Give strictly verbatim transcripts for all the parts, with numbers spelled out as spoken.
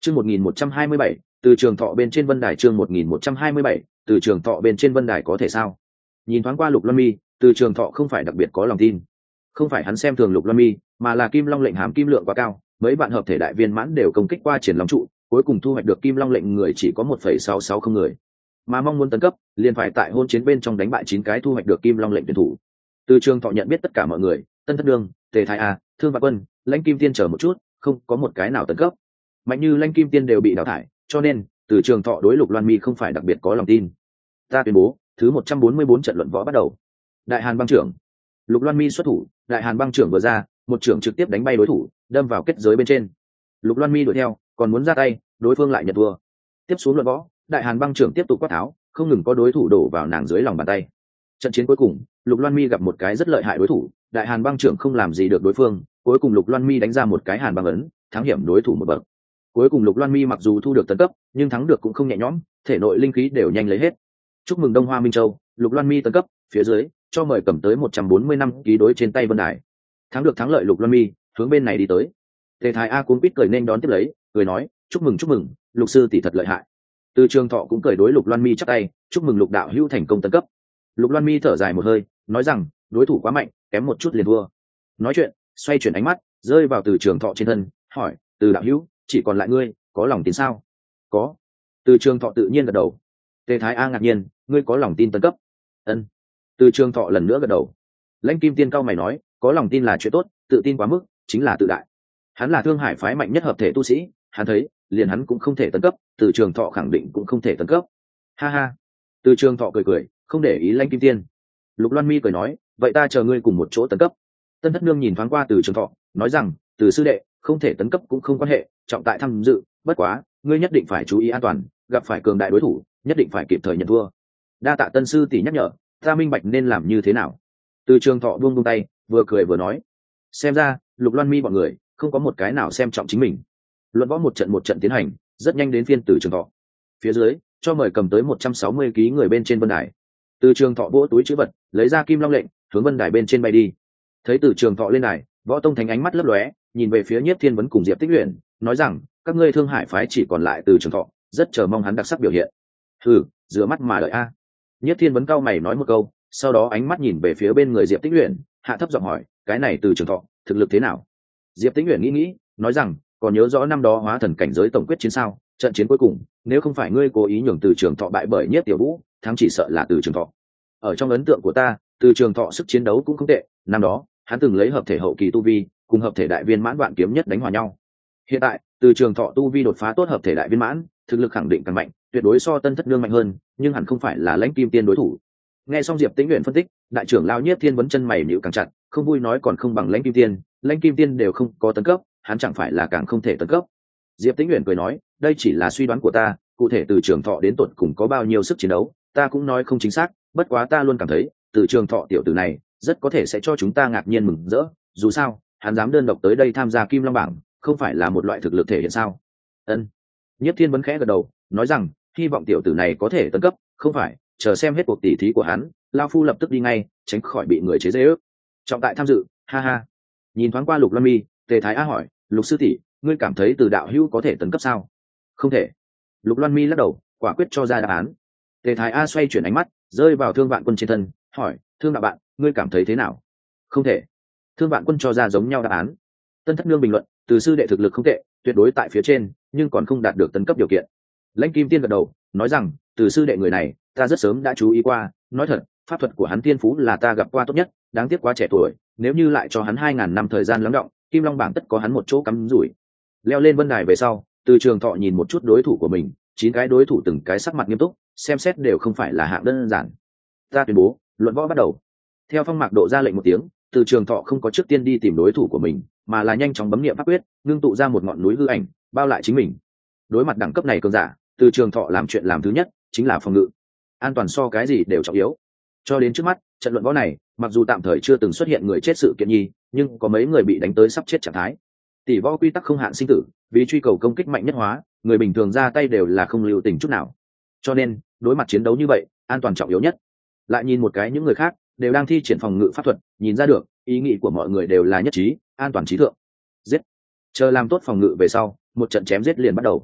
Chương một nghìn một trăm hai mươi bảy, từ trường thọ bên trên vân đài. Chương một nghìn một trăm hai mươi bảy, từ trường thọ bên trên vân đài có thể sao? Nhìn thoáng qua Lục Loan Mi, từ trường thọ không phải đặc biệt có lòng tin. Không phải hắn xem thường Lục Loan Mi, mà là Kim Long lệnh hàm kim lượng quá cao, mấy bạn hợp thể đại viên mãn đều công kích qua triển long trụ, cuối cùng thu hoạch được Kim Long lệnh người chỉ có một phẩy sáu sáu không người. Mà mong muốn tấn cấp, liền phải tại hôn chiến bên trong đánh bại chín cái thu hoạch được Kim Long lệnh tuyển thủ. Từ trường thọ nhận biết tất cả mọi người, Tân Thất Đường, Tề Thái A, Thương Vạn Quân, Lãnh Kim Tiên chờ một chút, không có một cái nào tấn cấp. Mạnh như Lãnh Kim Tiên đều bị đào thải, cho nên từ trường thọ đối Lục Loan Mi không phải đặc biệt có lòng tin. Ta tuyên bố, thứ một trăm bốn mươi bốn trận luận võ bắt đầu. Đại Hàn băng trưởng. Lục Loan Mi xuất thủ, Đại Hàn băng trưởng vừa ra, một trưởng trực tiếp đánh bay đối thủ, đâm vào kết giới bên trên. Lục Loan Mi đuổi theo, còn muốn ra tay, đối phương lại nhận thua. Tiếp xuống luận võ, Đại Hàn băng trưởng tiếp tục quát tháo, không ngừng có đối thủ đổ vào nàng dưới lòng bàn tay. Trận chiến cuối cùng, Lục Loan Mi gặp một cái rất lợi hại đối thủ, Đại Hàn băng trưởng không làm gì được đối phương, cuối cùng Lục Loan Mi đánh ra một cái Hàn băng ấn, thắng hiểm đối thủ một bậc. Cuối cùng Lục Loan Mi mặc dù thu được tấn cấp, nhưng thắng được cũng không nhẹ nhõm, thể nội linh khí đều nhanh lấy hết. Chúc mừng Đông Hoa Minh Châu, Lục Loan Mi tấn cấp, phía dưới cho mời cầm tới một trăm bốn mươi năm ký đối trên tay vân đài. Thắng được thắng lợi Lục Loan Mi, hướng bên này đi tới. Tề Thái A cuống quýt cười nên đón tiếp lấy, cười nói, chúc mừng chúc mừng, Lục sư tỷ thật lợi hại. Từ Trường Thọ cũng cười đối Lục Loan Mi chắp tay, chúc mừng Lục đạo hữu thành công tấn cấp. Lục Loan Mi thở dài một hơi, nói rằng, đối thủ quá mạnh, kém một chút liền thua. Nói chuyện, xoay chuyển ánh mắt, rơi vào Từ Trường Thọ trên thân, hỏi, Từ đạo hữu, chỉ còn lại ngươi, có lòng tin sao? Có. Từ Trường Thọ tự nhiên gật đầu. Tề Thái A ngạc nhiên, ngươi có lòng tin tấn cấp? Ân. Từ Trường Thọ lần nữa gật đầu. Lãnh Kim Tiên cao mày nói, có lòng tin là chuyện tốt, tự tin quá mức chính là tự đại. Hắn là Thương Hải phái mạnh nhất hợp thể tu sĩ, hắn thấy liền hắn cũng không thể tấn cấp, Từ Trường Thọ khẳng định cũng không thể tấn cấp. Ha ha. Từ Trường Thọ cười cười, không để ý Lãnh Kim Tiên. Lục Loan Mi cười nói, vậy ta chờ ngươi cùng một chỗ tấn cấp. Tân Thất Nương nhìn thoáng qua Từ Trường Thọ, nói rằng, Từ sư đệ, không thể tấn cấp cũng không quan hệ, trọng tại tham dự, bất quá ngươi nhất định phải chú ý an toàn, gặp phải cường đại đối thủ nhất định phải kịp thời nhận thua. Đa tạ Tân sư tỷ nhắc nhở, ta minh bạch nên làm như thế nào. Từ Trường Thọ buông buông tay, vừa cười vừa nói, xem ra Lục Loan Mi bọn người không có một cái nào xem trọng chính mình. Luận võ một trận một trận tiến hành, rất nhanh đến phiên Từ Trường Thọ. Phía dưới cho mời cầm tới một trăm sáu mươi ký người bên trên vân đài. Từ Trường Thọ vỗ túi chữ vật, lấy ra Kim Long lệnh, hướng vân đài bên trên bay đi. Thấy Từ Trường Thọ lên đài, Võ Tông Thánh ánh mắt lấp lóe, nhìn về phía Nhiếp Thiên Vấn cùng Diệp Tích Luyện, nói rằng, các ngươi Thương Hải phái chỉ còn lại Từ Trường Thọ, rất chờ mong hắn đặc sắc biểu hiện. Hừ, rửa mắt mà đợi a. Nhiếp Thiên Vấn cao mày nói một câu, sau đó ánh mắt nhìn về phía bên người Diệp Tích Luyện, hạ thấp giọng hỏi, cái này Từ Trường Thọ thực lực thế nào? Diệp Tích Luyện nghĩ nghĩ, nói rằng, còn nhớ rõ năm đó hóa thần cảnh giới tổng quyết chiến sao? Trận chiến cuối cùng, nếu không phải ngươi cố ý nhường Từ Trường Thọ bại bởi Nhiếp Tiểu Vũ, thắng chỉ sợ là Từ Trường Thọ. Ở trong ấn tượng của ta, Từ Trường Thọ sức chiến đấu cũng không tệ, năm đó hắn từng lấy hợp thể hậu kỳ tu vi cùng hợp thể đại viên mãn vạn kiếm nhất đánh hòa nhau. Hiện tại Từ Trường Thọ tu vi đột phá tốt hợp thể đại viên mãn, thực lực khẳng định càng mạnh, tuyệt đối so Tân Thất Nương mạnh hơn, nhưng hẳn không phải là Lãnh Kim Tiên đối thủ. Nghe xong Diệp Tĩnh Uyển phân tích, đại trưởng lão Nhiếp Thiên Vấn chân mày nhíu càng chặt, không vui nói còn không bằng Lãnh Kim Tiên, Lãnh Kim Tiên đều không có tấn cấp, hắn chẳng phải là càng không thể tấn cấp. Diệp Tĩnh Uyển cười nói, đây chỉ là suy đoán của ta, cụ thể Từ Trường Thọ đến tột cùng có bao nhiêu sức chiến đấu, ta cũng nói không chính xác, bất quá ta luôn cảm thấy, Từ Trường Thọ tiểu tử này rất có thể sẽ cho chúng ta ngạc nhiên mừng rỡ, dù sao hắn dám đơn độc tới đây tham gia Kim Long bảng, không phải là một loại thực lực thể hiện sao? Ân. Nhiếp Thiên Vấn khẽ gật đầu, nói rằng, hy vọng tiểu tử này có thể tấn cấp, không phải chờ xem hết cuộc tỉ thí của hắn, lão phu lập tức đi ngay, tránh khỏi bị người chế giễu. Trọng tại tham dự, ha ha. Nhìn thoáng qua Lục Loan Mi, Tề Thái A hỏi, Lục sư tỷ, ngươi cảm thấy Từ đạo hữu có thể tấn cấp sao? Không thể. Lục Loan Mi lắc đầu, quả quyết cho ra đáp án. Tề Thái A xoay chuyển ánh mắt, rơi vào Thương Vạn Quân trên thân, hỏi, Thương đạo bạn, ngươi cảm thấy thế nào? Không thể. Thương Vạn Quân cho ra giống nhau đáp án. Tân Thất Nương bình luận, Từ sư đệ thực lực không tệ, tuyệt đối tại phía trên, nhưng còn không đạt được tấn cấp điều kiện. Lãnh Kim Tiên gật đầu, nói rằng, Từ sư đệ người này, ta rất sớm đã chú ý qua, nói thật, pháp thuật của hắn tiên phú là ta gặp qua tốt nhất, đáng tiếc quá trẻ tuổi, nếu như lại cho hắn hai ngàn năm thời gian lắng đọng, Kim Long bảng tất có hắn một chỗ cắm rủi. Leo lên vân đài về sau, Từ Trường Thọ nhìn một chút đối thủ của mình, chín cái đối thủ từng cái sắc mặt nghiêm túc, xem xét đều không phải là hạng đơn giản. Ta tuyên bố, luận võ bắt đầu. Theo Phong Mạc Độ ra lệnh một tiếng, Từ Trường Thọ không có trước tiên đi tìm đối thủ của mình, mà là nhanh chóng bấm niệm pháp quyết, ngưng tụ ra một ngọn núi hư ảnh, bao lại chính mình. Đối mặt đẳng cấp này cường giả, Từ Trường Thọ làm chuyện làm thứ nhất chính là phòng ngự. An toàn so cái gì đều trọng yếu. Cho đến trước mắt, trận luận võ này, mặc dù tạm thời chưa từng xuất hiện người chết sự kiện nhi, nhưng có mấy người bị đánh tới sắp chết trạng thái. Tỷ võ quy tắc không hạn sinh tử, vì truy cầu công kích mạnh nhất hóa, người bình thường ra tay đều là không lưu tình chút nào. Cho nên, đối mặt chiến đấu như vậy, an toàn trọng yếu nhất. Lại nhìn một cái những người khác đều đang thi triển phòng ngự pháp thuật, nhìn ra được ý nghĩ của mọi người đều là nhất trí, an toàn trí thượng. Giết. Chờ làm tốt phòng ngự về sau, một trận chém giết liền bắt đầu.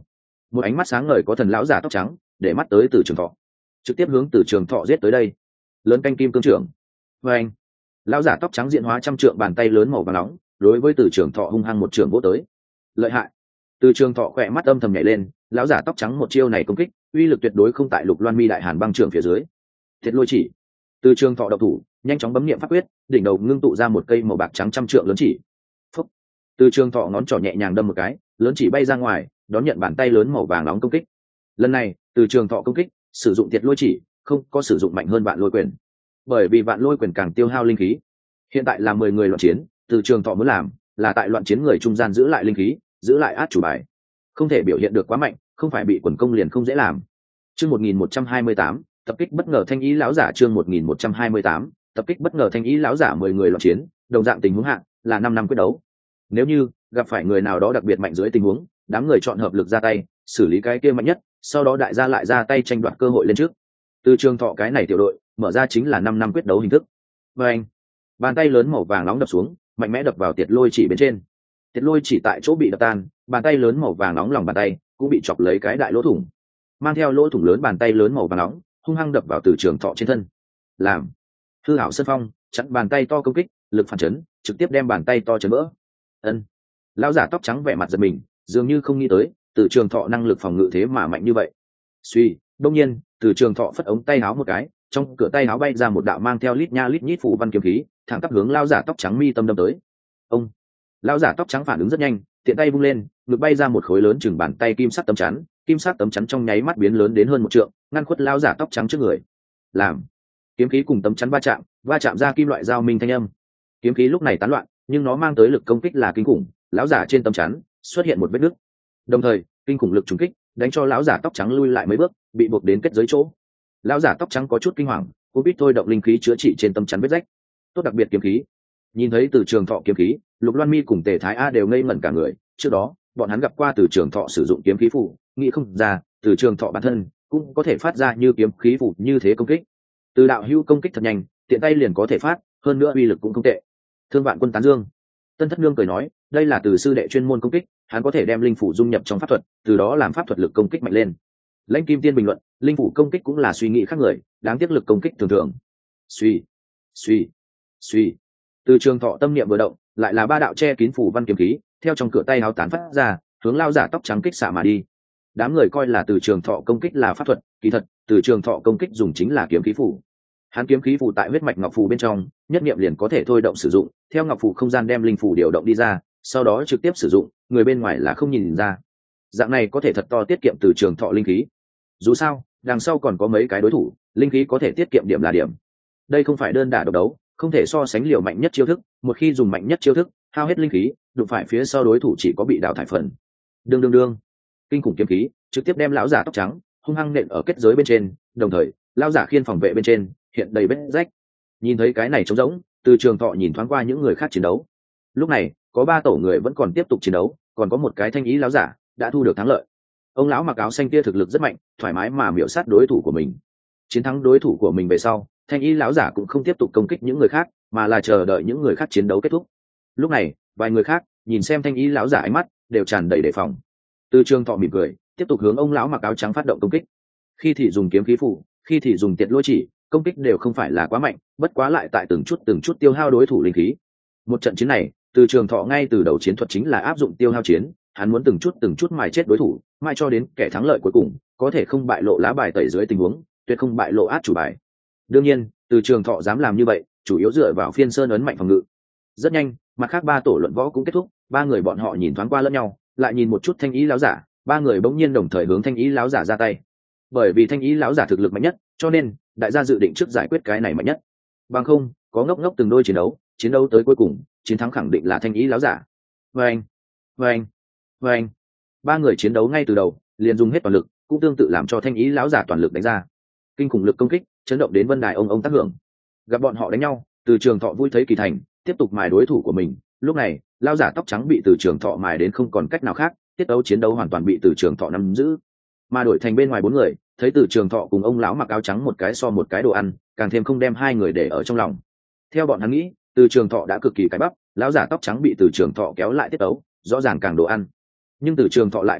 một ánh mắt sáng ngời có thần lão giả tóc trắng để mắt tới từ trường thọ, trực tiếp hướng từ trường thọ giết tới đây. Lớn canh kim cương trưởng. Và anh, lão giả tóc trắng diện hóa trăm trượng bàn tay lớn màu vàng nóng đối với từ trường thọ hung hăng một trường vỗ tới. Lợi hại. Từ trường thọ khỏe mắt âm thầm nhảy lên, lão giả tóc trắng một chiêu này công kích uy lực tuyệt đối không tại Lục Loan Mi đại hàn băng trưởng phía dưới. Thiệt lôi chỉ. Từ trường thọ độc thủ nhanh chóng bấm niệm pháp quyết, đỉnh đầu ngưng tụ ra một cây màu bạc trắng trăm trượng lớn chỉ. Phúc. Từ trường thọ ngón trỏ nhẹ nhàng đâm một cái, lớn chỉ bay ra ngoài, đón nhận bàn tay lớn màu vàng nóng công kích. Lần này từ trường thọ công kích sử dụng thiệt lôi chỉ, không có sử dụng mạnh hơn vạn lôi quyền, bởi vì vạn lôi quyền càng tiêu hao linh khí. Hiện tại là mười người loạn chiến, từ trường thọ muốn làm là tại loạn chiến người trung gian giữ lại linh khí, giữ lại át chủ bài, không thể biểu hiện được quá mạnh, không phải bị quần công liền không dễ làm. Chương một nghìn một trăm hai mươi tám, tập kích bất ngờ thanh ý lão giả. Chương một nghìn một trăm hai mươi tám, tập kích bất ngờ thanh ý lão giả. Mười người loạn chiến, đồng dạng tình huống hạng là năm năm quyết đấu. Nếu như gặp phải người nào đó đặc biệt mạnh dưới tình huống, đám người chọn hợp lực ra tay xử lý cái kia mạnh nhất, sau đó đại gia lại ra tay tranh đoạt cơ hội lên trước. Từ trường thọ cái này tiểu đội mở ra chính là năm năm quyết đấu hình thức. Và anh, bàn tay lớn màu vàng nóng đập xuống, mạnh mẽ đập vào tiệt lôi chỉ bên trên. Tiệt lôi chỉ tại chỗ bị đập tan, bàn tay lớn màu vàng nóng lòng bàn tay cũng bị chọc lấy cái đại lỗ thủng, mang theo lỗ thủng lớn bàn tay lớn màu vàng nóng hung hăng đập vào từ trường thọ trên thân, làm hư hảo sân phong chặn bàn tay to công kích, lực phản chấn trực tiếp đem bàn tay to chấn vỡ. Ân, lão giả tóc trắng vẻ mặt giật mình, dường như không nghĩ tới từ trường thọ năng lực phòng ngự thế mà mạnh như vậy. Suy, đông nhiên từ trường thọ phất ống tay áo một cái, trong cửa tay áo bay ra một đạo mang theo lít nha lít nhít phủ văn kiếm khí, thẳng tắp hướng lão giả tóc trắng mi tâm đâm tới. Ông, lão giả tóc trắng phản ứng rất nhanh, tiện tay vung lên, ngực bay ra một khối lớn chừng bàn tay kim sắc tấm chắn, kim sắc tấm chắn trong nháy mắt biến lớn đến hơn một trượng, ngăn khuất lão giả tóc trắng trước người. Làm kiếm khí cùng tấm chắn va chạm, va chạm ra kim loại giao minh thanh âm. Kiếm khí lúc này tán loạn, nhưng nó mang tới lực công kích là kinh khủng, lão giả trên tấm chắn xuất hiện một vết nứt. Đồng thời, kinh khủng lực trùng kích đánh cho lão giả tóc trắng lui lại mấy bước, bị buộc đến kết giới chỗ. Lão giả tóc trắng có chút kinh hoàng, cũng biết thôi động linh khí chữa trị trên tấm chắn vết rách. Tốt đặc biệt kiếm khí. Nhìn thấy từ trường thọ kiếm khí, Lục Loan Mi cùng Tề Thái A đều ngây ngẩn cả người. Trước đó bọn hắn gặp qua từ trường thọ sử dụng kiếm khí phủ, nghĩ không ra từ trường thọ bản thân cũng có thể phát ra như kiếm khí phủ như thế công kích. Từ đạo hữu công kích thật nhanh, tiện tay liền có thể phát, hơn nữa uy lực cũng không tệ. Thương Vạn Quân tán dương. Tân Thất Nương cười nói, đây là từ sư đệ chuyên môn công kích, hắn có thể đem linh phủ dung nhập trong pháp thuật, từ đó làm pháp thuật lực công kích mạnh lên. Lãnh Kim Tiên bình luận, linh phủ công kích cũng là suy nghĩ khác người, đáng tiếc lực công kích thường thường. Suy, suy, suy. Từ trường thọ tâm niệm vừa động, lại là ba đạo che kín phủ văn kiếm khí theo trong cửa tay áo tán phát ra, hướng lao giả tóc trắng kích xạ mà đi. Đám người coi là từ trường thọ công kích là pháp thuật, kỳ thật từ trường thọ công kích dùng chính là kiếm khí phủ. Hắn kiếm khí phủ tại huyết mạch ngọc phù bên trong, nhất niệm liền có thể thôi động sử dụng, theo ngọc phù không gian đem linh phủ điều động đi ra, sau đó trực tiếp sử dụng, người bên ngoài là không nhìn ra. Dạng này có thể thật to tiết kiệm từ trường thọ linh khí. Dù sao đằng sau còn có mấy cái đối thủ, linh khí có thể tiết kiệm điểm là điểm. Đây không phải đơn đả độc đấu, không thể so sánh liều mạnh nhất chiêu thức, một khi dùng mạnh nhất chiêu thức hao hết linh khí, đụng phải phía sau đối thủ chỉ có bị đào thải phần. Đương đương đương, kinh khủng kiếm khí trực tiếp đem lão giả tóc trắng hung hăng nện ở kết giới bên trên, đồng thời lão giả khiên phòng vệ bên trên hiện đầy vết rách. Nhìn thấy cái này trống rỗng, từ trường thọ nhìn thoáng qua những người khác chiến đấu. Lúc này có ba tổ người vẫn còn tiếp tục chiến đấu, còn có một cái thanh ý lão giả đã thu được thắng lợi. Ông lão mặc áo xanh kia thực lực rất mạnh, thoải mái mà miểu sát đối thủ của mình. Chiến thắng đối thủ của mình về sau, thanh ý lão giả cũng không tiếp tục công kích những người khác, mà là chờ đợi những người khác chiến đấu kết thúc. Lúc này vài người khác nhìn xem thanh ý lão giả ánh mắt đều tràn đầy đề phòng. Từ trường thọ mỉm cười, tiếp tục hướng ông lão mặc áo trắng phát động công kích. Khi thì dùng kiếm khí phủ, khi thì dùng tiệt lôi chỉ, công kích đều không phải là quá mạnh, bất quá lại tại từng chút từng chút tiêu hao đối thủ linh khí. Một trận chiến này, từ trường thọ ngay từ đầu chiến thuật chính là áp dụng tiêu hao chiến, hắn muốn từng chút từng chút mài chết đối thủ, mãi cho đến kẻ thắng lợi cuối cùng có thể không bại lộ lá bài tẩy dưới tình huống, tuyệt không bại lộ át chủ bài. Đương nhiên từ trường thọ dám làm như vậy chủ yếu dựa vào phiên sơn ấn mạnh phòng ngự. Rất nhanh mặt khác ba tổ luận võ cũng kết thúc, ba người bọn họ nhìn thoáng qua lẫn nhau, lại nhìn một chút thanh ý láo giả, ba người bỗng nhiên đồng thời hướng thanh ý láo giả ra tay. Bởi vì thanh ý láo giả thực lực mạnh nhất, cho nên đại gia dự định trước giải quyết cái này mạnh nhất. Bằng không có ngốc ngốc từng đôi chiến đấu, chiến đấu tới cuối cùng chiến thắng khẳng định là thanh ý láo giả. Vâng, vâng, vâng. Ba người chiến đấu ngay từ đầu liền dùng hết toàn lực, cũng tương tự làm cho thanh ý láo giả toàn lực đánh ra. Kinh khủng lực công kích chấn động đến vân đài ông ông tác hưởng. Gặp bọn họ đánh nhau, từ trường thọ vui thấy kỳ thành, tiếp tục mài đối thủ của mình. Lúc này lao giả tóc trắng bị từ trường thọ mài đến không còn cách nào khác, tiết đấu chiến đấu hoàn toàn bị từ trường thọ nắm giữ. Mà đổi thành bên ngoài bốn người thấy từ trường thọ cùng ông lão mặc áo trắng một cái so một cái đồ ăn, càng thêm không đem hai người để ở trong lòng. Theo bọn hắn nghĩ, từ trường thọ đã cực kỳ cái bắp, lão giả tóc trắng bị từ trường thọ kéo lại tiết đấu, rõ ràng càng đồ ăn. Nhưng từ trường thọ lại cảm giác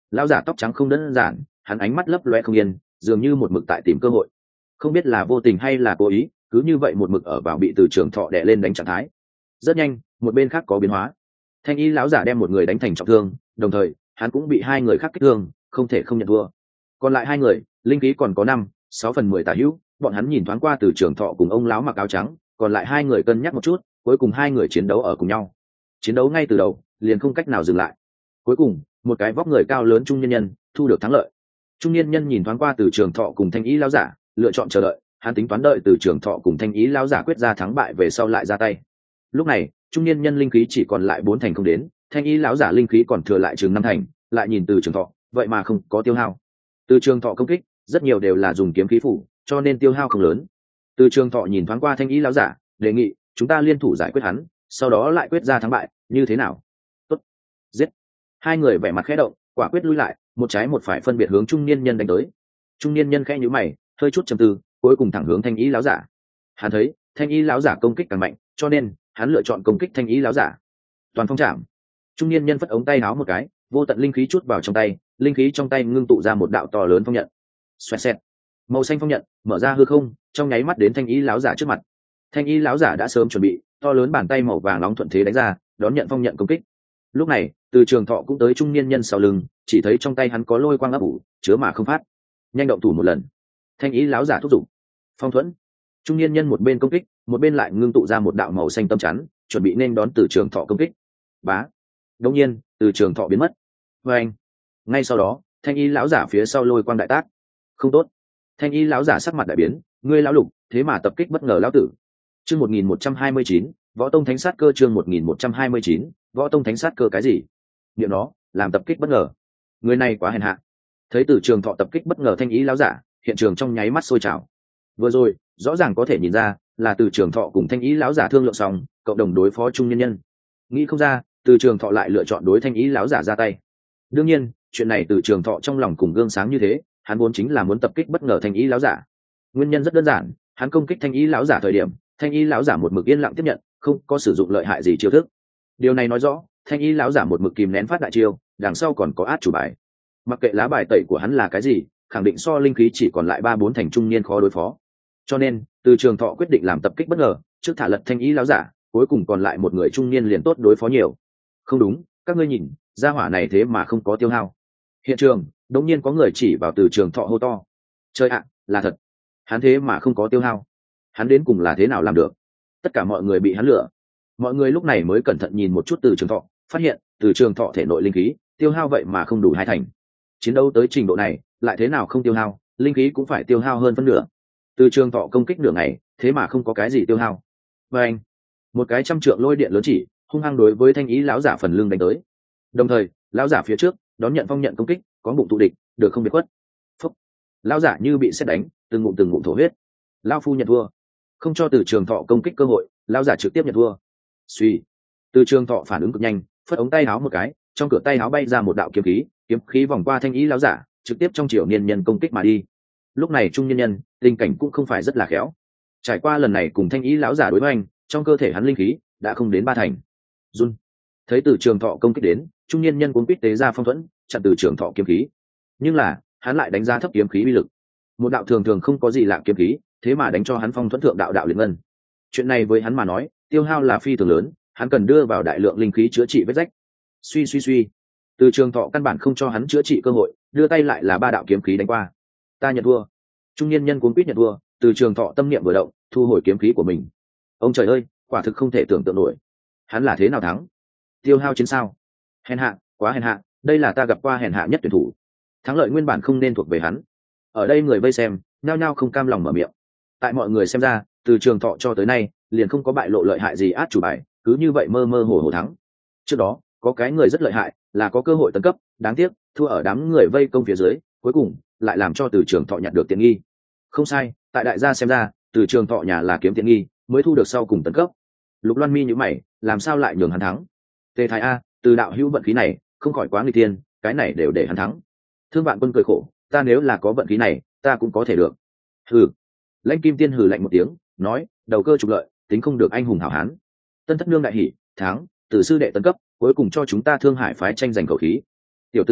lão giả tóc trắng không đơn giản, hắn ánh mắt lấp loe không yên, dường như một mực tại tìm cơ hội, không biết là vô tình hay là cố ý, cứ như vậy một mực ở vào bị từ trường thọ đè lên đánh trạng thái. Rất nhanh một bên khác có biến hóa, thanh y lão giả đem một người đánh thành trọng thương, đồng thời hắn cũng bị hai người khác kích thương, không thể không nhận thua. Còn lại hai người linh khí còn có năm sáu phần mười tả hữu, bọn hắn nhìn thoáng qua từ trường thọ cùng ông lão mặc áo trắng, còn lại hai người cân nhắc một chút, cuối cùng hai người chiến đấu ở cùng nhau. Chiến đấu ngay từ đầu liền không cách nào dừng lại, cuối cùng một cái vóc người cao lớn trung nhân nhân thu được thắng lợi. Trung niên nhân nhìn thoáng qua từ trường thọ cùng thanh ý lão giả, lựa chọn chờ đợi, hắn tính toán đợi từ trường thọ cùng thanh ý lão giả quyết ra thắng bại về sau lại ra tay. Lúc này trung niên nhân linh khí chỉ còn lại bốn thành không đến, thanh ý lão giả linh khí còn thừa lại chừng năm thành, lại nhìn từ trường thọ vậy mà không có tiêu hao. Từ trường thọ công kích rất nhiều đều là dùng kiếm khí phủ, cho nên tiêu hao không lớn. Từ trường thọ nhìn thoáng qua thanh ý lão giả, đề nghị chúng ta liên thủ giải quyết hắn, sau đó lại quyết ra thắng bại, như thế nào? Tốt, giết. Hai người vẻ mặt khẽ động, quả quyết lui lại, một trái một phải phân biệt hướng trung niên nhân đánh tới. Trung niên nhân khẽ nhíu mày, hơi chút trầm tư, cuối cùng thẳng hướng thanh ý lão giả. Hắn thấy thanh ý lão giả công kích càng mạnh, cho nên hắn lựa chọn công kích thanh ý lão giả. Toàn phong trảm. Trung niên nhân phất ống tay áo một cái, vô tận linh khí chút vào trong tay, linh khí trong tay ngưng tụ ra một đạo to lớn phong nhận. Xoẹt xẹt. Màu xanh phong nhận mở ra hư không, trong nháy mắt đến thanh ý lão giả trước mặt. Thanh ý lão giả đã sớm chuẩn bị, to lớn bàn tay màu vàng nóng thuận thế đánh ra, đón nhận phong nhận công kích. Lúc này từ trường thọ cũng tới trung niên nhân sau lưng, chỉ thấy trong tay hắn có lôi quang ấp ủ, chứa mà không phát. Nhanh động thủ một lần. Thanh ý lão giả thúc giục. Phong thuẫn. Trung niên nhân một bên công kích, một bên lại ngưng tụ ra một đạo màu xanh tâm chắn, chuẩn bị nên đón từ trường thọ công kích. Bá. Đột nhiên từ trường thọ biến mất. Và anh. Ngay sau đó thanh ý lão giả phía sau lôi quang đại tác. Không tốt. Thanh ý lão giả sắc mặt đại biến, ngươi lão lục thế mà tập kích bất ngờ lão tử. Chương một nghìn một trăm hai mươi chín, võ tông thánh sát cơ. Chương một nghìn một trăm hai mươi chín, võ tông thánh sát cơ. Cái gì? Niệm nó làm tập kích bất ngờ, người này quá hèn hạ. Thấy từ trường thọ tập kích bất ngờ thanh ý lão giả, hiện trường trong nháy mắt sôi trào. Vừa rồi rõ ràng có thể nhìn ra là từ trường thọ cùng thanh ý lão giả thương lượng xong, cộng đồng đối phó trung nhân nhân. Nghĩ không ra từ trường thọ lại lựa chọn đối thanh ý lão giả ra tay. Đương nhiên chuyện này từ trường thọ trong lòng cùng gương sáng như thế, hắn vốn chính là muốn tập kích bất ngờ thanh ý lão giả. Nguyên nhân rất đơn giản, hắn công kích thanh ý lão giả thời điểm, thanh ý lão giả một mực yên lặng tiếp nhận, không có sử dụng lợi hại gì chiêu thức. Điều này nói rõ thanh ý lão giả một mực kìm nén phát đại chiêu, đằng sau còn có át chủ bài. Mặc kệ lá bài tẩy của hắn là cái gì, khẳng định so linh khí chỉ còn lại ba bốn thành trung niên khó đối phó. Cho nên từ trường thọ quyết định làm tập kích bất ngờ, trước thả lật thanh ý lão giả, cuối cùng còn lại một người trung niên liền tốt đối phó nhiều. Không đúng, các ngươi nhìn gia hỏa này thế mà không có tiêu hao. Hiện trường đột nhiên có người chỉ vào từ trường thọ hô to. Chơi ạ, là thật, hắn thế mà không có tiêu hao. Hắn đến cùng là thế nào làm được? Tất cả mọi người bị hắn lừa. Mọi người lúc này mới cẩn thận nhìn một chút từ trường thọ, phát hiện từ trường thọ thể nội linh khí tiêu hao vậy mà không đủ hai thành. Chiến đấu tới trình độ này lại thế nào không tiêu hao, linh khí cũng phải tiêu hao hơn phân nửa. Từ trường thọ công kích nửa ngày thế mà không có cái gì tiêu hao. Và anh, một cái trăm trượng lôi điện lớn chỉ hung hăng đối với thanh ý lão giả phần lưng đánh tới. Đồng thời lão giả phía trước đón nhận phong nhận công kích, có bụng tụ địch, được không biệt khuất. Phúc. Lão giả như bị sét đánh, từng ngụm từng ngụm thổ huyết. Lão phu nhận thua. Không cho từ trường thọ công kích cơ hội, lão giả trực tiếp nhận thua. Suy. Từ trường thọ phản ứng cực nhanh, phất ống tay áo một cái, trong cửa tay áo bay ra một đạo kiếm khí, kiếm khí vòng qua thanh ý lão giả, trực tiếp trong chiều niên nhân công kích mà đi. Lúc này trung nhân nhân tình cảnh cũng không phải rất là khéo. Trải qua lần này cùng thanh ý lão giả đối với anh, trong cơ thể hắn linh khí đã không đến ba thành. Run. Thấy từ trường thọ công kích đến, trung niên nhân cuốn quýt tế ra phong thuẫn chặn từ trường thọ kiếm khí, nhưng là hắn lại đánh giá thấp kiếm khí uy lực. Một đạo thường thường không có gì lạ kiếm khí, thế mà đánh cho hắn phong thuẫn thượng đạo đạo liệt ngân. Chuyện này với hắn mà nói tiêu hao là phi thường lớn, hắn cần đưa vào đại lượng linh khí chữa trị vết rách. Suy suy suy, từ trường thọ căn bản không cho hắn chữa trị cơ hội, đưa tay lại là ba đạo kiếm khí đánh qua. Ta nhận thua. Trung niên nhân cuốn quýt nhận thua, từ trường thọ tâm niệm vừa động, thu hồi kiếm khí của mình. Ông trời ơi, quả thực không thể tưởng tượng nổi, hắn là thế nào thắng? Tiêu hao chiến sao? Hèn hạ, quá hèn hạ, đây là ta gặp qua hèn hạ nhất tuyển thủ. Thắng lợi nguyên bản không nên thuộc về hắn. Ở đây người vây xem nhao nhao không cam lòng mở miệng. Tại mọi người xem ra, từ trường thọ cho tới nay liền không có bại lộ lợi hại gì át chủ bài, cứ như vậy mơ mơ hồ hồ thắng. Trước đó có cái người rất lợi hại, là có cơ hội tấn cấp, đáng tiếc thua ở đám người vây công phía dưới, cuối cùng lại làm cho từ trường thọ nhặt được tiện nghi. Không sai, tại đại gia xem ra từ trường thọ nhà là kiếm tiện nghi mới thu được sau cùng tấn cấp. Lục Loan Mi nhíu mày, làm sao lại nhường hắn thắng? Tề Thái A, từ đạo hữu vận khí này không khỏi quá nguy tiên, cái này đều để hắn thắng. Thương Vạn Quân cười khổ, ta nếu là có vận khí này ta cũng có thể được. Hừ. Lãnh Kim Tiên hừ lạnh một tiếng, nói, đầu cơ trục lợi, tính không được anh hùng hảo hán. Tân Thất Nương đại hỉ, thắng, từ sư đệ tấn cấp, cuối cùng cho chúng ta Thương Hải phái tranh giành khẩu khí. Tiểu tử này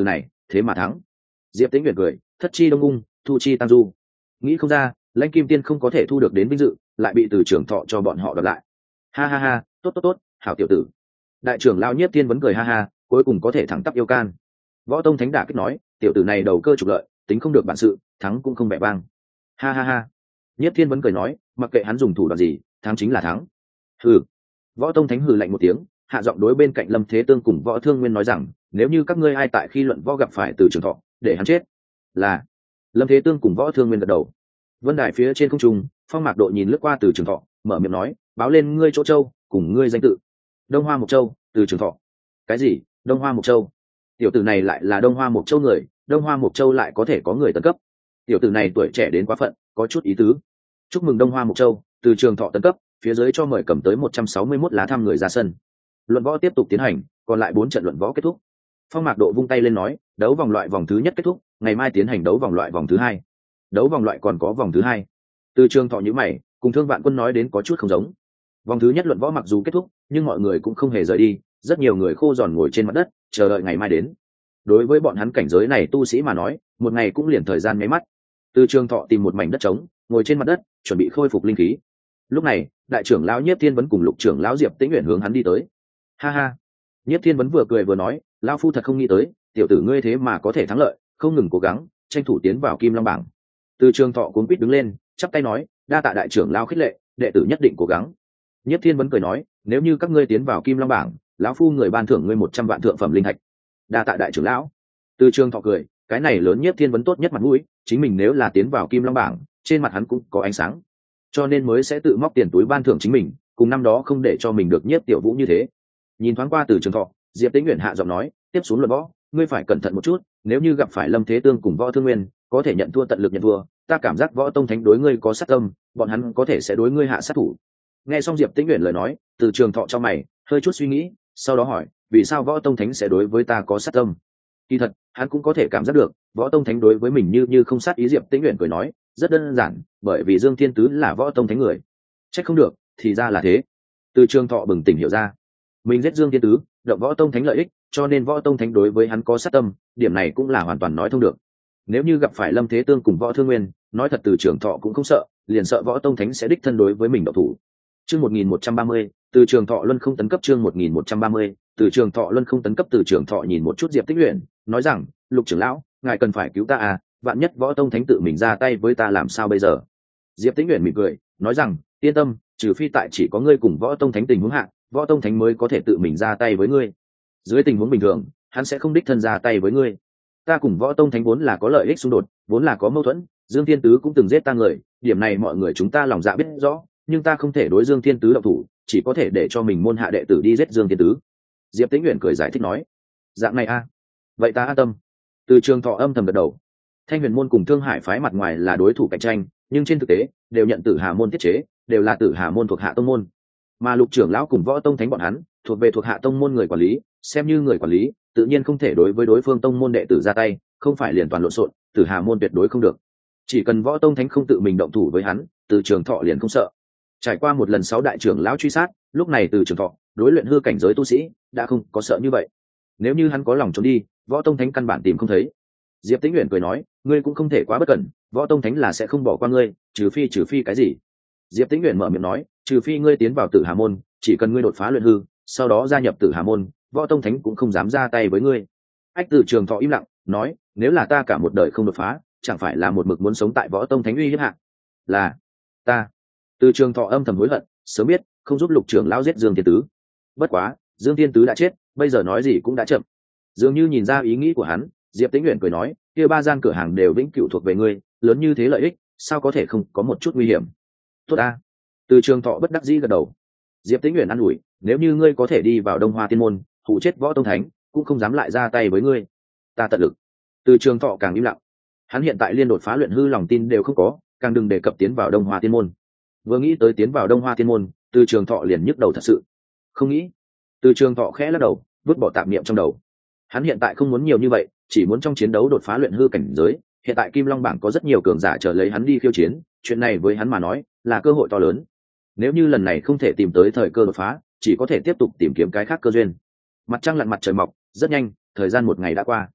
thế mà thắng. Diệp Tĩnh Uyển cười, thất chi đông ung, thu chi tam du. Nghĩ không ra lãnh kim tiên không có thể thu được đến vinh dự, lại bị từ trưởng thọ cho bọn họ đoạt lại. Ha ha ha, tốt tốt tốt, hảo tiểu tử. Đại trưởng lão Nhiếp Thiên vẫn cười ha ha, cuối cùng có thể thẳng tắp yêu can. Võ Tông Thánh đả kích nói, tiểu tử này đầu cơ trục lợi, tính không được bản sự, thắng cũng không bẻ vang. Ha ha ha. Nhiếp Thiên vẫn cười nói, mặc kệ hắn dùng thủ đoạn gì, thắng chính là thắng. Hừ. Võ Tông Thánh hừ lạnh một tiếng, hạ giọng đối bên cạnh Lâm Thế Tương cùng Võ Thương Nguyên nói rằng, nếu như các ngươi ai tại khi luận võ gặp phải từ trường thọ, để hắn chết. Là. Lâm Thế Tương cùng Võ Thương Nguyên gật đầu. Vân đài phía trên không trung, Phong Mạc Độ nhìn lướt qua từ trường thọ, mở miệng nói, báo lên ngươi chỗ châu, cùng ngươi danh tự. Đông Hoa Mộc Châu, từ trường thọ. Cái gì? Đông Hoa Mộc Châu? Tiểu tử này lại là Đông Hoa Mộc Châu người, Đông Hoa Mộc Châu lại có thể có người tấn cấp. Tiểu tử này tuổi trẻ đến quá phận, có chút ý tứ. Chúc mừng Đông Hoa Mộc Châu, từ trường thọ tấn cấp, phía dưới cho mời cầm tới một trăm sáu mươi mốt lá thăm người ra sân. Luận võ tiếp tục tiến hành, còn lại bốn trận luận võ kết thúc. Phong Mạc Độ vung tay lên nói, đấu vòng loại vòng thứ nhất kết thúc, ngày mai tiến hành đấu vòng loại vòng thứ hai. Đấu vòng loại còn có vòng thứ hai. Từ trường thọ nhíu mày, cùng Thương Vạn Quân nói đến có chút không giống. Vòng thứ nhất luận võ mặc dù kết thúc, nhưng mọi người cũng không hề rời đi, rất nhiều người khô giòn ngồi trên mặt đất, chờ đợi ngày mai đến. Đối với bọn hắn cảnh giới này tu sĩ mà nói, một ngày cũng liền thời gian nháy mắt. Từ trường thọ tìm một mảnh đất trống, ngồi trên mặt đất, chuẩn bị khôi phục linh khí. Lúc này, đại trưởng lão Nhiếp Thiên Vấn cùng lục trưởng lão Diệp Tĩnh Uyển hướng hắn đi tới. Ha ha. Nhiếp Thiên Vấn vừa cười vừa nói, lão phu thật không nghĩ tới, tiểu tử ngươi thế mà có thể thắng lợi, không ngừng cố gắng, tranh thủ tiến vào Kim Long bảng. Từ trường thọ cuống quýt đứng lên, chắp tay nói, đa tạ đại trưởng lão khích lệ, đệ tử nhất định cố gắng. Nhiếp Thiên Vấn cười nói, nếu như các ngươi tiến vào Kim Long bảng, lão phu người ban thưởng ngươi một trăm vạn thượng phẩm linh thạch. Đa tạ đại trưởng lão. Từ trường thọ cười, cái này lớn Nhiếp Thiên Vấn tốt nhất mặt mũi, chính mình nếu là tiến vào Kim Long bảng, trên mặt hắn cũng có ánh sáng, cho nên mới sẽ tự móc tiền túi ban thưởng chính mình, cùng năm đó không để cho mình được Nhiếp Tiểu Vũ như thế. Nhìn thoáng qua Từ trường thọ, Diệp Tĩnh Uyển hạ giọng nói, tiếp xuống luận võ, ngươi phải cẩn thận một chút, nếu như gặp phải Lâm Thế Tương cùng Võ Thương Nguyên, có thể nhận thua tận lực nhận thua, ta cảm giác Võ Tông Thánh đối ngươi có sát tâm, bọn hắn có thể sẽ đối ngươi hạ sát thủ. Nghe xong Diệp Tĩnh Uyển lời nói, Từ trường thọ cho mày, hơi chút suy nghĩ, sau đó hỏi, vì sao Võ Tông Thánh sẽ đối với ta có sát tâm? Kỳ thật, hắn cũng có thể cảm giác được, Võ Tông Thánh đối với mình như như không sát ý. Diệp Tĩnh Uyển cười nói, rất đơn giản, bởi vì Dương Thiên Tứ là Võ Tông Thánh người. Trách không được, thì ra là thế. Từ trường thọ bừng tỉnh hiểu ra, mình giết Dương Thiên Tứ, động Võ Tông Thánh lợi ích, cho nên Võ Tông Thánh đối với hắn có sát tâm, điểm này cũng là hoàn toàn nói thông được. Nếu như gặp phải Lâm Thế Tương cùng Võ Thương Nguyên, nói thật Từ trường thọ cũng không sợ, liền sợ Võ Tông Thánh sẽ đích thân đối với mình động thủ. Chương một nghìn một trăm ba mươi, Từ trường thọ luân không tấn cấp. Chương một nghìn một trăm ba mươi, Từ trường thọ luân không tấn cấp. Từ trường thọ nhìn một chút Diệp Tĩnh Uyển, nói rằng, lục trưởng lão, ngài cần phải cứu ta à, vạn nhất Võ Tông Thánh tự mình ra tay với ta làm sao bây giờ? Diệp Tĩnh Uyển mỉm cười, nói rằng, yên tâm, trừ phi tại chỉ có ngươi cùng Võ Tông Thánh tình huống hạ, Võ Tông Thánh mới có thể tự mình ra tay với ngươi. Dưới tình huống bình thường, hắn sẽ không đích thân ra tay với ngươi. Ta cùng Võ Tông Thánh vốn là có lợi ích xung đột, vốn là có mâu thuẫn, Dương Thiên Tứ cũng từng giết ta người, điểm này mọi người chúng ta lòng dạ biết rõ, nhưng ta không thể đối Dương Thiên Tứ động thủ, chỉ có thể để cho mình môn hạ đệ tử đi giết Dương Thiên Tứ. Diệp Tĩnh Uyển cười giải thích nói, dạng này a, à? Vậy ta an tâm. Từ trường thọ âm thầm gật đầu. Thanh Huyền môn cùng Thương Hải phái mặt ngoài là đối thủ cạnh tranh, nhưng trên thực tế đều nhận Tử Hà môn tiết chế, đều là Tử Hà môn thuộc hạ tông môn. Mà Lục trưởng lão cùng Võ Tông Thánh bọn hắn thuộc về thuộc hạ tông môn người quản lý, xem như người quản lý, tự nhiên không thể đối với đối phương tông môn đệ tử ra tay, không phải liền toàn lộn xộn, Tử Hà môn tuyệt đối không được. Chỉ cần Võ Tông Thánh không tự mình động thủ với hắn, Từ trường thọ liền không sợ. Trải qua một lần sáu đại trưởng lão truy sát, lúc này Từ trường thọ đối luyện hư cảnh giới tu sĩ đã không có sợ như vậy. Nếu như hắn có lòng trốn đi, Võ Tông Thánh căn bản tìm không thấy. Diệp Tĩnh Uyển cười nói, ngươi cũng không thể quá bất cẩn, Võ Tông Thánh là sẽ không bỏ qua ngươi, trừ phi trừ phi cái gì? Diệp Tĩnh Uyển mở miệng nói, trừ phi ngươi tiến vào Tử Hà môn, chỉ cần ngươi đột phá luyện hư, sau đó gia nhập Tử Hà môn, Võ Tông Thánh cũng không dám ra tay với ngươi. Ách Từ trường thọ im lặng, nói, nếu là ta cả một đời không đột phá, chẳng phải là một mực muốn sống tại Võ Tông Thánh uy hiếp hạ? Là ta. Từ trường thọ âm thầm hối hận, sớm biết không giúp lục trưởng lão giết Dương Thiên Tứ. Bất quá, Dương Thiên Tứ đã chết, bây giờ nói gì cũng đã chậm. Dường như nhìn ra ý nghĩ của hắn, Diệp Tĩnh Uyển cười nói, kia ba gian cửa hàng đều vĩnh cửu thuộc về ngươi, lớn như thế lợi ích, sao có thể không có một chút nguy hiểm? Tốt a. Từ trường thọ bất đắc dĩ gật đầu. Diệp Tĩnh Uyển an ủi, nếu như ngươi có thể đi vào Đông Hoa Tiên môn, hụ chết Võ Tông Thánh, cũng không dám lại ra tay với ngươi. Ta tận lực. Từ trường thọ càng im lặng. Hắn hiện tại liên đột phá luyện hư lòng tin đều không có, càng đừng đề cập tiến vào Đông Hoa Tiên môn. Vừa nghĩ tới tiến vào Đông Hoa Tiên môn, Từ trường thọ liền nhức đầu thật sự. Không nghĩ. Từ trường thọ khẽ lắc đầu, vứt bỏ tạp niệm trong đầu. Hắn hiện tại không muốn nhiều như vậy, chỉ muốn trong chiến đấu đột phá luyện hư cảnh giới. Hiện tại Kim Long bảng có rất nhiều cường giả chờ lấy hắn đi khiêu chiến, chuyện này với hắn mà nói là cơ hội to lớn. Nếu như lần này không thể tìm tới thời cơ đột phá, chỉ có thể tiếp tục tìm kiếm cái khác cơ duyên. Mặt trăng lặn mặt trời mọc, rất nhanh, thời gian một ngày đã qua.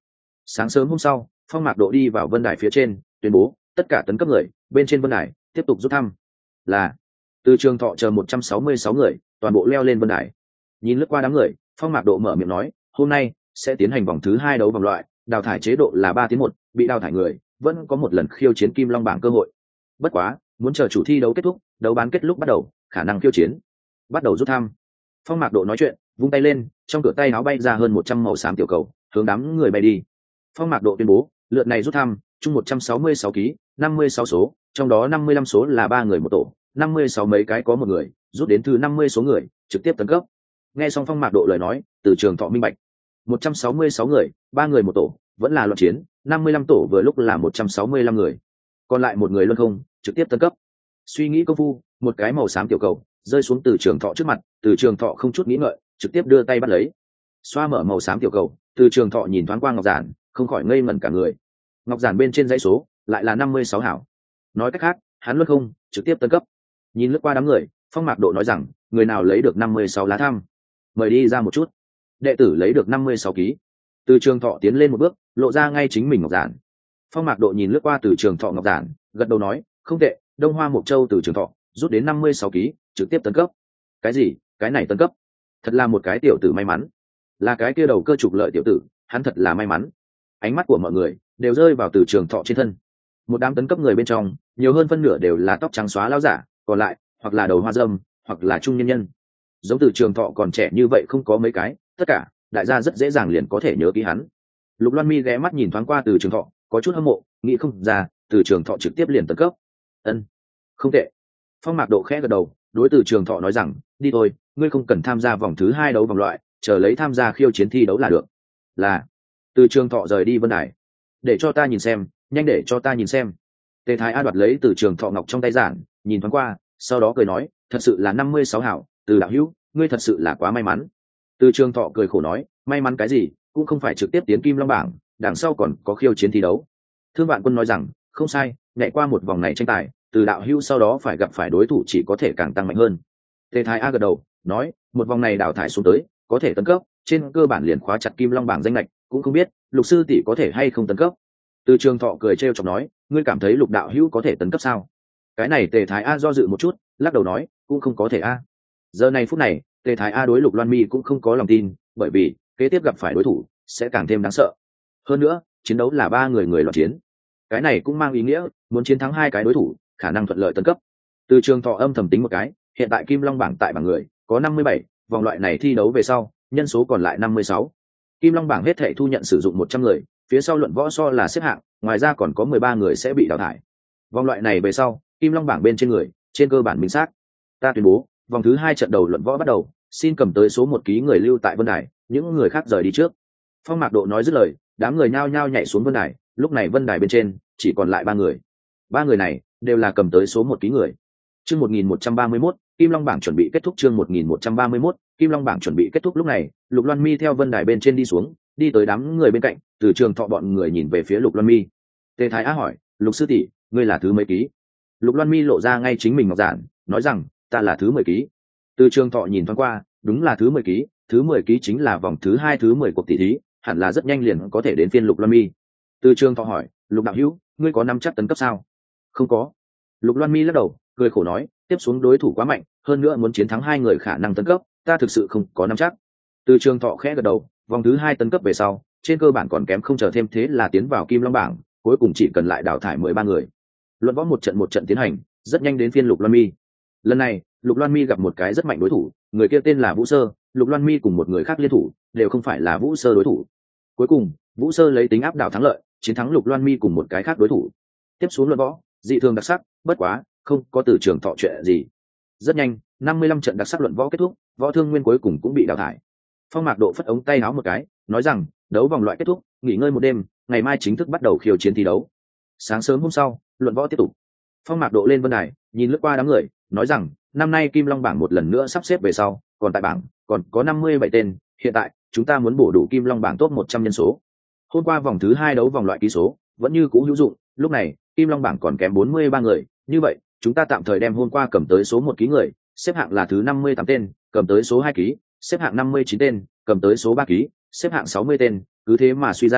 Sáng sớm hôm sau, Phong Mạc Độ đi vào vân đài phía trên, tuyên bố tất cả tấn cấp người bên trên vân đài tiếp tục rút thăm. Là Từ Trường Thọ chờ một trăm sáu mươi sáu người toàn bộ leo lên vân đài. Nhìn lướt qua đám người, Phong Mạc Độ mở miệng nói, hôm nay sẽ tiến hành vòng thứ hai đấu vòng loại, đào thải chế độ là ba tiến một, bị đào thải người vẫn có một lần khiêu chiến Kim Long bảng cơ hội. Bất quá, muốn chờ chủ thi đấu kết thúc, đấu bán kết lúc bắt đầu, khả năng khiêu chiến. Bắt đầu rút thăm. Phong Mạc Độ nói chuyện, vung tay lên, trong cửa tay áo bay ra hơn một trăm màu xám tiểu cầu, hướng đám người bay đi. Phong Mạc Độ tuyên bố, lượt này rút thăm, chung một trăm sáu mươi sáu ký, năm mươi sáu số, trong đó năm mươi lăm số là ba người một tổ, năm mươi sáu mấy cái có một người, rút đến thứ năm mươi số người, trực tiếp tấn cấp. Nghe xong Phong Mạc Độ lời nói, Từ Trường Thọ minh bạch. một trăm sáu mươi sáu người, ba người một tổ, vẫn là loạn chiến, năm mươi lăm tổ vừa lúc là một trăm sáu mươi lăm người. Còn lại một người luân không, trực tiếp tấn cấp. Suy nghĩ công phu, một cái màu xám tiểu cầu rơi xuống Từ Trường Thọ trước mặt, Từ Trường Thọ không chút nghĩ ngợi, trực tiếp đưa tay bắt lấy. Xoa mở màu xám tiểu cầu, Từ Trường Thọ nhìn thoáng qua ngọc giản, không khỏi ngây ngẩn cả người. Ngọc giản bên trên dãy số lại là năm mươi sáu hảo. Nói cách khác, hắn luân không, trực tiếp tấn cấp. Nhìn lướt qua đám người, Phong Mạc Độ nói rằng, người nào lấy được năm mươi sáu lá thăm, mời đi ra một chút. Đệ tử lấy được năm mươi sáu ký. Từ Trường Thọ tiến lên một bước, lộ ra ngay chính mình ngọc giản. Phong Mạc Độ nhìn lướt qua Từ Trường Thọ ngọc giản, gật đầu nói, không tệ, Đông Hoa Mộc Châu Từ Trường Thọ rút đến năm mươi sáu ký, trực tiếp tấn cấp. Cái gì? Cái này tấn cấp? Thật là một cái tiểu tử may mắn. Là cái kia đầu cơ trục lợi tiểu tử, hắn thật là may mắn. Ánh mắt của mọi người đều rơi vào Từ Trường Thọ trên thân. Một đám tấn cấp người bên trong, nhiều hơn phân nửa đều là tóc trắng xóa lão giả, còn lại hoặc là đầu hoa râm, hoặc là trung nhân nhân. Giống Từ Trường Thọ còn trẻ như vậy không có mấy cái, tất cả đại gia rất dễ dàng liền có thể nhớ ký hắn. Lục Loan Mi ghé mắt nhìn thoáng qua Từ Trường Thọ, có chút hâm mộ, nghĩ không ra Từ Trường Thọ trực tiếp liền tấn cấp. Ân, không tệ. Phong Mạc Độ khẽ gật đầu, đối Từ Trường Thọ nói rằng, đi thôi, ngươi không cần tham gia vòng thứ hai đấu vòng loại, chờ lấy tham gia khiêu chiến thi đấu là được. Là. Từ Trường Thọ rời đi vân đài. Để cho ta nhìn xem, nhanh để cho ta nhìn xem. Tề Thái A đoạt lấy Từ Trường Thọ ngọc trong tay giản, nhìn thoáng qua, sau đó cười nói, thật sự là năm mươi sáu hảo, Từ đạo hữu, ngươi thật sự là quá may mắn. Từ Trường Thọ cười khổ nói, may mắn cái gì, cũng không phải trực tiếp tiến Kim Long bảng, đằng sau còn có khiêu chiến thi đấu. Thương Vạn Quân nói rằng, không sai, nhảy qua một vòng này tranh tài, Từ đạo hữu sau đó phải gặp phải đối thủ chỉ có thể càng tăng mạnh hơn. Tề Thái A gật đầu, nói, một vòng này đào thải xuống tới, có thể tấn cấp, trên cơ bản liền khóa chặt Kim Long bảng danh lệch, cũng không biết Lục sư tỷ có thể hay không tấn cấp. Từ Trường Thọ cười trêu chọc nói, ngươi cảm thấy Lục đạo hữu có thể tấn cấp sao? Cái này Tề Thái A do dự một chút, lắc đầu nói, cũng không có thể a. Giờ này phút này, Tề Thái A đối Lục Loan Mi cũng không có lòng tin, bởi vì kế tiếp gặp phải đối thủ sẽ càng thêm đáng sợ. Hơn nữa, chiến đấu là ba người người loạn chiến, cái này cũng mang ý nghĩa muốn chiến thắng hai cái đối thủ, khả năng thuận lợi tấn cấp. Từ Trường Thọ âm thầm tính một cái, hiện tại Kim Long bảng tại bảng người có năm mươi bảy, vòng loại này thi đấu về sau, nhân số còn lại năm mươi sáu. Kim Long bảng hết thảy thu nhận sử dụng một trăm người, phía sau luận võ so là xếp hạng, ngoài ra còn có mười ba người sẽ bị đào thải. Vòng loại này về sau, Kim Long bảng bên trên người, trên cơ bản minh xác. Ta tuyên bố, vòng thứ hai trận đầu luận võ bắt đầu, xin cầm tới số một ký người lưu tại vân đài, những người khác rời đi trước. Phong Mạc Độ nói dứt lời, đám người nhao nhao nhảy xuống vân đài, lúc này vân đài bên trên chỉ còn lại ba người. Ba người này đều là cầm tới số một ký người. Chương một nghìn một trăm ba mươi mốt, Kim Long bảng chuẩn bị kết thúc. Chương một nghìn một trăm ba mươi mốt, Kim Long bảng chuẩn bị kết thúc. Lúc này, Lục Loan Mi theo vân đài bên trên đi xuống, đi tới đám người bên cạnh, Từ Trường Thọ bọn người nhìn về phía Lục Loan Mi. Tề Thái Á hỏi, Lục sư tỷ, ngươi là thứ mấy ký? Lục Loan Mi lộ ra ngay chính mình ngọc giản, nói rằng, ta là thứ mười ký. Từ Trường Thọ nhìn thoáng qua, đúng là thứ mười ký, thứ mười ký chính là vòng thứ hai thứ mười cuộc tỷ thí, hẳn là rất nhanh liền có thể đến phiên Lục Loan Mi. Từ Trường Thọ hỏi, Lục đạo hữu, ngươi có nắm chắc tấn cấp sao? Không có. Lục Loan Mi lắc đầu, cười khổ nói, tiếp xuống đối thủ quá mạnh, hơn nữa muốn chiến thắng hai người khả năng tấn cấp, ta thực sự không có nắm chắc. Từ Trường Thọ khẽ gật đầu, vòng thứ hai tấn cấp về sau, trên cơ bản còn kém không chờ thêm, thế là tiến vào Kim Long bảng, cuối cùng chỉ cần lại đào thải mười ba người. Luận võ một trận một trận tiến hành, rất nhanh đến phiên Lục Loan Mi. Lần này, Lục Loan Mi gặp một cái rất mạnh đối thủ, người kia tên là Vũ Sơ, Lục Loan Mi cùng một người khác liên thủ, đều không phải là Vũ Sơ đối thủ. Cuối cùng, Vũ Sơ lấy tính áp đảo thắng lợi, chiến thắng Lục Loan Mi cùng một cái khác đối thủ. Tiếp xuống luận võ, dị thường đặc sắc, bất quá, không có Từ Trường Thọ chuyện gì. Rất nhanh, năm mươi lăm trận đặc sắc luận võ kết thúc, Võ Thương Nguyên cuối cùng cũng bị đào thải. Phong Mạc Độ phất ống tay áo một cái, nói rằng, đấu vòng loại kết thúc, nghỉ ngơi một đêm, ngày mai chính thức bắt đầu khiêu chiến thi đấu. Sáng sớm hôm sau, luận võ tiếp tục. Phong Mạc Độ lên vân đài, nhìn lướt qua đám người, nói rằng, năm nay Kim Long bảng một lần nữa sắp xếp về sau, còn tại bảng còn có năm mươi bảy tên, hiện tại chúng ta muốn bổ đủ Kim Long bảng top một trăm nhân số. Hôm qua vòng thứ hai đấu vòng loại ký số vẫn như cũ hữu dụng, lúc này Kim Long bảng còn kém bốn mươi ba người, như vậy chúng ta tạm thời đem hôm qua cầm tới số một ký người, xếp hạng là thứ năm mươi tám tên, cầm tới số hai ký, xếp hạng năm mươi chín tên, cầm tới số ba ký, xếp hạng sáu mươi tên, cứ thế mà suy ra,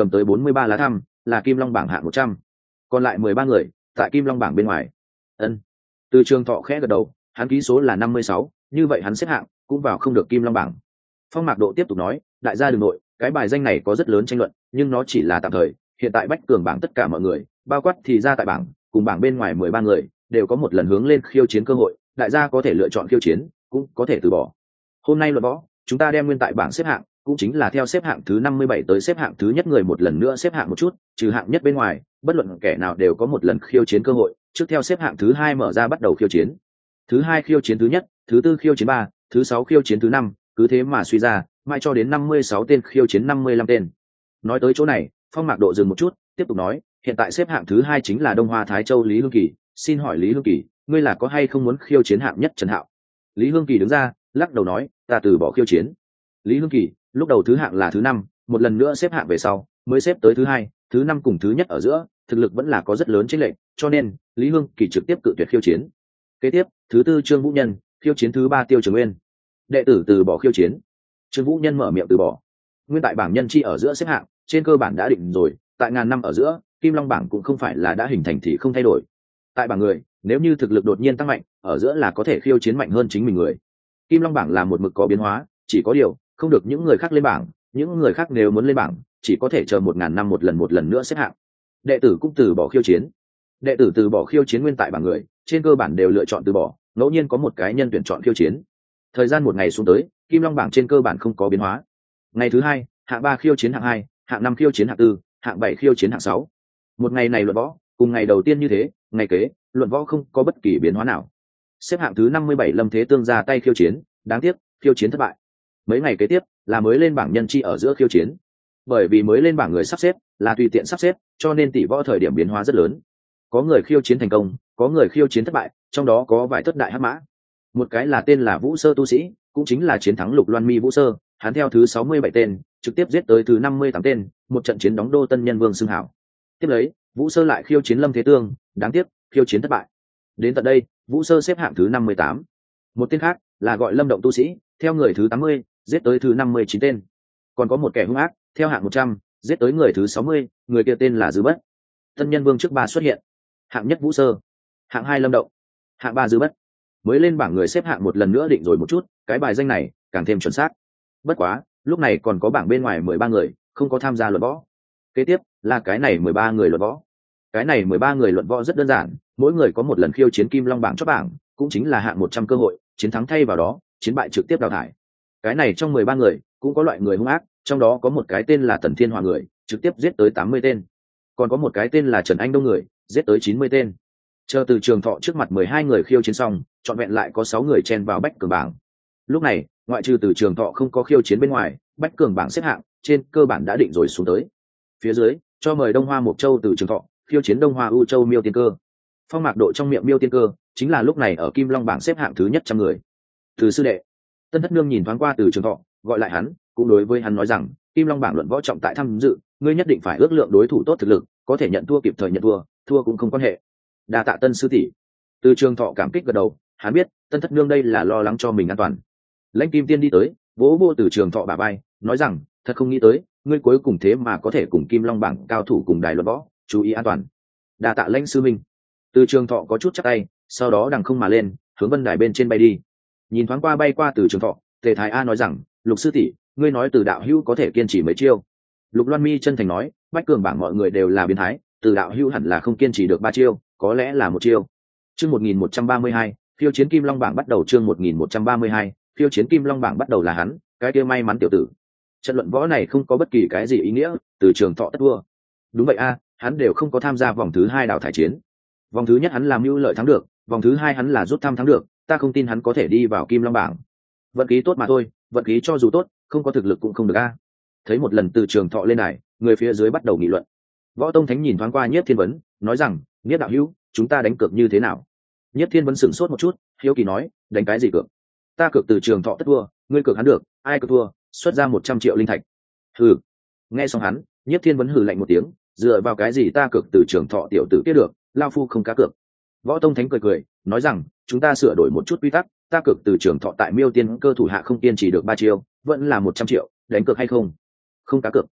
cầm tới bốn mươi ba lá thăm, là Kim Long bảng hạng một trăm. Còn lại mười ba người, tại Kim Long bảng bên ngoài. Ân. Từ Trường Thọ khẽ gật đầu, hắn ký số là năm mươi sáu, như vậy hắn xếp hạng cũng vào không được Kim Long bảng. Phong Mạc Độ tiếp tục nói, đại gia đừng nội, cái bài danh này có rất lớn tranh luận, nhưng nó chỉ là tạm thời, hiện tại bách cường bảng tất cả mọi người, bao quát thì ra tại bảng, cùng bảng bên ngoài mười ba người, đều có một lần hướng lên khiêu chiến cơ hội, đại gia có thể lựa chọn khiêu chiến, cũng có thể từ bỏ. Hôm nay luận võ, chúng ta đem nguyên tại bảng xếp hạng, cũng chính là theo xếp hạng thứ năm mươi bảy tới xếp hạng thứ nhất người một lần nữa xếp hạng một chút, trừ hạng nhất bên ngoài, bất luận kẻ nào đều có một lần khiêu chiến cơ hội, trước theo xếp hạng thứ hai mở ra bắt đầu khiêu chiến. Thứ hai khiêu chiến thứ nhất, thứ tư khiêu chiến ba, thứ sáu khiêu chiến thứ năm, cứ thế mà suy ra, mai cho đến năm mươi sáu tên khiêu chiến năm mươi lăm tên. Nói tới chỗ này, Phong Mạc Độ dừng một chút, tiếp tục nói, hiện tại xếp hạng thứ hai chính là Đông Hoa Thái Châu Lý Hương Kỳ, xin hỏi Lý Hương Kỳ, ngươi là có hay không muốn khiêu chiến hạng nhất Trần Hạo? Lý Hương Kỳ đứng ra, lắc đầu nói, ta từ bỏ khiêu chiến. Lý Hương Kỳ, lúc đầu thứ hạng là thứ năm, một lần nữa xếp hạng về sau, mới xếp tới thứ hai, thứ năm cùng thứ nhất ở giữa, thực lực vẫn là có rất lớn chênh lệch, cho nên Lý Hương Kỳ trực tiếp cự tuyệt khiêu chiến. Kế tiếp, thứ tư Trương Vũ Nhân, khiêu chiến thứ ba Tiêu Trường Nguyên. Đệ tử từ bỏ khiêu chiến. Trương Vũ Nhân mở miệng từ bỏ. Nguyên tại bảng nhân chi ở giữa xếp hạng, trên cơ bản đã định rồi, tại ngàn năm ở giữa, Kim Long bảng cũng không phải là đã hình thành thì không thay đổi. Tại bảng người, nếu như thực lực đột nhiên tăng mạnh, ở giữa là có thể khiêu chiến mạnh hơn chính mình người. Kim Long bảng là một mực có biến hóa, chỉ có điều, không được những người khác lên bảng, những người khác nếu muốn lên bảng, chỉ có thể chờ một ngàn năm một lần một lần nữa xếp hạng. Đệ tử cũng từ bỏ khiêu chiến. Đệ tử từ bỏ khiêu chiến nguyên tại bảng người, trên cơ bản đều lựa chọn từ bỏ, ngẫu nhiên có một cái nhân tuyển chọn khiêu chiến. Thời gian một ngày xuống tới, Kim Long bảng trên cơ bản không có biến hóa. Ngày thứ hai, hạng ba khiêu chiến hạng hai, hạng năm khiêu chiến hạng tư, hạng bảy khiêu chiến hạng sáu. Một ngày này luận võ, cùng ngày đầu tiên như thế, ngày kế, luận võ không có bất kỳ biến hóa nào. Xếp hạng thứ năm mươi bảy Lâm Thế Tương ra tay khiêu chiến, đáng tiếc, khiêu chiến thất bại. Mấy ngày kế tiếp, là mới lên bảng nhân chi ở giữa khiêu chiến. Bởi vì mới lên bảng người sắp xếp, là tùy tiện sắp xếp, cho nên tỷ võ thời điểm biến hóa rất lớn. Có người khiêu chiến thành công, có người khiêu chiến thất bại, trong đó có vài thất đại hắc mã. Một cái là tên là Vũ Sơ tu sĩ, cũng chính là chiến thắng Lục Loan Mi Vũ Sơ, hắn theo thứ sáu mươi bảy tên, trực tiếp giết tới thứ năm mươi tám tên, một trận chiến đóng đô tân nhân vương xưng hảo. Tiếp lấy, Vũ Sơ lại khiêu chiến Lâm Thế Tương, đáng tiếc, khiêu chiến thất bại. Đến tận đây, Vũ Sơ xếp hạng thứ năm mươi tám. Một tên khác là gọi Lâm Động tu sĩ, theo người thứ tám mươi, giết tới thứ năm mươi chín tên. Còn có một kẻ hung ác, theo hạng một trăm, giết tới người thứ sáu mươi, người kia tên là Dư Bất. Tân nhân vương trước ba xuất hiện. Hạng nhất Vũ Sơ, hạng hai Lâm Động, hạng ba Dư Bất. Mới lên bảng người xếp hạng một lần nữa định rồi một chút, cái bài danh này càng thêm chuẩn xác. Bất quá, lúc này còn có bảng bên ngoài mười ba người, không có tham gia luận võ. Kế tiếp là cái này mười ba người luận võ. Cái này mười ba người luận võ rất đơn giản, mỗi người có một lần khiêu chiến Kim Long bảng chót bảng, cũng chính là hạng một trăm cơ hội, chiến thắng thay vào đó, chiến bại trực tiếp đào thải. Cái này trong mười ba người, cũng có loại người hung ác, trong đó có một cái tên là Tần Thiên Hòa người, trực tiếp giết tới tám mươi tên. Còn có một cái tên là Trần Anh Đông người, giết tới chín mươi tên. Chờ Từ Trường Thọ trước mặt mười hai người khiêu chiến xong, trọn vẹn lại có sáu người chen vào bách cường bảng. Lúc này, ngoại trừ Từ Trường Thọ không có khiêu chiến bên ngoài, bách cường bảng xếp hạng trên cơ bản đã định rồi xuống tới. Phía dưới, cho mời Đông Hoa Mộc Châu Từ Trường Thọ khiêu chiến Đông Hoa U Châu Miêu Tiên Cơ. Phong Mạc Độ trong miệng Miêu Tiên Cơ chính là lúc này ở Kim Long bảng xếp hạng thứ nhất trăm người. Từ sư đệ. Tân Thất Nương nhìn thoáng qua Từ Trường Thọ, gọi lại hắn, cũng đối với hắn nói rằng, Kim Long bảng luận võ trọng tại tham dự, ngươi nhất định phải ước lượng đối thủ tốt thực lực, có thể nhận thua kịp thời nhận thua, thua cũng không quan hệ. Đa tạ Tân sư tỷ. Từ Trường Thọ cảm kích gật đầu, hắn biết Tân Thất Nương đây là lo lắng cho mình an toàn. Lãnh Kim Tiên đi tới, vỗ vỗ Từ Trường Thọ bả vai, nói rằng, thật không nghĩ tới, ngươi cuối cùng thế mà có thể cùng Kim Long bảng cao thủ cùng đài luận võ, chú ý an toàn. Đa tạ Lãnh sư minh. Từ Trường Thọ có chút chắc tay, sau đó đằng không mà lên, hướng vân đài bên trên bay đi. Nhìn thoáng qua bay qua Từ Trường Thọ, Tề Thái A nói rằng, Lục sư tỷ, ngươi nói Từ đạo hữu có thể kiên trì mấy chiêu. Lục Loan Mi chân thành nói, bách cường bảng mọi người đều là biến thái, Từ đạo hữu hẳn là không kiên trì được ba chiêu, có lẽ là một chiêu. Chương một nghìn một trăm ba mươi hai, phiêu chiến Kim Long bảng bắt đầu. Chương một nghìn một trăm ba mươi hai, phiêu chiến Kim Long bảng bắt đầu là hắn, cái kia may mắn tiểu tử. Trận luận võ này không có bất kỳ cái gì ý nghĩa, Từ Trường Thọ tất thua. Đúng vậy a, hắn đều không có tham gia vòng thứ hai đào thải chiến. Vòng thứ nhất hắn làm mưu lợi thắng được, vòng thứ hai hắn là rút thăm thắng được, ta không tin hắn có thể đi vào Kim Long bảng. Vận khí tốt mà thôi, vận khí cho dù tốt, không có thực lực cũng không được a. Thấy một lần Từ Trường Thọ lên này, người phía dưới bắt đầu nghị luận. Võ Tông Thánh nhìn thoáng qua Nhiếp Thiên Vấn, nói rằng, Nhiếp đạo hữu, chúng ta đánh cược như thế nào? Nhiếp Thiên Vấn sửng sốt một chút, hiếu kỳ nói, đánh cái gì cược? Ta cược Từ Trường Thọ tất thua, ngươi cược hắn được, ai cược thua, xuất ra một trăm triệu linh thạch. Hừ. Nghe xong hắn, Nhiếp Thiên Vấn hừ lạnh một tiếng, dựa vào cái gì ta cược Từ Trường Thọ tiểu tử kia được, lao phu không cá cược. Võ Tông Thánh cười cười, nói rằng, chúng ta sửa đổi một chút quy tắc, ta cược Từ Trường Thọ tại Miêu Tiên cơ thủ hạ không kiên trì được ba chiêu, vẫn là một trăm triệu, đánh cược hay không? Không cá cược.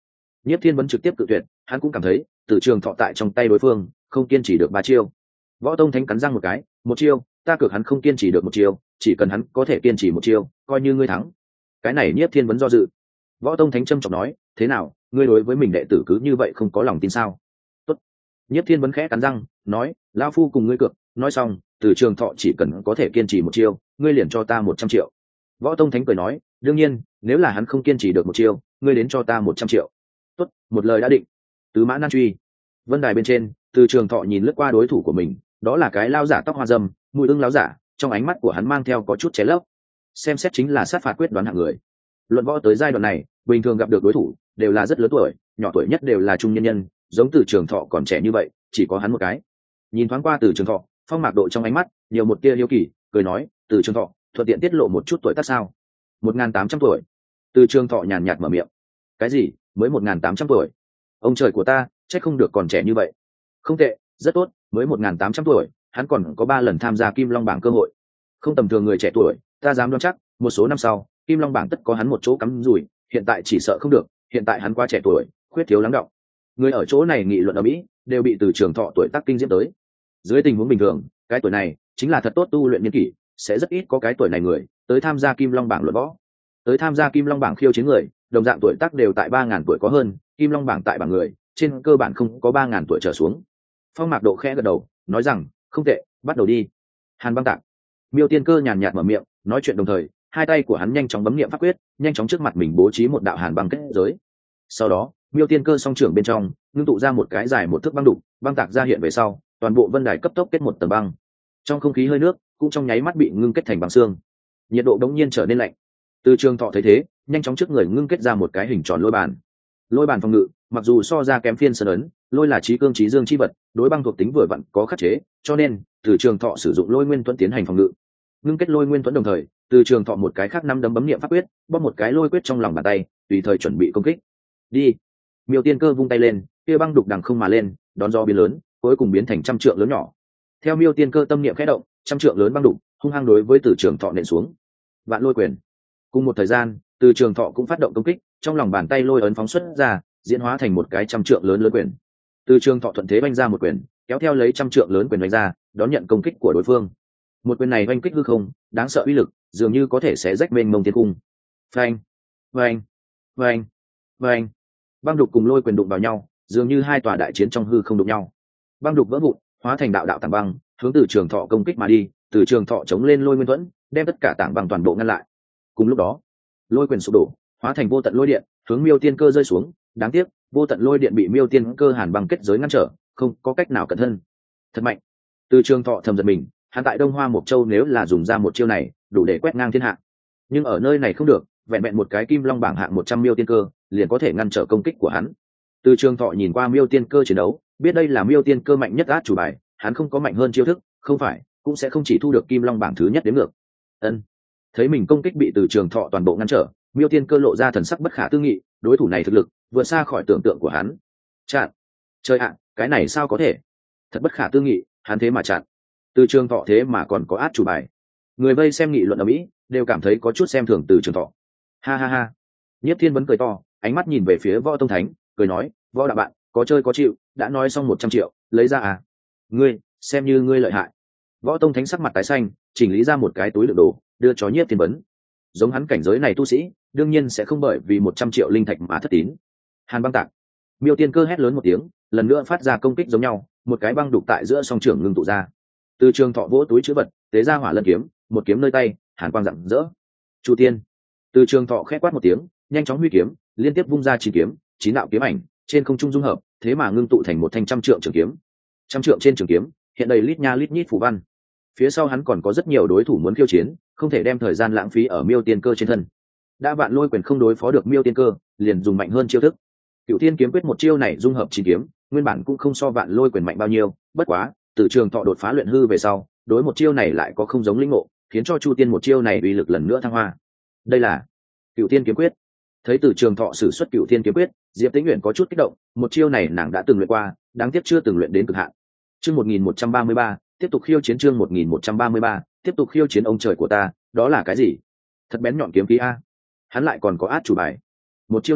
Nhiếp Thiên Vấn trực tiếp cự tuyệt, hắn cũng cảm thấy Từ Trường Thọ tại trong tay đối phương không kiên trì được ba chiêu. Võ Tông Thánh cắn răng một cái, một chiêu, ta cược hắn không kiên trì được một chiêu, chỉ cần hắn có thể kiên trì một chiêu, coi như ngươi thắng. Cái này Nhiếp Thiên Vấn do dự. Võ Tông Thánh trầm trọng nói, thế nào, ngươi đối với mình đệ tử cứ như vậy không có lòng tin sao? Tốt. Nhiếp Thiên Vấn khẽ cắn răng, nói, lão phu cùng ngươi cược. Nói xong, Từ Trường Thọ chỉ cần có thể kiên trì một chiêu, ngươi liền cho ta một trăm triệu. Võ Tông Thánh cười nói, đương nhiên, nếu là hắn không kiên trì được một chiêu, ngươi đến cho ta một trăm triệu. Tốt, một lời đã định. Tứ mã nan truy. Vân đài bên trên, Từ Trường Thọ nhìn lướt qua đối thủ của mình, đó là cái lao giả tóc hoa râm, mùi ưng láo giả, trong ánh mắt của hắn mang theo có chút ché lấp. Xem xét chính là sát phạt quyết đoán hạng người. Luận võ tới giai đoạn này, bình thường gặp được đối thủ đều là rất lớn tuổi, nhỏ tuổi nhất đều là trung nhân nhân, giống Từ Trường Thọ còn trẻ như vậy, chỉ có hắn một cái. Nhìn thoáng qua Từ Trường Thọ, Phong Mạc Độ trong ánh mắt nhiều một tia hiếu kỳ, cười nói, Từ Trường Thọ, thuận tiện tiết lộ một chút tuổi tác sao? Một nghìn tám trăm tuổi. Từ Trường Thọ nhàn nhạt mở miệng. Cái gì? Mới một nghìn tám trăm tuổi? Ông trời của ta, chắc không được còn trẻ như vậy. Không tệ, rất tốt, mới một nghìn tám trăm tuổi, hắn còn có ba lần tham gia Kim Long bảng cơ hội. Không tầm thường người trẻ tuổi, ta dám đoán chắc, một số năm sau, Kim Long bảng tất có hắn một chỗ cắm rủi, hiện tại chỉ sợ không được, hiện tại hắn quá trẻ tuổi, khuyết thiếu lắng đọng. Người ở chỗ này nghị luận ở Mỹ, đều bị Từ Trường Thọ tuổi tác kinh diễm tới. Dưới tình huống bình thường, cái tuổi này chính là thật tốt tu luyện niên kỷ, sẽ rất ít có cái tuổi này người tới tham gia Kim Long bảng luận võ. Tới tham gia Kim Long bảng khiêu chiến người, đồng dạng tuổi tác đều tại ba ngàn tuổi có hơn, Kim Long bảng tại bảng người, trên cơ bản không có ba ngàn tuổi trở xuống. Phong Mạc Độ khẽ gật đầu, nói rằng, không tệ, bắt đầu đi. Hàn băng tạc. Miêu Tiên Cơ nhàn nhạt mở miệng, nói chuyện đồng thời, hai tay của hắn nhanh chóng bấm niệm pháp quyết, nhanh chóng trước mặt mình bố trí một đạo hàn băng kết giới. Sau đó, Miêu Tiên Cơ song trưởng bên trong, ngưng tụ ra một cái dài một thước băng đục, băng tạc ra hiện về sau, toàn bộ vân đài cấp tốc kết một tầng băng. Trong không khí hơi nước cũng trong nháy mắt bị ngưng kết thành băng xương. Nhiệt độ đống nhiên trở nên lạnh. Từ Trường Thọ thấy thế, nhanh chóng trước người ngưng kết ra một cái hình tròn lôi bàn. Lôi bàn phòng ngự, mặc dù so ra kém Phiên Sơn ấn, lôi là trí cương trí dương chi vật, đối băng thuộc tính vừa vặn có khắc chế, cho nên Từ Trường Thọ sử dụng lôi nguyên thuẫn tiến hành phòng ngự. Ngưng kết lôi nguyên thuẫn đồng thời, Từ Trường Thọ một cái khác năm đấm bấm niệm pháp quyết, bóp một cái lôi quyết trong lòng bàn tay, tùy thời chuẩn bị công kích. Đi. Miêu Tiên Cơ vung tay lên, kia băng đục đằng không mà lên, đón gió biến lớn, cuối cùng biến thành trăm trượng lớn nhỏ. Theo Miêu Tiên Cơ tâm niệm khẽ động, trăm trượng lớn băng đục hung hăng đối với Từ Trường Thọ nện xuống. Vạn lôi quyền. Cùng một thời gian, Từ Trường Thọ cũng phát động công kích, trong lòng bàn tay lôi ấn phóng xuất ra, diễn hóa thành một cái trăm trượng lớn lớn quyền. Từ Trường Thọ thuận thế vung ra một quyền, kéo theo lấy trăm trượng lớn quyền đánh ra, đón nhận công kích của đối phương. Một quyền này oanh kích hư không, đáng sợ uy lực, dường như có thể xé rách mênh mông thiên cung. Phanh, phanh, phanh, phanh. Băng đục cùng lôi quyền đụng vào nhau, dường như hai tòa đại chiến trong hư không đụng nhau. Băng đục vỡ vụn, hóa thành đạo đạo tảng băng, hướng Từ Trường Thọ công kích mà đi. Từ Trường Thọ chống lên lôi nguyên thuẫn, đem tất cả tảng băng toàn bộ ngăn lại. Cùng lúc đó, lôi quyền sụp đổ, hóa thành vô tận lôi điện, hướng Miêu Tiên Cơ rơi xuống. Đáng tiếc, vô tận lôi điện bị Miêu Tiên Cơ hàn băng kết giới ngăn trở, không có cách nào cẩn thân. Thật mạnh. Từ Trường Thọ thầm giật mình, hắn tại Đông Hoa Mộc Châu nếu là dùng ra một chiêu này, đủ để quét ngang thiên hạ. Nhưng ở nơi này không được, vẹn vẹn một cái Kim Long bảng hạng một trăm Miêu Tiên Cơ, liền có thể ngăn trở công kích của hắn. Từ Trường Thọ nhìn qua Miêu Tiên Cơ chiến đấu, biết đây là Miêu Tiên Cơ mạnh nhất át chủ bài, hắn không có mạnh hơn chiêu thức, không phải, cũng sẽ không chỉ thu được Kim Long bảng thứ nhất đến ngược. Ân. Thấy mình công kích bị Từ Trường Thọ toàn bộ ngăn trở, Miêu Tiên Cơ lộ ra thần sắc bất khả tư nghị, đối thủ này thực lực vượt xa khỏi tưởng tượng của hắn. Chặn. Trời ạ, cái này sao có thể? Thật bất khả tư nghị, hắn thế mà chặn. Từ Trường Thọ thế mà còn có át chủ bài. Người vây xem nghị luận ở Mỹ đều cảm thấy có chút xem thường Từ Trường Thọ. Ha ha ha. Nhiếp Thiên Vấn cười to, ánh mắt nhìn về phía Võ Tông Thánh, cười nói, Võ đạo bạn, có chơi có chịu, đã nói xong một trăm triệu, lấy ra à? Ngươi, xem như ngươi lợi hại. Võ Tông Thánh sắc mặt tái xanh, chỉnh lý ra một cái túi đựng đồ, đưa cho Nhiếp Thiên Vấn. Giống hắn cảnh giới này tu sĩ, đương nhiên sẽ không bởi vì một trăm triệu linh thạch mà thất tín. Hàn băng tạc. Miêu Tiên Cơ hét lớn một tiếng, lần nữa phát ra công kích giống nhau, một cái băng đục tại giữa song trưởng ngưng tụ ra. Từ Trường Thọ vỗ túi trữ vật, tế ra hỏa lân kiếm, một kiếm nơi tay, hàn quang rạng rỡ. Chu Tiên. Từ Trường Thọ khẽ quát một tiếng, nhanh chóng huy kiếm, liên tiếp vung ra chín kiếm, chín đạo kiếm ảnh, trên không trung dung hợp, thế mà ngưng tụ thành một thanh trăm trượng trường kiếm. Trăm trượng trên trường kiếm, hiện đầy lít nha lít nhít phù văn. Phía sau hắn còn có rất nhiều đối thủ muốn khiêu chiến, không thể đem thời gian lãng phí ở Miêu Tiên Cơ trên thân. Đã Vạn Lôi quyền không đối phó được Miêu Tiên Cơ, liền dùng mạnh hơn chiêu thức. Cửu Tiên kiếm quyết một chiêu này dung hợp chín kiếm, nguyên bản cũng không so Vạn Lôi quyền mạnh bao nhiêu, bất quá, Từ Trường Thọ đột phá luyện hư về sau, đối một chiêu này lại có không giống linh ngộ, khiến cho Chu Tiên một chiêu này uy lực lần nữa thăng hoa. Đây là Cửu Tiên kiếm quyết. Thấy Từ Trường Thọ sử xuất Cửu Tiên kiếm quyết, Diệp Tĩnh Uyển có chút kích động, một chiêu này nàng đã từng luyện qua, đáng tiếc chưa từng luyện đến cực hạn. Chương một nghìn một trăm ba mươi ba, tiếp tục khiêu chiến chương một nghìn một trăm ba mươi ba, tiếp tục khiêu chiến ông trời của ta, đó là cái gì? Thật bén nhọn kiếm khí a. Hắn lại còn có át chủ bài. Một chiêu này,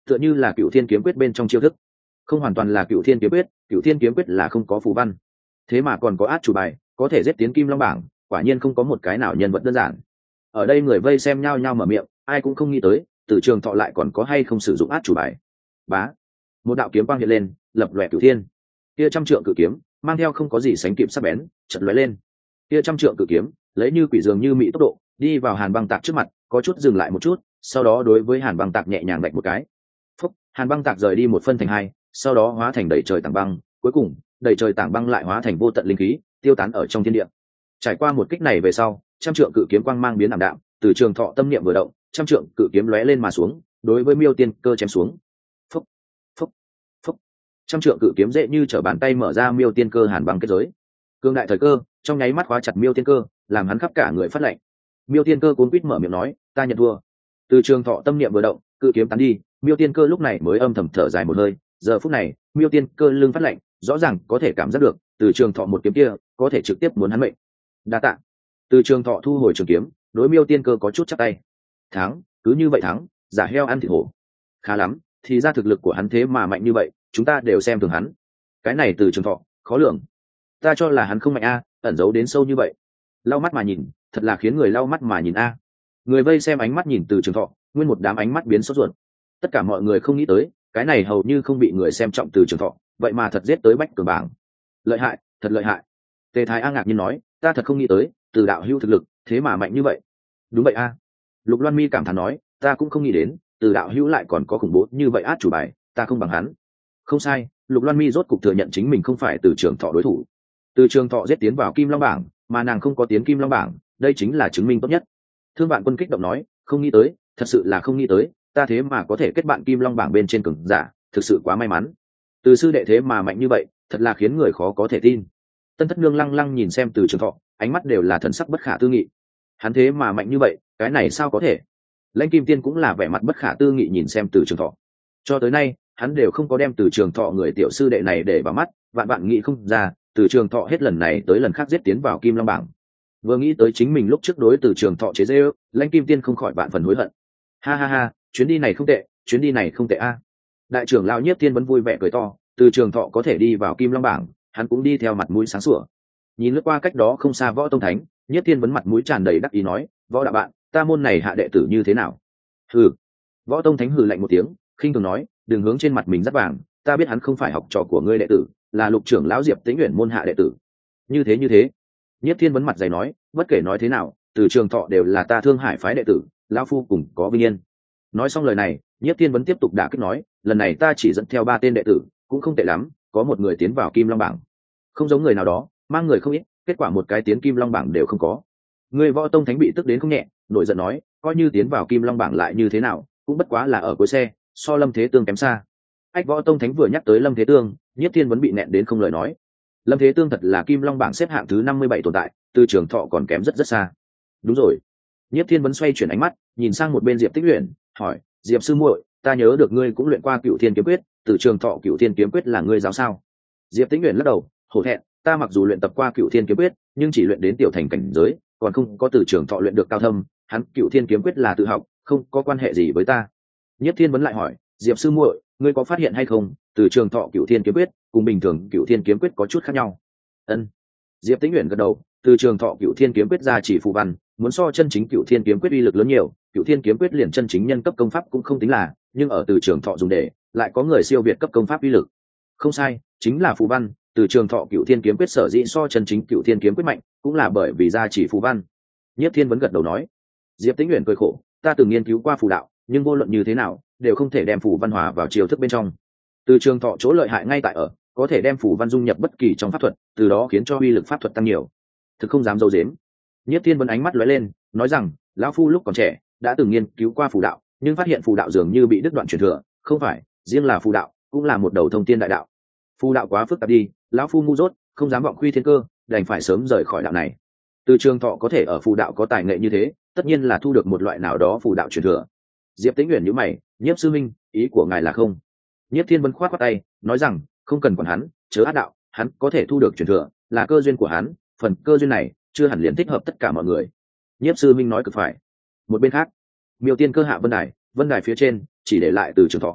tựa như là Cựu Thiên Kiếm Quyết bên trong chiêu thức. Không hoàn toàn là Cựu Thiên Kiếm Quyết, Cựu Thiên Kiếm Quyết là không có phù văn, thế mà còn có át chủ bài, có thể giết tiến Kim Long bảng, quả nhiên không có một cái nào nhân vật đơn giản. Ở đây người vây xem nhao nhao mở miệng, ai cũng không nghĩ tới Từ Trường Thọ lại còn có hay không sử dụng át chủ bài. Bá, một đạo kiếm quang hiện lên, lập lòe cửu thiên. Kia trăm trượng cự kiếm mang theo không có gì sánh kịp sắc bén, chợt lóe lên. Kia trăm trượng cự kiếm lấy như quỷ dường như mị tốc độ đi vào Hàn Băng Tạc trước mặt, có chút dừng lại một chút, sau đó đối với Hàn Băng Tạc nhẹ nhàng vạch một cái. Phúc, Hàn Băng Tạc rời đi một phân thành hai, sau đó hóa thành đầy trời tảng băng, cuối cùng đầy trời tảng băng lại hóa thành vô tận linh khí, tiêu tán ở trong thiên địa. Trải qua một kích này về sau, trăm trượng cự kiếm quang mang biến ảm đạm, Từ Trường Thọ tâm niệm vừa động, trăm trượng cự kiếm lóe lên mà xuống, đối với Miêu Tiên Cơ chém xuống. Phúc, phúc, phúc. Trăm trượng cự kiếm dễ như trở bàn tay mở ra Miêu Tiên Cơ hàn băng kết giới. Cương đại thời cơ, trong nháy mắt khóa chặt Miêu Tiên Cơ, làm hắn khắp cả người phát lạnh. Miêu Tiên Cơ cuống quýt mở miệng nói, ta nhận thua. Từ Trường Thọ tâm niệm vừa động, cự kiếm tán đi, Miêu Tiên Cơ lúc này mới âm thầm thở dài một hơi. Giờ phút này, Miêu Tiên Cơ lưng phát lạnh, rõ ràng có thể cảm giác được, Từ Trường Thọ một kiếm kia có thể trực tiếp muốn hắn mệnh. Đa tạ. Từ Trường Thọ thu hồi trường kiếm, đối Miêu Tiên Cơ có chút chắp tay. Thắng, cứ như vậy thắng, giả heo ăn thịt hổ. Khá lắm, thì ra thực lực của hắn thế mà mạnh như vậy, chúng ta đều xem thường hắn. Cái này Từ Trường Thọ, khó lường. Ta cho là hắn không mạnh a, ẩn giấu đến sâu như vậy. Lau mắt mà nhìn, thật là khiến người lau mắt mà nhìn a. Người vây xem ánh mắt nhìn Từ Trường Thọ, nguyên một đám ánh mắt biến sốt ruột. Tất cả mọi người không nghĩ tới, cái này hầu như không bị người xem trọng Từ Trường Thọ, vậy mà thật giết tới bách cường bảng. Lợi hại, thật lợi hại. Tề Thái A ngạc nhiên nói, ta thật không nghĩ tới, Từ đạo hữu thực lực thế mà mạnh như vậy. Đúng vậy a. Lục Loan Mi cảm thán nói, ta cũng không nghĩ đến, Từ đạo hữu lại còn có khủng bố như vậy át chủ bài, ta không bằng hắn. Không sai, Lục Loan Mi rốt cục thừa nhận chính mình không phải Từ Trường Thọ đối thủ. Từ Trường Thọ giết tiến vào Kim Long bảng, mà nàng không có tiến Kim Long bảng, đây chính là chứng minh tốt nhất. Thương Vạn Quân kích động nói, không nghĩ tới, thật sự là không nghĩ tới, ta thế mà có thể kết bạn Kim Long bảng bên trên cường giả, thực sự quá may mắn. Từ sư đệ thế mà mạnh như vậy, thật là khiến người khó có thể tin. Tân Thất Nương lăng lăng nhìn xem Từ Trường Thọ, ánh mắt đều là thần sắc bất khả tư nghị. Hắn thế mà mạnh như vậy, cái này sao có thể? Lãnh Kim Tiên cũng là vẻ mặt bất khả tư nghị nhìn xem Từ Trường Thọ. Cho tới nay, hắn đều không có đem Từ Trường Thọ người tiểu sư đệ này để vào mắt, vạn vạn nghĩ không ra, Từ Trường Thọ hết lần này tới lần khác giết tiến vào Kim Long bảng. Vừa nghĩ tới chính mình lúc trước đối Từ Trường Thọ chế giễu, Lãnh Kim Tiên không khỏi vạn phần hối hận. Ha ha ha, chuyến đi này không tệ, chuyến đi này không tệ a. Đại trưởng lão Nhiếp Tiên vẫn vui vẻ cười to, Từ Trường Thọ có thể đi vào Kim Long bảng, hắn cũng đi theo mặt mũi sáng sủa. Nhìn lướt qua cách đó không xa Võ Tông Thánh, Nhiếp Tiên vẫn mặt mũi tràn đầy đắc ý nói, võ đạo bạn, ta môn này hạ đệ tử như thế nào? Hừ. Võ Tông Thánh hừ lạnh một tiếng, khinh thường nói, đừng hướng trên mặt mình rất vàng, ta biết hắn không phải học trò của ngươi đệ tử, là Lục trưởng lão Diệp Tĩnh Uyển môn hạ đệ tử. Như thế như thế. Nhiếp Thiên vấn mặt dày nói, bất kể nói thế nào, Từ Trường Thọ đều là ta Thương Hải phái đệ tử, lão phu cùng có vinh yên. Nói xong lời này, Nhiếp Thiên vấn tiếp tục đả kích nói, lần này ta chỉ dẫn theo ba tên đệ tử, cũng không tệ lắm, có một người tiến vào Kim Long bảng, không giống người nào đó, mang người không ít, kết quả một cái tiến Kim Long bảng đều không có. Người Võ Tông Thánh bị tức đến không nhẹ, nổi giận nói, coi như tiến vào Kim Long bảng lại như thế nào, cũng bất quá là ở cuối xe, so Lâm Thế Tương kém xa. Ách Võ Tông Thánh vừa nhắc tới Lâm Thế Tương, Nhiếp Thiên vẫn bị nẹn đến không lời nói. Lâm Thế Tương thật là Kim Long bảng xếp hạng thứ năm mươi bảy tồn tại, Từ Trường Thọ còn kém rất rất xa. Đúng rồi. Nhiếp Thiên vẫn xoay chuyển ánh mắt, nhìn sang một bên Diệp Tích Uyển, hỏi, Diệp sư muội, ta nhớ được ngươi cũng luyện qua Cựu Thiên kiếm quyết, Từ Trường Thọ Cựu Thiên kiếm quyết là ngươi giáo sao? Diệp Tích Uyển lắc đầu, hổ thẹn, ta mặc dù luyện tập qua Cựu Thiên kiếm quyết, nhưng chỉ luyện đến tiểu thành cảnh giới, còn không có Từ Trường Thọ luyện được cao thâm, hắn Cựu Thiên kiếm quyết là tự học, không có quan hệ gì với ta. Nhiếp Thiên vẫn lại hỏi, Diệp sư muội, ngươi có phát hiện hay không, Từ Trường Thọ Cựu Thiên kiếm quyết cùng bình thường Cựu Thiên kiếm quyết có chút khác nhau? Ân. Diệp Tĩnh Uyển gật đầu, Từ Trường Thọ Cựu Thiên kiếm quyết ra chỉ phù văn, muốn so chân chính Cựu Thiên kiếm quyết uy lực lớn nhiều, Cựu Thiên kiếm quyết liền chân chính nhân cấp công pháp cũng không tính là, nhưng ở Từ Trường Thọ dùng để, lại có người siêu việt cấp công pháp uy lực. Không sai, chính là phù văn, Từ Trường Thọ Cựu Thiên kiếm quyết sở dĩ so chân chính Cựu Thiên kiếm quyết mạnh, cũng là bởi vì ra chỉ phù văn. Nhiếp Thiên vẫn gật đầu nói. Diệp Tĩnh Uyển cười khổ, ta từng nghiên cứu qua phù đạo, nhưng vô luận như thế nào, đều không thể đem phù văn hòa vào chiêu thức bên trong. Từ Trường Thọ chỗ lợi hại ngay tại ở, có thể đem phù văn dung nhập bất kỳ trong pháp thuật, từ đó khiến cho uy lực pháp thuật tăng nhiều. Thực không dám dâu dếm. Nhiếp Thiên vẫn ánh mắt lóe lên, nói rằng, lão phu lúc còn trẻ đã từng nghiên cứu qua phù đạo, nhưng phát hiện phù đạo dường như bị đứt đoạn truyền thừa, không phải, riêng là phù đạo, cũng là một đầu thông tiên đại đạo. Phù đạo quá phức tạp đi, lão phu ngu dốt, không dám vọng khuy thiên cơ, đành phải sớm rời khỏi đạo này. Từ Trường Thọ có thể ở phù đạo có tài nghệ như thế, tất nhiên là thu được một loại nào đó phù đạo truyền thừa. Diệp Tĩnh Uyển nhíu mày, Nhiếp sư minh, ý của ngài là không? Nhiếp Thiên Vân khoát khoát tay, nói rằng, không cần quản hắn, chớ ác đạo, hắn có thể thu được truyền thừa, là cơ duyên của hắn, phần cơ duyên này chưa hẳn liền thích hợp tất cả mọi người. Nhiếp sư minh nói cực phải. Một bên khác, Miêu Tiên Cơ hạ vân đài, vân đài phía trên chỉ để lại Từ Trường Thọ.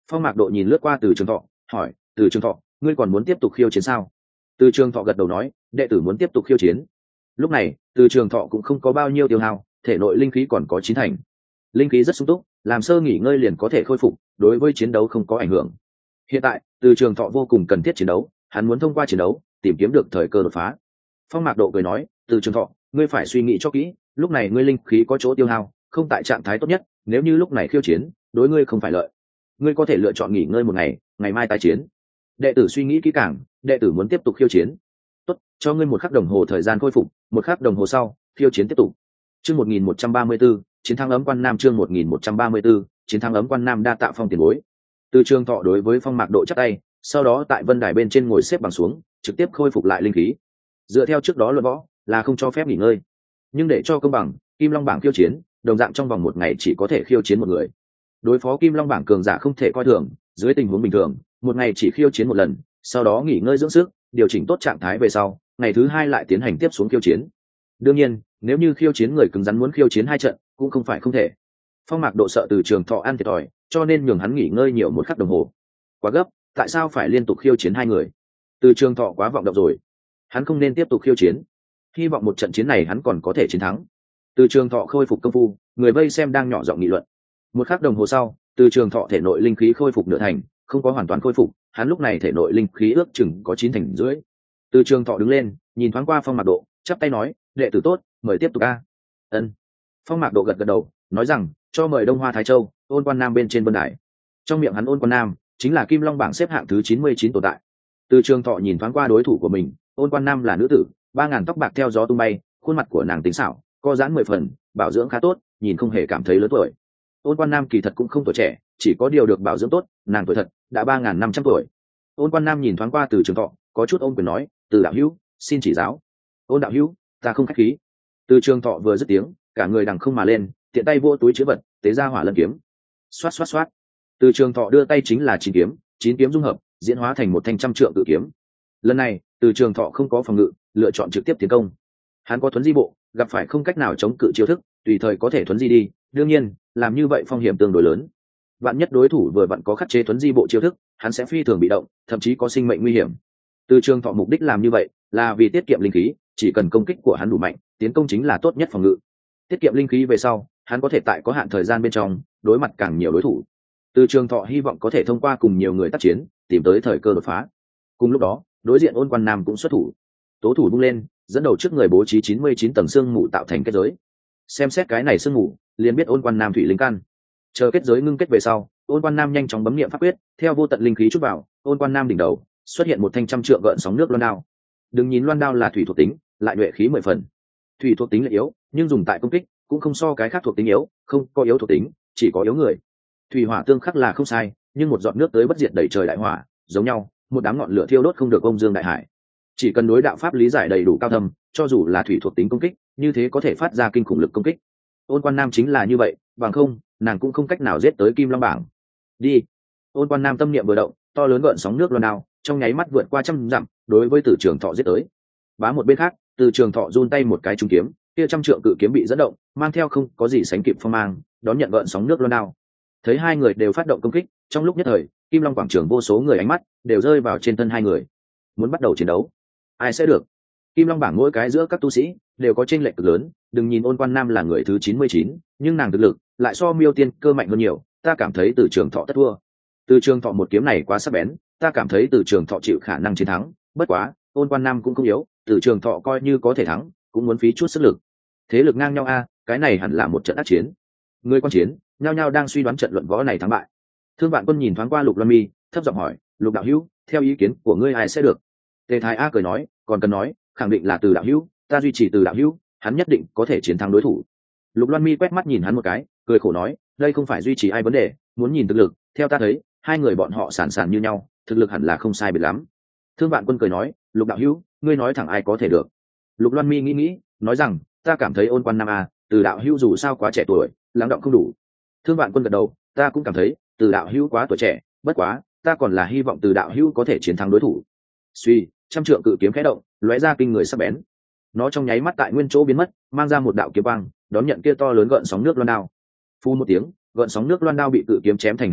Phong Mạc Độ nhìn lướt qua Từ Trường Thọ, hỏi: Từ Trường Thọ, ngươi còn muốn tiếp tục khiêu chiến sao? Từ Trường Thọ gật đầu nói: đệ tử muốn tiếp tục khiêu chiến. Lúc này Từ Trường Thọ cũng không có bao nhiêu tiêu hao, thể nội linh khí còn có chín thành, linh khí rất sung túc, làm sơ nghỉ ngơi liền có thể khôi phục, đối với chiến đấu không có ảnh hưởng. Hiện tại Từ Trường Thọ vô cùng cần thiết chiến đấu, hắn muốn thông qua chiến đấu tìm kiếm được thời cơ đột phá. Phong Mạc Độ cười nói: Từ Trường Thọ, ngươi phải suy nghĩ cho kỹ, lúc này ngươi linh khí có chỗ tiêu hao, không tại trạng thái tốt nhất, nếu như lúc này khiêu chiến đối ngươi không phải lợi. Ngươi có thể lựa chọn nghỉ ngơi một ngày, ngày mai tái chiến. Đệ tử suy nghĩ kỹ càng, đệ tử muốn tiếp tục khiêu chiến. Tốt, cho ngươi một khắc đồng hồ thời gian khôi phục, một khắc đồng hồ sau khiêu chiến tiếp tục. Chương một nghìn một trăm ba mươi tư, chiến thắng ấm quan nam. Chương một nghìn một trăm ba mươi tư, chiến thắng ấm quan nam. Đa tạ Phong tiền bối. Từ Trường Thọ đối với Phong Mạc Độ chắp tay, sau đó tại vân đài bên trên ngồi xếp bằng xuống, trực tiếp khôi phục lại linh khí. Dựa theo trước đó luận võ là không cho phép nghỉ ngơi, nhưng để cho công bằng, Kim Long bảng khiêu chiến đồng dạng trong vòng một ngày chỉ có thể khiêu chiến một người. Đối phó Kim Long bảng cường giả không thể coi thường, dưới tình huống bình thường một ngày chỉ khiêu chiến một lần, sau đó nghỉ ngơi dưỡng sức, điều chỉnh tốt trạng thái về sau, ngày thứ hai lại tiến hành tiếp xuống khiêu chiến. Đương nhiên nếu như khiêu chiến người cứng rắn muốn khiêu chiến hai trận cũng không phải không thể. Phong Mạc Độ sợ Từ Trường Thọ ăn thiệt thòi, cho nên nhường hắn nghỉ ngơi nhiều một khắc đồng hồ. Quá gấp, tại sao phải liên tục khiêu chiến hai người? Từ Trường Thọ quá vọng động rồi, hắn không nên tiếp tục khiêu chiến, hy vọng một trận chiến này hắn còn có thể chiến thắng. Từ Trường Thọ khôi phục công phu, người vây xem đang nhỏ giọng nghị luận. Một khắc đồng hồ sau, Từ Trường Thọ thể nội linh khí khôi phục nửa thành, không có hoàn toàn khôi phục, hắn lúc này thể nội linh khí ước chừng có chín thành rưỡi. Từ Trường Thọ đứng lên, nhìn thoáng qua Phong Mạc Độ, chắp tay nói: đệ tử tốt, mời tiếp tục a. Ân. Phong Mạc Độ gật gật đầu, nói rằng: cho mời Đông Hoa Thái Châu, Ôn Quan Nam bên trên vân đài. Trong miệng hắn Ôn Quan Nam chính là Kim Long bảng xếp hạng thứ chín mươi chín tồn tại. Từ Trường Thọ nhìn thoáng qua đối thủ của mình, Ôn Quan Nam là nữ tử, ba ngàn tóc bạc theo gió tung bay, khuôn mặt của nàng tính xảo, co giãn mười phần, bảo dưỡng khá tốt, nhìn không hề cảm thấy lớn tuổi. Ôn Quan Nam kỳ thật cũng không tuổi trẻ, chỉ có điều được bảo dưỡng tốt, nàng tuổi thật đã ba ngàn năm trăm tuổi. Ôn Quan Nam nhìn thoáng qua Từ Trường Thọ, có chút ôm quyền nói: Từ đạo hữu, xin chỉ giáo. Ôn đạo hữu, ta không khách khí. Từ Trường Thọ vừa dứt tiếng, cả người đằng không mà lên, tiện tay vô túi chứa vật, tế ra hỏa lân kiếm. Xoát xoát xoát. Từ Trường Thọ đưa tay chính là chín kiếm, chín kiếm dung hợp, diễn hóa thành một thanh trăm trượng cự kiếm. Lần này Từ Trường Thọ không có phòng ngự, lựa chọn trực tiếp tiến công. Hắn có thuấn di bộ, gặp phải không cách nào chống cự chiêu thức, tùy thời có thể thuấn di đi, đương nhiên làm như vậy phong hiểm tương đối lớn. Vạn nhất đối thủ vừa vặn có khắc chế thuấn di bộ chiêu thức, hắn sẽ phi thường bị động, thậm chí có sinh mệnh nguy hiểm. Từ Trường Thọ mục đích làm như vậy là vì tiết kiệm linh khí, chỉ cần công kích của hắn đủ mạnh, tiến công chính là tốt nhất phòng ngự. Tiết kiệm linh khí về sau, hắn có thể tại có hạn thời gian bên trong đối mặt càng nhiều đối thủ. Từ Trường Thọ hy vọng có thể thông qua cùng nhiều người tác chiến, tìm tới thời cơ đột phá. Cùng lúc đó, đối diện Ôn Quan Nam cũng xuất thủ. Tố thủ bung lên, dẫn đầu trước người bố trí chín mươi chín tầng xương mù tạo thành kết giới. Xem xét cái này xương mù, liền biết Ôn Quan Nam thủy linh căn. Chờ kết giới ngưng kết về sau, Ôn Quan Nam nhanh chóng bấm niệm pháp quyết, theo vô tận linh khí chút vào, Ôn Quan Nam đỉnh đầu xuất hiện một thanh trăm trượng gợn sóng nước loan đao. Đừng nhìn loan đao là thủy thuộc tính, lại nhuệ khí mười phần. Thủy thuộc tính là yếu, nhưng dùng tại công kích cũng không so cái khác thuộc tính yếu, không có yếu thuộc tính, chỉ có yếu người. Thủy hỏa tương khắc là không sai, nhưng một giọt nước tới bất diệt đẩy trời đại hỏa, giống nhau, một đám ngọn lửa thiêu đốt không được ông dương đại hải. Chỉ cần đối đạo pháp lý giải đầy đủ cao thâm, cho dù là thủy thuộc tính công kích, như thế có thể phát ra kinh khủng lực công kích. Ôn Quan Nam chính là như vậy, bằng không, nàng cũng không cách nào giết tới Kim Long bảng. Đi. Ôn Quan Nam tâm niệm vừa động, to lớn gợn sóng nước loan đao, trong nháy mắt vượt qua trăm dặm, đối với Từ Trường Thọ giết tới. Bá một bên khác, Từ Trường Thọ run tay một cái trúng kiếm, kia trăm trượng cự kiếm bị dẫn động, mang theo không có gì sánh kịp phong mang, đón nhận gợn sóng nước loan đao. Thấy hai người đều phát động công kích, trong lúc nhất thời, Kim Long quảng trường vô số người ánh mắt đều rơi vào trên thân hai người. Muốn bắt đầu chiến đấu, ai sẽ được? Kim Long bảng mỗi cái giữa các tu sĩ đều có chênh lệch cực lớn, đừng nhìn Ôn Quan Nam là người thứ chín mươi chín, nhưng nàng thực lực lại so Miêu Tiên Cơ mạnh hơn nhiều, ta cảm thấy Từ Trường Thọ tất thua. Từ Trường Thọ một kiếm này quá sắc bén, ta cảm thấy Từ Trường Thọ chịu khả năng chiến thắng, bất quá, Ôn Quan Nam cũng không yếu, Từ Trường Thọ coi như có thể thắng, cũng muốn phí chút sức lực. Thế lực ngang nhau a, cái này hẳn là một trận ác chiến. Người quan chiến, nhao nhao đang suy đoán trận luận võ này thắng bại. Thương Vạn Quân nhìn thoáng qua Lục Loan Mi, thấp giọng hỏi: Lục đạo hữu, theo ý kiến của ngươi ai sẽ được? Tề Thái A cười nói: còn cần nói, khẳng định là Từ đạo hữu, ta duy trì Từ đạo hữu, hắn nhất định có thể chiến thắng đối thủ. Lục Loan Mi quét mắt nhìn hắn một cái, cười khổ nói: đây không phải duy trì ai vấn đề, muốn nhìn thực lực, theo ta thấy, hai người bọn họ sàn sàn như nhau, thực lực hẳn là không sai biệt lắm. Thương Vạn Quân cười nói: Lục đạo hữu, ngươi nói thẳng ai có thể được? Lục Loan Mi nghĩ nghĩ, nói rằng: ta cảm thấy Ôn Quan Nam a, Từ đạo hữu dù sao quá trẻ tuổi, lắng động không đủ. Thương Vạn Quân gật đầu: ta cũng cảm thấy Từ đạo hữu quá tuổi trẻ, bất quá, ta còn là hy vọng Từ đạo hữu có thể chiến thắng đối thủ. Suy, trăm trượng cự kiếm khẽ động, lóe ra kinh người sắc bén. Nó trong nháy mắt tại nguyên chỗ biến mất, mang ra một đạo kiếm quang, đón nhận kia to lớn gợn sóng nước loan đao. Phu một tiếng, gợn sóng nước loan đao bị cự kiếm chém thành hai đoạn,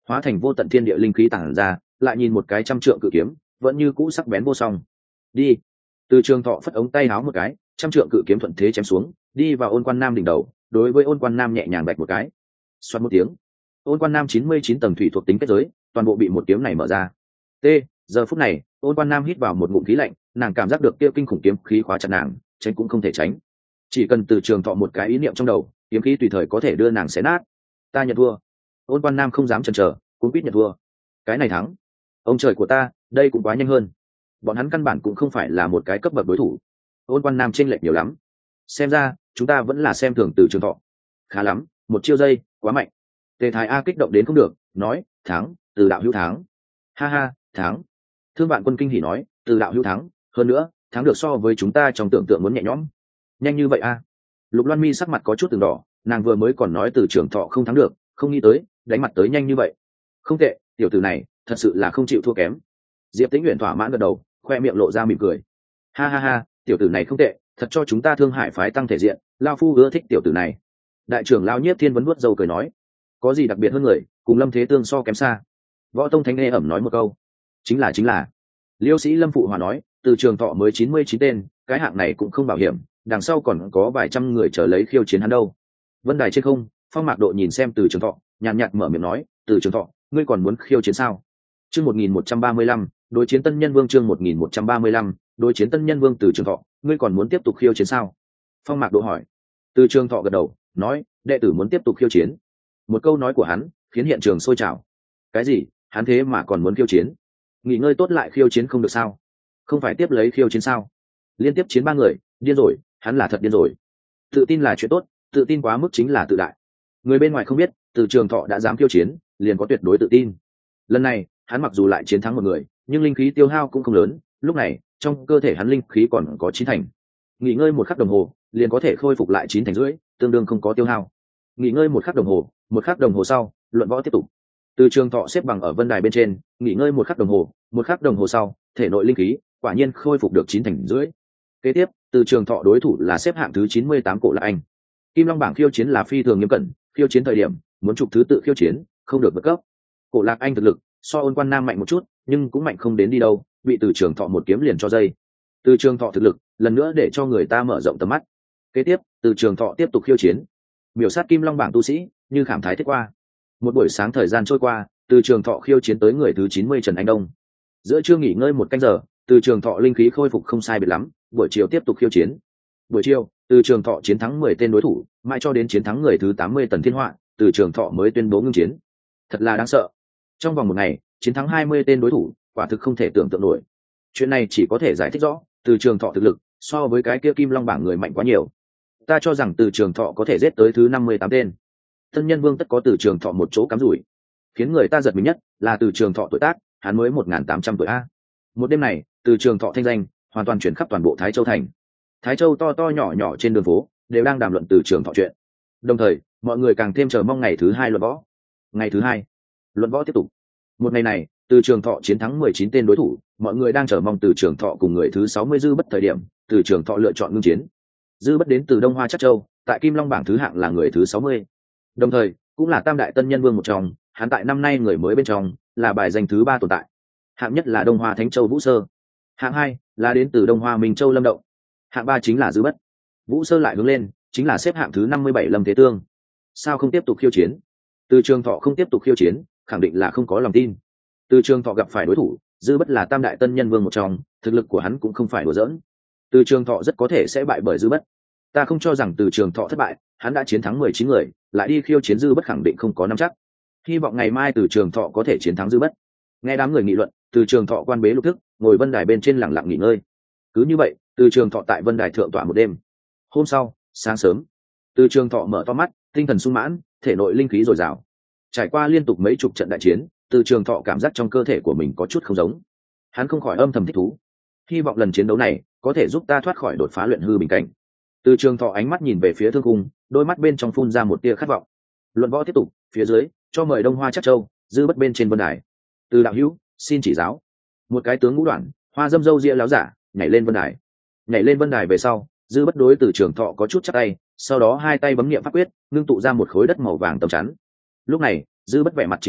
hóa thành vô tận thiên địa linh khí tản ra, lại nhìn một cái trăm trượng cự kiếm vẫn như cũ sắc bén vô song. Đi. Từ trường thọ phất ống tay háo một cái, trăm trượng cự kiếm thuận thế chém xuống, đi vào Ôn Quan Nam đỉnh đầu, đối với Ôn Quan Nam nhẹ nhàng bạch một cái. Xoát một tiếng, Ôn Quan Nam chín mươi chín tầng thủy thuộc tính kết giới toàn bộ bị một kiếm này mở ra. T. Giờ phút này, Ôn Quan Nam hít vào một ngụm khí lạnh, nàng cảm giác được kia kinh khủng kiếm khí khóa chặt nàng, tránh cũng không thể tránh. Chỉ cần từ trường thọ một cái ý niệm trong đầu, kiếm khí tùy thời có thể đưa nàng xé nát. Ta nhận thua. Ôn Quan Nam không dám chần chờ, cũng biết nhận thua. Cái này thắng. Ông trời của ta, đây cũng quá nhanh hơn. Bọn hắn căn bản cũng không phải là một cái cấp bậc đối thủ. Ôn Quan Nam chênh lệch nhiều lắm. Xem ra, chúng ta vẫn là xem thường từ trường thọ. Khá lắm, một chiêu giây, quá mạnh. Tề Thái A kích động đến không được, nói, thắng, từ đạo hữu thắng. Ha ha, thắng. Thương Vạn Quân kinh hỉ nói, từ đạo hữu thắng, hơn nữa, thắng được so với chúng ta trong tưởng tượng muốn nhẹ nhõm. Nhanh như vậy a? Lục Loan Mi sắc mặt có chút từng đỏ, nàng vừa mới còn nói từ trường thọ không thắng được, không nghĩ tới, đánh mặt tới nhanh như vậy. Không tệ, tiểu tử này, thật sự là không chịu thua kém. Diệp Tĩnh Uyển thỏa mãn gật đầu, khoe miệng lộ ra mỉm cười. Ha ha ha, tiểu tử này không tệ, thật cho chúng ta Thương Hải phái tăng thể diện, lão phu ưa thích tiểu tử này. Đại trưởng lão Nhiếp Thiên vấn vuốt râu cười nói, có gì đặc biệt hơn người, cùng Lâm Thế Tương so kém xa. Võ Tông Thánh Nghe ẩm nói một câu, chính là chính là. Liêu Sĩ Lâm phụ hòa nói, từ trường thọ mới chín mươi chín tên, cái hạng này cũng không bảo hiểm, đằng sau còn có vài trăm người chờ lấy khiêu chiến hắn đâu. Vân đài trên không, Phong Mạc Độ nhìn xem từ trường thọ, nhàn nhạt mở miệng nói, từ trường thọ, ngươi còn muốn khiêu chiến sao? Chương một nghìn một trăm ba mươi lăm, đối chiến Tân Nhân Vương. Chương một nghìn một trăm ba mươi lăm, đối chiến Tân Nhân Vương. Từ trường thọ, ngươi còn muốn tiếp tục khiêu chiến sao? Phong Mạc Độ hỏi. Từ trường thọ gật đầu, nói, đệ tử muốn tiếp tục khiêu chiến. Một câu nói của hắn khiến hiện trường sôi trào. Cái gì? Hắn thế mà còn muốn khiêu chiến? Nghỉ ngơi tốt lại khiêu chiến không được sao? Không phải tiếp lấy khiêu chiến sao? Liên tiếp chiến ba người, điên rồi, hắn là thật điên rồi. Tự tin là chuyện tốt, tự tin quá mức chính là tự đại. Người bên ngoài không biết, từ trường thọ đã dám khiêu chiến, liền có tuyệt đối tự tin. Lần này, hắn mặc dù lại chiến thắng một người, nhưng linh khí tiêu hao cũng không lớn, lúc này, trong cơ thể hắn linh khí còn có chín thành. Nghỉ ngơi một khắc đồng hồ, liền có thể khôi phục lại chín thành rưỡi, tương đương không có tiêu hao. Nghỉ ngơi một khắc đồng hồ, một khắc đồng hồ sau, luận võ tiếp tục. Từ trường thọ xếp bằng ở vân đài bên trên, nghỉ ngơi một khắc đồng hồ, một khắc đồng hồ sau, thể nội linh khí quả nhiên khôi phục được chín thành rưỡi. Kế tiếp, từ trường thọ đối thủ là xếp hạng thứ chín mươi tám Cổ Lạc Anh. Kim Long bảng khiêu chiến là phi thường nghiêm cẩn, khiêu chiến thời điểm muốn chụp thứ tự khiêu chiến, không được vượt cấp. Cổ Lạc Anh thực lực so Ôn Quan Nam mạnh một chút, nhưng cũng mạnh không đến đi đâu, bị từ trường thọ một kiếm liền cho dây. Từ trường thọ thực lực lần nữa để cho người ta mở rộng tầm mắt. Kế tiếp, từ trường thọ tiếp tục khiêu chiến, miểu sát Kim Long bảng tu sĩ, như khảm thái thiết qua. Một buổi sáng thời gian trôi qua, từ trường thọ khiêu chiến tới người thứ chín mươi Trần Anh Đông. Giữa trưa nghỉ ngơi một canh giờ, từ trường thọ linh khí khôi phục không sai biệt lắm, buổi chiều tiếp tục khiêu chiến. Buổi chiều, từ trường thọ chiến thắng mười tên đối thủ, mãi cho đến chiến thắng người thứ tám mươi Tần Thiên Họa, từ trường thọ mới tuyên bố ngưng chiến. Thật là đáng sợ. Trong vòng một ngày, chiến thắng hai mươi tên đối thủ, quả thực không thể tưởng tượng nổi. Chuyện này chỉ có thể giải thích rõ, từ trường thọ thực lực so với cái kia Kim Long bảng người mạnh quá nhiều. Ta cho rằng từ trường thọ có thể giết tới thứ năm mươi tám tên. Tân Nhân Vương tất có từ trường thọ một chỗ cắm rủi. Khiến người ta giật mình nhất là từ trường thọ tuổi tác, hắn mới một nghìn tám trăm tuổi a. Một đêm này, từ trường thọ thanh danh hoàn toàn chuyển khắp toàn bộ Thái Châu thành. Thái Châu to to nhỏ nhỏ trên đường phố đều đang đàm luận từ trường thọ chuyện. Đồng thời, mọi người càng thêm chờ mong ngày thứ hai luận võ. Ngày thứ hai, luận võ tiếp tục. Một ngày này, từ trường thọ chiến thắng mười chín tên đối thủ, mọi người đang chờ mong từ trường thọ cùng người thứ sáu mươi Dư Bất thời điểm, từ trường thọ lựa chọn ngưng chiến. Dư Bất đến từ Đông Hoa Chắc Châu, tại Kim Long bảng thứ hạng là người thứ sáu mươi. Đồng thời, cũng là Tam đại Tân Nhân Vương một trong, hắn tại năm nay người mới bên trong là bài danh thứ ba tồn tại. Hạng nhất là Đông Hoa Thánh Châu Vũ Sơ, hạng hai là đến từ Đông Hoa Minh Châu Lâm Động, hạng ba chính là Dư Bất. Vũ Sơ lại hướng lên, chính là xếp hạng thứ năm mươi bảy Lâm Thế Tương. Sao không tiếp tục khiêu chiến? Từ trường thọ không tiếp tục khiêu chiến, khẳng định là không có lòng tin. Từ trường thọ gặp phải đối thủ Dư Bất là Tam đại Tân Nhân Vương một trong, thực lực của hắn cũng không phải đùa giỡn. Từ trường thọ rất có thể sẽ bại bởi Dư Bất. Ta không cho rằng từ trường thọ thất bại, hắn đã chiến thắng mười chín người, lại đi khiêu chiến Dư Bất khẳng định không có nắm chắc. Hy vọng ngày mai từ trường thọ có thể chiến thắng Dư Bất. Nghe đám người nghị luận, từ trường thọ quan bế lục thức, ngồi vân đài bên trên lặng lặng nghỉ ngơi. Cứ như vậy, từ trường thọ tại vân đài thượng tọa một đêm. Hôm sau, sáng sớm, từ trường thọ mở to mắt, tinh thần sung mãn, thể nội linh khí dồi dào. Trải qua liên tục mấy chục trận đại chiến, từ trường thọ cảm giác trong cơ thể của mình có chút không giống. Hắn không khỏi âm thầm thích thú. Hy vọng lần chiến đấu này có thể giúp ta thoát khỏi đột phá luyện hư bình cảnh. Từ trường thọ ánh mắt nhìn về phía thương cung, đôi mắt bên trong phun ra một tia khát vọng. Luận võ tiếp tục, phía dưới cho mời Đông Hoa Chắc Châu, Dư Bất bên trên vân đài. Từ đạo hữu, xin chỉ giáo. Một cái tướng ngũ đoạn, hoa dâm dâu ria láo giả nhảy lên vân đài. Nhảy lên vân đài về sau, Dư Bất đối từ trường thọ có chút chắc tay, sau đó hai tay bấm niệm pháp quyết, ngưng tụ ra một khối đất màu vàng tầm chắn. Lúc này, Dư Bất vẻ mặt trịnh trọng,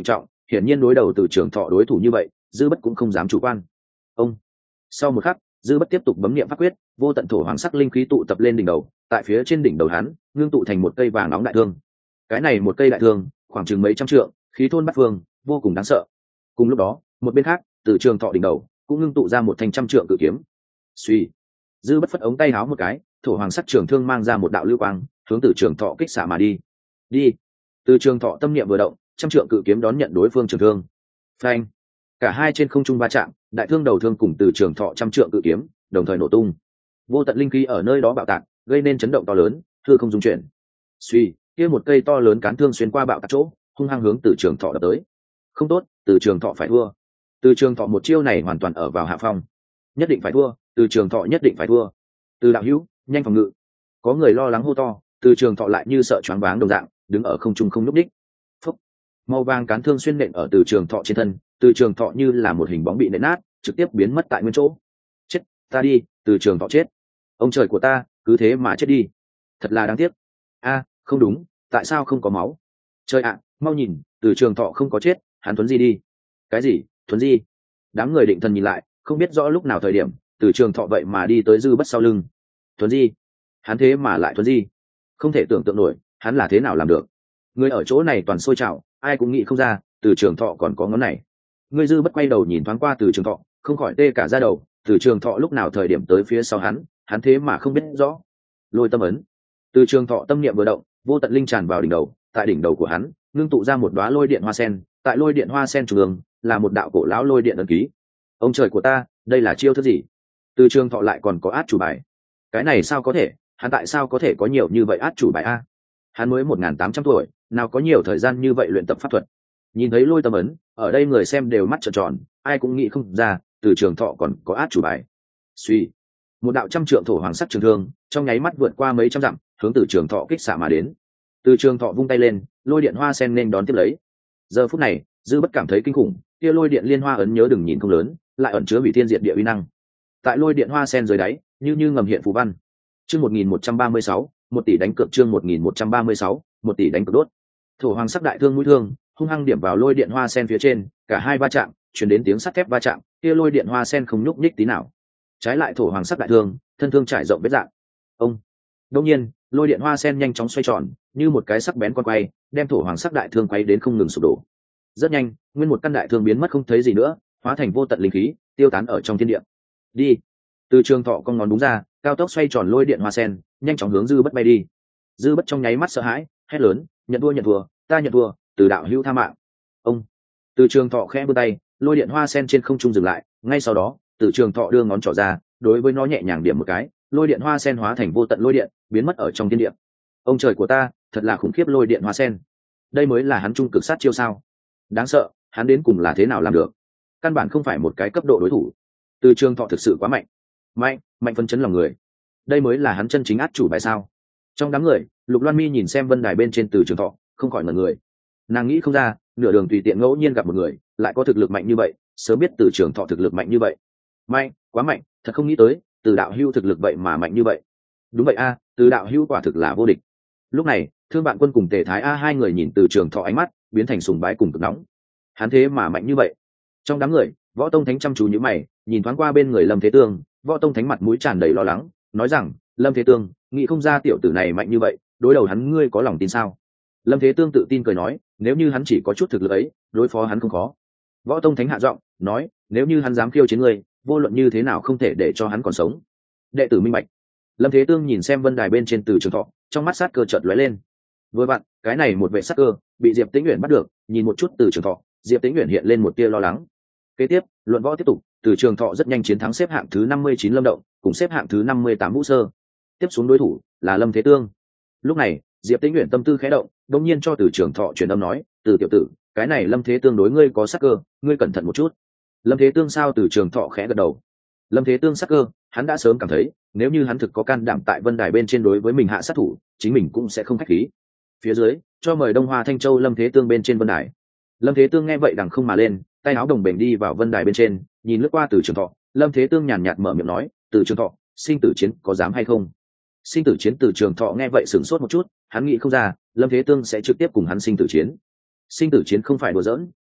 hiển nhiên đối đầu từ trường thọ đối thủ như vậy, dư bất cũng không dám chủ quan. Ông sau một khắc, dư bất tiếp tục bấm niệm pháp quyết, vô tận thổ hoàng sắc linh khí tụ tập lên đỉnh đầu, tại phía trên đỉnh đầu hắn ngưng tụ thành một cây vàng nóng đại thương. Cái này một cây đại thương khoảng chừng mấy trăm trượng, khí thôn bát phương, vô cùng đáng sợ. Cùng lúc đó, một bên khác, từ trường thọ đỉnh đầu cũng ngưng tụ ra một thanh trăm trượng cự kiếm. Suy, dư bất phất ống tay háo một cái, thổ hoàng sắc trường thương mang ra một đạo lưu quang, hướng từ trường thọ kích xạ mà đi. Đi. Từ trường thọ tâm niệm vừa động, trăm trượng cự kiếm đón nhận đối phương trường thương. Phanh. Cả hai trên không trung va chạm, đại thương đầu thương cùng từ trường thọ trăm trượng cự kiếm đồng thời nổ tung. Vô tận linh khí ở nơi đó bạo tạc, gây nên chấn động to lớn, hư không dung chuyển. Suy, kia một cây to lớn cán thương xuyên qua bạo tạc chỗ, hung hăng hướng từ trường thọ đập tới. Không tốt, từ trường thọ phải thua. Từ trường thọ một chiêu này hoàn toàn ở vào hạ phong, nhất định phải thua, từ trường thọ nhất định phải thua. Từ đạo hữu, nhanh phòng ngự. Có người lo lắng hô to, từ trường thọ lại như sợ choáng váng đồng dạng, đứng ở không trung không nhúc đích. Phúc. Màu vàng cán thương xuyên nện ở từ trường thọ trên thân, từ trường thọ như là một hình bóng bị nện nát, trực tiếp biến mất tại nguyên chỗ. Chết, ta đi, từ trường thọ chết. Ông trời của ta, cứ thế mà chết đi. Thật là đáng tiếc. A, không đúng, tại sao không có máu? Trời ạ, mau nhìn, từ trường thọ không có chết, hắn thuấn di đi. Cái gì? Thuấn di? Đám người định thần nhìn lại, không biết rõ lúc nào thời điểm, từ trường thọ vậy mà đi tới dư bất sau lưng. Thuấn di? Hắn thế mà lại thuấn di? Không thể tưởng tượng nổi, hắn là thế nào làm được? Người ở chỗ này toàn sôi trào, ai cũng nghĩ không ra, từ trường thọ còn có ngón này. Người dư bất quay đầu nhìn thoáng qua từ trường thọ, không khỏi tê cả da đầu, từ trường thọ lúc nào thời điểm tới phía sau hắn, hắn thế mà không biết rõ. Lôi tâm ấn. Từ trường thọ tâm niệm vừa động, vô tận linh tràn vào đỉnh đầu, tại đỉnh đầu của hắn ngưng tụ ra một đóa lôi điện hoa sen, tại lôi điện hoa sen trung ương là một đạo cổ lão lôi điện ấn ký. Ông trời của ta, đây là chiêu thức gì? Từ trường thọ lại còn có át chủ bài? Cái này sao có thể? Hắn tại sao có thể có nhiều như vậy át chủ bài a? Hắn mới một nghìn tám trăm tuổi, nào có nhiều thời gian như vậy luyện tập pháp thuật. Nhìn thấy lôi tâm ấn, ở đây người xem đều mắt trợn tròn, ai cũng nghĩ không ra, từ trường thọ còn có át chủ bài. Suy, một đạo trăm trượng thổ hoàng sắc trường thương trong nháy mắt vượt qua mấy trăm dặm, hướng từ trường thọ kích xạ mà đến. Từ trường thọ vung tay lên, lôi điện hoa sen nên đón tiếp lấy. Giờ phút này, dư bất cảm thấy kinh khủng, kia lôi điện liên hoa ấn nhớ đừng nhìn không lớn, lại ẩn chứa hủy thiên diệt địa uy năng. Tại lôi điện hoa sen dưới đáy, như như ngầm hiện phù văn. Chương một nghìn một trăm ba mươi sáu, một tỷ đánh cược. Chương một nghìn một trăm ba mươi sáu, một tỷ đánh cược đốt. Thổ hoàng sắc đại thương mũi thương hung hăng điểm vào lôi điện hoa sen phía trên, cả hai va chạm, truyền đến tiếng sắt thép va chạm, kia lôi điện hoa sen không nhúc nhích tí nào. Trái lại thổ hoàng sắc đại thương, thân thương trải rộng vết dạng. Ông. Đương nhiên, lôi điện hoa sen nhanh chóng xoay tròn, như một cái sắc bén con quay, đem thổ hoàng sắc đại thương quay đến không ngừng sụp đổ. Rất nhanh, nguyên một căn đại thương biến mất không thấy gì nữa, hóa thành vô tận linh khí, tiêu tán ở trong thiên địa. Đi. Từ trường thọ con ngón đúng ra, cao tốc xoay tròn lôi điện hoa sen, nhanh chóng hướng dư bất bay đi. Dư bất trong nháy mắt sợ hãi, hét lớn, nhận thua nhận thua, ta nhận thua, từ đạo hữu tha mạng. Ông. Từ trường thọ khẽ vươn tay, lôi điện hoa sen trên không trung dừng lại, ngay sau đó, từ trường thọ đưa ngón trỏ ra, đối với nó nhẹ nhàng điểm một cái, lôi điện hoa sen hóa thành vô tận lôi điện, biến mất ở trong thiên địa. Ông trời của ta, thật là khủng khiếp lôi điện hoa sen. Đây mới là hắn trung cực sát chiêu sao? Đáng sợ, hắn đến cùng là thế nào làm được? Căn bản không phải một cái cấp độ đối thủ. Từ trường thọ thực sự quá mạnh, mạnh, mạnh phân chấn lòng người. Đây mới là hắn chân chính át chủ bài sao? Trong đám người, Lục Loan Mi nhìn xem vân đài bên trên từ trường thọ, không khỏi ngẩn người. Nàng nghĩ không ra, nửa đường tùy tiện ngẫu nhiên gặp một người, lại có thực lực mạnh như vậy, sớm biết từ trường thọ thực lực mạnh như vậy. Mạnh, quá mạnh, thật không nghĩ tới, từ đạo hưu thực lực vậy mà mạnh như vậy. Đúng vậy a, từ đạo hưu quả thực là vô địch. Lúc này, Thương Bạn Quân cùng Tề Thái A hai người nhìn từ trường thọ ánh mắt biến thành sùng bái cùng cực nóng. Hắn thế mà mạnh như vậy. Trong đám người, Võ Tông Thánh chăm chú nhíu mày, nhìn thoáng qua bên người Lâm Thế Tương, Võ Tông Thánh mặt mũi tràn đầy lo lắng, nói rằng, Lâm Thế Tương, nghĩ không ra tiểu tử này mạnh như vậy, đối đầu hắn ngươi có lòng tin sao? Lâm Thế Tương tự tin cười nói, nếu như hắn chỉ có chút thực lực ấy, đối phó hắn không khó. Võ Tông Thánh hạ giọng nói, nếu như hắn dám khiêu chiến ngươi, vô luận như thế nào không thể để cho hắn còn sống. Đệ tử minh bạch. Lâm Thế Tương nhìn xem vân đài bên trên từ trường thọ, trong mắt sát cơ chợt lóe lên. Vừa vặn, cái này một vệ sát cơ bị Diệp Tĩnh Uyển bắt được, nhìn một chút từ trường thọ, Diệp Tĩnh Uyển hiện lên một tia lo lắng. Kế tiếp, luận võ tiếp tục, từ trường thọ rất nhanh chiến thắng xếp hạng thứ năm mươi chín Lâm Động, cùng xếp hạng thứ năm mươi tám Vũ Sơ. Tiếp xuống đối thủ là Lâm Thế Tương. Lúc này, Diệp Tĩnh Uyển tâm tư khẽ động, đột nhiên cho từ trường thọ truyền âm nói, từ tiểu tử, cái này Lâm Thế Tương đối ngươi có sát cơ, ngươi cẩn thận một chút. Lâm Thế Tương sao? Từ trường thọ khẽ gật đầu. Lâm Thế Tương sát cơ, hắn đã sớm cảm thấy, nếu như hắn thực có can đảm tại vân đài bên trên đối với mình hạ sát thủ, chính mình cũng sẽ không khách khí. Phía dưới, cho mời Đông Hoa Thanh Châu Lâm Thế Tương bên trên vân đài. Lâm Thế Tương nghe vậy đằng không mà lên, tay áo đồng bền đi vào vân đài bên trên, nhìn lướt qua từ trường thọ, Lâm Thế Tương nhàn nhạt mở miệng nói, từ trường thọ, sinh tử chiến có dám hay không? Sinh tử chiến. Từ trường thọ nghe vậy sửng sốt một chút, hắn nghĩ không ra Lâm Thế Tương sẽ trực tiếp cùng hắn sinh tử chiến. Sinh tử chiến không phải đùa giỡn,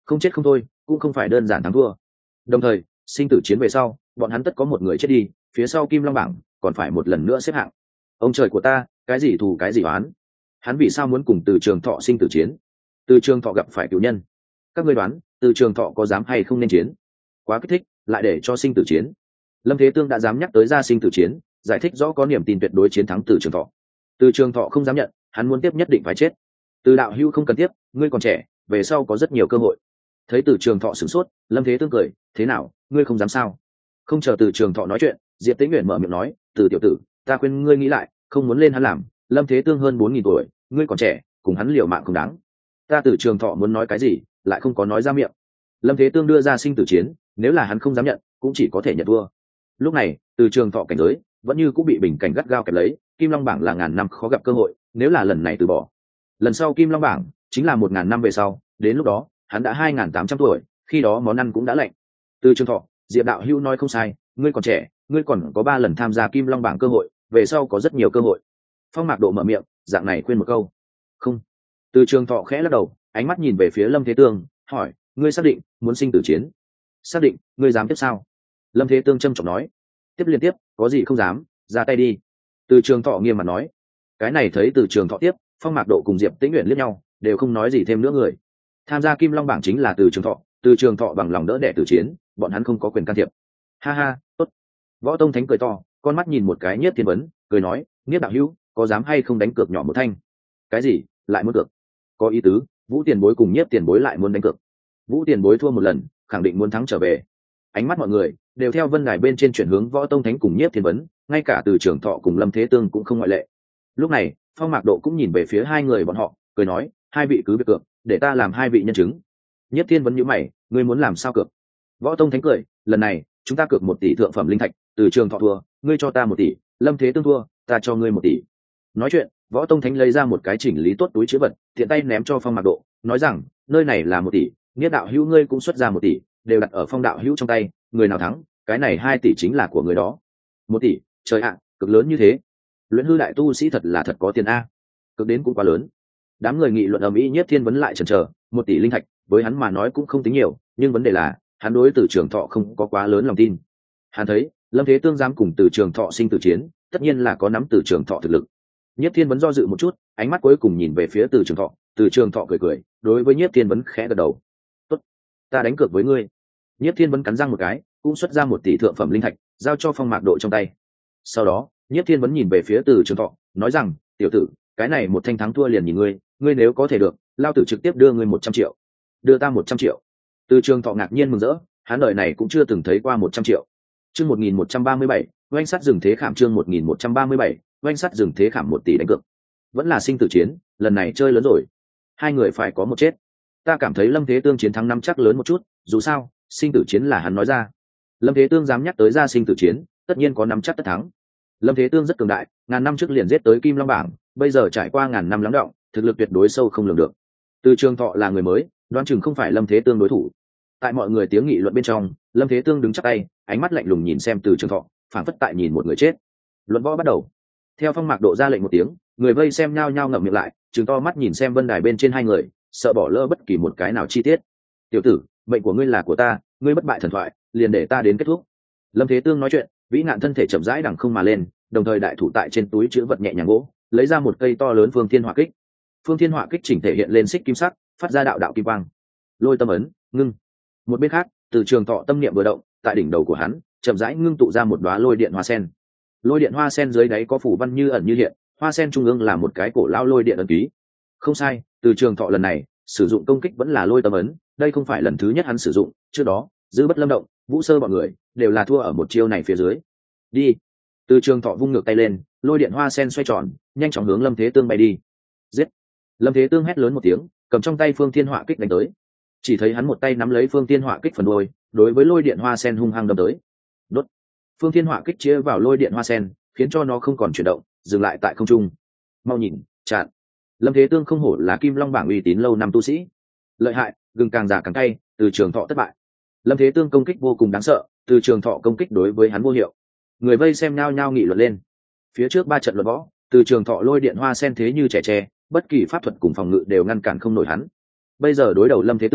không chết không thôi, cũng không phải đơn giản thắng thua. Đồng thời sinh tử chiến về sau bọn hắn tất có một người chết đi, phía sau kim long bảng còn phải một lần nữa xếp hạng. Ông trời của ta, cái gì thù cái gì oán, hắn vì sao muốn cùng Từ Trường Thọ sinh tử chiến? Từ Trường Thọ gặp phải cựu nhân, các ngươi đoán Từ Trường Thọ có dám hay không nên chiến? Quá kích thích, lại để cho sinh tử chiến. Lâm Thế Tương đã dám nhắc tới ra sinh tử chiến, giải thích rõ có niềm tin tuyệt đối chiến thắng Từ Trường Thọ. Từ Trường Thọ không dám nhận, hắn muốn tiếp nhất định phải chết. Từ đạo hữu không cần tiếp, ngươi còn trẻ, về sau có rất nhiều cơ hội. Thấy Từ Trường Thọ sửng sốt, Lâm Thế Tương cười, thế nào, ngươi không dám sao? Không chờ Từ Trường Thọ nói chuyện, Diệp Tĩnh Uyển mở miệng nói, Từ tiểu tử, ta khuyên ngươi nghĩ lại, không muốn lên hắn làm. Lâm Thế Tương hơn bốn nghìn tuổi, ngươi còn trẻ, cùng hắn liều mạng không đáng. Ta Từ Trường Thọ muốn nói cái gì, lại không có nói ra miệng. Lâm Thế Tương đưa ra sinh tử chiến, nếu là hắn không dám nhận, cũng chỉ có thể nhận thua. Lúc này, Từ Trường Thọ cảnh giới vẫn như cũng bị bình cảnh gắt gao kẹp lấy, Kim Long bảng là ngàn năm khó gặp cơ hội, nếu là lần này từ bỏ, lần sau Kim Long bảng chính là một ngàn năm về sau, đến lúc đó hắn đã hai ngàn tám trăm tuổi, khi đó món ăn cũng đã lạnh. Từ Trường Thọ, Diệp đạo hữu nói không sai, ngươi còn trẻ, ngươi còn có ba lần tham gia Kim Long bảng cơ hội, về sau có rất nhiều cơ hội. Phong Mạc Độ mở miệng, dạng này khuyên một câu. Không. Từ Trường Thọ khẽ lắc đầu, ánh mắt nhìn về phía Lâm Thế Tương, hỏi, ngươi xác định muốn sinh tử chiến? Xác định. Ngươi dám tiếp sao? Lâm Thế Tương trầm trọng nói. Tiếp liên tiếp, có gì không dám, ra tay đi. Từ Trường Thọ nghiêm mặt nói. Cái này thấy Từ Trường Thọ tiếp, Phong Mạc Độ cùng Diệp Tĩnh Uyển liếc nhau, đều không nói gì thêm nữa. Người tham gia Kim Long bảng chính là Từ Trường Thọ, Từ Trường Thọ bằng lòng đỡ đẻ tử chiến, bọn hắn không có quyền can thiệp. Ha ha, tốt. Võ Tông Thánh cười to, con mắt nhìn một cái Nhiếp Thiên Vấn, cười nói, Nhiếp đạo hữu, có dám hay không đánh cược nhỏ một thanh? Cái gì? Lại muốn cược? Có ý tứ, Vũ Tiền Bối cùng Nhiếp Tiền Bối lại muốn đánh cược. Vũ Tiền Bối thua một lần, khẳng định muốn thắng trở về. Ánh mắt mọi người đều theo vân đài bên trên chuyển hướng Võ Tông Thánh cùng Nhiếp Thiên Vấn, ngay cả Từ Trường Thọ cùng Lâm Thế Tương cũng không ngoại lệ. Lúc này, Phong Mạc Độ cũng nhìn về phía hai người bọn họ, cười nói, hai vị cứ việc cược, để ta làm hai vị nhân chứng. Nhiếp Thiên Vấn nhíu mày, ngươi muốn làm sao cược? Võ Tông Thánh cười, lần này chúng ta cược một tỷ thượng phẩm linh thạch, Từ Trường Thọ thua, ngươi cho ta một tỷ, Lâm Thế Tương thua, ta cho ngươi một tỷ. Nói chuyện, Võ Tông Thánh lấy ra một cái chỉnh lý tốt túi chứa vật, tiện tay ném cho Phong Mạc Độ, nói rằng, nơi này là một tỷ, Niết đạo hữu ngươi cũng xuất ra một tỷ, đều đặt ở Phong đạo hữu trong tay, người nào thắng, cái này hai tỷ chính là của người đó. Một tỷ, trời ạ, cực lớn như thế. Luyện hư đại tu sĩ thật là thật có tiền a, cực đến cũng quá lớn. Đám người nghị luận ầm ĩ, Nhiếp Thiên Vấn lại chần chờ, một tỷ linh thạch, với hắn mà nói cũng không tính nhiều, nhưng vấn đề là, hắn đối Từ Trường Thọ không có quá lớn lòng tin. Hắn thấy, Lâm Thế Tương dám cùng Từ Trường Thọ sinh tử chiến, tất nhiên là có nắm Từ Trường Thọ thực lực. Nhiếp Thiên Vấn do dự một chút, ánh mắt cuối cùng nhìn về phía Từ Trường Thọ, Từ Trường Thọ cười cười, đối với Nhiếp Thiên Vấn khẽ gật đầu. "Tốt, ta đánh cược với ngươi." Nhiếp Thiên Vấn cắn răng một cái, cũng xuất ra một tỷ thượng phẩm linh thạch, giao cho Phong Mạc Độ trong tay. Sau đó, Nhiếp Thiên Vấn nhìn về phía Từ Trường Thọ, nói rằng, "Tiểu tử, cái này một thanh thắng thua liền nhìn ngươi, ngươi nếu có thể được, lao tử trực tiếp đưa ngươi một trăm triệu." "Đưa ta một trăm triệu?" Từ Trường Thọ ngạc nhiên mừng rỡ, hắn đời này cũng chưa từng thấy qua một trăm triệu. Chương một nghìn một trăm ba mươi bảy, oanh sắt rừng thế khảm chương một nghìn một trăm ba mươi bảy, oanh sắt rừng thế khảm một tỷ đánh cược. Vẫn là sinh tử chiến, lần này chơi lớn rồi. Hai người phải có một chết. Ta cảm thấy Lâm Thế Tương chiến thắng năm chắc lớn một chút, dù sao, sinh tử chiến là hắn nói ra. Lâm Thế Tương dám nhắc tới ra sinh tử chiến, tất nhiên có nắm chắc tất thắng. Lâm Thế Tương rất cường đại, ngàn năm trước liền giết tới Kim Long bảng, bây giờ trải qua ngàn năm lắng đọng, thực lực tuyệt đối sâu không lường được. Từ Trường Thọ là người mới, đoán chừng không phải Lâm Thế Tương đối thủ. Tại mọi người tiếng nghị luận bên trong, Lâm Thế Tương đứng chắp tay, ánh mắt lạnh lùng nhìn xem Từ Trường Thọ, phảng phất tại nhìn một người chết. Luận võ bắt đầu. Theo Phong Mạc Độ ra lệnh một tiếng, người vây xem nhao nhao ngậm miệng lại, trừng to mắt nhìn xem vân đài bên trên hai người, sợ bỏ lỡ bất kỳ một cái nào chi tiết. "Tiểu tử, mệnh của ngươi là của ta, ngươi bất bại thần thoại, liền để ta đến kết thúc." Lâm Thế Tương nói chuyện, vĩ nạn thân thể chậm rãi đằng không mà lên, đồng thời đại thủ tại trên túi chứa vật nhẹ nhàng gỗ, lấy ra một cây to lớn Phương Thiên Hỏa Kích. Phương Thiên Hỏa Kích chỉnh thể hiện lên xích kim sắc, phát ra đạo đạo kim quang. Lôi tâm ấn, ngưng. Một bên khác, Từ Trường Thọ tâm niệm vừa động, tại đỉnh đầu của hắn, chậm rãi ngưng tụ ra một đóa lôi điện hoa sen. Lôi điện hoa sen dưới đáy có phủ văn như ẩn như hiện, hoa sen trung ương là một cái cổ lao lôi điện ấn ký. Không sai, Từ Trường Thọ lần này sử dụng công kích vẫn là lôi tâm ấn, đây không phải lần thứ nhất hắn sử dụng, trước đó, Dư Bất Lâm Động, Vũ Sơ bọn người đều là thua ở một chiêu này phía dưới. Đi. Từ Trường Thọ vung ngược tay lên, lôi điện hoa sen xoay tròn, nhanh chóng hướng Lâm Thế Tương bay đi. Giết. Lâm Thế Tương hét lớn một tiếng, cầm trong tay Phương Thiên Hỏa Kích đánh tới. Chỉ thấy hắn một tay nắm lấy Phương Thiên Hỏa Kích phần đuôi, đối với lôi điện hoa sen hung hăng đâm tới. Đốt. Phương Thiên Hỏa Kích chia vào lôi điện hoa sen, khiến cho nó không còn chuyển động, dừng lại tại không trung. Mau nhìn, chặn. Lâm Thế Tương không hổ là Kim Long bảng uy tín lâu năm tu sĩ. Lợi hại, gừng càng già càng cay, Từ Trường Thọ thất bại. Lâm Thế Tương công kích vô cùng đáng sợ, Từ Trường Thọ công kích đối với hắn vô hiệu. Người vây xem nhao nhao nghị luận lên. Phía trước ba trận luận võ, Từ Trường Thọ lôi điện hoa sen thế như trẻ tre, bất kỳ pháp thuật cùng phòng ngự đều ngăn cản không nổi hắn. Bây giờ đối đầu Lâm Thế Tương,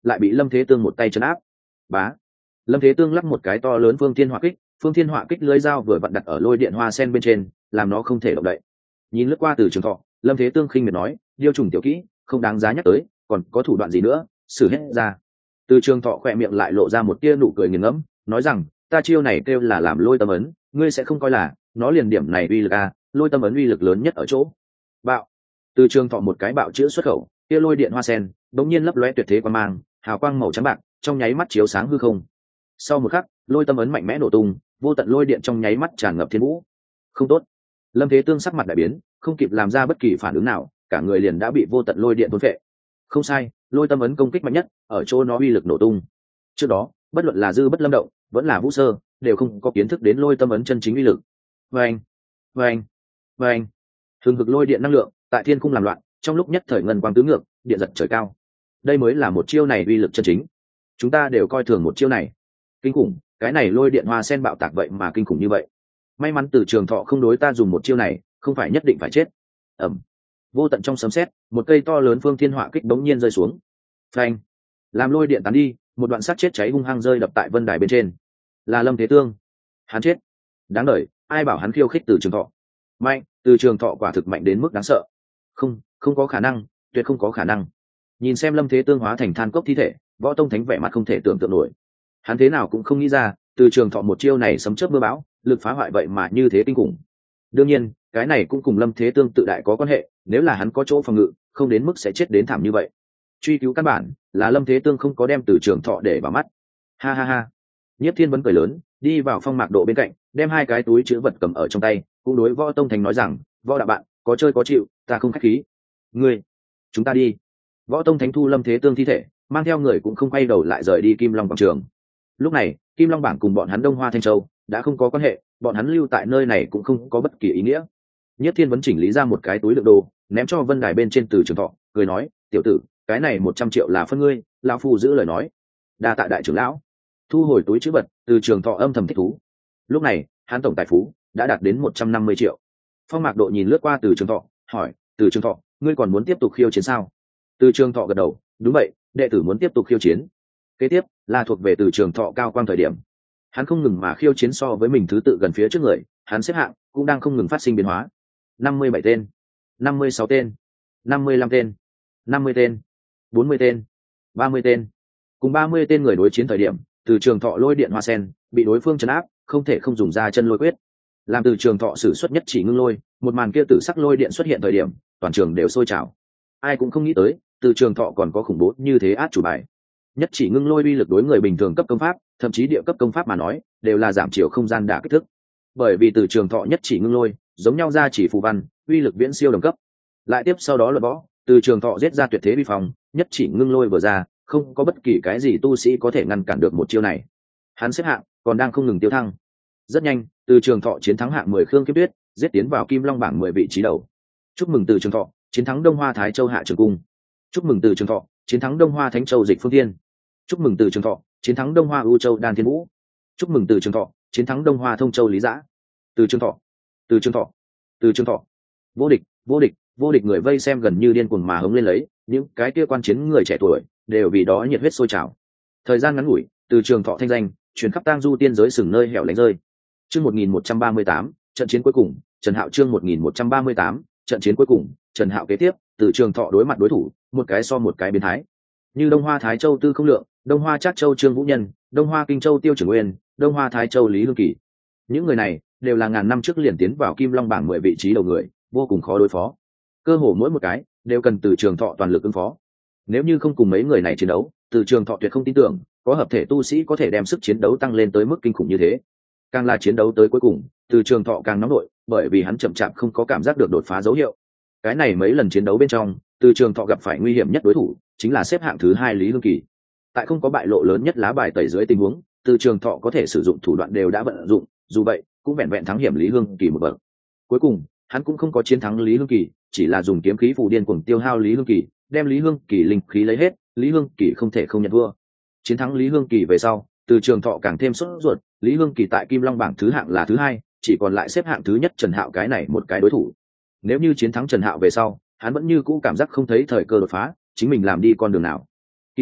lại bị Lâm Thế Tương một tay trấn áp. Bá. Lâm Thế Tương lắp một cái to lớn phương thiên hỏa kích, phương thiên hỏa kích lưới dao vừa vặn đặt ở lôi điện hoa sen bên trên, làm nó không thể động đậy. Nhìn lướt qua Từ Trường Thọ, Lâm Thế Tương khinh miệt nói, điêu trùng tiểu kỹ, không đáng giá nhắc tới, còn có thủ đoạn gì nữa, xử hết ra. Từ Trường Thọ khỏe miệng lại lộ ra một tia nụ cười nghiền ngẫm, nói rằng, ta chiêu này kêu là làm lôi tâm ấn, ngươi sẽ không coi là, nó liền điểm này uy lực à, lôi tâm ấn uy lực lớn nhất ở chỗ. Bạo. Từ Trường Thọ một cái bạo chữa xuất khẩu, kia lôi điện hoa sen, bỗng nhiên lấp lóe tuyệt thế quang mang, hào quang màu trắng bạc, trong nháy mắt chiếu sáng hư không. Sau một khắc, lôi tâm ấn mạnh mẽ nổ tung, vô tận lôi điện trong nháy mắt tràn ngập thiên vũ. Không tốt. Lâm Thế Tương sắc mặt đại biến, không kịp làm ra bất kỳ phản ứng nào, cả người liền đã bị vô tận lôi điện thôn phệ. Không sai, lôi tâm ấn công kích mạnh nhất, ở chỗ nó uy lực nổ tung. Trước đó, bất luận là Dư Bất Lâm Động, vẫn là Vũ Sơ, đều không có kiến thức đến lôi tâm ấn chân chính uy lực. Vâng, vâng, vâng. Thường cực lôi điện năng lượng, tại thiên cung làm loạn, trong lúc nhất thời ngân quang tứ ngược, điện giật trời cao. Đây mới là một chiêu này uy lực chân chính. Chúng ta đều coi thường một chiêu này. Kinh khủng, cái này lôi điện hoa sen bạo tạc vậy mà kinh khủng như vậy. May mắn Từ Trường Thọ không đối ta dùng một chiêu này, không phải nhất định phải chết. Ẩm. Vô tận trong sấm sét, một cây to lớn phương thiên hỏa kích bỗng nhiên rơi xuống. Phanh. Làm lôi điện tán đi, một đoạn sắt chết cháy hung hăng rơi đập tại vân đài bên trên. Là Lâm Thế Tương. Hắn chết. Đáng đời, ai bảo hắn khiêu khích Từ Trường Thọ. Mạnh, Từ Trường Thọ quả thực mạnh đến mức đáng sợ. Không, không có khả năng, tuyệt không có khả năng. Nhìn xem Lâm Thế Tương hóa thành than cốc thi thể, Võ Tông Thánh vẻ mặt không thể tưởng tượng nổi. Hắn thế nào cũng không nghĩ ra, Từ Trường Thọ một chiêu này sấm chớp mưa bão, lực phá hoại vậy mà như thế kinh khủng. Đương nhiên, cái này cũng cùng Lâm Thế Tương tự đại có quan hệ, nếu là hắn có chỗ phòng ngự, không đến mức sẽ chết đến thảm như vậy. Truy cứu căn bản là Lâm Thế Tương không có đem Từ Trường Thọ để vào mắt. Ha ha ha. Nhiếp Thiên Vấn cười lớn, đi vào Phong Mạc Độ bên cạnh, đem hai cái túi chứa vật cầm ở trong tay, cũng đối Võ Tông Thánh nói rằng, Võ đạo bạn, có chơi có chịu, ta không khách khí. Ngươi, chúng ta đi. Võ Tông Thánh thu Lâm Thế Tương thi thể, mang theo người cũng không quay đầu lại rời đi Kim Long quảng trường. Lúc này, Kim Long bảng cùng bọn hắn Đông Hoa Thanh Châu đã không có quan hệ, bọn hắn lưu tại nơi này cũng không có bất kỳ ý nghĩa. Nhất Thiên Vấn chỉnh lý ra một cái túi đựng đồ, ném cho Vân Đài bên trên Từ Trường Thọ, cười nói, tiểu tử, cái này một trăm triệu là phân ngươi, lão phu giữ lời nói. Đa tạ đại trưởng lão. Thu hồi túi trữ vật, Từ Trường Thọ âm thầm thích thú. Lúc này, hắn tổng tài phú đã đạt đến một trăm năm mươi triệu. Phong Mạc Độ nhìn lướt qua Từ Trường Thọ, hỏi, Từ Trường Thọ, ngươi còn muốn tiếp tục khiêu chiến sao? Từ Trường Thọ gật đầu, đúng vậy, đệ tử muốn tiếp tục khiêu chiến. Kế tiếp là thuộc về Từ Trường Thọ cao quang thời điểm. Hắn không ngừng mà khiêu chiến so với mình thứ tự gần phía trước người, hắn xếp hạng cũng đang không ngừng phát sinh biến hóa. năm mươi bảy tên, năm mươi sáu tên, năm mươi lăm tên, năm mươi tên, bốn mươi tên, ba mươi tên. Cùng ba mươi tên người đối chiến thời điểm, Từ Trường Thọ lôi điện hoa sen bị đối phương trấn áp, không thể không dùng ra chân lôi quyết. Làm Từ Trường Thọ sử xuất nhất chỉ ngưng lôi, một màn kia tử sắc lôi điện xuất hiện thời điểm, toàn trường đều sôi trào. Ai cũng không nghĩ tới, Từ Trường Thọ còn có khủng bố như thế át chủ bài. Nhất chỉ ngưng lôi uy lực đối người bình thường cấp công pháp, thậm chí địa cấp công pháp mà nói, đều là giảm chiều không gian đả kích thức. Bởi vì Từ Trường Thọ nhất chỉ ngưng lôi, giống nhau ra chỉ phù văn, uy lực viễn siêu đồng cấp. Lại tiếp sau đó là võ, Từ Trường Thọ giết ra tuyệt thế vi phòng, nhất chỉ ngưng lôi vừa ra, không có bất kỳ cái gì tu sĩ có thể ngăn cản được một chiêu này. Hắn xếp hạng còn đang không ngừng tiêu thăng. Rất nhanh, Từ Trường Thọ chiến thắng hạng mười Khương Kiếp Tuyết, giết tiến vào Kim Long bảng mười vị trí đầu. Chúc mừng Từ Trường Thọ chiến thắng Đông Hoa Thái Châu Hạ Trường Cung. Chúc mừng Từ Trường Thọ chiến thắng Đông Hoa Thánh Châu Dịch Phương Thiên. Chúc mừng Từ Trường Thọ chiến thắng Đông Hoa U Châu Đan Thiên Vũ. Chúc mừng Từ Trường Thọ chiến thắng Đông Hoa Thông Châu Lý Dã. Từ Trường Thọ, Từ Trường Thọ, Từ Trường Thọ. Vô địch, vô địch, vô địch, người vây xem gần như điên cuồng mà hống lên lấy, những cái kia quan chiến người trẻ tuổi đều vì đó nhiệt huyết sôi trào. Thời gian ngắn ngủi, Từ Trường Thọ thanh danh truyền khắp tang du tiên giới sừng nơi hẻo lánh rơi. Chương một nghìn một trăm ba mươi tám, trận chiến cuối cùng, Trần Hạo. Chương một nghìn một trăm ba mươi tám, trận chiến cuối cùng, Trần Hạo. Kế tiếp, Từ Trường Thọ đối mặt đối thủ, một cái so một cái biến thái. Như Đông Hoa Thái Châu Tư Không Lượng, Đông Hoa Trác Châu Trương Vũ Nhân, Đông Hoa Kinh Châu Tiêu Trưởng Nguyên, Đông Hoa Thái Châu Lý Hương Kỳ. Những người này đều là ngàn năm trước liền tiến vào Kim Long bảng mười vị trí đầu người, vô cùng khó đối phó. Cơ hồ mỗi một cái đều cần Từ Trường Thọ toàn lực ứng phó. Nếu như không cùng mấy người này chiến đấu, Từ Trường Thọ tuyệt không tin tưởng có hợp thể tu sĩ có thể đem sức chiến đấu tăng lên tới mức kinh khủng như thế. Càng là chiến đấu tới cuối cùng, Từ Trường Thọ càng nóng nổi, bởi vì hắn chậm chạp không có cảm giác được đột phá dấu hiệu. Cái này mấy lần chiến đấu bên trong, Từ Trường Thọ gặp phải nguy hiểm nhất đối thủ chính là xếp hạng thứ hai Lý Hương Kỳ. Tại không có bại lộ lớn nhất lá bài tẩy dưới tình huống, Từ Trường Thọ có thể sử dụng thủ đoạn đều đã vận dụng, dù vậy cũng vẹn vẹn thắng hiểm Lý Hương Kỳ một bậc. Cuối cùng, hắn cũng không có chiến thắng Lý Hương Kỳ, chỉ là dùng kiếm khí phù điên cuồng tiêu hao Lý Hương Kỳ, đem Lý Hương Kỳ linh khí lấy hết, Lý Hương Kỳ không thể không nhận thua. Chiến thắng Lý Hương Kỳ về sau, Từ Trường Thọ càng thêm sốt ruột, Lý Hương Kỳ tại Kim Long bảng thứ hạng là thứ hai, chỉ còn lại xếp hạng thứ nhất Trần Hạo cái này một cái đối thủ. Nếu như chiến thắng Trần Hạo về sau, hắn vẫn như cũ cảm giác không thấy thời cơ đột phá, chính mình làm đi con đường nào. Kỳ thật,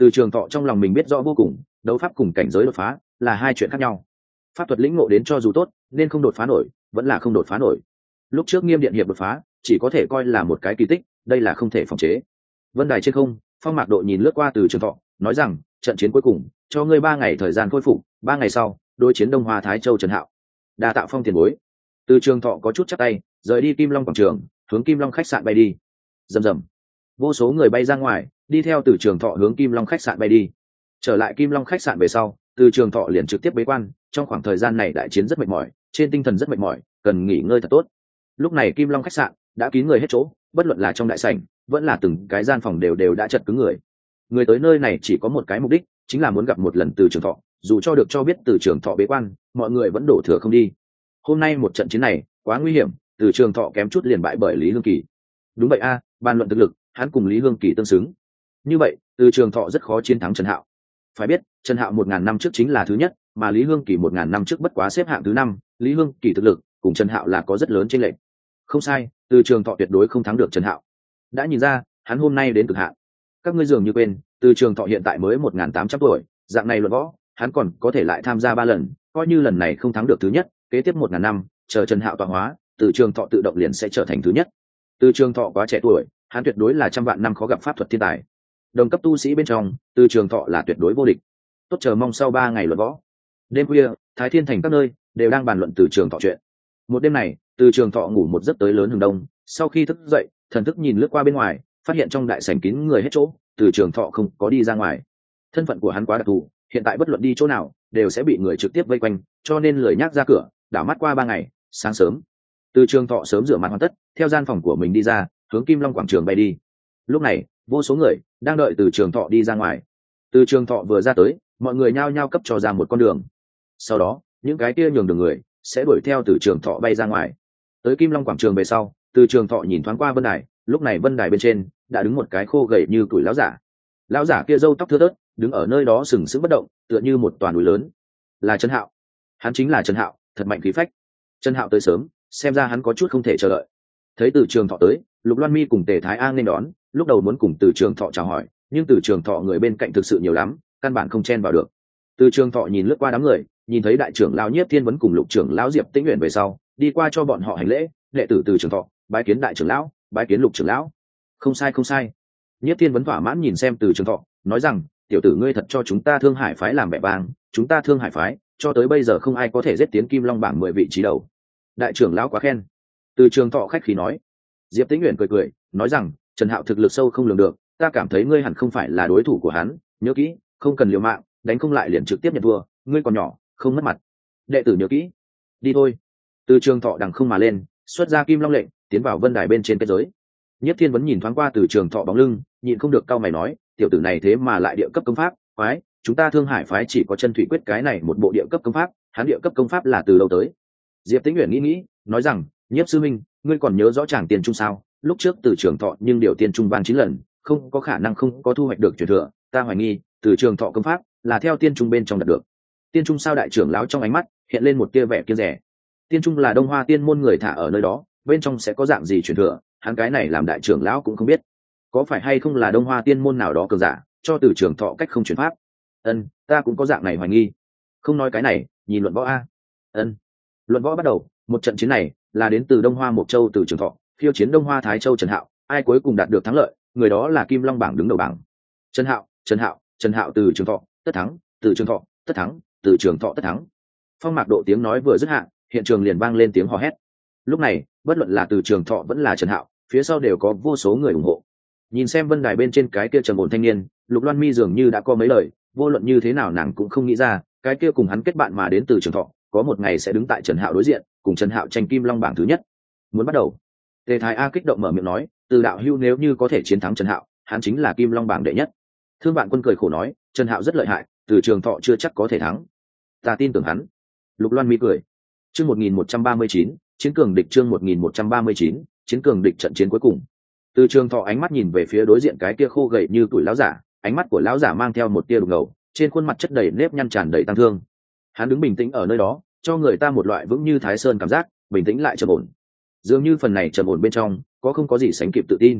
Từ Trường Thọ trong lòng mình biết rõ vô cùng, đấu pháp cùng cảnh giới đột phá là hai chuyện khác nhau. Pháp thuật lĩnh ngộ đến cho dù tốt, nên không đột phá nổi, vẫn là không đột phá nổi. Lúc trước Nghiêm Điện Hiệp đột phá, chỉ có thể coi là một cái kỳ tích, đây là không thể phòng chế. Vân đài trên không, Phong Mạc Độ nhìn lướt qua Từ Trường Thọ, nói rằng, trận chiến cuối cùng, cho ngươi ba ngày thời gian khôi phục, ba ngày sau, đối chiến Đông Hoa Thái Châu Trần Hạo. Đa tạ Phong tiền bối. Từ Trường Thọ có chút chắp tay, rời đi Kim Long quảng trường, hướng Kim Long khách sạn bay đi. Rầm rầm, vô số người bay ra ngoài, đi theo Từ Trường Thọ hướng Kim Long khách sạn bay đi. Trở lại Kim Long khách sạn về sau, Từ Trường Thọ liền trực tiếp bế quan, trong khoảng thời gian này đại chiến rất mệt mỏi, trên tinh thần rất mệt mỏi, cần nghỉ ngơi thật tốt. Lúc này Kim Long khách sạn đã kín người hết chỗ, bất luận là trong đại sảnh, vẫn là từng cái gian phòng đều đều đã chật cứng người. Người tới nơi này chỉ có một cái mục đích, chính là muốn gặp một lần Từ Trường Thọ, dù cho được cho biết Từ Trường Thọ bế quan, mọi người vẫn đổ thừa không đi. Hôm nay một trận chiến này quá nguy hiểm, Từ Trường Thọ kém chút liền bại bởi Lý Hương Kỳ. Đúng vậy a, à, bàn luận thực lực, hắn cùng Lý Hương Kỳ tương xứng. Như vậy, Từ Trường Thọ rất khó chiến thắng Trần Hạo. Phải biết, Trần Hạo một ngàn năm trước chính là thứ nhất, mà Lý Hương Kỳ một ngàn năm trước bất quá xếp hạng thứ năm, Lý Hương Kỳ thực lực cùng Trần Hạo là có rất lớn chênh lệch. Không sai, Từ Trường Thọ tuyệt đối không thắng được Trần Hạo. Đã nhìn ra, hắn hôm nay đến cực hạn. Các ngươi dường như quên, Từ Trường Thọ hiện tại mới một nghìn tám trăm tuổi, dạng này luận võ, hắn còn có thể lại tham gia ba lần, coi như lần này không thắng được thứ nhất, kế tiếp một ngàn năm, chờ Trần Hạo tọa hóa, Từ Trường Thọ tự động liền sẽ trở thành thứ nhất. Từ Trường Thọ quá trẻ tuổi, hắn tuyệt đối là trăm vạn năm khó gặp pháp thuật thiên tài. Đồng cấp tu sĩ bên trong, Từ Trường Thọ là tuyệt đối vô địch. Tốt, chờ mong sau ba ngày luận võ. Đêm khuya, Thái Thiên thành các nơi đều đang bàn luận Từ Trường Thọ chuyện. Một đêm này, Từ Trường Thọ ngủ một giấc tới lớn hừng đông, sau khi thức dậy, thần thức nhìn lướt qua bên ngoài, phát hiện trong đại sảnh kín người hết chỗ, Từ Trường Thọ không có đi ra ngoài. Thân phận của hắn quá đặc thù, hiện tại bất luận đi chỗ nào, đều sẽ bị người trực tiếp vây quanh, cho nên lười nhác ra cửa, đảo mắt qua ba ngày, sáng sớm, Từ Trường Thọ sớm rửa mặt hoàn tất, theo gian phòng của mình đi ra, hướng Kim Long quảng trường bay đi. Lúc này, vô số người đang đợi Từ Trường Thọ đi ra ngoài. Từ Trường Thọ vừa ra tới, mọi người nhao nhao cấp cho ra một con đường. Sau đó, những cái kia nhường đường người sẽ đuổi theo Từ Trường Thọ bay ra ngoài. Tới Kim Long quảng trường về sau, Từ Trường Thọ nhìn thoáng qua vân đài, lúc này vân đài bên trên đã đứng một cái khô gầy như tuổi lão giả. Lão giả kia râu tóc thưa thớt, đứng ở nơi đó sừng sững bất động, tựa như một toàn núi lớn. Là Trần Hạo. Hắn chính là Trần Hạo, thật mạnh khí phách. Trần Hạo tới sớm, xem ra hắn có chút không thể chờ đợi. Thấy Từ Trường Thọ tới, Lục Loan Mi cùng Tề Thái A nên đón, lúc đầu muốn cùng Từ Trường Thọ chào hỏi, nhưng Từ Trường Thọ người bên cạnh thực sự nhiều lắm, căn bản không chen vào được. Từ Trường Thọ nhìn lướt qua đám người, nhìn thấy đại trưởng lão Nhiếp Thiên Vấn cùng Lục trưởng lão Diệp Tĩnh Uyển về sau, đi qua cho bọn họ hành lễ, đệ tử Từ Trường Thọ, bái kiến đại trưởng lão, bái kiến Lục trưởng lão. Không sai không sai. Nhiếp Thiên Vấn thỏa mãn nhìn xem Từ Trường Thọ, nói rằng, tiểu tử ngươi thật cho chúng ta Thương Hải phái làm mẹ vang, chúng ta Thương Hải phái cho tới bây giờ không ai có thể giết tiến Kim Long bảng mười vị trí đầu. Đại trưởng lão quá khen. Từ Trường Thọ khách khí nói. Diệp Tĩnh Uyển cười cười, nói rằng, Trần Hạo thực lực sâu không lường được, ta cảm thấy ngươi hẳn không phải là đối thủ của hắn, nhớ kỹ, không cần liều mạng, đánh không lại liền trực tiếp nhận thua, ngươi còn nhỏ, không mất mặt. Đệ tử nhớ kỹ. Đi thôi. Từ Trường Thọ đằng không mà lên, xuất ra Kim Long lệnh, tiến vào vân đài bên trên kết giới. Nhất Thiên Vấn nhìn thoáng qua Từ Trường Thọ bóng lưng, nhịn không được cau mày nói, tiểu tử này thế mà lại địa cấp công pháp, phái, chúng ta Thương Hải phái chỉ có Chân Thủy quyết cái này một bộ địa cấp công pháp, hắn địa cấp công pháp là từ đâu tới? Diệp Tĩnh Uyển nghĩ nghĩ, nói rằng, Nhiếp sư minh, ngươi còn nhớ rõ chàng tiền trung sao? Lúc trước Từ Trường Thọ nhưng điều tiền trung vang chín lần, không có khả năng không có thu hoạch được truyền thừa, ta hoài nghi, Từ Trường Thọ công pháp là theo tiên trung bên trong đạt được. Tiên trung sao? Đại trưởng lão trong ánh mắt hiện lên một tia vẻ kiêng dè. Tiên trung là Đông Hoa tiên môn người thả ở nơi đó, bên trong sẽ có dạng gì truyền thừa, hắn cái này làm đại trưởng lão cũng không biết. Có phải hay không là Đông Hoa tiên môn nào đó cường giả cho Từ Trường Thọ cách không truyền pháp? Ân, ta cũng có dạng này hoài nghi. Không nói cái này, nhìn luận võ a. Ân. Luận võ bắt đầu, một trận chiến này là đến từ Đông Hoa Mộc Châu Từ Trường Thọ khiêu chiến Đông Hoa Thái Châu Trần Hạo, ai cuối cùng đạt được thắng lợi, người đó là Kim Long bảng đứng đầu bảng. Trần Hạo, Trần Hạo, Trần Hạo Từ Trường Thọ, tất thắng, Từ Trường Thọ, tất thắng, Từ Trường Thọ tất thắng. Phong Mạc Độ tiếng nói vừa dứt hạ, hiện trường liền vang lên tiếng hò hét. Lúc này, bất luận là Từ Trường Thọ vẫn là Trần Hạo, phía sau đều có vô số người ủng hộ. Nhìn xem vân đài bên trên cái kia trầm ổn thanh niên, Lục Loan Mi dường như đã có mấy lời, vô luận như thế nào nàng cũng không nghĩ ra, cái kia cùng hắn kết bạn mà đến Từ Trường Thọ, có một ngày sẽ đứng tại Trần Hạo đối diện, cùng Trần Hạo tranh Kim Long bảng thứ nhất. Muốn bắt đầu. Tề Thái A kích động mở miệng nói, Từ đạo hưu nếu như có thể chiến thắng Trần Hạo, hắn chính là Kim Long bảng đệ nhất. Thương Vạn Quân cười khổ nói, Trần Hạo rất lợi hại, Từ Trường Thọ chưa chắc có thể thắng. Ta tin tưởng hắn. Lục Loan Mi cười. Chương một nghìn một trăm ba mươi chín, chiến cường địch chương một nghìn một trăm ba mươi chín, chiến cường địch trận chiến cuối cùng. Từ Trường Thọ ánh mắt nhìn về phía đối diện cái kia khô gầy như tuổi lão giả, ánh mắt của lão giả mang theo một tia đục ngầu, trên khuôn mặt chất đầy nếp nhăn tràn đầy tăng thương. Hắn đứng bình tĩnh ở nơi đó, cho người ta một loại vững như Thái Sơn cảm giác, bình tĩnh lại trầm ổn. Dường như phần này trầm ổn bên trong có không có gì sánh kịp tự tin.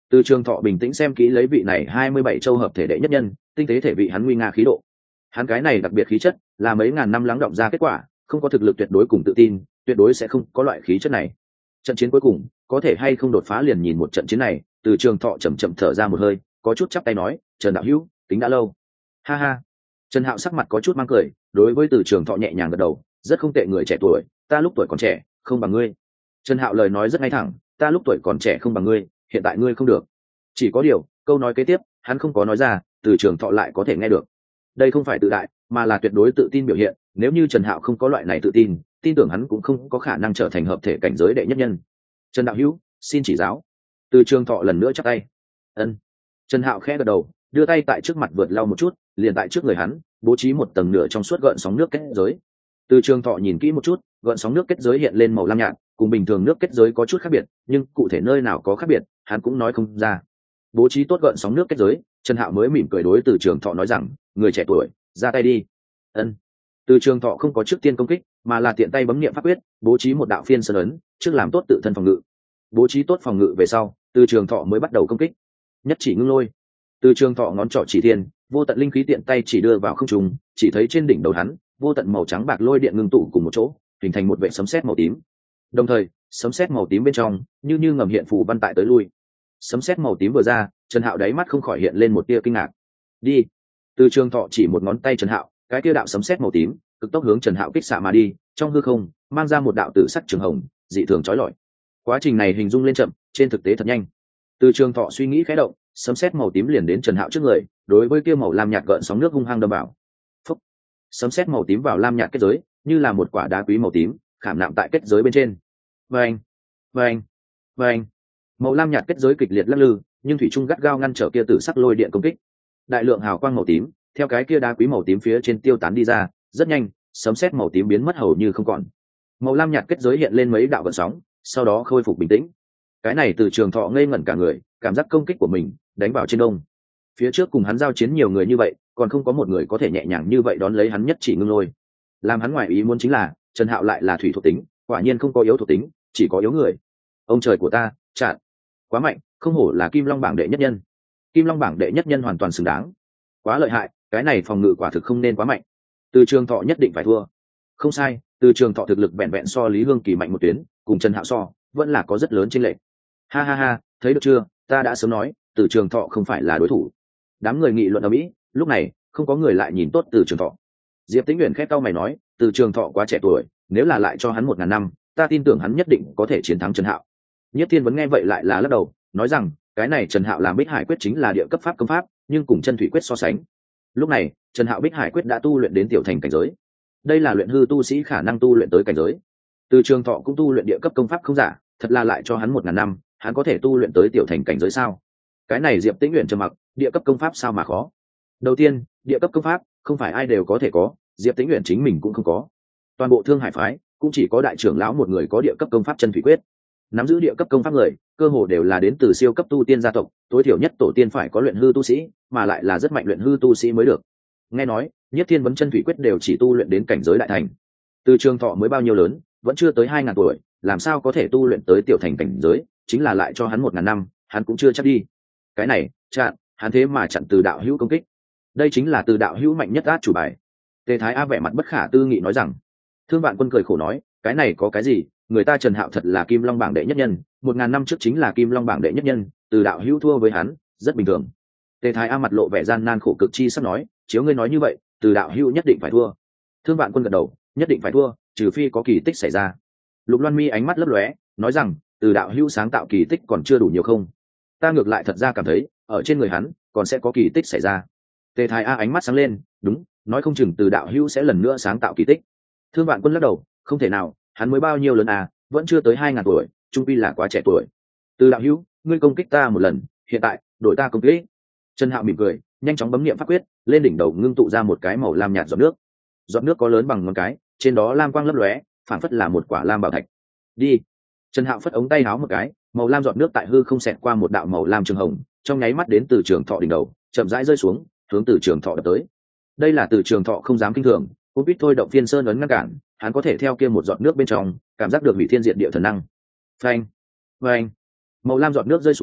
Từ Trường Thọ bình tĩnh xem kỹ lấy vị này hai mươi bảy châu hợp thể đệ nhất nhân, tinh tế thể vị hắn nguy nga khí độ. Hắn cái này đặc biệt khí chất, là mấy ngàn năm lắng đọng ra kết quả, không có thực lực tuyệt đối cùng tự tin, tuyệt đối sẽ không có loại khí chất này. Trận chiến cuối cùng, có thể hay không đột phá liền nhìn một trận chiến này. Từ Trường Thọ chậm chậm thở ra một hơi, có chút chắp tay nói, "Trần đạo hữu, tính đã lâu." Ha ha. Trần Hạo sắc mặt có chút mang cười, đối với Từ Trường Thọ nhẹ nhàng gật đầu, "Rất không tệ người trẻ tuổi, ta lúc tuổi còn trẻ, không bằng ngươi." Trần Hạo lời nói rất ngay thẳng, "Ta lúc tuổi còn trẻ không bằng ngươi, hiện tại ngươi không được." Chỉ có điều, câu nói kế tiếp, hắn không có nói ra, Từ Trường Thọ lại có thể nghe được. Đây không phải tự đại, mà là tuyệt đối tự tin biểu hiện, nếu như Trần Hạo không có loại này tự tin, tin tưởng hắn cũng không có khả năng trở thành hợp thể cảnh giới đệ nhất nhân. "Trần đạo hữu, xin chỉ giáo." Từ Trường Thọ lần nữa chắp tay. "Ân." Trần Hạo khẽ gật đầu, đưa tay tại trước mặt vượt lau một chút, liền tại trước người hắn, bố trí một tầng nửa trong suốt gợn sóng nước kết giới. Từ Trường Thọ nhìn kỹ một chút, gợn sóng nước kết giới hiện lên màu lam nhạt, cùng bình thường nước kết giới có chút khác biệt, nhưng cụ thể nơi nào có khác biệt, hắn cũng nói không ra. Bố trí tốt gợn sóng nước kết giới, Trần Hạo mới mỉm cười đối Từ Trường Thọ nói rằng, "Người trẻ tuổi, ra tay đi." Ân. Từ Trường Thọ không có trước tiên công kích, mà là tiện tay bấm niệm pháp quyết, bố trí một đạo phiên sơn ấn, trước làm tốt tự thân phòng ngự. Bố trí tốt phòng ngự về sau, Từ Trường Thọ mới bắt đầu công kích. Nhất chỉ ngưng lôi. Từ Trường Thọ ngón trỏ chỉ thiên, vô tận linh khí tiện tay chỉ đưa vào không trung, chỉ thấy trên đỉnh đầu hắn, vô tận màu trắng bạc lôi điện ngưng tụ cùng một chỗ, hình thành một vệ sấm sét màu tím. Đồng thời, sấm sét màu tím bên trong, như như ngầm hiện phù văn tại tới lui. Sấm sét màu tím vừa ra, Trần Hạo đáy mắt không khỏi hiện lên một tia kinh ngạc. "Đi." Từ Trường Thọ chỉ một ngón tay Trần Hạo, cái tia đạo sấm sét màu tím, cực tốc hướng Trần Hạo kích xạ mà đi, trong hư không, mang ra một đạo tử sắc trường hồng, dị thường chói lọi. Quá trình này hình dung lên chậm, trên thực tế thật nhanh. Từ Trường Thọ suy nghĩ khẽ động, sấm sét màu tím liền đến Trần Hạo trước người, đối với kia màu lam nhạt gợn sóng nước hung hăng đâm vào. Phốc. Sấm sét màu tím vào lam nhạt kết giới, như là một quả đá quý màu tím, khảm nạm tại kết giới bên trên. Vâng, vâng, vâng. Màu lam nhạt kết giới kịch liệt lắc lư, nhưng thủy trung gắt gao ngăn trở kia tử sắc lôi điện công kích. Đại lượng hào quang màu tím, theo cái kia đá quý màu tím phía trên tiêu tán đi ra, rất nhanh, sấm sét màu tím biến mất hầu như không còn. Màu lam nhạt kết giới hiện lên mấy đạo gợn sóng, sau đó khôi phục bình tĩnh. Cái này Từ Trường Thọ ngây ngẩn cả người, cảm giác công kích của mình đánh vào trên đông. Phía trước cùng hắn giao chiến nhiều người như vậy, còn không có một người có thể nhẹ nhàng như vậy đón lấy hắn nhất chỉ ngưng lôi. Làm hắn ngoài ý muốn chính là, Trần Hạo lại là thủy thuộc tính, quả nhiên không có yếu thuộc tính, chỉ có yếu người. Ông trời của ta, chặn. Quá mạnh, không hổ là Kim Long bảng đệ nhất nhân. Kim Long bảng đệ nhất nhân hoàn toàn xứng đáng. Quá lợi hại, cái này phòng ngự quả thực không nên quá mạnh. Từ Trường Thọ nhất định phải thua. Không sai, Từ Trường Thọ thực lực vẹn vẹn so Lý Hương Kỳ mạnh một tuyến, cùng Trần Hạo so, vẫn là có rất lớn chênh lệch. Ha ha ha, thấy được chưa, ta đã sớm nói, Từ Trường Thọ không phải là đối thủ. Đám người nghị luận ở mỹ, lúc này không có người lại nhìn tốt Từ Trường Thọ. Diệp Tĩnh Uyển khét cau mày nói, Từ Trường Thọ quá trẻ tuổi, nếu là lại cho hắn một ngàn năm, ta tin tưởng hắn nhất định có thể chiến thắng Trần Hạo. Nhất Thiên vẫn nghe vậy lại là lắc đầu, nói rằng, cái này Trần Hạo làm Bích Hải quyết chính là địa cấp pháp công pháp, nhưng cùng chân thủy quyết so sánh. Lúc này, Trần Hạo Bích Hải quyết đã tu luyện đến tiểu thành cảnh giới. Đây là luyện hư tu sĩ khả năng tu luyện tới cảnh giới. Từ Trường Thọ cũng tu luyện địa cấp công pháp không giả, thật là lại cho hắn một ngàn năm, hắn có thể tu luyện tới tiểu thành cảnh giới sao? Cái này Diệp Tĩnh Uyển trầm mặc, địa cấp công pháp sao mà khó? Đầu tiên, địa cấp công pháp không phải ai đều có thể có, Diệp Tĩnh Uyển chính mình cũng không có. Toàn bộ Thương Hải phái cũng chỉ có đại trưởng lão một người có địa cấp công pháp chân thủy quyết. Nắm giữ địa cấp công pháp người, cơ hồ đều là đến từ siêu cấp tu tiên gia tộc, tối thiểu nhất tổ tiên phải có luyện hư tu sĩ, mà lại là rất mạnh luyện hư tu sĩ mới được. Nghe nói, Nhất Thiên vấn chân thủy quyết đều chỉ tu luyện đến cảnh giới đại thành. Từ Trường Thọ mới bao nhiêu lớn, vẫn chưa tới hai ngàn tuổi, làm sao có thể tu luyện tới tiểu thành cảnh giới, chính là lại cho hắn một ngàn năm, hắn cũng chưa chắc đi. Cái này, chặn, hắn thế mà chặn Từ đạo hữu công kích. Đây chính là Từ đạo hữu mạnh nhất át chủ bài. Tề Thái A vẻ mặt bất khả tư nghị nói rằng. Thương Vạn Quân cười khổ nói, cái này có cái gì, người ta Trần Hạo thật là Kim Long bảng đệ nhất nhân, một ngàn năm trước chính là Kim Long bảng đệ nhất nhân, Từ đạo hữu thua với hắn, rất bình thường. Tề Thái A mặt lộ vẻ gian nan khổ cực chi sắp nói, chiếu ngươi nói như vậy, Từ đạo hữu nhất định phải thua. Thương Vạn Quân gật đầu, nhất định phải thua, trừ phi có kỳ tích xảy ra. Lục Loan Mi ánh mắt lấp lóe, nói rằng, Từ đạo hữu sáng tạo kỳ tích còn chưa đủ nhiều không? Ta ngược lại thật ra cảm thấy, ở trên người hắn còn sẽ có kỳ tích xảy ra. Tề Thái A ánh mắt sáng lên, đúng, nói không chừng Từ đạo hữu sẽ lần nữa sáng tạo kỳ tích. Thương Vạn Quân lắc đầu, không thể nào, hắn mới bao nhiêu lớn à, vẫn chưa tới hai ngàn tuổi, trung quy là quá trẻ tuổi. Từ đạo hữu, ngươi công kích ta một lần, hiện tại đổi ta công kích. Trần Hạo mỉm cười, nhanh chóng bấm niệm pháp quyết, lên đỉnh đầu ngưng tụ ra một cái màu lam nhạt giọt nước. Giọt nước có lớn bằng ngón cái, trên đó lam quang lấp lóe, phảng phất là một quả lam bảo thạch. Đi. Trần Hạo phất ống tay áo một cái, màu lam giọt nước tại hư không xẹt qua một đạo màu lam trường hồng, trong nháy mắt đến Từ Trường Thọ đỉnh đầu, chậm rãi rơi xuống, hướng Từ Trường Thọ đập tới. Đây là Từ Trường Thọ không dám kinh thường, cũng biết thôi động Phiên Sơn ấn ngăn cản, hắn có thể theo kia một giọt nước bên trong, cảm giác được hủy thiên diệt địa thần năng. Phanh, phanh. Màu lam giọt nước rơi xuống,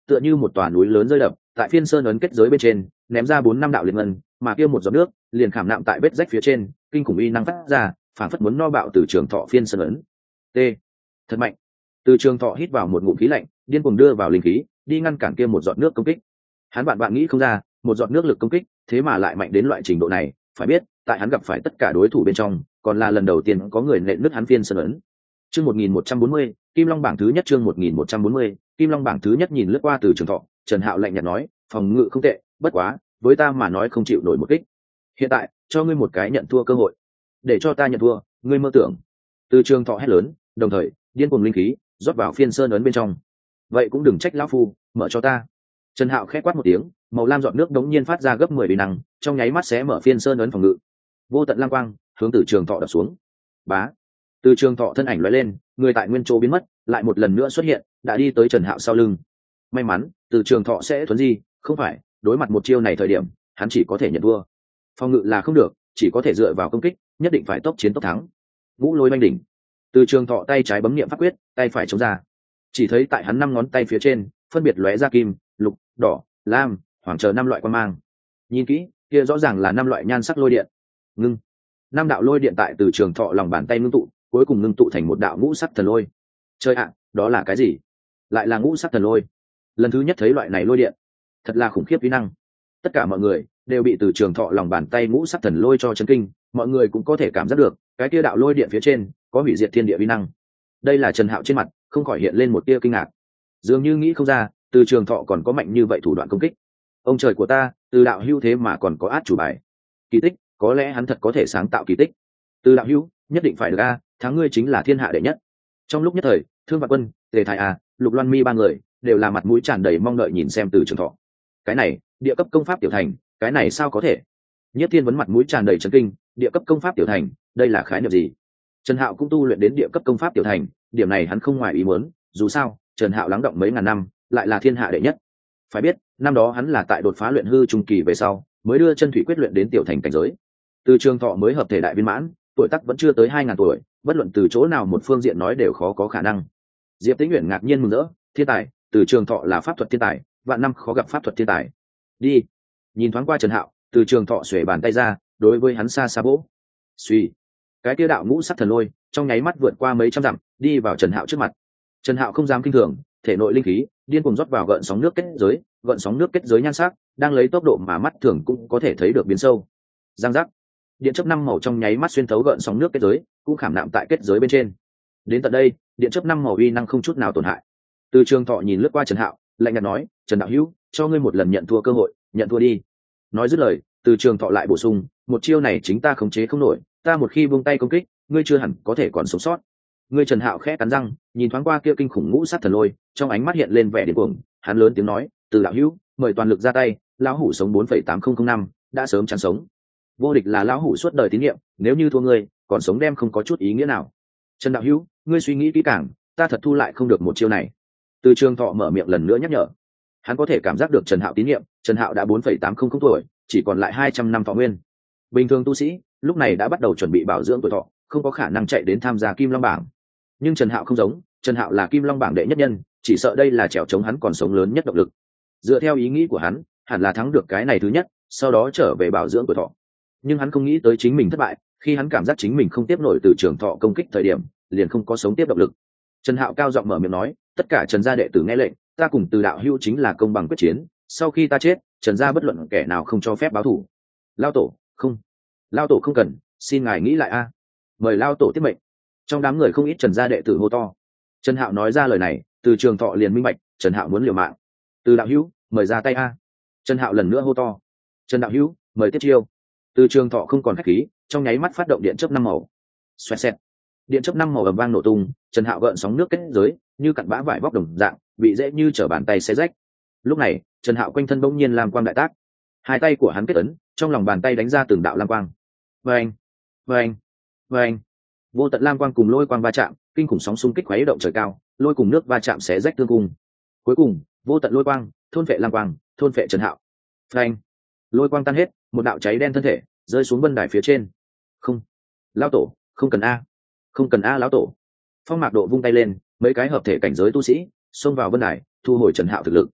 tựa như một tòa núi lớn rơi đập tại phiên sơn ấn kết giới bên trên, ném ra bốn năm đạo liệt ngân, mà kia một giọt nước liền khảm nạm tại vết rách phía trên, kinh khủng uy năng phát ra, phản phất muốn no bạo từ trường thọ phiên sơn ấn. T, thật mạnh. Từ trường thọ hít vào một ngụm khí lạnh, điên cuồng đưa vào linh khí đi ngăn cản kia một giọt nước công kích. Hắn bạn bạn nghĩ không ra, một giọt nước lực công kích thế mà lại mạnh đến loại trình độ này. Phải biết, tại hắn gặp phải tất cả đối thủ bên trong, còn là lần đầu tiên có người nện nứt hắn phiên sơn ấn. Chương một nghìn một trăm bốn mươi, Kim Long bảng thứ nhất. Chương một nghìn một trăm bốn mươi, Kim Long bảng thứ nhất. Nhìn lướt qua từ trường thọ, Trần Hạo lạnh nhạt nói, phòng ngự không tệ, bất quá với ta mà nói không chịu nổi một kích. Hiện tại cho ngươi một cái nhận thua cơ hội. Để cho ta nhận thua, ngươi mơ tưởng. Từ trường thọ hét lớn, đồng thời điên cuồng linh khí rót vào phiên sơn ấn bên trong. Vậy cũng đừng trách lão phu, mở cho ta. Trần Hạo khẽ quát một tiếng, màu lam giọt nước đống nhiên phát ra gấp mười uy năng, trong nháy mắt sẽ mở phiên sơn ấn phòng ngự. Vô tận lam quang hướng từ trường thọ đập xuống. Bá. Từ trường thọ thân ảnh lóe lên, người tại nguyên chỗ biến mất, lại một lần nữa xuất hiện, đã đi tới Trần Hạo sau lưng. May mắn, từ trường thọ sẽ thuấn di, không phải, đối mặt một chiêu này thời điểm, hắn chỉ có thể nhận thua. Phòng ngự là không được, chỉ có thể dựa vào công kích, nhất định phải tốc chiến tốc thắng. Ngũ lôi oanh đỉnh. Từ trường thọ tay trái bấm niệm pháp quyết, tay phải chống ra. Chỉ thấy tại hắn năm ngón tay phía trên, phân biệt lóe ra kim, lục, đỏ, lam, hoàng chờ năm loại quang mang. Nhìn kỹ, kia rõ ràng là năm loại nhan sắc lôi điện. Ngưng. Năm đạo lôi điện tại từ trường thọ lòng bàn tay ngưng tụ, cuối cùng ngưng tụ thành một đạo ngũ sắc thần lôi. Chơi ạ, đó là cái gì? Lại là ngũ sắc thần lôi. Lần thứ nhất thấy loại này lôi điện, thật là khủng khiếp uy năng. Tất cả mọi người đều bị từ trường thọ lòng bàn tay ngũ sắc thần lôi cho chấn kinh, mọi người cũng có thể cảm giác được, cái kia đạo lôi điện phía trên có hủy diệt thiên địa uy năng. Đây là Trần Hạo trên mặt không khỏi hiện lên một tia kinh ngạc, dường như nghĩ không ra từ trường thọ còn có mạnh như vậy thủ đoạn công kích. Ông trời của ta, từ đạo hữu thế mà còn có át chủ bài. Kỳ tích, có lẽ hắn thật có thể sáng tạo kỳ tích. Từ đạo hữu nhất định phải được a, thắng ngươi chính là thiên hạ đệ nhất. Trong lúc nhất thời, Thương Vạn Quân, Tề Thái a, Lục Loan Mi ba người đều là mặt mũi tràn đầy mong đợi nhìn xem từ trường thọ. Cái này địa cấp công pháp tiểu thành, cái này sao có thể? Nhất Thiên vấn mặt mũi tràn đầy chấn kinh, địa cấp công pháp tiểu thành, đây là khái niệm gì? Trần Hạo cũng tu luyện đến địa cấp công pháp tiểu thành, điểm này hắn không ngoài ý muốn, dù sao Trần Hạo lắng động mấy ngàn năm, lại là thiên hạ đệ nhất. Phải biết, năm đó hắn là tại đột phá luyện hư trung kỳ về sau, mới đưa chân thủy quyết luyện đến tiểu thành cảnh giới. Từ trường thọ mới hợp thể đại viên mãn, tuổi tác vẫn chưa tới hai ngàn tuổi, bất luận từ chỗ nào một phương diện nói đều khó có khả năng. Diệp Tĩnh Uyển ngạc nhiên mừng rỡ, thiên tài, từ trường thọ là pháp thuật thiên tài, vạn năm khó gặp pháp thuật thiên tài. Đi. Nhìn thoáng qua Trần Hạo, từ trường thọ xuề bàn tay ra, đối với hắn xa xa vỗ. Suy. Cái kia đạo ngũ sắc thần lôi trong nháy mắt vượt qua mấy trăm dặm, đi vào Trần Hạo trước mặt. Trần Hạo không dám kinh thường, thể nội linh khí điên cuồng rót vào gợn sóng nước kết giới, gợn sóng nước kết giới nhan sắc đang lấy tốc độ mà mắt thường cũng có thể thấy được biến sâu. Giang giác. Điện chớp năm màu trong nháy mắt xuyên thấu gợn sóng nước kết giới, cũng khảm nạm tại kết giới bên trên. Đến tận đây, điện chớp năm màu uy năng không chút nào tổn hại. Từ trường thọ nhìn lướt qua Trần Hạo, lạnh nhạt nói, Trần đạo hữu, cho ngươi một lần nhận thua cơ hội, nhận thua đi. Nói dứt lời, từ trường thọ lại bổ sung, một chiêu này chính ta khống chế không nổi, ta một khi buông tay công kích, ngươi chưa hẳn có thể còn sống sót. Ngươi Trần Hạo khẽ cắn răng, nhìn thoáng qua kia kinh khủng ngũ sát thần lôi, trong ánh mắt hiện lên vẻ điên cuồng, hắn lớn tiếng nói, từ đạo hữu, mời toàn lực ra tay, lão hủ sống bốn phẩy tám không không năm, đã sớm chán sống. Vô địch là lão hủ suốt đời tín nhiệm, nếu như thua ngươi, còn sống đem không có chút ý nghĩa nào. Trần đạo hữu, ngươi suy nghĩ kỹ càng, ta thật thu lại không được một chiêu này. Từ trường thọ mở miệng lần nữa nhắc nhở. Hắn có thể cảm giác được Trần Hạo tín nhiệm, Trần Hạo đã bốn phẩy tám không không tuổi, chỉ còn lại hai trăm năm thọ nguyên. Bình thường tu sĩ lúc này đã bắt đầu chuẩn bị bảo dưỡng tuổi thọ, không có khả năng chạy đến tham gia Kim Long bảng. Nhưng Trần Hạo không giống, Trần Hạo là Kim Long bảng đệ nhất nhân, chỉ sợ đây là trèo chống hắn còn sống lớn nhất động lực. Dựa theo ý nghĩ của hắn, hẳn là thắng được cái này thứ nhất, sau đó trở về bảo dưỡng tuổi thọ. Nhưng hắn không nghĩ tới chính mình thất bại, khi hắn cảm giác chính mình không tiếp nổi từ trường thọ công kích thời điểm, liền không có sống tiếp động lực. Trần Hạo cao giọng mở miệng nói, tất cả Trần gia đệ tử nghe lệnh, ta cùng từ đạo hữu chính là công bằng quyết chiến, sau khi ta chết, Trần gia bất luận kẻ nào không cho phép báo thù. Lao tổ, không. Lao tổ không cần, xin ngài nghĩ lại a. Mời Lao tổ tiếp mệnh. Trong đám người không ít Trần gia đệ tử hô to. Trần Hạo nói ra lời này, từ trường thọ liền minh bạch, Trần Hạo muốn liều mạng. Từ đạo hữu, mời ra tay a. Trần Hạo lần nữa hô to. Trần đạo hữu, mời tiếp chiêu. Từ trường thọ không còn khách khí, trong nháy mắt phát động điện chớp năm màu. Xoẹt xẹt. Điện chớp năm màu ầm vang nổ tung, Trần Hạo gợn sóng nước kết giới, như cặn bã vải vóc đồng dạng, bị dễ như trở bàn tay xé rách. Lúc này, Trần Hạo quanh thân bỗng nhiên lam quang đại tác, hai tay của hắn kết ấn, trong lòng bàn tay đánh ra từng đạo lam quang. Vâng, vâng, vâng. Vô tận lam quang cùng lôi quang va chạm, kinh khủng sóng xung kích khuấy động trời cao, lôi cùng nước va chạm xé rách tương cung. Cuối cùng, vô tận lôi quang thôn phệ lam quang, thôn phệ Trần Hạo. Phanh. Lôi quang tan hết, một đạo cháy đen thân thể rơi xuống vân đài phía trên. Không, lão tổ, không cần a, không cần a lão tổ. Phong Mạc Độ vung tay lên, mấy cái hợp thể cảnh giới tu sĩ xông vào vân đài, thu hồi Trần Hạo thực lực.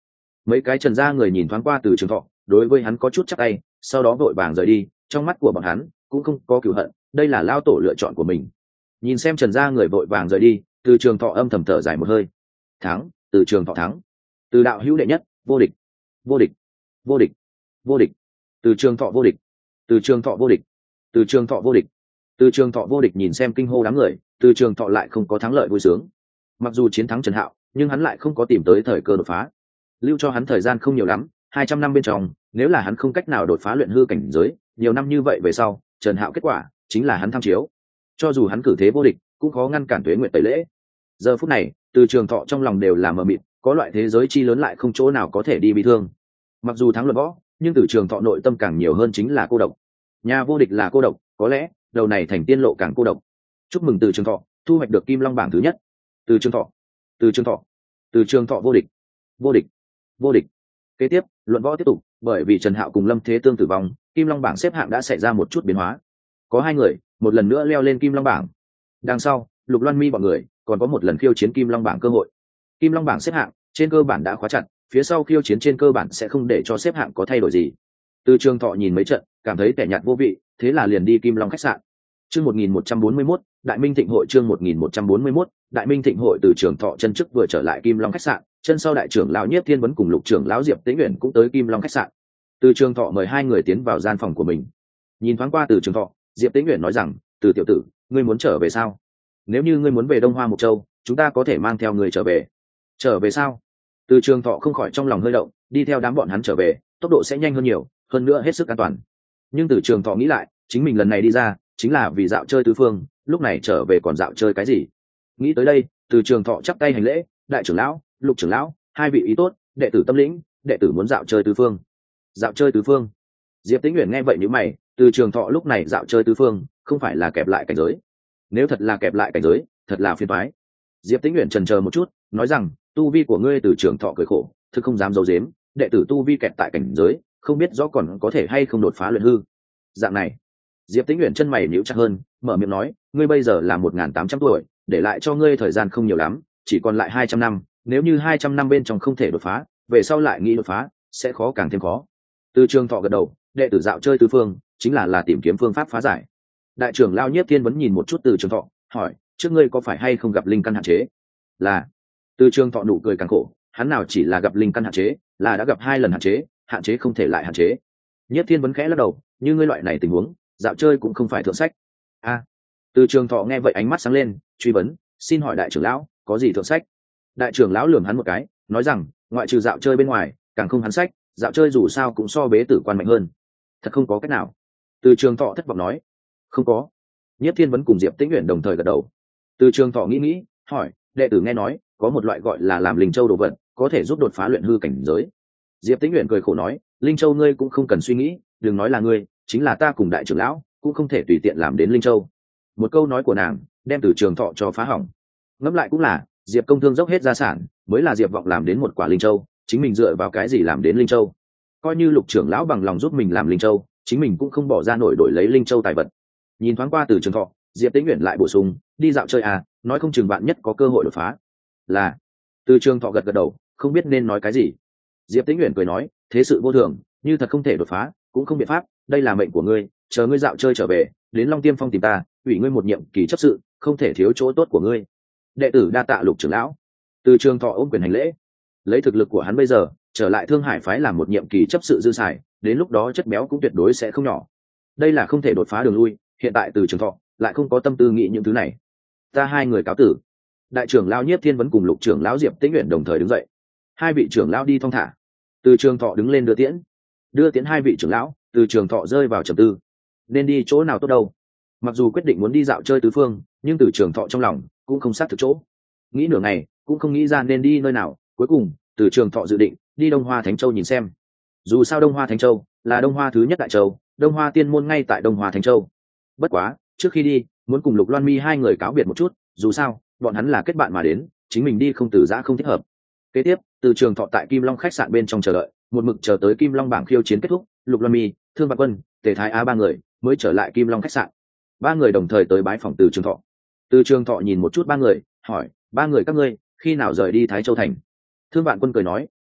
Mấy cái Trần gia người nhìn thoáng qua Từ Trường Thọ, đối với hắn có chút chắc tay, sau đó vội vàng rời đi. Trong mắt của bọn hắn cũng không có cửu hận, đây là lao tổ lựa chọn của mình. Nhìn xem Trần gia người vội vàng rời đi, Từ Trường Thọ âm thầm thở dài một hơi. Thắng, Từ Trường Thọ thắng. Từ đạo hữu đệ nhất, vô địch, vô địch, vô địch, vô địch. Từ Trường Thọ vô địch, Từ Trường Thọ vô địch, Từ Trường Thọ vô địch. Từ Trường Thọ vô địch nhìn xem kinh hô đám người, Từ Trường Thọ lại không có thắng lợi vui sướng. Mặc dù chiến thắng Trần Hạo, nhưng hắn lại không có tìm tới thời cơ đột phá. Lưu cho hắn thời gian không nhiều lắm, hai trăm năm bên trong, nếu là hắn không cách nào đột phá luyện hư cảnh giới, nhiều năm như vậy về sau, Trần Hạo kết quả chính là hắn tham chiếu. Cho dù hắn cử thế vô địch, cũng khó ngăn cản tuế nguyện tẩy lễ. Giờ phút này, Từ Trường Thọ trong lòng đều là mờ mịt, có loại thế giới chi lớn lại không chỗ nào có thể đi bị thương. Mặc dù thắng luận võ, nhưng Từ Trường Thọ nội tâm càng nhiều hơn chính là cô độc. Nhà vô địch là cô độc, có lẽ đầu này thành tiên lộ càng cô độc. Chúc mừng Từ Trường Thọ thu hoạch được Kim Long bảng thứ nhất. Từ Trường Thọ, Từ Trường Thọ, Từ Trường Thọ vô địch, vô địch, vô địch. Kế tiếp, luận võ tiếp tục, bởi vì Trần Hạo cùng Lâm Thế Tương tử vong, Kim Long bảng xếp hạng đã xảy ra một chút biến hóa. Có hai người, một lần nữa leo lên Kim Long bảng. Đằng sau, Lục Loan Mi bọn người còn có một lần khiêu chiến Kim Long bảng cơ hội. Kim Long bảng xếp hạng trên cơ bản đã khóa chặt, phía sau khiêu chiến trên cơ bản sẽ không để cho xếp hạng có thay đổi gì. Từ Trường Thọ nhìn mấy trận, cảm thấy tẻ nhạt vô vị, thế là liền đi Kim Long khách sạn. Chương một nghìn một trăm bốn mươi mốt, Đại Minh Thịnh hội chương một nghìn một trăm bốn mươi mốt, Đại Minh Thịnh hội. Từ Trường Thọ chân chức vừa trở lại Kim Long khách sạn, chân sau đại trưởng lão Nhiếp Thiên Vấn cùng Lục trưởng lão Diệp Tĩnh Uyển cũng tới Kim Long khách sạn. Từ Trường Thọ mời hai người tiến vào gian phòng của mình. Nhìn thoáng qua Từ Trường Thọ, Diệp Tĩnh Uyển nói rằng, "Từ tiểu tử, ngươi muốn trở về sao? Nếu như ngươi muốn về Đông Hoa Mộc Châu, chúng ta có thể mang theo người trở về." "Trở về sao?" Từ Trường Thọ không khỏi trong lòng hơi động, đi theo đám bọn hắn trở về, tốc độ sẽ nhanh hơn nhiều, hơn nữa hết sức an toàn. Nhưng Từ Trường Thọ nghĩ lại, chính mình lần này đi ra, chính là vì dạo chơi tứ phương, lúc này trở về còn dạo chơi cái gì? Nghĩ tới đây, Từ Trường Thọ chắp tay hành lễ, "Đại trưởng lão, Lục trưởng lão, hai vị ý tốt, đệ tử tâm lĩnh, đệ tử muốn dạo chơi tứ phương." Dạo chơi tứ phương? Diệp Tĩnh Uyển nghe vậy nhíu mày, Từ Trường Thọ lúc này dạo chơi tứ phương, không phải là kẹp lại cảnh giới? Nếu thật là kẹp lại cảnh giới, thật là phiền toái. Diệp Tĩnh Uyển chần chờ một chút, nói rằng, "Tu vi của ngươi." Từ Trường Thọ cười khổ, thực không dám giấu giếm, đệ tử tu vi kẹt tại cảnh giới, không biết rõ còn có thể hay không đột phá luyện hư. Dạng này, Diệp Tĩnh Uyển chân mày nhíu chặt hơn, mở miệng nói, "Ngươi bây giờ là một nghìn tám trăm tuổi, để lại cho ngươi thời gian không nhiều lắm, chỉ còn lại hai trăm năm, nếu như hai trăm năm bên trong không thể đột phá, về sau lại nghĩ đột phá, sẽ khó càng thêm khó." Từ Trường Thọ gật đầu, đệ tử dạo chơi tứ phương, chính là là tìm kiếm phương pháp phá giải. Đại trưởng lão Nhiếp Thiên Vấn nhìn một chút Từ Trường Thọ, hỏi, "Trước ngươi có phải hay không gặp linh căn hạn chế?" "Là." Từ Trường Thọ nụ cười càng khổ, hắn nào chỉ là gặp linh căn hạn chế, là đã gặp hai lần hạn chế, hạn chế không thể lại hạn chế. Nhiếp Thiên Vấn khẽ lắc đầu, "Như ngươi loại này tình huống, dạo chơi cũng không phải thượng sách." "A." Từ Trường Thọ nghe vậy ánh mắt sáng lên, truy vấn, "Xin hỏi đại trưởng lão, có gì thượng sách?" Đại trưởng lão lườm hắn một cái, nói rằng, "Ngoại trừ dạo chơi bên ngoài, càng không hắn sách, dạo chơi dù sao cũng so bế tử quan mạnh hơn." "Thật không có cách nào?" Từ Trường Thọ thất vọng nói. "Không có." Nhiếp Thiên Vấn cùng Diệp Tĩnh Uyển đồng thời gật đầu. Từ Trường Thọ nghĩ nghĩ, hỏi, "Đệ tử nghe nói có một loại gọi là làm linh châu đồ vật, có thể giúp đột phá luyện hư cảnh giới." Diệp Tĩnh Uyển cười khổ nói, "Linh châu ngươi cũng không cần suy nghĩ, đừng nói là ngươi, chính là ta cùng đại trưởng lão cũng không thể tùy tiện làm đến linh châu." Một câu nói của nàng đem Từ Trường Thọ cho phá hỏng. Ngẫm lại cũng là, Diệp công thương dốc hết gia sản, mới là Diệp vọng làm đến một quả linh châu, chính mình dựa vào cái gì làm đến linh châu? Coi như Lục trưởng lão bằng lòng giúp mình làm linh châu, chính mình cũng không bỏ ra nổi đổi lấy linh châu tài vật. Nhìn thoáng qua Từ Trường Thọ, Diệp Tĩnh Uyển lại bổ sung, "Đi dạo chơi à, nói không chừng bạn nhất có cơ hội đột phá." "Là." Từ Trường Thọ gật gật đầu, không biết nên nói cái gì. Diệp Tĩnh Uyển cười nói, "Thế sự vô thường, như thật không thể đột phá, cũng không biện pháp, đây là mệnh của ngươi, chờ ngươi dạo chơi trở về, đến Long Tiêm Phong tìm ta, ủy ngươi một nhiệm kỳ chấp sự, không thể thiếu chỗ tốt của ngươi." "Đệ tử đa tạ Lục trưởng lão." Từ Trường Thọ ôm quyền hành lễ. Lấy thực lực của hắn bây giờ, trở lại Thương Hải phái làm một nhiệm kỳ chấp sự dư xài, đến lúc đó chất béo cũng tuyệt đối sẽ không nhỏ. Đây là không thể đột phá đường lui, hiện tại Từ Trường Thọ lại không có tâm tư nghĩ những thứ này. "Ta hai người cáo tử." Đại trưởng lão Nhiếp Thiên Vấn cùng Lục trưởng lão Diệp Tĩnh Uyển đồng thời đứng dậy. Hai vị trưởng lão đi thong thả. Từ Trường Thọ đứng lên đưa tiễn. Đưa tiễn hai vị trưởng lão, Từ Trường Thọ rơi vào trầm tư. Nên đi chỗ nào tốt đâu? Mặc dù quyết định muốn đi dạo chơi tứ phương, nhưng Từ Trường Thọ trong lòng cũng không xác thực chỗ. Nghĩ nửa ngày, cũng không nghĩ ra nên đi nơi nào, cuối cùng, Từ Trường Thọ dự định đi Đông Hoa Thánh Châu nhìn xem. Dù sao Đông Hoa Thánh Châu là Đông Hoa thứ nhất đại châu, Đông Hoa tiên môn ngay tại Đông Hoa Thánh Châu. Bất quá, trước khi đi, muốn cùng Lục Loan Mi hai người cáo biệt một chút, dù sao, bọn hắn là kết bạn mà đến, chính mình đi không từ giã không thích hợp. Kế tiếp, Từ Trường Thọ tại Kim Long khách sạn bên trong chờ đợi, một mực chờ tới Kim Long bảng khiêu chiến kết thúc, Lục Loan Mi, Thương Vạn Quân, Tề Thái Á ba người mới trở lại Kim Long khách sạn. Ba người đồng thời tới bái phòng Từ Trường Thọ. Từ Trường Thọ nhìn một chút ba người, hỏi, "Ba người các ngươi khi nào rời đi Thái Châu thành?" Thương Vạn Quân cười nói,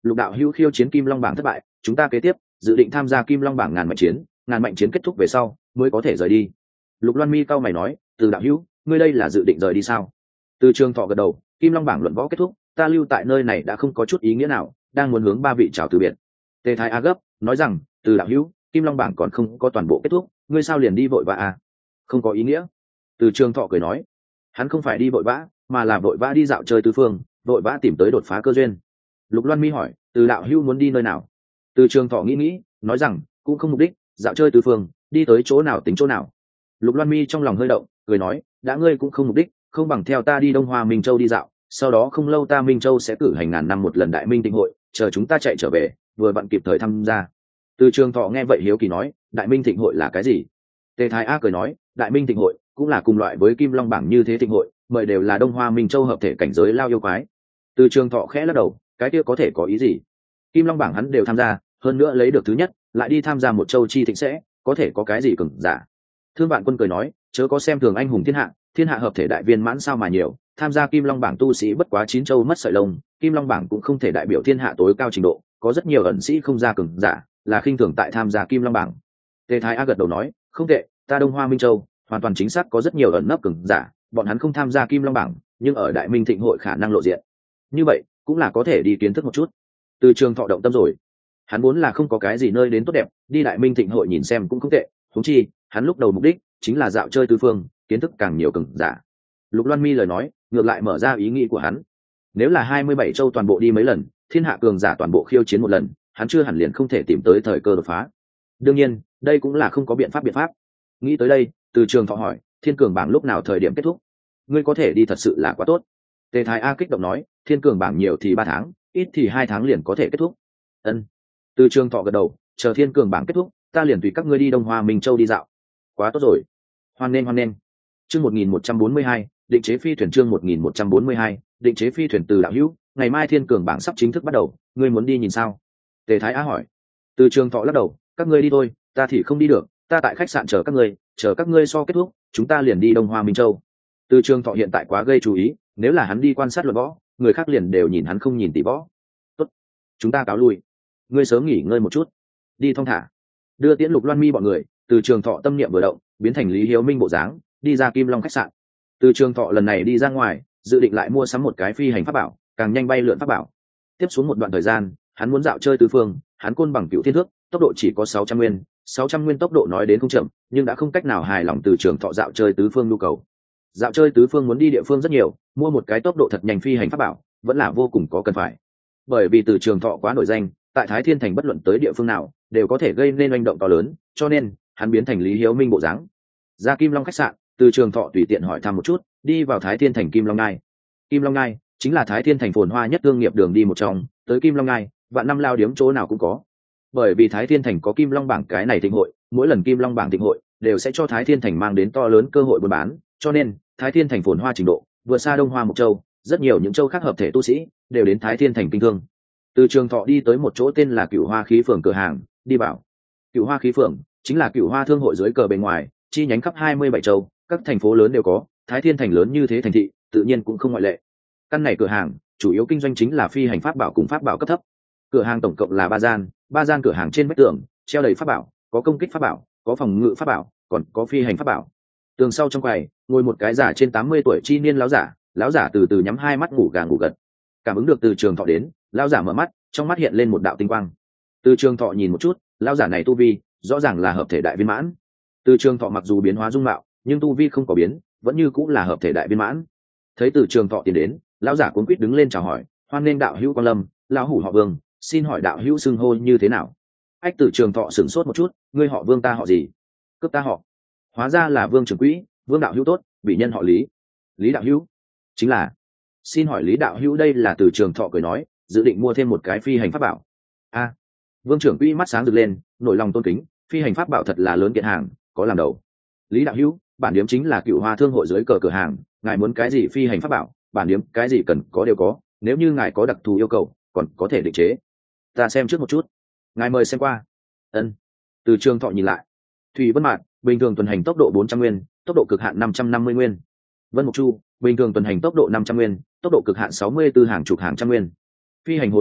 Lục đạo hữu khiêu chiến kim long bảng thất bại, chúng ta kế tiếp dự định tham gia kim long bảng ngàn mạnh chiến, ngàn mạnh chiến kết thúc về sau mới có thể rời đi. Lục Loan Mi cau mày nói, từ đạo hữu, ngươi đây là dự định rời đi sao? Từ Trường Thọ gật đầu, kim long bảng luận võ kết thúc, ta lưu tại nơi này đã không có chút ý nghĩa nào, đang muốn hướng ba vị chào từ biệt. Tề Thái A gấp nói rằng, từ đạo hữu, kim long bảng còn không có toàn bộ kết thúc, ngươi sao liền đi vội vã à? Không có ý nghĩa. Từ Trường Thọ cười nói, hắn không phải đi vội vã, mà là vội vã đi dạo chơi tứ phương, vội vã tìm tới đột phá cơ duyên. Lục Loan Mi hỏi, từ đạo hữu muốn đi nơi nào? Từ Trường Thọ nghĩ nghĩ nói rằng, cũng không mục đích, dạo chơi tứ phương, đi tới chỗ nào tính chỗ nào. Lục Loan Mi trong lòng hơi động, cười nói, đã ngươi cũng không mục đích, không bằng theo ta đi Đông Hoa Minh Châu đi dạo, sau đó không lâu ta Minh Châu sẽ cử hành ngàn năm một lần đại minh thịnh hội, chờ chúng ta chạy trở về, vừa vặn kịp thời tham gia. Từ Trường Thọ nghe vậy hiếu kỳ nói, đại minh thịnh hội là cái gì? Tề Thái A cười nói, đại minh thịnh hội cũng là cùng loại với kim long bảng như thế thịnh hội, mời đều là Đông Hoa Minh Châu hợp thể cảnh giới lao yêu quái. Từ Trường Thọ khẽ lắc đầu, cái kia có thể có ý gì? Kim long bảng hắn đều tham gia, hơn nữa lấy được thứ nhất, lại đi tham gia một châu chi thịnh sẽ có thể có cái gì cứng giả. Thương Vạn Quân cười nói, chớ có xem thường anh hùng thiên hạ, thiên hạ hợp thể đại viên mãn sao mà nhiều, tham gia kim long bảng tu sĩ bất quá chín châu mất sợi lông, kim long bảng cũng không thể đại biểu thiên hạ tối cao trình độ, có rất nhiều ẩn sĩ không ra cường giả, là khinh thường tại tham gia kim long bảng. Tề Thái A gật đầu nói, không tệ, ta Đông Hoa Minh Châu hoàn toàn chính xác có rất nhiều ẩn nấp cường giả, bọn hắn không tham gia kim long bảng, nhưng ở đại minh thịnh hội khả năng lộ diện, như vậy cũng là có thể đi kiến thức một chút. Từ Trường Thọ động tâm rồi, hắn muốn là không có cái gì nơi đến tốt đẹp, đi đại minh thịnh hội nhìn xem cũng không tệ, huống chi hắn lúc đầu mục đích chính là dạo chơi tứ phương, kiến thức càng nhiều cường giả. Lục Loan Mi lời nói ngược lại mở ra ý nghĩ của hắn, nếu là hai mươi bảy châu toàn bộ đi mấy lần, thiên hạ cường giả toàn bộ khiêu chiến một lần, hắn chưa hẳn liền không thể tìm tới thời cơ đột phá. Đương nhiên đây cũng là không có biện pháp biện pháp. Nghĩ tới đây, Từ Trường Thọ hỏi, thiên cường bảng lúc nào thời điểm kết thúc? Ngươi có thể đi thật sự là quá tốt. Tề Thái A kích động nói, thiên cường bảng nhiều thì ba tháng, ít thì hai tháng liền có thể kết thúc. Ân. Từ Trường Thọ gật đầu, chờ thiên cường bảng kết thúc, ta liền tùy các ngươi đi Đông Hoa Minh Châu đi dạo. Quá tốt rồi. Hoan nên hoan nên. Chương một nghìn một trăm bốn mươi hai, định chế phi thuyền. Chương một nghìn một trăm bốn mươi hai, định chế phi thuyền. Từ đạo hữu, ngày mai thiên cường bảng sắp chính thức bắt đầu, ngươi muốn đi nhìn sao? Tề Thái Á hỏi. Từ Trường Thọ lắc đầu, các ngươi đi thôi, ta thì không đi được, ta tại khách sạn chờ các ngươi, chờ các ngươi so kết thúc, chúng ta liền đi Đông Hoa Minh Châu. Từ Trường Thọ hiện tại quá gây chú ý, nếu là hắn đi quan sát luận võ, người khác liền đều nhìn hắn không nhìn tỷ võ. Tốt, chúng ta cáo lui, ngươi sớm nghỉ ngơi một chút, đi thong thả. Đưa tiễn Lục Loan Mi bọn người, Từ Trường Thọ tâm niệm vừa động, biến thành Lý Hiếu Minh bộ dáng, đi ra Kim Long khách sạn. Từ Trường Thọ lần này đi ra ngoài, dự định lại mua sắm một cái phi hành pháp bảo, càng nhanh bay lượn pháp bảo. Tiếp xuống một đoạn thời gian, hắn muốn dạo chơi tứ phương, hắn côn bằng cựu thiên thước, tốc độ chỉ có sáu trăm nguyên, sáu trăm nguyên tốc độ nói đến không chậm, nhưng đã không cách nào hài lòng Từ Trường Thọ dạo chơi tứ phương nhu cầu. Dạo chơi tứ phương muốn đi địa phương rất nhiều, mua một cái tốc độ thật nhanh phi hành pháp bảo, vẫn là vô cùng có cần phải. Bởi vì Từ Trường Thọ quá nổi danh, tại Thái Thiên Thành bất luận tới địa phương nào, đều có thể gây nên oanh động to lớn, cho nên hắn biến thành Lý Hiếu Minh bộ dáng. Ra Kim Long khách sạn, Từ Trường Thọ tùy tiện hỏi thăm một chút, đi vào Thái Thiên Thành Kim Long Ngai. Kim Long Ngai chính là Thái Thiên Thành phồn hoa nhất thương nghiệp đường đi một trong, tới Kim Long Ngai, vạn năm lao điếm chỗ nào cũng có. Bởi vì Thái Thiên Thành có Kim Long bảng cái này thịnh hội, mỗi lần Kim Long bảng thịnh hội đều sẽ cho Thái Thiên Thành mang đến to lớn cơ hội buôn bán, cho nên Thái Thiên Thành phồn hoa trình độ vừa xa Đông Hoa một châu, rất nhiều những châu khác hợp thể tu sĩ đều đến Thái Thiên Thành kinh thương. Từ Trường Thọ đi tới một chỗ tên là Cửu Hoa Khí Phường cửa hàng, đi vào. Cửu Hoa Khí Phường chính là Cửu Hoa thương hội dưới cờ bên ngoài, chi nhánh khắp hai mươi bảy châu, các thành phố lớn đều có, Thái Thiên Thành lớn như thế thành thị, tự nhiên cũng không ngoại lệ. Căn này cửa hàng chủ yếu kinh doanh chính là phi hành pháp bảo cùng pháp bảo cấp thấp. Cửa hàng tổng cộng là ba gian, ba gian cửa hàng trên vách tường treo đầy pháp bảo, có công kích pháp bảo, có phòng ngự pháp bảo, còn có phi hành pháp bảo. Tường sau trong quầy ngồi một cái giả trên tám mươi tuổi chi niên lão giả, lão giả từ từ nhắm hai mắt ngủ gà ngủ gật. Cảm ứng được Từ Trường Thọ đến, lão giả mở mắt, trong mắt hiện lên một đạo tinh quang. Từ Trường Thọ nhìn một chút, lão giả này tu vi rõ ràng là hợp thể đại viên mãn. Từ Trường Thọ mặc dù biến hóa dung mạo, nhưng tu vi không có biến, vẫn như cũng là hợp thể đại viên mãn. Thấy Từ Trường Thọ tiến đến, lão giả cuống quýt đứng lên chào hỏi, hoan nghênh đạo hữu quan lâm, lão hủ họ Vương, xin hỏi đạo hữu xưng hô như thế nào? Ách Từ Trường Thọ sửng sốt một chút, ngươi họ Vương ta họ gì? Cướp ta họ. Hóa ra là Vương trưởng quỹ, Vương đạo hữu tốt, bị nhân họ Lý. Lý đạo hữu chính là. Xin hỏi Lý đạo hữu đây là Từ Trường Thọ cười nói, dự định mua thêm một cái phi hành pháp bảo. A. À, Vương trưởng quỹ mắt sáng rực lên, nổi lòng tôn kính, phi hành pháp bảo thật là lớn kiện hàng, có làm đầu. Lý đạo hữu, bản điếm chính là Cửu Hoa thương hội dưới cờ cửa hàng, ngài muốn cái gì phi hành pháp bảo, bản điếm cái gì cần có đều có, nếu như ngài có đặc thù yêu cầu, còn có thể định chế. Ta xem trước một chút, ngài mời xem qua. Ân. Từ Trường Thọ nhìn lại, Thủy Vân Mạn bình thường tuần hành tốc độ bốn trăm nguyên, tốc độ cực hạn năm trăm năm mươi nguyên. Vân Mục Chu bình thường tuần hành tốc độ năm trăm nguyên, tốc độ cực hạn sáu mươi tư hàng chục hàng trăm nguyên. Phi hành hồ lô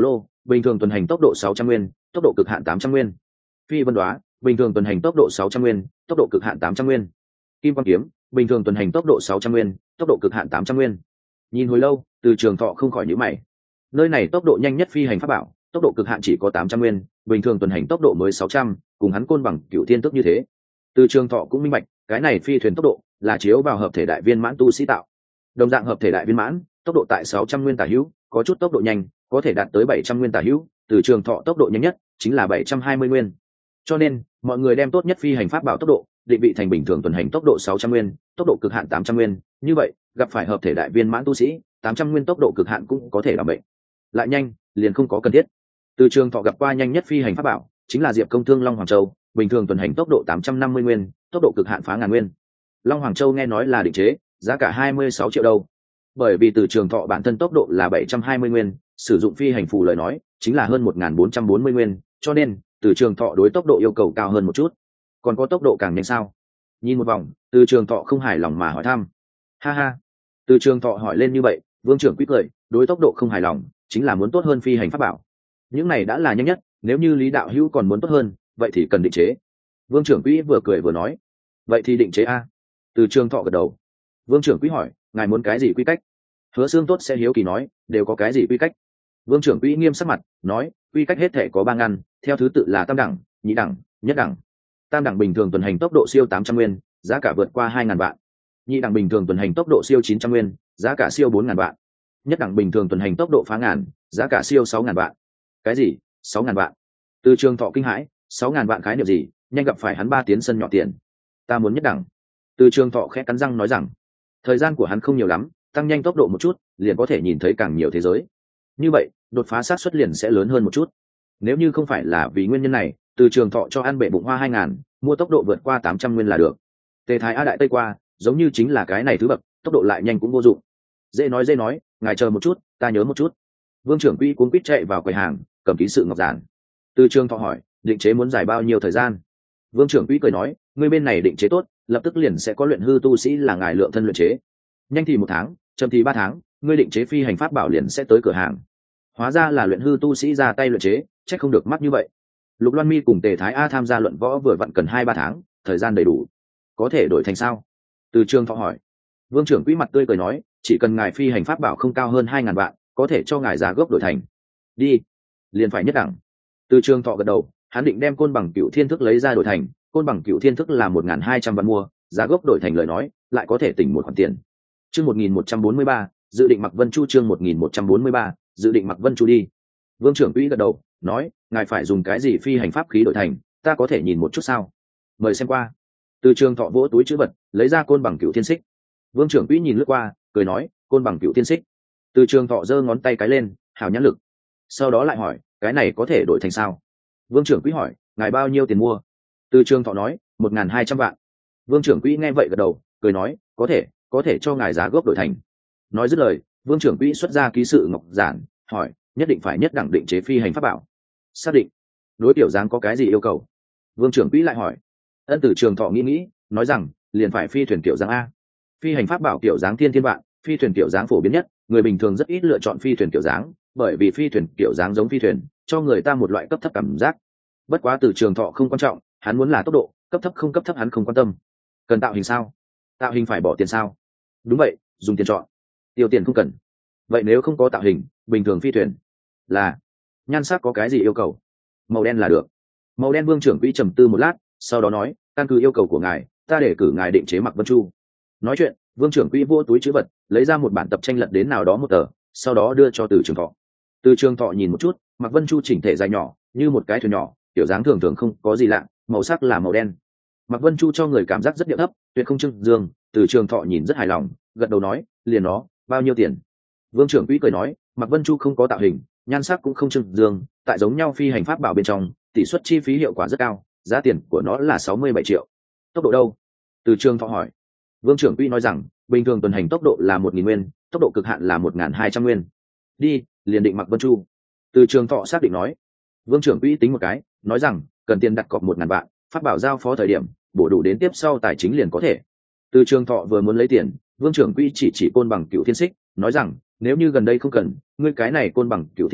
bình thường tuần hành tốc độ sáu trăm nguyên, tốc độ cực hạn tám trăm nguyên. Phi vân đoá, bình thường tuần hành tốc độ sáu trăm nguyên, tốc độ cực hạn tám trăm nguyên. Kim quang kiếm, bình thường tuần hành tốc độ sáu trăm nguyên, tốc độ cực hạn tám trăm nguyên. Nhìn hồi lâu, Từ Trường Thọ không khỏi nhíu mày. Nơi này tốc độ nhanh nhất phi hành pháp bảo, tốc độ cực hạn chỉ có tám trăm nguyên, bình thường tuần hành tốc độ mới sáu trăm, cùng hắn côn bằng cựu thiên tức như thế. Từ Trường Thọ cũng minh bạch, cái này phi thuyền tốc độ là chiếu vào hợp thể đại viên mãn tu sĩ tạo. Đồng dạng hợp thể đại viên mãn, tốc độ tại sáu trăm nguyên tả hữu, có chút tốc độ nhanh, có thể đạt tới bảy trăm nguyên tả hữu, Từ Trường Thọ tốc độ nhanh nhất chính là bảy trăm hai mươi nguyên. Cho nên, mọi người đem tốt nhất phi hành pháp bảo tốc độ định vị thành bình thường tuần hành tốc độ sáu trăm nguyên, tốc độ cực hạn tám trăm nguyên, như vậy, gặp phải hợp thể đại viên mãn tu sĩ, tám trăm nguyên tốc độ cực hạn cũng có thể làm bệnh. Lại nhanh, liền không có cần thiết. Từ Trường Thọ gặp qua nhanh nhất phi hành pháp bảo, chính là Diệp Công Thương Long Hoàng Châu, bình thường tuần hành tốc độ tám trăm năm mươi nguyên, tốc độ cực hạn phá ngàn nguyên. Long Hoàng Châu nghe nói là định chế, giá cả hai mươi sáu triệu đâu. Bởi vì Từ Trường Thọ bản thân tốc độ là bảy trăm hai mươi nguyên, sử dụng phi hành phù lời nói, chính là hơn một nghìn bốn trăm bốn mươi nguyên, cho nên Từ Trường Thọ đối tốc độ yêu cầu cao hơn một chút. Còn có tốc độ càng nhanh sao? Nhìn một vòng, Từ Trường Thọ không hài lòng mà hỏi thăm. Ha ha. Từ Trường Thọ hỏi lên như vậy, Vương trưởng quýt cười, đối tốc độ không hài lòng, chính là muốn tốt hơn phi hành pháp bảo. Những này đã là nhanh nhất, nếu như Lý đạo hữu còn muốn tốt hơn, vậy thì cần định chế. Vương trưởng quỹ vừa cười vừa nói. Vậy thì định chế a. Từ Trường Thọ gật đầu. Vương trưởng quỹ hỏi, ngài muốn cái gì quy cách? Hứa Xương Tốt sẽ hiếu kỳ nói, đều có cái gì quy cách? Vương trưởng quỹ nghiêm sắc mặt, nói, quy cách hết thể có ba ngăn, theo thứ tự là tam đẳng, nhị đẳng, nhất đẳng. Tam đẳng bình thường tuần hành tốc độ siêu tám trăm nguyên, giá cả vượt qua hai ngàn vạn. Nhị đẳng bình thường tuần hành tốc độ siêu chín trăm nguyên, giá cả siêu bốn ngàn vạn. Nhất đẳng bình thường tuần hành tốc độ phá ngàn, giá cả siêu sáu ngàn vạn. Cái gì? sáu ngàn vạn? Từ Trường Thọ kinh hãi, sáu ngàn vạn khái niệm gì, nhanh gặp phải hắn ba tiến sân nhỏ tiền. Ta muốn nhất đẳng. Từ Trường Thọ khẽ cắn răng nói rằng, thời gian của hắn không nhiều lắm, tăng nhanh tốc độ một chút, liền có thể nhìn thấy càng nhiều thế giới. Như vậy, đột phá sát suất liền sẽ lớn hơn một chút. Nếu như không phải là vì nguyên nhân này, Từ Trường Thọ cho ăn bệ bụng hoa hai ngàn, mua tốc độ vượt qua tám trăm nguyên là được. Tề Thái A Đại Tây qua, giống như chính là cái này thứ bậc, tốc độ lại nhanh cũng vô dụng. Dễ nói dễ nói, ngài chờ một chút, ta nhớ một chút. Vương trưởng quỹ cuống quýt chạy vào quầy hàng, cầm ký sự ngọc giản. Từ Trường Thọ hỏi, định chế muốn dài bao nhiêu thời gian? Vương trưởng quỹ cười nói, ngươi bên này định chế tốt, lập tức liền sẽ có luyện hư tu sĩ là ngài lượng thân luyện chế. Nhanh thì một tháng, chậm thì ba tháng, ngươi định chế phi hành pháp bảo liền sẽ tới cửa hàng. Hóa ra là luyện hư tu sĩ ra tay luyện chế, chắc không được mắt như vậy. Lục Loan Mi cùng Tề Thái A tham gia luận võ vừa vặn cần hai ba tháng, thời gian đầy đủ. Có thể đổi thành sao? Từ Trường Thọ hỏi. Vương trưởng quỹ mặt tươi cười nói, chỉ cần ngài phi hành pháp bảo không cao hơn hai ngàn vạn, có thể cho ngài giá gốc đổi thành. Đi, liền phải nhất đẳng. Từ Trường Thọ gật đầu, hắn định đem côn bằng cựu thiên thức lấy ra đổi thành, côn bằng cựu thiên thức là một nghìn hai trăm vạn mua, giá gốc đổi thành lời nói, lại có thể tỉnh một khoản tiền. Chương một nghìn một trăm bốn mươi ba, dự định Mặc Vân Chu chương một nghìn một trăm bốn mươi ba, dự định Mặc Vân Chu đi. Vương trưởng quỹ gật đầu, nói, ngài phải dùng cái gì phi hành pháp khí đổi thành, ta có thể nhìn một chút sao? Mời xem qua. Từ Trường Thọ vỗ túi trữ vật, lấy ra côn bằng cựu thiên xích. Vương trưởng quỹ nhìn lướt qua, cười nói, côn bằng cựu thiên xích. Từ Trường Thọ giơ ngón tay cái lên, hào nhãn lực. Sau đó lại hỏi, cái này có thể đổi thành sao? Vương trưởng quỹ hỏi, ngài bao nhiêu tiền mua? Từ Trường Thọ nói, một nghìn hai trăm vạn. Vương trưởng quỹ nghe vậy gật đầu, cười nói, có thể, có thể cho ngài giá gốc đổi thành. Nói dứt lời, Vương trưởng quỹ xuất ra ký sự ngọc giản, hỏi, nhất định phải nhất đẳng định chế phi hành pháp bảo. Xác định. Đối tiểu dáng có cái gì yêu cầu? Vương trưởng quỹ lại hỏi. Ân Tử Trường Thọ nghĩ nghĩ, nói rằng, liền phải phi thuyền kiểu dáng a. Phi hành pháp bảo kiểu dáng thiên thiên vạn, phi thuyền kiểu dáng phổ biến nhất, người bình thường rất ít lựa chọn phi thuyền kiểu dáng, bởi vì phi thuyền kiểu dáng giống phi thuyền, cho người ta một loại cấp thấp cảm giác. Bất quá Tử Trường Thọ không quan trọng, hắn muốn là tốc độ, cấp thấp không cấp thấp hắn không quan tâm. Cần tạo hình sao? Tạo hình phải bỏ tiền sao? Đúng vậy, dùng tiền chọn. Tiêu tiền không cần. Vậy nếu không có tạo hình, bình thường phi thuyền là nhan sắc có cái gì yêu cầu? Màu đen là được. Màu đen. Vương trưởng quỹ trầm tư một lát, sau đó nói, căn cứ yêu cầu của ngài, ta để cử ngài định chế Mặc Vân Chu. Nói chuyện, Vương trưởng quỹ vô túi chữ vật, lấy ra một bản tập tranh lật đến nào đó một tờ, sau đó đưa cho Từ Trường Thọ. Từ Trường Thọ nhìn một chút, Mặc Vân Chu chỉnh thể dài nhỏ, như một cái thuyền nhỏ, kiểu dáng thường thường không có gì lạ, màu sắc là màu đen. Mặc Vân Chu cho người cảm giác rất điệu thấp, tuyệt không trưng dương. Từ Trường Thọ nhìn rất hài lòng, gật đầu nói, liền nó, bao nhiêu tiền? Vương trưởng quỹ cười nói, Mặc Vân Chu không có tạo hình, nhan sắc cũng không trưng dương, tại giống nhau phi hành pháp bảo bên trong, tỷ suất chi phí hiệu quả rất cao, giá tiền của nó là sáu mươi bảy triệu. Tốc độ đâu? Từ Trường Thọ hỏi. Vương trưởng quỹ nói rằng, bình thường tuần hành tốc độ là một nghìn nguyên, tốc độ cực hạn là một nghìn hai trăm nguyên. Đi, liền định Mặc Vân Chu. Từ Trường Thọ xác định nói. Vương trưởng quỹ tính một cái, nói rằng, cần tiền đặt cọc một ngàn vạn, pháp bảo giao phó thời điểm, bổ đủ đến tiếp sau tài chính liền có thể. Từ Trường Thọ vừa muốn lấy tiền, Vương trưởng quỹ chỉ chỉ côn bằng cựu thiên xích, nói rằng, nếu như gần đây không cần, ngươi cái này côn bằng cựu thiên xích,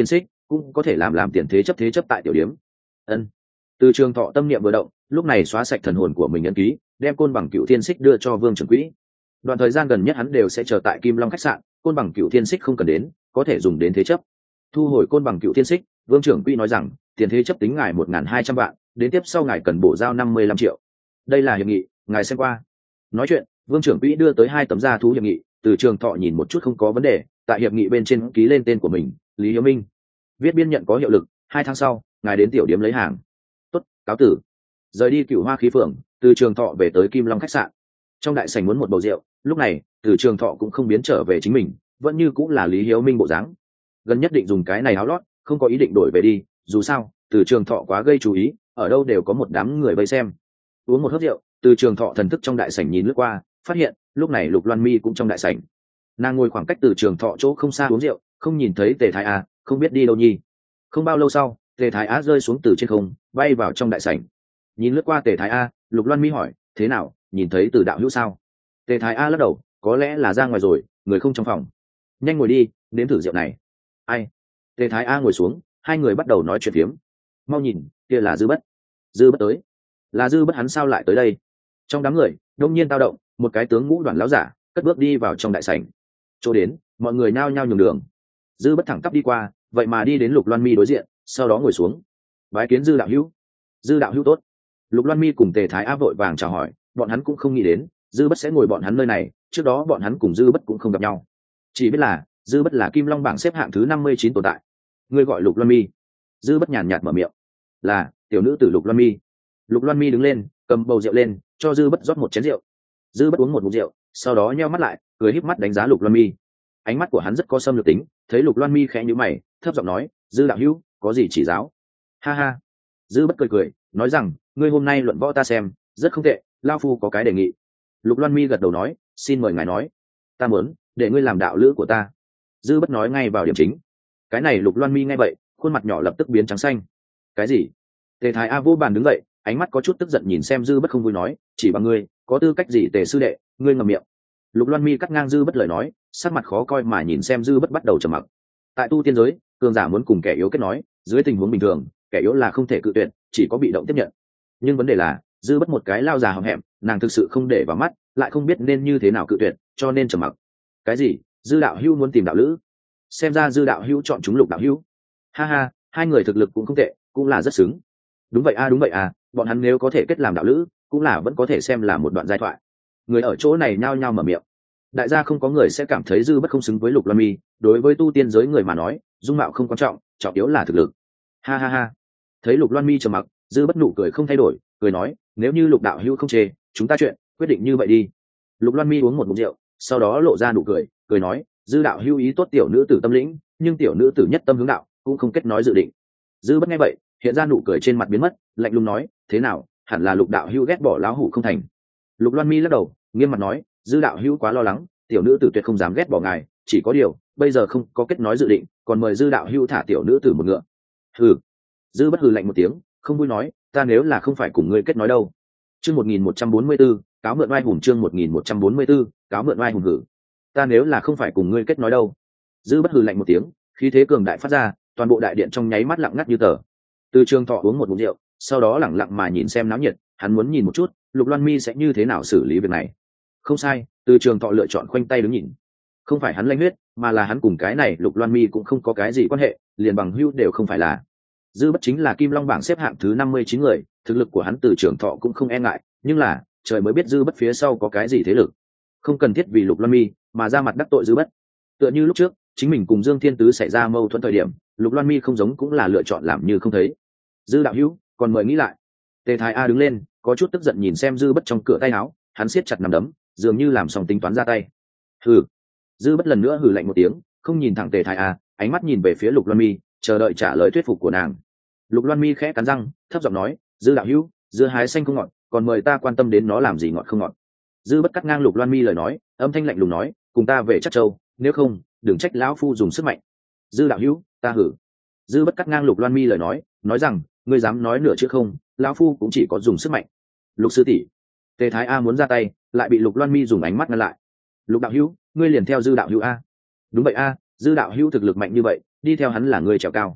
cũng có thể làm làm tiền thế chấp thế chấp tại tiểu điếm. Ân. Từ trường thọ tâm niệm vừa động, lúc này xóa sạch thần hồn của mình ấn ký, đem côn bằng cựu thiên xích đưa cho vương trưởng quỹ. Đoạn thời gian gần nhất hắn đều sẽ chờ tại Kim Long khách sạn, côn bằng cựu thiên xích không cần đến, có thể dùng đến thế chấp. Thu hồi côn bằng cựu thiên xích, vương trưởng quỹ nói rằng tiền thế chấp tính ngài một nghìn hai trăm vạn, đến tiếp sau ngài cần bổ giao năm mươi lăm triệu. Đây là hiệp nghị, ngài xem qua. Nói chuyện, vương trưởng quỹ đưa tới hai tấm gia thú hiệp nghị. Từ trường thọ nhìn một chút không có vấn đề, tại hiệp nghị bên trên ký lên tên của mình, Lý Hiếu Minh. Viết biên nhận có hiệu lực, hai tháng sau ngài đến tiểu điếm lấy hàng. Tốt, cáo tử. Rời đi Cửu Hoa khí phường, từ trường thọ về tới Kim Long khách sạn. Trong đại sảnh muốn một bầu rượu, lúc này từ trường thọ cũng không biến trở về chính mình, vẫn như cũng là Lý Hiếu Minh bộ dáng. Gần nhất định dùng cái này áo lót, không có ý định đổi về đi, dù sao từ trường thọ quá gây chú ý, ở đâu đều có một đám người vây xem. Uống một hớp rượu, từ trường thọ thần thức trong đại sảnh nhìn lướt qua, phát hiện lúc này Lục Loan Mi cũng trong đại sảnh. Nàng ngồi khoảng cách từ trường thọ chỗ không xa uống rượu, không nhìn thấy Tề Thái A, không biết đi đâu nhi. Không bao lâu sau, Tề Thái A rơi xuống từ trên không, bay vào trong đại sảnh. Nhìn lướt qua Tề Thái A, Lục Loan Mi hỏi, thế nào, nhìn thấy từ đạo hữu sao? Tề Thái A lắc đầu, có lẽ là ra ngoài rồi, người không trong phòng. Nhanh ngồi đi, nếm thử rượu này. Ai? Tề Thái A ngồi xuống, hai người bắt đầu nói chuyện phiếm. Mau nhìn, kia là Dư Bất. Dư Bất tới. Là Dư Bất, hắn sao lại tới đây? Trong đám người đông nhiên tao động, một cái tướng ngũ đoàn lão giả cất bước đi vào trong đại sảnh. Chỗ đến, mọi người nao nhao nhường đường. Dư Bất thẳng tắp đi qua, vậy mà đi đến Lục Loan Mi đối diện, sau đó ngồi xuống. Bái kiến Dư đạo hữu. Dư đạo hữu tốt. Lục Loan Mi cùng Tề Thái A vội vàng chào hỏi, bọn hắn cũng không nghĩ đến Dư Bất sẽ ngồi bọn hắn nơi này, trước đó bọn hắn cùng Dư Bất cũng không gặp nhau, chỉ biết là Dư Bất là Kim Long bảng xếp hạng thứ năm mươi chín tồn tại. Ngươi gọi Lục Loan Mi? Dư Bất nhàn nhạt mở miệng. Là tiểu nữ tử Lục Loan Mi. Lục Loan Mi đứng lên, cầm bầu rượu lên, cho Dư Bất rót một chén rượu. Dư Bất uống một ngụm rượu, sau đó nheo mắt lại, cười híp mắt đánh giá Lục Loan Mi. Ánh mắt của hắn rất có xâm lược tính, thấy Lục Loan Mi khẽ nhíu mày, thấp giọng nói, Dư đạo hữu, có gì chỉ giáo? Ha ha. Dư Bất cười cười, nói rằng, ngươi hôm nay luận võ ta xem rất không tệ, lao phu có cái đề nghị. Lục Loan Mi gật đầu nói, xin mời ngài nói. Ta muốn để ngươi làm đạo lữ của ta. Dư Bất nói ngay vào điểm chính. Cái này Lục Loan Mi nghe vậy, khuôn mặt nhỏ lập tức biến trắng xanh. Cái gì? Tề Thái A vô bàn đứng dậy, ánh mắt có chút tức giận nhìn xem Dư Bất không vui nói, chỉ bằng ngươi có tư cách gì Tề sư đệ, ngươi ngậm miệng. Lục Loan Mi cắt ngang Dư Bất lời nói, sắc mặt khó coi mà nhìn xem Dư Bất bắt đầu trầm mặc. Tại tu tiên giới, cường giả muốn cùng kẻ yếu kết nói, dưới tình huống bình thường kẻ yếu là không thể cự tuyệt, chỉ có bị động tiếp nhận. Nhưng vấn đề là Dư Bất một cái lao già hậm hẹm, nàng thực sự không để vào mắt, lại không biết nên như thế nào cự tuyệt, cho nên trầm mặc. Cái gì? Dư đạo hữu muốn tìm đạo lữ? Xem ra Dư đạo hữu chọn chúng Lục đạo hữu. Ha ha, hai người thực lực cũng không tệ, cũng là rất xứng. Đúng vậy a, đúng vậy à, bọn hắn nếu có thể kết làm đạo lữ, cũng là vẫn có thể xem là một đoạn giai thoại. Người ở chỗ này nhao nhao mở miệng. Đại gia không có người sẽ cảm thấy Dư Bất không xứng với Lục Loan Mi, đối với tu tiên giới người mà nói, dung mạo không quan trọng, trọng yếu là thực lực. Ha ha ha. Thấy Lục Loan Mi trầm mặc, Dư Bất nụ cười không thay đổi, cười nói, nếu như Lục đạo hữu không chê, chúng ta chuyện quyết định như vậy đi. Lục Loan Mi uống một ngụm rượu, sau đó lộ ra nụ cười, cười nói, Dư đạo hữu ý tốt tiểu nữ tử tâm lĩnh, nhưng tiểu nữ tử nhất tâm hướng đạo, cũng không kết nói dự định. Dư Bất nghe vậy, hiện ra nụ cười trên mặt biến mất, lạnh lùng nói, thế nào, hẳn là Lục đạo hữu ghét bỏ lão hủ không thành. Lục Loan Mi lắc đầu, nghiêm mặt nói, Dư đạo hữu quá lo lắng, tiểu nữ tử tuyệt không dám ghét bỏ ngài, chỉ có điều bây giờ không có kết nói dự định, còn mời Dư đạo hữu thả tiểu nữ tử một ngựa. Hừ. Dư Bất hừ lạnh một tiếng, không vui nói, ta nếu là không phải cùng ngươi kết nói đâu. Chương một nghìn một trăm bốn mươi tư, cáo mượn oai hùng. Chương một nghìn một trăm bốn mươi tư, cáo mượn oai hùng. Hử. Ta nếu là không phải cùng ngươi kết nói đâu. Dư Bất hừ lạnh một tiếng, khí thế cường đại phát ra, toàn bộ đại điện trong nháy mắt lặng ngắt như tờ. Từ Trường Thọ uống một ngụm rượu, sau đó lẳng lặng mà nhìn xem náo nhiệt, hắn muốn nhìn một chút Lục Loan Mi sẽ như thế nào xử lý việc này. Không sai, Từ Trường Thọ lựa chọn khoanh tay đứng nhìn. Không phải hắn lanh huyết, mà là hắn cùng cái này Lục Loan Mi cũng không có cái gì quan hệ, liền bằng hữu đều không phải là. Dư Bất chính là Kim Long bảng xếp hạng thứ năm mươi chín người, thực lực của hắn Từ Trường Thọ cũng không e ngại, nhưng là trời mới biết Dư Bất phía sau có cái gì thế lực, không cần thiết vì Lục Loan Mi mà ra mặt đắc tội Dư Bất. Tựa như lúc trước chính mình cùng Dương Thiên Tứ xảy ra mâu thuẫn thời điểm, Lục Loan Mi không giống cũng là lựa chọn làm như không thấy. Dư đạo hữu, còn mời nghĩ lại. Tề Thái A đứng lên, có chút tức giận nhìn xem Dư Bất trong cửa tay áo, hắn siết chặt nắm đấm, dường như làm xong tính toán ra tay. Hừ. Dư Bất lần nữa hừ lạnh một tiếng, không nhìn thẳng Tề Thái A, ánh mắt nhìn về phía Lục Loan Mi, chờ đợi trả lời thuyết phục của nàng. Lục Loan Mi khẽ cắn răng, thấp giọng nói, Dư đạo hữu, dưa hái xanh không ngọt, còn mời ta quan tâm đến nó làm gì ngọt không ngọt. Dư Bất cắt ngang Lục Loan Mi lời nói, âm thanh lạnh lùng nói, cùng ta về Trắc Châu, nếu không đừng trách lão phu dùng sức mạnh. Dư đạo hữu, ta hử. Dư Bất cắt ngang Lục Loan Mi lời nói, nói rằng, ngươi dám nói nửa chữ không, lão phu cũng chỉ có dùng sức mạnh. Lục sư tỷ. Tề Thái A muốn ra tay, lại bị Lục Loan Mi dùng ánh mắt ngăn lại. Lục đạo hữu, ngươi liền theo Dư đạo hữu a. Đúng vậy a, Dư đạo hữu thực lực mạnh như vậy, đi theo hắn là người trèo cao.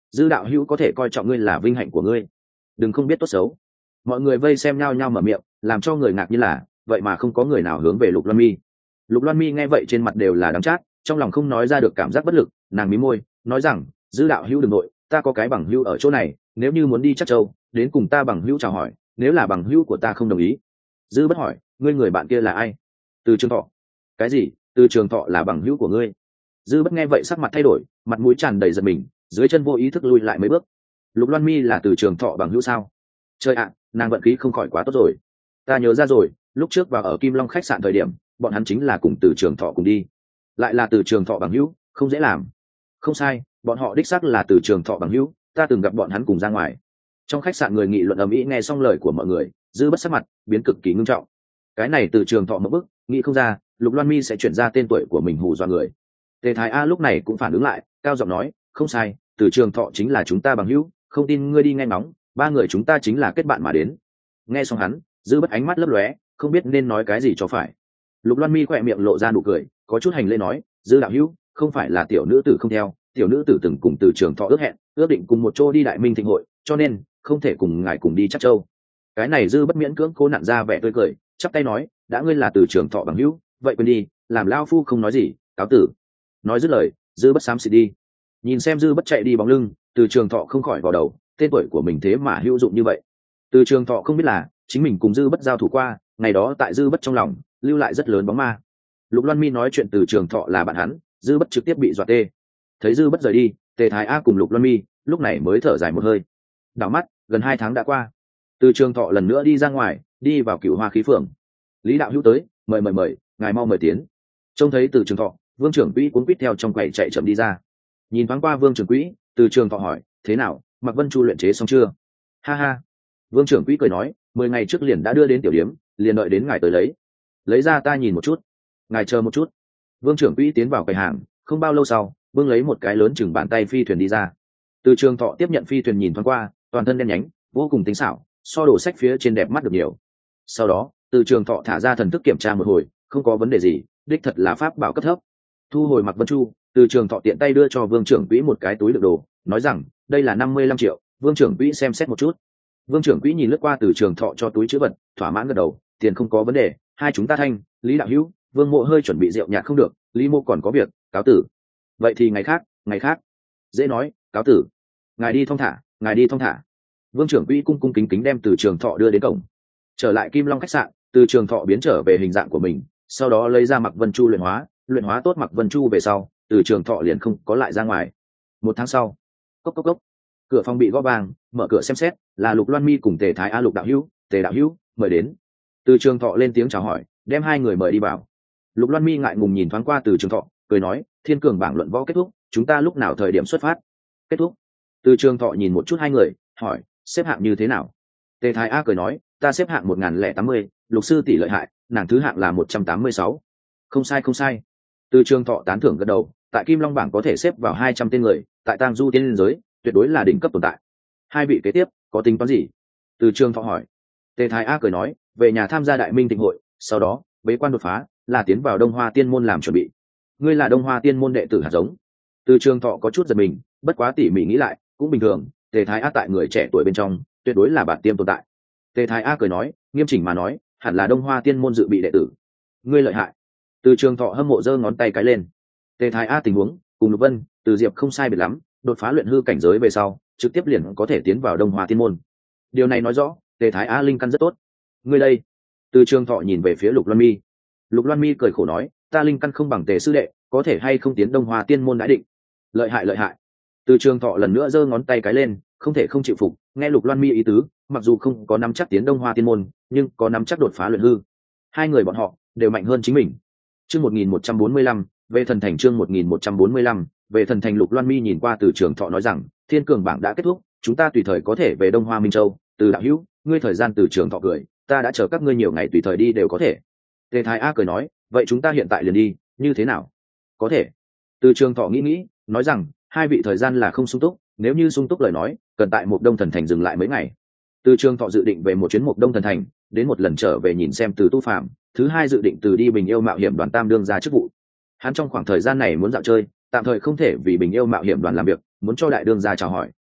Dư đạo hữu có thể coi trọng ngươi là vinh hạnh của ngươi, đừng không biết tốt xấu. Mọi người vây xem nhau nhau mở miệng, làm cho người ngạc như là vậy mà không có người nào hướng về Lục Loan Mi. Lục Loan Mi nghe vậy trên mặt đều là đắng chát, trong lòng không nói ra được cảm giác bất lực, nàng mí môi nói rằng Dư đạo hữu đừng nội, ta có cái bằng hữu ở chỗ này, nếu như muốn đi Trắc Châu đến cùng ta bằng hữu chào hỏi, nếu là bằng hữu của ta không đồng ý. Dư Bất hỏi, ngươi người bạn kia là ai? Từ Trường Thọ. Cái gì? Từ Trường Thọ là bằng hữu của ngươi? Dư Bất nghe vậy sắc mặt thay đổi, mặt mũi tràn đầy giận mình, dưới chân vô ý thức lui lại mấy bước. Lục Loan Mi là Từ Trường Thọ bằng hữu sao? Trời ạ, nàng vận khí không khỏi quá tốt rồi. Ta nhớ ra rồi, lúc trước vào ở Kim Long khách sạn thời điểm, bọn hắn chính là cùng Từ Trường Thọ cùng đi. Lại là Từ Trường Thọ bằng hữu, không dễ làm. Không sai, bọn họ đích xác là Từ Trường Thọ bằng hữu, ta từng gặp bọn hắn cùng ra ngoài. Trong khách sạn người nghị luận ầm ĩ, nghe xong lời của mọi người, Dư Bất sắc mặt biến cực kỳ ngưng trọng. Cái này Từ Trường Thọ một bức, nghĩ không ra Lục Loan Mi sẽ chuyển ra tên tuổi của mình hù dọa người. Tề Thái A lúc này cũng phản ứng lại, cao giọng nói, không sai, Từ Trường Thọ chính là chúng ta bằng hữu, không tin ngươi đi nghe ngóng, ba người chúng ta chính là kết bạn mà đến. Nghe xong hắn, Dư Bất ánh mắt lấp lóe, không biết nên nói cái gì cho phải. Lục Loan Mi khỏe miệng lộ ra nụ cười, có chút hành lễ nói, Dư đạo hữu, không phải là tiểu nữ tử không theo, tiểu nữ tử từng cùng Từ Trường Thọ ước hẹn, ước định cùng một chỗ đi Đại Minh thịnh hội, cho nên không thể cùng ngài cùng đi Trắc Châu. Cái này Dư Bất miễn cưỡng cố nặn ra vẻ tươi cười, chắp tay nói, đã ngươi là Từ Trường Thọ bằng hữu, vậy quên đi, làm lao phu không nói gì, cáo tử. Nói dứt lời, Dư Bất xám xịt đi. Nhìn xem Dư Bất chạy đi bóng lưng, Từ Trường Thọ không khỏi vào đầu, tên tuổi của mình thế mà hữu dụng như vậy. Từ Trường Thọ không biết là chính mình cùng Dư Bất giao thủ qua, ngày đó tại Dư Bất trong lòng lưu lại rất lớn bóng ma. Lục Loan Mi nói chuyện Từ Trường Thọ là bạn hắn, Dư Bất trực tiếp bị dọa tê. Thấy Dư Bất rời đi, Tề Thái A cùng Lục Loan Mi lúc này mới thở dài một hơi. Đảo mắt, gần hai tháng đã qua. Từ Trường Thọ lần nữa đi ra ngoài, đi vào Cửu Hoa khí phường. Lý đạo hữu tới, mời mời mời, ngài mau mời tiến. Trông thấy Từ Trường Thọ, Vương trưởng quỹ cuốn quýt theo trong quầy chạy chậm đi ra. Nhìn thoáng qua Vương trưởng quỹ, Từ Trường Thọ hỏi, thế nào, Mạc Vân Chu luyện chế xong chưa? Ha ha. Vương trưởng quỹ cười nói, mười ngày trước liền đã đưa đến tiểu điếm, liền đợi đến ngài tới lấy. Lấy ra ta nhìn một chút. Ngài chờ một chút. Vương trưởng quỹ tiến vào quầy hàng, không bao lâu sau, Vương lấy một cái lớn chừng bàn tay phi thuyền đi ra. Từ Trường Thọ tiếp nhận phi thuyền nhìn thoáng qua, toàn thân đen nhánh, vô cùng tinh xảo, so đồ sách phía trên đẹp mắt được nhiều. Sau đó, Từ Trường Thọ thả ra thần thức kiểm tra một hồi, không có vấn đề gì, đích thật là pháp bảo cấp thấp. Thu hồi Mạc Vân Chu, Từ Trường Thọ tiện tay đưa cho Vương trưởng quỹ một cái túi đựng đồ, nói rằng, đây là năm mươi lăm triệu, Vương trưởng quỹ xem xét một chút. Vương trưởng quỹ nhìn lướt qua Từ Trường Thọ cho túi chữ vật, thỏa mãn gật đầu, tiền không có vấn đề, hai chúng ta thanh. Lý đạo hữu, Vương mộ hơi chuẩn bị rượu nhạt không được, Lý mộ còn có việc, cáo tử. Vậy thì ngày khác, ngày khác. Dễ nói, cáo tử. Ngài đi thong thả, ngài đi thong thả. Vương trưởng quỹ cung cung kính kính đem Từ Trường Thọ đưa đến cổng. Trở lại Kim Long khách sạn, Từ Trường Thọ biến trở về hình dạng của mình, sau đó lấy ra Mạc Vân Chu luyện hóa, luyện hóa tốt Mạc Vân Chu về sau, Từ Trường Thọ liền không có lại ra ngoài. Một tháng sau, cốc cốc cốc, cửa phòng bị gõ vang, mở cửa xem xét, là Lục Loan Mi cùng Tề Thái A. Lục đạo hữu, Tề đạo hữu, mời đến. Từ Trường Thọ lên tiếng chào hỏi, đem hai người mời đi vào. Lục Loan Mi ngại ngùng nhìn thoáng qua Từ Trường Thọ, cười nói, thiên cường bảng luận võ kết thúc, chúng ta lúc nào thời điểm xuất phát? Kết thúc. Từ Trường Thọ nhìn một chút hai người, hỏi, xếp hạng như thế nào? Tề Thái A cười nói, ta xếp hạng một nghìn lẻ tám mươi, Lục sư tỷ lợi hại, nàng thứ hạng là một trăm tám mươi sáu. Không sai không sai. Từ Trường Thọ tán thưởng gật đầu, tại Kim Long bảng có thể xếp vào hai trăm tên người, tại Tang Du tiên liên giới, tuyệt đối là đỉnh cấp tồn tại. Hai vị kế tiếp, có tính toán gì? Từ Trường Thọ hỏi. Tề Thái A cười nói, về nhà tham gia Đại Minh thịnh hội, sau đó bế quan đột phá, là tiến vào Đông Hoa Tiên môn làm chuẩn bị. Ngươi là Đông Hoa Tiên môn đệ tử hạt giống. Từ Trường Thọ có chút giật mình, bất quá tỉ mỉ nghĩ lại, cũng bình thường, Tề Thái A tại người trẻ tuổi bên trong, tuyệt đối là bản tiêm tồn tại. Tề Thái A cười nói, nghiêm chỉnh mà nói, hẳn là Đông Hoa Tiên môn dự bị đệ tử. Ngươi lợi hại. Từ Trường Thọ hâm mộ giơ ngón tay cái lên. Tề Thái A tình huống, cùng Lục Vân, Từ Diệp không sai biệt lắm, đột phá luyện hư cảnh giới về sau, trực tiếp liền có thể tiến vào Đông Hoa Tiên môn. Điều này nói rõ, Tề Thái A linh căn rất tốt. Ngươi đây. Từ Trường Thọ nhìn về phía Lục Loan Mi. Lục Loan Mi cười khổ nói, ta linh căn không bằng Tề sư đệ, có thể hay không tiến Đông Hoa Tiên môn đã định. Lợi hại lợi hại. Từ Trường Thọ lần nữa giơ ngón tay cái lên, không thể không chịu phục, nghe Lục Loan Mi ý tứ, mặc dù không có nắm chắc tiến Đông Hoa Tiên môn, nhưng có nắm chắc đột phá luyện hư. Hai người bọn họ đều mạnh hơn chính mình. Chương một nghìn một trăm bốn mươi lăm, về thần thành chương một nghìn một trăm bốn mươi lăm, về thần thành. Lục Loan Mi nhìn qua Từ Trường Thọ nói rằng, thiên cường bảng đã kết thúc, chúng ta tùy thời có thể về Đông Hoa Minh Châu. Từ đạo hữu, ngươi thời gian. Từ Trường Thọ cười, ta đã chờ các ngươi nhiều ngày, tùy thời đi đều có thể. Tề Thái A cười nói, vậy chúng ta hiện tại liền đi, như thế nào? Có thể. Từ Trường Thọ nghĩ nghĩ, nói rằng, hai vị thời gian là không sung túc, nếu như sung túc lời nói, cần tại Mộc Đông Thần Thành dừng lại mấy ngày. Từ Trường Thọ dự định về một chuyến Mộc Đông Thần Thành, đến một lần trở về nhìn xem Từ Tu Phạm, thứ hai dự định từ đi Bình Yêu Mạo Hiểm đoàn tam đương ra chức vụ. Hắn trong khoảng thời gian này muốn dạo chơi, tạm thời không thể vì Bình Yêu Mạo Hiểm đoàn làm việc, muốn cho đại đương gia chào hỏi.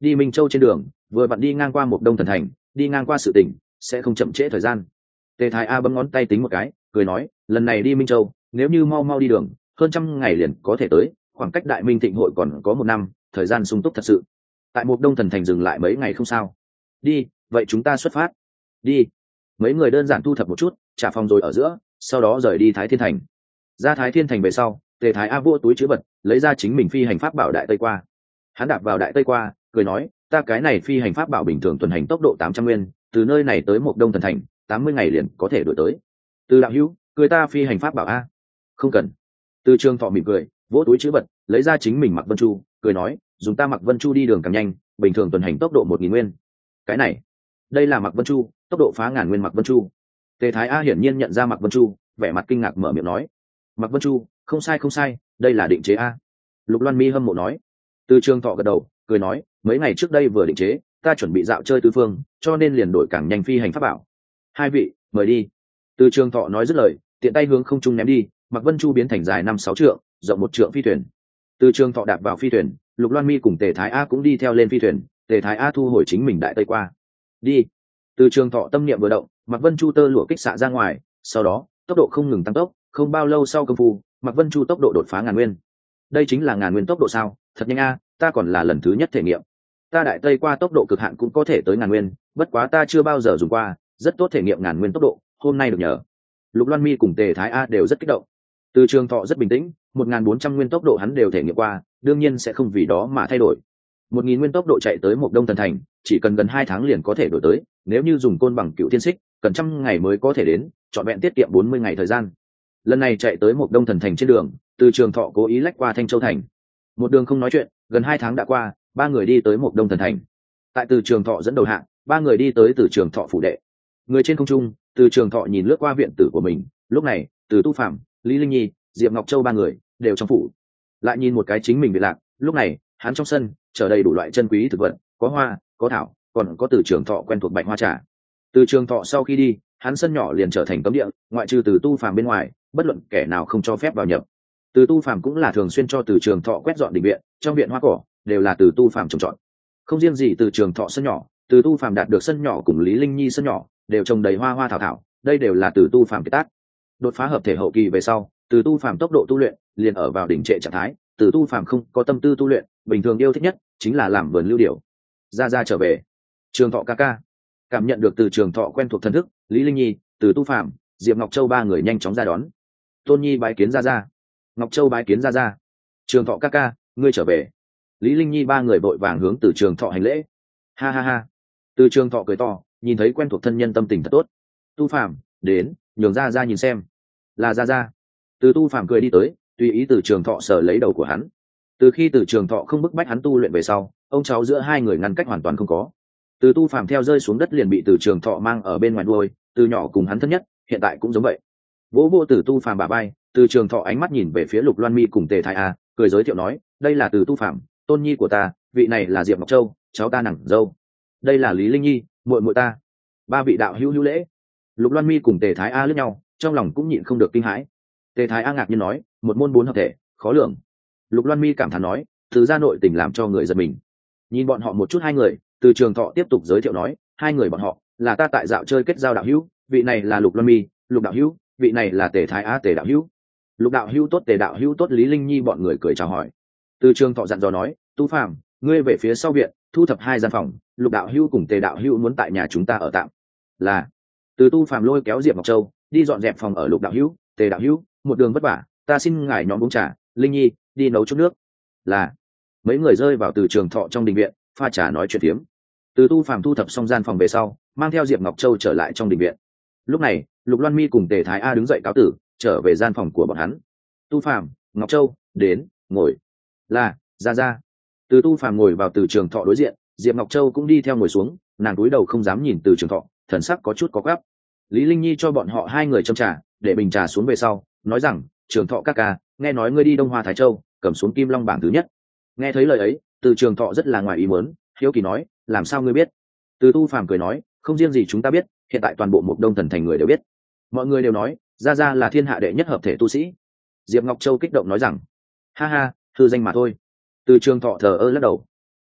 đi Minh Châu trên đường vừa vặn đi ngang qua một đông thần thành, đi ngang qua sự tỉnh sẽ không chậm trễ thời gian. Tề Thái A bấm ngón tay tính một cái, cười nói, lần này đi Minh Châu nếu như mau mau đi đường hơn trăm ngày liền có thể tới, khoảng cách Đại Minh thịnh hội còn có một năm, thời gian sung túc thật sự. Tại một đông thần thành dừng lại mấy ngày không sao. Đi, vậy chúng ta xuất phát. Đi. Mấy người đơn giản thu thập một chút, trả phòng rồi ở giữa, sau đó rời đi Thái Thiên thành. Ra Thái Thiên thành về sau, Tề Thái A vỗ túi chữ vật, lấy ra chính mình phi hành pháp bảo Đại Tây Qua. Hắn đạp vào Đại Tây Qua, cười nói, ta cái này phi hành pháp bảo bình thường tuần hành tốc độ tám trăm nguyên, từ nơi này tới một đông thần thành tám mươi ngày liền có thể đổi tới. Từ đạo hữu, cười ta phi hành pháp bảo a. Không cần. Từ Trường Thọ mỉm cười, vỗ túi chữ vật, lấy ra chính mình Mặc Vân Chu, cười nói, dùng ta Mặc Vân Chu đi đường càng nhanh, bình thường tuần hành tốc độ một nghìn nguyên. Cái này, đây là Mặc Vân Chu, tốc độ phá ngàn nguyên Mặc Vân Chu. Tề Thái A hiển nhiên nhận ra Mặc Vân Chu, vẻ mặt kinh ngạc mở miệng nói, Mặc Vân Chu, không sai không sai, đây là định chế a. Lục Loan Mi hâm mộ nói. Từ Trường Thọ gật đầu, cười nói, mấy ngày trước đây vừa định chế, ta chuẩn bị dạo chơi tứ phương, cho nên liền đổi càng nhanh phi hành pháp bảo. Hai vị, mời đi. Từ Trường Thọ nói dứt lời, tiện tay hướng không trung ném đi, Mặc Vân Chu biến thành dài năm sáu trượng, rộng một trượng phi thuyền. Từ Trường Thọ đạp vào phi thuyền, Lục Loan Mi cùng Tề Thái A cũng đi theo lên phi thuyền, Tề Thái A thu hồi chính mình Đại Tây Qua. Đi. Từ Trường Thọ tâm niệm vừa động, Mặc Vân Chu tơ lụa kích xạ ra ngoài, sau đó tốc độ không ngừng tăng tốc, không bao lâu sau công phu, Mặc Vân Chu tốc độ đột phá ngàn nguyên. Đây chính là ngàn nguyên tốc độ sao? Thật nhanh a, ta còn là lần thứ nhất thể nghiệm. Ta Đại Tây Qua tốc độ cực hạn cũng có thể tới ngàn nguyên, bất quá ta chưa bao giờ dùng qua, rất tốt thể nghiệm ngàn nguyên tốc độ, hôm nay được nhờ. Lục Loan Mi cùng Tề Thái A đều rất kích động. Từ Trường Thọ rất bình tĩnh, một nghìn bốn trăm nguyên tốc độ hắn đều thể nghiệm qua, đương nhiên sẽ không vì đó mà thay đổi. Một nghìn nguyên tốc độ chạy tới một đông thần thành, chỉ cần gần hai tháng liền có thể đổi tới, nếu như dùng côn bằng cựu thiên xích, cần trăm ngày mới có thể đến, trọn vẹn tiết kiệm bốn mươi ngày thời gian. Lần này chạy tới một đông thần thành trên đường, Từ Trường Thọ cố ý lách qua Thanh Châu thành. Một đường không nói chuyện, gần hai tháng đã qua, ba người đi tới một đông thần thành. Tại Từ Trường Thọ dẫn đầu hạng, ba người đi tới Từ Trường Thọ phủ đệ. Người trên không trung, Từ Trường Thọ nhìn lướt qua viện tử của mình, lúc này, Từ Tu Phạm, Lý Linh Nhi, Diệp Ngọc Châu ba người đều trong phủ. Lại nhìn một cái chính mình bị lạc, lúc này, hắn trong sân chở đầy đủ loại chân quý thực vật, có hoa, có thảo, còn có Từ Trường Thọ quen thuộc bạch hoa trà. Từ Trường Thọ sau khi đi, hắn sân nhỏ liền trở thành cấm địa, ngoại trừ Từ Tu Phạm bên ngoài, bất luận kẻ nào không cho phép vào nhập. Từ Tu Phạm cũng là thường xuyên cho Từ Trường Thọ quét dọn đình viện, trong viện hoa cỏ đều là Từ Tu Phạm trồng trọt. Không riêng gì Từ Trường Thọ sân nhỏ, Từ Tu Phạm đạt được sân nhỏ cùng Lý Linh Nhi sân nhỏ đều trồng đầy hoa hoa thảo thảo, đây đều là Từ Tu Phạm kiệt tác. Đột phá hợp thể hậu kỳ về sau, Từ Tu Phạm tốc độ tu luyện liền ở vào đỉnh trệ trạng thái, Từ Tu Phạm không có tâm tư tu luyện, bình thường yêu thích nhất chính là làm vườn lưu điểu. Ra ra trở về. Trường Thọ ca ca. Cảm nhận được Từ Trường Thọ quen thuộc thần thức, Lý Linh Nhi, Từ Tu Phạm, Diệp Ngọc Châu ba người nhanh chóng ra đón. Tôn Nhi bái kiến ra ra. Ngọc Châu bái kiến ra ra. Trường Thọ ca ca, ngươi trở về. Lý Linh Nhi ba người vội vàng hướng Từ Trường Thọ hành lễ. Ha ha ha. Từ Trường Thọ cười to, nhìn thấy quen thuộc thân nhân tâm tình thật tốt. Tu Phạm, đến, nhường ra ra nhìn xem. Là ra ra. Từ Tu Phạm cười đi tới, tùy ý Từ Trường Thọ sờ lấy đầu của hắn. Từ khi Từ Trường Thọ không bức bách hắn tu luyện về sau, ông cháu giữa hai người ngăn cách hoàn toàn không có. Từ Tu Phạm theo rơi xuống đất liền bị Từ Trường Thọ mang ở bên ngoài nuôi, từ nhỏ cùng hắn thân nhất, hiện tại cũng giống vậy. Vỗ vô Từ Tu Phạm bả vai, Từ Trường Thọ ánh mắt nhìn về phía Lục Loan Mi cùng Tề Thái A, cười giới thiệu nói, đây là Từ Tu Phạm, tôn nhi của ta, vị này là Diệp Ngọc Châu, cháu ta nàng dâu. Đây là Lý Linh Nhi, muội muội ta. Ba vị đạo hữu hữu lễ. Lục Loan Mi cùng Tề Thái A liếc nhau, trong lòng cũng nhịn không được kinh hãi. Tề Thái A ngạc nhiên nói, một môn bốn hợp thể, khó lường. Lục Loan Mi cảm thán nói, từ gia nội tình làm cho người giật mình. Nhìn bọn họ một chút hai người, Từ Trường Thọ tiếp tục giới thiệu nói, hai người bọn họ là ta tại dạo chơi kết giao đạo hữu, vị này là Lục Loan Mi, Lục đạo hữu, vị này là Tề Thái A Tề đạo hữu. Lục đạo hữu tốt, Tề đạo hữu tốt. Lý Linh Nhi bọn người cười chào hỏi. Từ Trường Thọ dặn dò nói, Tu Phạm, ngươi về phía sau viện, thu thập hai gian phòng, Lục đạo hữu cùng Tề đạo hữu muốn tại nhà chúng ta ở tạm. Là. Từ Tu Phạm lôi kéo Diệp Ngọc Châu đi dọn dẹp phòng ở Lục đạo hữu, Tề đạo hữu, một đường vất vả, ta xin ngài nhóm uống trà, Linh Nhi đi nấu chút nước. Là. Mấy người rơi vào Từ Trường Thọ trong đình viện, pha trà nói chuyện tiếm. Từ Tu Phạm thu thập xong gian phòng về sau, mang theo Diệp Ngọc Châu trở lại trong đình viện. Lúc này, Lục Loan Mi cùng Tề Thái A đứng dậy cáo tử, trở về gian phòng của bọn hắn. Tu Phạm, Ngọc Châu, đến, ngồi. Là, ra ra. Từ Tu Phạm ngồi vào Từ Trường Thọ đối diện, Diệp Ngọc Châu cũng đi theo ngồi xuống, nàng cúi đầu không dám nhìn Từ Trường Thọ, thần sắc có chút có gắp. Lý Linh Nhi cho bọn họ hai người châm trà, để bình trà xuống về sau, nói rằng, Trường Thọ ca ca, nghe nói ngươi đi Đông Hoa Thái Châu, cầm xuống Kim Long bảng thứ nhất. Nghe thấy lời ấy, Từ Trường Thọ rất là ngoài ý muốn, hiếu kỳ nói, làm sao ngươi biết? Từ Tu Phạm cười nói, không riêng gì chúng ta biết, hiện tại toàn bộ Mộc Đông Thần thành người đều biết. Mọi người đều nói, gia gia là thiên hạ đệ nhất hợp thể tu sĩ. Diệp Ngọc Châu kích động nói rằng, ha ha, thư danh mà thôi. Từ Trường Thọ thờ ơ lắc đầu.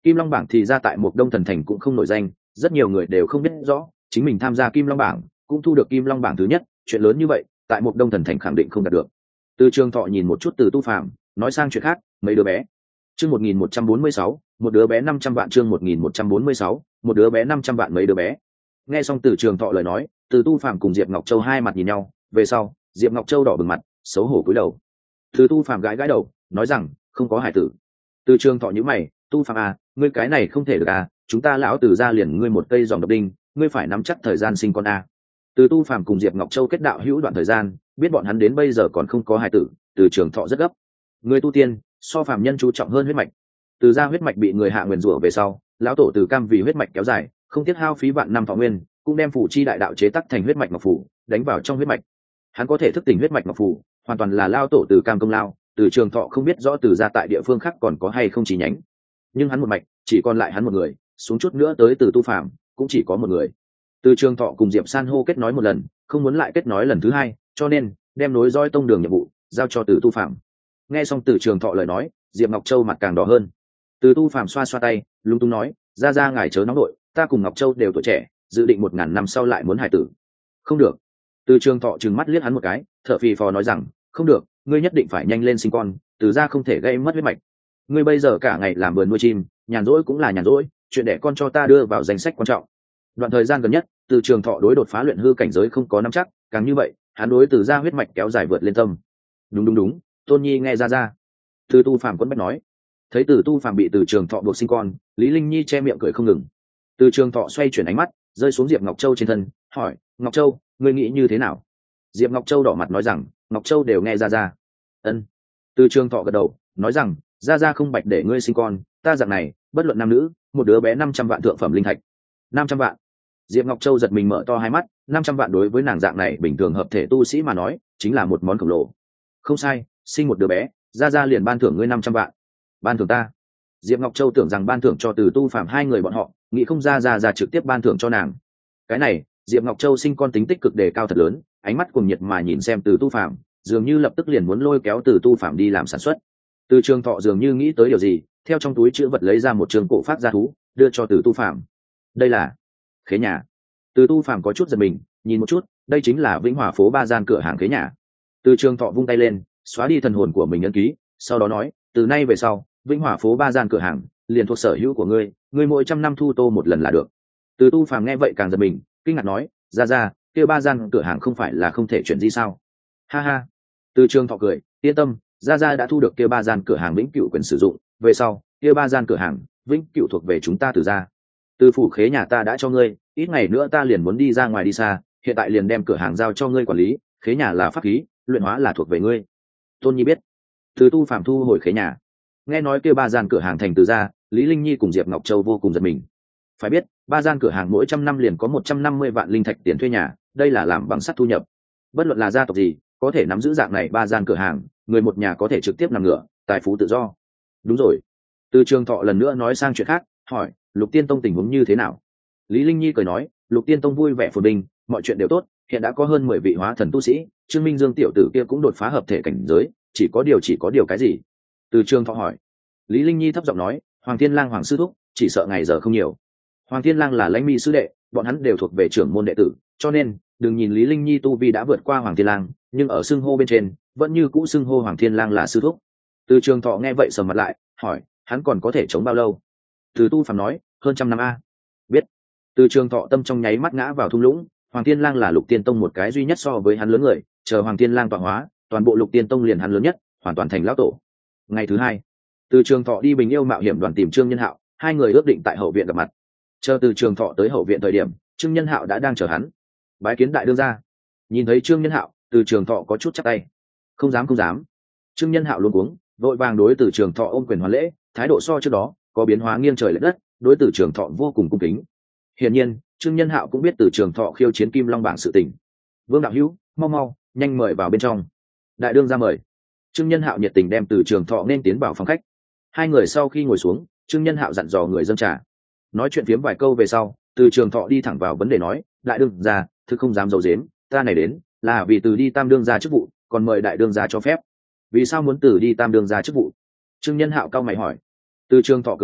Kim Long bảng thì ra tại một Đông Thần Thành cũng không nổi danh, rất nhiều người đều không biết rõ chính mình tham gia Kim Long bảng cũng thu được Kim Long bảng thứ nhất, chuyện lớn như vậy tại một Đông Thần Thành khẳng định không đạt được. Từ Trường Thọ nhìn một chút Từ Tu Phàm, nói sang chuyện khác, mấy đứa bé. Chương một nghìn một trăm bốn mươi sáu, một đứa bé năm trăm vạn. Chương một nghìn một trăm bốn mươi sáu, một đứa bé năm trăm vạn. Mấy đứa bé. Nghe xong Từ Trường Thọ lời nói, Từ Tu Phàm cùng Diệp Ngọc Châu hai mặt nhìn nhau, về sau, Diệp Ngọc Châu đỏ bừng mặt, xấu hổ cúi đầu. Từ Tu Phàm gãi gãi đầu, nói rằng, không có hải tử. Từ Trường Thọ nhíu mày, Tu Phàm à, ngươi cái này không thể được à, chúng ta lão Từ gia liền ngươi một cây dòng độc đinh, ngươi phải nắm chắc thời gian sinh con à. Từ Tu Phàm cùng Diệp Ngọc Châu kết đạo hữu đoạn thời gian, biết bọn hắn đến bây giờ còn không có hải tử, Từ Trường Thọ rất gấp. Người tu tiên, so phàm nhân chú trọng hơn huyết mạch. Từ gia huyết mạch bị người hạ nguyền rủa về sau, lão tổ Từ Cam vì huyết mạch kéo dài, không tiếc hao phí vạn năm thọ nguyên, cũng đem phủ chi đại đạo chế tác thành huyết mạch ngọc phủ, đánh vào trong huyết mạch. Hắn có thể thức tỉnh huyết mạch ngọc phủ, hoàn toàn là lão tổ Từ Cam công lao. Từ Trường Thọ không biết rõ Từ gia tại địa phương khác còn có hay không chỉ nhánh, nhưng hắn một mạch chỉ còn lại hắn một người, xuống chút nữa tới Từ Tu Phàm cũng chỉ có một người. Từ Trường Thọ cùng Diệp San hô kết nói một lần, không muốn lại kết nói lần thứ hai, cho nên đem nối roi tông đường nhiệm vụ giao cho Từ Tu Phàm. Nghe xong Từ Trường Thọ lời nói, Diệp Ngọc Châu mặt càng đỏ hơn. Từ Tu Phàm xoa xoa tay, lung tung nói, ra ra ngài chớ nóng nội, ta cùng Ngọc Châu đều tuổi trẻ, dự định một ngàn năm sau lại muốn hài tử. Không được. Từ Trường Thọ trừng mắt liếc hắn một cái, thở phì phò nói rằng, không được, ngươi nhất định phải nhanh lên sinh con, Từ gia không thể gây mất huyết mạch. Ngươi bây giờ cả ngày làm vườn nuôi chim, nhàn rỗi cũng là nhàn rỗi, chuyện đẻ con cho ta đưa vào danh sách quan trọng. Đoạn thời gian gần nhất, Từ Trường Thọ đối đột phá luyện hư cảnh giới không có nắm chắc, càng như vậy, hắn đối Từ gia huyết mạch kéo dài vượt lên tâm. Đúng đúng đúng, Tôn Nhi nghe ra ra. Từ Tu Phàm quấn bách nói. Thấy Từ Tu Phàm bị Từ Trường Thọ buộc sinh con, Lý Linh Nhi che miệng cười không ngừng. Từ Trường Thọ xoay chuyển ánh mắt, rơi xuống Diệp Ngọc Châu trên thân, hỏi, Ngọc Châu, ngươi nghĩ như thế nào? Diệp Ngọc Châu đỏ mặt nói rằng, Ngọc Châu đều nghe ra ra. Ân. Từ Trường Thọ gật đầu, nói rằng, ra ra không bạch để ngươi sinh con, ta dạng này, bất luận nam nữ, một đứa bé năm trăm vạn thượng phẩm linh thạch. Năm trăm vạn. Diệp Ngọc Châu giật mình mở to hai mắt, năm trăm vạn đối với nàng dạng này bình thường hợp thể tu sĩ mà nói, chính là một món khổng lồ. Không sai, sinh một đứa bé, ra ra liền ban thưởng ngươi năm trăm vạn. Ban thưởng ta? Diệp Ngọc Châu tưởng rằng ban thưởng cho Từ Tu Phàm hai người bọn họ, nghĩ không ra ra ra trực tiếp ban thưởng cho nàng. Cái này, Diệp Ngọc Châu sinh con tính tích cực đề cao thật lớn, ánh mắt cuồng nhiệt mà nhìn xem Từ Tu Phàm, dường như lập tức liền muốn lôi kéo Từ Tu Phàm đi làm sản xuất. Từ Trường Thọ dường như nghĩ tới điều gì, theo trong túi chữ vật lấy ra một trường cổ phát gia thú, đưa cho Từ Tu Phàm. Đây là khế nhà. Từ Tu Phàm có chút giật mình, nhìn một chút, đây chính là Vĩnh Hòa phố ba gian cửa hàng khế nhà. Từ Trường Thọ vung tay lên, xóa đi thần hồn của mình ấn ký, sau đó nói, từ nay về sau, Vĩnh Hòa phố ba gian cửa hàng liền thuộc sở hữu của ngươi, ngươi mỗi trăm năm thu tô một lần là được. Từ Tu Phàm nghe vậy càng giật mình, kinh ngạc nói, ra ra, kia ba gian cửa hàng không phải là không thể chuyển di sao? Ha ha. Từ Trường Thọ cười, yên tâm, ra ra đã thu được kia ba gian cửa hàng vĩnh cửu quyền sử dụng, về sau, kia ba gian cửa hàng vĩnh cửu thuộc về chúng ta Từ gia. Từ phủ khế nhà ta đã cho ngươi, ít ngày nữa ta liền muốn đi ra ngoài đi xa, hiện tại liền đem cửa hàng giao cho ngươi quản lý, khế nhà là pháp khí, luyện hóa là thuộc về ngươi. Tôn Nhi biết. Từ Tu Phàm thu hồi khế nhà. Nghe nói kia ba gian cửa hàng thành Từ gia, Lý Linh Nhi cùng Diệp Ngọc Châu vô cùng giật mình. Phải biết, ba gian cửa hàng mỗi trăm năm liền có một trăm năm mươi vạn linh thạch tiền thuê nhà, đây là làm bằng sắt thu nhập. Bất luận là gia tộc gì, có thể nắm giữ dạng này ba gian cửa hàng, người một nhà có thể trực tiếp nằm ngửa, tài phú tự do. Đúng rồi. Từ Trường Thọ lần nữa nói sang chuyện khác, hỏi, Lục Tiên Tông tình huống như thế nào? Lý Linh Nhi cười nói, Lục Tiên Tông vui vẻ phồn bình, mọi chuyện đều tốt, hiện đã có hơn mười vị hóa thần tu sĩ, Trương Minh Dương tiểu tử kia cũng đột phá hợp thể cảnh giới, chỉ có điều chỉ có điều cái gì? Từ Trường Thọ hỏi. Lý Linh Nhi thấp giọng nói, Hoàng Thiên Lang Hoàng sư thúc, chỉ sợ ngày giờ không nhiều. Hoàng Thiên Lang là lãnh mi sư đệ, bọn hắn đều thuộc về trưởng môn đệ tử, cho nên đừng nhìn Lý Linh Nhi tu vi đã vượt qua Hoàng Thiên Lang, nhưng ở xưng hô bên trên vẫn như cũ xưng hô Hoàng Thiên Lang là sư thúc. Từ Trường Thọ nghe vậy sầm mặt lại, hỏi, hắn còn có thể chống bao lâu? Từ Tu Phàm nói, hơn trăm năm a. Biết. Từ Trường Thọ tâm trong nháy mắt ngã vào thung lũng, Hoàng Thiên Lang là Lục Tiên Tông một cái duy nhất so với hắn lớn người, chờ Hoàng Thiên Lang tọa hóa, toàn bộ Lục Tiên Tông liền hắn lớn nhất, hoàn toàn thành lão tổ. Ngày thứ hai, Từ Trường Thọ đi Bình Yêu mạo hiểm đoàn tìm Trương Nhân Hạo, hai người ước định tại hậu viện gặp mặt. Chờ Từ Trường Thọ tới hậu viện thời điểm, Trương Nhân Hạo đã đang chờ hắn. Bái kiến đại đương gia. Nhìn thấy Trương Nhân Hạo, Từ Trường Thọ có chút chắp tay. Không dám không dám. Trương Nhân Hạo luống cuống, vội vàng đối Từ Trường Thọ ôm quyền hoàn lễ, thái độ so trước đó có biến hóa nghiêng trời lệch đất, đối Từ Trường Thọ vô cùng cung kính. Hiển nhiên, Trương Nhân Hạo cũng biết Từ Trường Thọ khiêu chiến Kim Long bảng sự tình. Vương đạo hữu, mau mau, nhanh mời vào bên trong. Đại đương gia mời. Trương Nhân Hạo nhiệt tình đem Từ Trường Thọ nên tiến vào phòng khách. Hai người sau khi ngồi xuống, Trương Nhân Hạo dặn dò người dâng trà. Nói chuyện phiếm vài câu về sau, Từ Trường Thọ đi thẳng vào vấn đề nói, đại đương gia, thực không dám giấu giếm, ta này đến là vì từ đi tam đương gia chức vụ, còn mời đại đương gia cho phép. Vì sao muốn từ đi tam đương gia chức vụ? Trương Nhân Hạo cao mày hỏi. Từ Trường Thọ cười nói,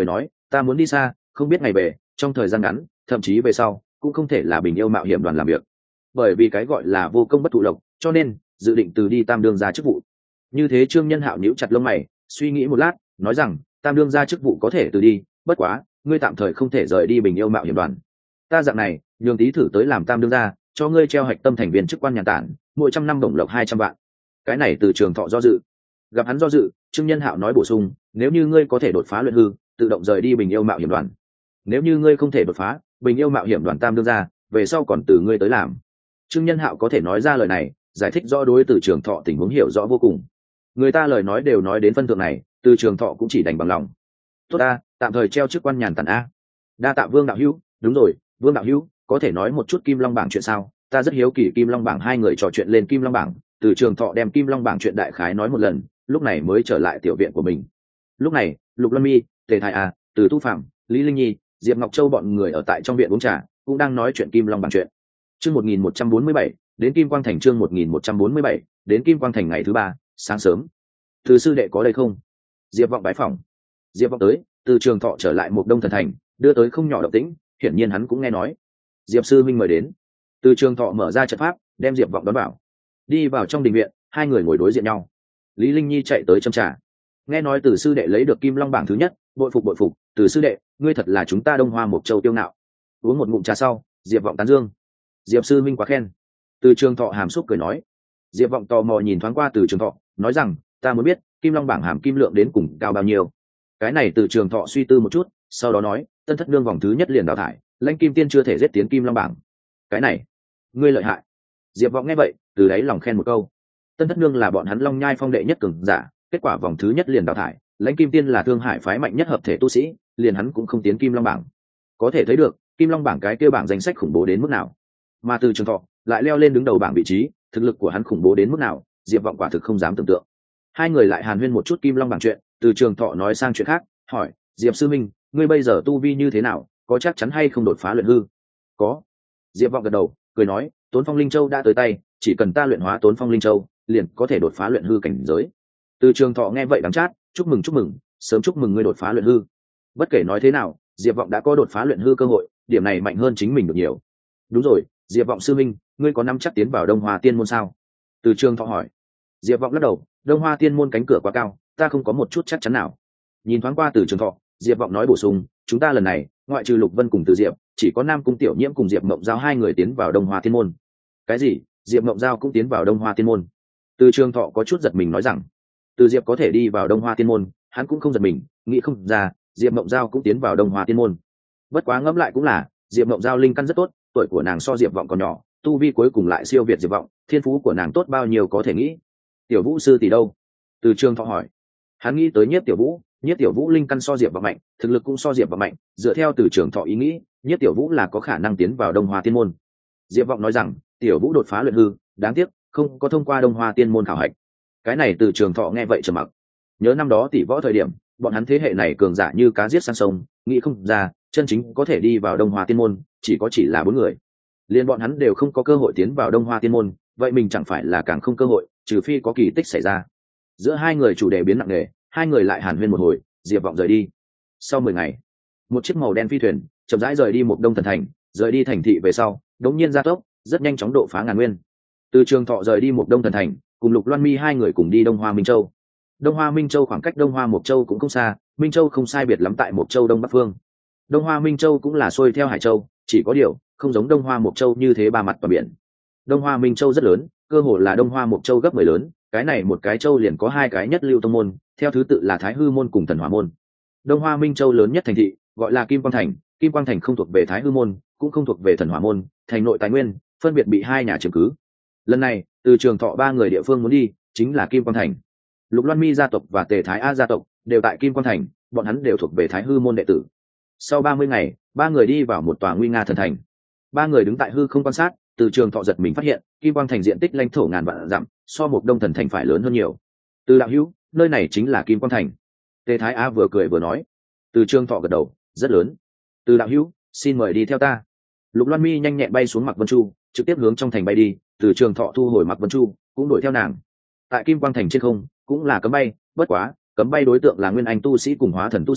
ta muốn đi xa, không biết ngày về, trong thời gian ngắn thậm chí về sau cũng không thể là Bình Yêu mạo hiểm đoàn làm việc, bởi vì cái gọi là vô công bất thụ lộc, cho nên dự định từ đi tam đương ra chức vụ. Như thế Trương Nhân Hạo nhíu chặt lông mày, suy nghĩ một lát, nói rằng tam đương ra chức vụ có thể từ đi, bất quá ngươi tạm thời không thể rời đi Bình Yêu mạo hiểm đoàn. Ta dạng này nhường tí thử tới làm tam đương ra, cho ngươi treo hạch tâm thành viên chức quan nhàn tản, mỗi trăm năm bổng lộc hai trăm vạn. Cái này Từ Trường Thọ do dự. Gặp hắn do dự, Trương Nhân Hạo nói bổ sung, nếu như ngươi có thể đột phá luyện hư, tự động rời đi Bình Yêu mạo hiểm đoàn. Nếu như ngươi không thể đột phá Bình Yêu mạo hiểm đoàn tam đương ra, về sau còn từ ngươi tới làm. Trương Nhân Hạo có thể nói ra lời này, giải thích rõ đối Từ Trường Thọ tình huống hiểu rõ vô cùng. Người ta lời nói đều nói đến phân thượng này, Từ Trường Thọ cũng chỉ đành bằng lòng. Tốt a, tạm thời treo chức quan nhàn tản a. Đa tạ Vương đạo hữu. Đúng rồi, Vương đạo hữu, có thể nói một chút Kim Long bảng chuyện sao? Ta rất hiếu kỳ Kim Long bảng, hai người trò chuyện lên Kim Long bảng. Từ Trường Thọ đem Kim Long bảng chuyện đại khái nói một lần, lúc này mới trở lại tiểu viện của mình. Lúc này Lục Luân Mi, Tề Thái A, Từ Tu Phạm, Lý Linh Nhi, Diệp Ngọc Châu bọn người ở tại trong viện uống trà, cũng đang nói chuyện Kim Long bảng chuyện. Chương một nghìn một trăm bốn mươi bảy, đến Kim Quang Thành. Chương một nghìn một trăm bốn mươi bảy, đến Kim Quang Thành. Ngày thứ ba, sáng sớm. Từ sư đệ có đây không? Diệp Vọng bái phỏng. Diệp Vọng tới, Từ Trường Thọ trở lại một Đông Thần Thành, đưa tới không nhỏ động tĩnh, hiển nhiên hắn cũng nghe nói. Diệp sư minh mời đến. Từ Trường Thọ mở ra trận pháp, đem Diệp Vọng đón vào. Đi vào trong đình viện, hai người ngồi đối diện nhau. Lý Linh Nhi chạy tới châm trà. Nghe nói Từ sư đệ lấy được Kim Long bảng thứ nhất, bội phục bội phục, Từ sư đệ, ngươi thật là chúng ta Đông Hoa Mộc Châu tiêu ngạo. Uống một ngụm trà sau, Diệp Vọng tán dương. Diệp sư minh quá khen. Từ Trường Thọ hàm xúc cười nói. Diệp Vọng tò mò nhìn thoáng qua Từ Trường Thọ, nói rằng, ta muốn biết Kim Long bảng hàm kim lượng đến cùng cao bao nhiêu. Cái này Từ Trường Thọ suy tư một chút, sau đó nói, Tân Thất Nương vòng thứ nhất liền đào thải, Lãnh Kim Tiên chưa thể giết tiến Kim Long bảng. Cái này, ngươi lợi hại. Diệp Vọng nghe vậy, từ đáy lòng khen một câu. Tân Thất Nương là bọn hắn Long Nhai phong đệ nhất cường giả, kết quả vòng thứ nhất liền đào thải, Lãnh Kim Tiên là Thương Hải phái mạnh nhất hợp thể tu sĩ, liền hắn cũng không tiến Kim Long bảng. Có thể thấy được, Kim Long bảng cái kia bảng danh sách khủng bố đến mức nào. Mà Từ Trường Thọ lại leo lên đứng đầu bảng vị trí, thực lực của hắn khủng bố đến mức nào, Diệp Vọng quả thực không dám tưởng tượng. Hai người lại hàn huyên một chút Kim Long bảng chuyện, Từ Trường Thọ nói sang chuyện khác, hỏi, Diệp sư minh, ngươi bây giờ tu vi như thế nào, có chắc chắn hay không đột phá luyện hư? Có. Diệp Vọng gật đầu, cười nói, Tốn Phong Linh Châu đã tới tay, chỉ cần ta luyện hóa Tốn Phong Linh Châu, liền có thể đột phá luyện hư cảnh giới. Từ Trường Thọ nghe vậy đắng chát, chúc mừng chúc mừng, sớm chúc mừng ngươi đột phá luyện hư. Bất kể nói thế nào, Diệp Vọng đã có đột phá luyện hư cơ hội, điểm này mạnh hơn chính mình được nhiều. Đúng rồi, Diệp Vọng sư minh, ngươi có nắm chắc tiến vào Đông Hoa Tiên môn sao? Từ Trường Thọ hỏi. Diệp Vọng lắc đầu, Đông Hoa Tiên môn cánh cửa quá cao, ta không có một chút chắc chắn nào. Nhìn thoáng qua Từ Trường Thọ, Diệp Vọng nói bổ sung, chúng ta lần này, ngoại trừ Lục Vân cùng Từ Diệp, chỉ có Nam Cung Tiểu Nhiễm cùng Diệp Mộng Giao hai người tiến vào Đông Hoa Tiên môn. Cái gì? Diệp Mộng Giao cũng tiến vào Đông Hoa Tiên môn? Từ Trường Thọ có chút giật mình nói rằng, Từ Diệp có thể đi vào Đông Hoa Tiên môn, hắn cũng không giật mình, nghĩ không ra, Diệp Mộng Giao cũng tiến vào Đông Hoa Tiên môn. Bất quá ngẫm lại cũng là, Diệp Mộng Giao linh căn rất tốt, tuổi của nàng so Diệp Vọng còn nhỏ, tu vi cuối cùng lại siêu việt Diệp Vọng, thiên phú của nàng tốt bao nhiêu có thể nghĩ. Tiểu Vũ sư tỷ đâu? Từ Trường Thọ hỏi. Hắn nghĩ tới Nhiếp Tiểu Vũ, Nhiếp Tiểu Vũ linh căn so Diệp Vọng mạnh, thực lực cũng so Diệp Vọng mạnh, dựa theo Từ Trường Thọ ý nghĩ, Nhiếp Tiểu Vũ là có khả năng tiến vào Đông Hoa Tiên môn. Diệp Vọng nói rằng, Tiểu Vũ đột phá luyện hư, đáng tiếc không có thông qua Đông Hoa Tiên môn khảo hạch. Cái này Từ Trường Thọ nghe vậy trầm mặc. Nhớ năm đó tỷ võ thời điểm, bọn hắn thế hệ này cường giả như cá giết sang sông, nghĩ không ra, chân chính có thể đi vào Đông Hoa Tiên môn, chỉ có chỉ là bốn người. Liên bọn hắn đều không có cơ hội tiến vào Đông Hoa Tiên môn, vậy mình chẳng phải là càng không cơ hội, trừ phi có kỳ tích xảy ra. Giữa hai người chủ đề biến nặng nề, hai người lại hàn huyên một hồi, Diệp Vọng rời đi. Sau mười ngày, một chiếc màu đen phi thuyền chậm rãi rời đi một Đông Thần Thành, rời đi thành thị về sau, đống nhiên gia tốc, rất nhanh chóng độ phá ngàn nguyên. Từ Trường Thọ rời đi một Đông Thần Thành, cùng Lục Loan Mi hai người cùng đi Đông Hoa Minh Châu. Đông Hoa Minh Châu khoảng cách Đông Hoa Mộc Châu cũng không xa, Minh Châu không sai biệt lắm tại Mộc Châu đông bắc phương. Đông Hoa Minh Châu cũng là xuôi theo Hải Châu, chỉ có điều không giống Đông Hoa Mộc Châu như thế ba mặt và biển. Đông Hoa Minh Châu rất lớn, cơ hồ là Đông Hoa Mộc Châu gấp mười lớn, cái này một cái châu liền có hai cái nhất lưu tông môn, theo thứ tự là Thái Hư môn cùng Thần Hỏa môn. Đông Hoa Minh Châu lớn nhất thành thị gọi là Kim Quang Thành, Kim Quang Thành không thuộc về Thái Hư môn, cũng không thuộc về Thần Hỏa môn, thành nội tài nguyên phân biệt bị hai nhà chiếm cứ. Lần này, Từ Trường Thọ ba người địa phương muốn đi chính là Kim Quang Thành. Lục Loan Mi gia tộc và Tề Thái A gia tộc đều tại Kim Quang Thành, bọn hắn đều thuộc về Thái Hư môn đệ tử. Sau ba mươi ngày, ba người đi vào một tòa nguy nga thần thành. Ba người đứng tại hư không quan sát, Từ Trường Thọ giật mình phát hiện, Kim Quang Thành diện tích lãnh thổ ngàn vạn dặm, so một Đông Thần Thành phải lớn hơn nhiều. Từ đạo hữu, nơi này chính là Kim Quang Thành. Tề Thái A vừa cười vừa nói. Từ Trường Thọ gật đầu, rất lớn. Từ đạo hữu, xin mời đi theo ta. Lục Loan Mi nhanh nhẹn bay xuống Mạc Vân Chu, trực tiếp hướng trong thành bay đi. Từ Trường Thọ thu hồi Mạc Vân Chu, cũng đuổi theo nàng. Tại Kim Quang Thành trên không cũng là cấm bay, bất quá cấm bay đối tượng là nguyên anh tu sĩ cùng hóa thần tu sĩ,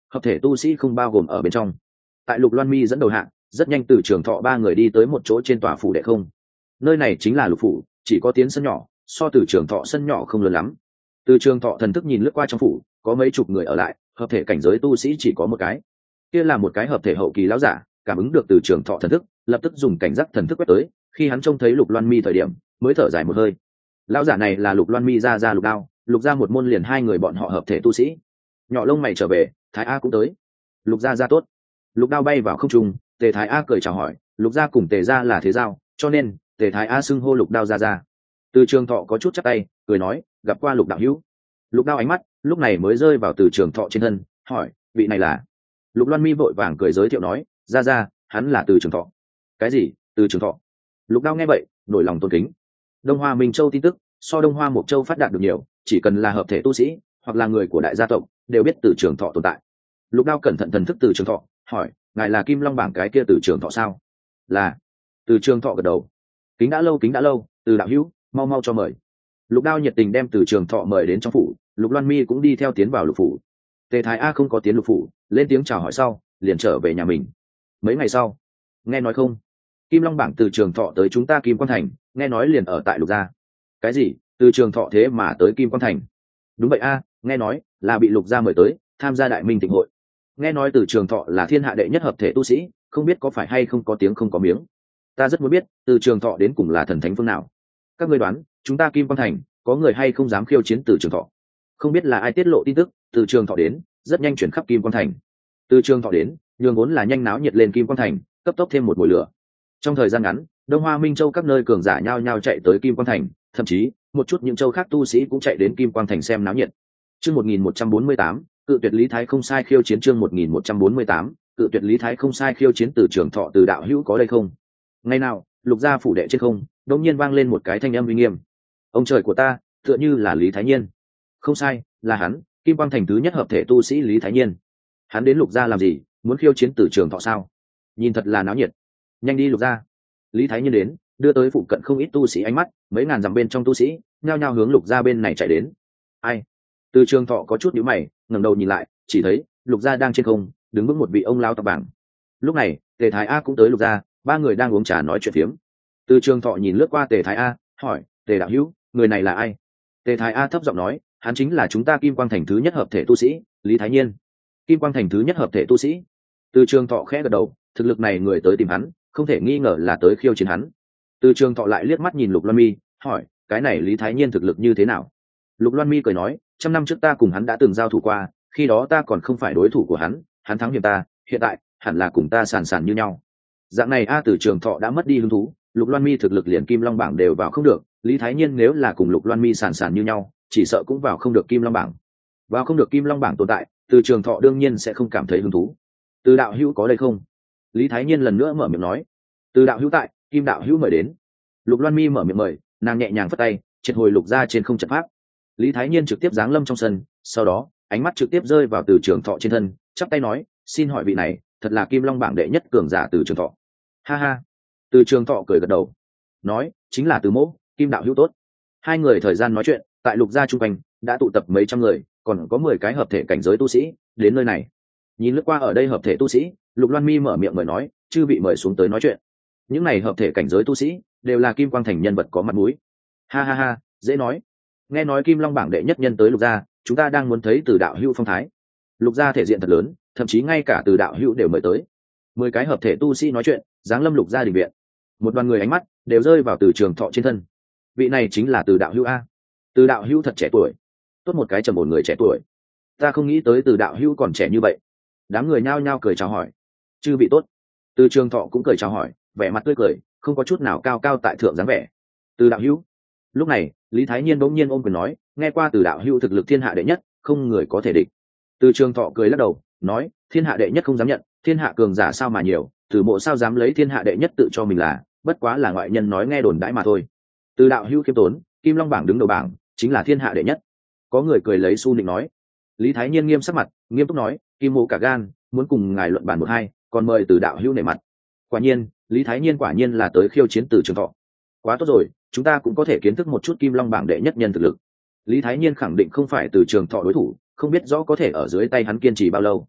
hợp thể tu sĩ không bao gồm ở bên trong. Tại Lục Loan Mi dẫn đầu hạng, rất nhanh từ trường thọ ba người đi tới một chỗ trên tòa phủ đệ không. Nơi này chính là lục phủ, chỉ có tiến sân nhỏ, so từ trường thọ sân nhỏ không lớn lắm. Từ trường thọ thần thức nhìn lướt qua trong phủ, có mấy chục người ở lại, hợp thể cảnh giới tu sĩ chỉ có một cái. Kia là một cái hợp thể hậu kỳ lão giả, cảm ứng được từ trường thọ thần thức, lập tức dùng cảnh giác thần thức quét tới, khi hắn trông thấy Lục Loan Mi thời điểm, mới thở dài một hơi. Lão giả này là Lục Loan Mi ra ra Lục Đao, Lục gia một môn liền hai người bọn họ hợp thể tu sĩ. Nhỏ lông mày trở về, Thái A cũng tới. Lục gia gia tốt. Lục Đao bay vào không trung, Tề Thái A cười chào hỏi, Lục gia cùng Tề gia là thế giao, cho nên Tề Thái A xưng hô Lục Đao ra ra. Từ trường thọ có chút chắp tay, cười nói, gặp qua Lục đạo hữu. Lục Đao ánh mắt lúc này mới rơi vào từ trường thọ trên thân, hỏi, vị này là? Lục Loan Mi vội vàng cười giới thiệu nói, ra ra, hắn là từ trường thọ. Cái gì? Từ trường thọ? Lục Đao nghe vậy, nổi lòng tôn kính. Đông Hoa Minh Châu tin tức so Đông Hoa Mộc Châu phát đạt được nhiều, chỉ cần là hợp thể tu sĩ hoặc là người của đại gia tộc đều biết từ trường thọ tồn tại. Lục Đao cẩn thận thần thức từ trường thọ, hỏi, ngài là Kim Long bảng cái kia từ trường thọ sao? Là. Từ trường thọ gật đầu. Kính đã lâu kính đã lâu, từ đạo hữu, mau mau cho mời. Lục Đao nhiệt tình đem từ trường thọ mời đến trong phủ, Lục Loan Mi cũng đi theo tiến vào lục phủ. Tề Thái A không có tiến lục phủ, lên tiếng chào hỏi sau liền trở về nhà mình. Mấy ngày sau, nghe nói không, Kim Long bảng từ trường thọ tới chúng ta Kim Quan Thành, nghe nói liền ở tại lục gia. Cái gì? Từ trường thọ thế mà tới Kim Quan Thành? Đúng vậy a, nghe nói là bị lục gia mời tới tham gia đại minh thịnh hội. Nghe nói từ trường thọ là thiên hạ đệ nhất hợp thể tu sĩ, không biết có phải hay không có tiếng không có miếng. Ta rất muốn biết từ trường thọ đến cùng là thần thánh phương nào. Các ngươi đoán chúng ta Kim Quan Thành có người hay không dám khiêu chiến từ trường thọ? Không biết là ai tiết lộ tin tức từ trường thọ đến, rất nhanh chuyển khắp Kim Quan Thành. Từ trường thọ đến nhường vốn là nhanh náo nhiệt lên Kim Quan Thành cấp tốc thêm một mùi lửa. Trong thời gian ngắn, Đông Hoa Minh Châu các nơi cường giả nhao nhao chạy tới Kim Quan Thành, thậm chí một chút những châu khác tu sĩ cũng chạy đến Kim Quan Thành xem náo nhiệt. Chương một nghìn một trăm bốn mươi tám, cự tuyệt Lý Thái không sai khiêu chiến. Chương một nghìn một trăm bốn mươi tám, cự tuyệt Lý Thái không sai khiêu chiến. Từ trường thọ từ đạo hữu có đây không? Ngày nào, lục gia phủ đệ trên không đột nhiên vang lên một cái thanh âm uy nghiêm. Ông trời của ta, tựa như là Lý Thái Nhiên. Không sai, là hắn, Kim Quang Thành thứ nhất hợp thể tu sĩ Lý Thái Nhiên. Hắn đến lục gia làm gì, muốn khiêu chiến từ trường thọ sao? Nhìn thật là náo nhiệt. Nhanh đi lục gia. Lý Thái Nhiên đến, đưa tới phụ cận không ít tu sĩ ánh mắt, mấy ngàn dặm bên trong tu sĩ nhao nhao hướng lục gia bên này chạy đến. Ai? Từ trường thọ có chút nhíu mày, ngẩng đầu nhìn lại, chỉ thấy lục gia đang trên không đứng vững một vị ông lao tóc vàng. Lúc này Tề Thái A cũng tới lục gia, ba người đang uống trà nói chuyện phiếm. Từ trường thọ nhìn lướt qua Tề Thái A, hỏi, Tề đạo hữu, người này là ai? Tề Thái A thấp giọng nói, hắn chính là chúng ta Kim Quang Thành thứ nhất hợp thể tu sĩ Lý Thái Nhiên. Kim Quang Thành thứ nhất hợp thể tu sĩ? Từ trường thọ khẽ gật đầu, thực lực này người tới tìm hắn không thể nghi ngờ là tới khiêu chiến hắn. Từ trường thọ lại liếc mắt nhìn Lục Loan Mi, hỏi, cái này Lý Thái Nhiên thực lực như thế nào? Lục Loan Mi cười nói, trăm năm trước ta cùng hắn đã từng giao thủ qua, khi đó ta còn không phải đối thủ của hắn, hắn thắng hiểm ta, hiện tại hẳn là cùng ta sàn sàn như nhau. Dạng này a. Từ trường thọ đã mất đi hứng thú, Lục Loan Mi thực lực liền Kim Long bảng đều vào không được, Lý Thái Nhiên nếu là cùng Lục Loan Mi sàn sàn như nhau, chỉ sợ cũng vào không được Kim Long bảng. Vào không được Kim Long bảng tồn tại, Từ trường thọ đương nhiên sẽ không cảm thấy hứng thú. Từ đạo hữu có đây không? Lý Thái Nhiên lần nữa mở miệng nói. Từ đạo hữu tại, Kim đạo hữu mời đến. Lục Loan Mi mở miệng mời, nàng nhẹ nhàng phất tay, triệt hồi lục ra trên không trận pháp. Lý Thái Nhiên trực tiếp giáng lâm trong sân, sau đó ánh mắt trực tiếp rơi vào Từ trường thọ trên thân, chắp tay nói, xin hỏi vị này thật là Kim Long bảng đệ nhất cường giả Từ trường thọ? Ha ha. Từ trường thọ cười gật đầu, nói, chính là Từ mỗ, Kim đạo hữu tốt. Hai người thời gian nói chuyện, tại lục gia trung quanh đã tụ tập mấy trăm người, còn có mười cái hợp thể cảnh giới tu sĩ đến nơi này. Nhìn lướt qua ở đây hợp thể tu sĩ, Lục Loan Mi mở miệng mời nói, chư vị mời xuống tới nói chuyện. Những này hợp thể cảnh giới tu sĩ đều là Kim Quang Thành nhân vật có mặt mũi. Ha ha ha, dễ nói. Nghe nói Kim Long bảng đệ nhất nhân tới lục gia, chúng ta đang muốn thấy Từ đạo hữu phong thái. Lục gia thể diện thật lớn, thậm chí ngay cả Từ đạo hữu đều mời tới. Mười cái hợp thể tu sĩ nói chuyện, giáng lâm lục gia đình viện. Một đoàn người ánh mắt đều rơi vào Từ trường thọ trên thân. Vị này chính là Từ đạo hữu a. Từ đạo hữu thật trẻ tuổi, tốt một cái trầm ổn người trẻ tuổi. Ta không nghĩ tới Từ đạo hữu còn trẻ như vậy. Đám người nhao nhao cười chào hỏi. Chư vị tốt. Từ trường thọ cũng cười chào hỏi, vẻ mặt tươi cười, không có chút nào cao cao tại thượng dáng vẻ. Từ đạo hữu. Lúc này Lý Thái Nhiên bỗng nhiên ôm quyền nói, nghe qua Từ đạo hữu thực lực thiên hạ đệ nhất, không người có thể địch. Từ trường thọ cười lắc đầu, nói, thiên hạ đệ nhất không dám nhận, thiên hạ cường giả sao mà nhiều, Từ mộ sao dám lấy thiên hạ đệ nhất tự cho mình là, bất quá là ngoại nhân nói nghe đồn đãi mà thôi. Từ đạo hữu khiêm tốn, Kim Long bảng đứng đầu bảng chính là thiên hạ đệ nhất. Có người cười lấy su nịnh nói. Lý Thái Nhiên nghiêm sắc mặt, nghiêm túc nói, Kim mộ cả gan muốn cùng ngài luận bàn một hai, còn mời Từ đạo hữu nể mặt. Quả nhiên Lý Thái Nhiên quả nhiên là tới khiêu chiến Từ trường thọ. Quá tốt rồi, chúng ta cũng có thể kiến thức một chút Kim Long bảng đệ nhất nhân thực lực. Lý Thái Nhiên khẳng định không phải Từ trường thọ đối thủ, không biết rõ có thể ở dưới tay hắn kiên trì bao lâu.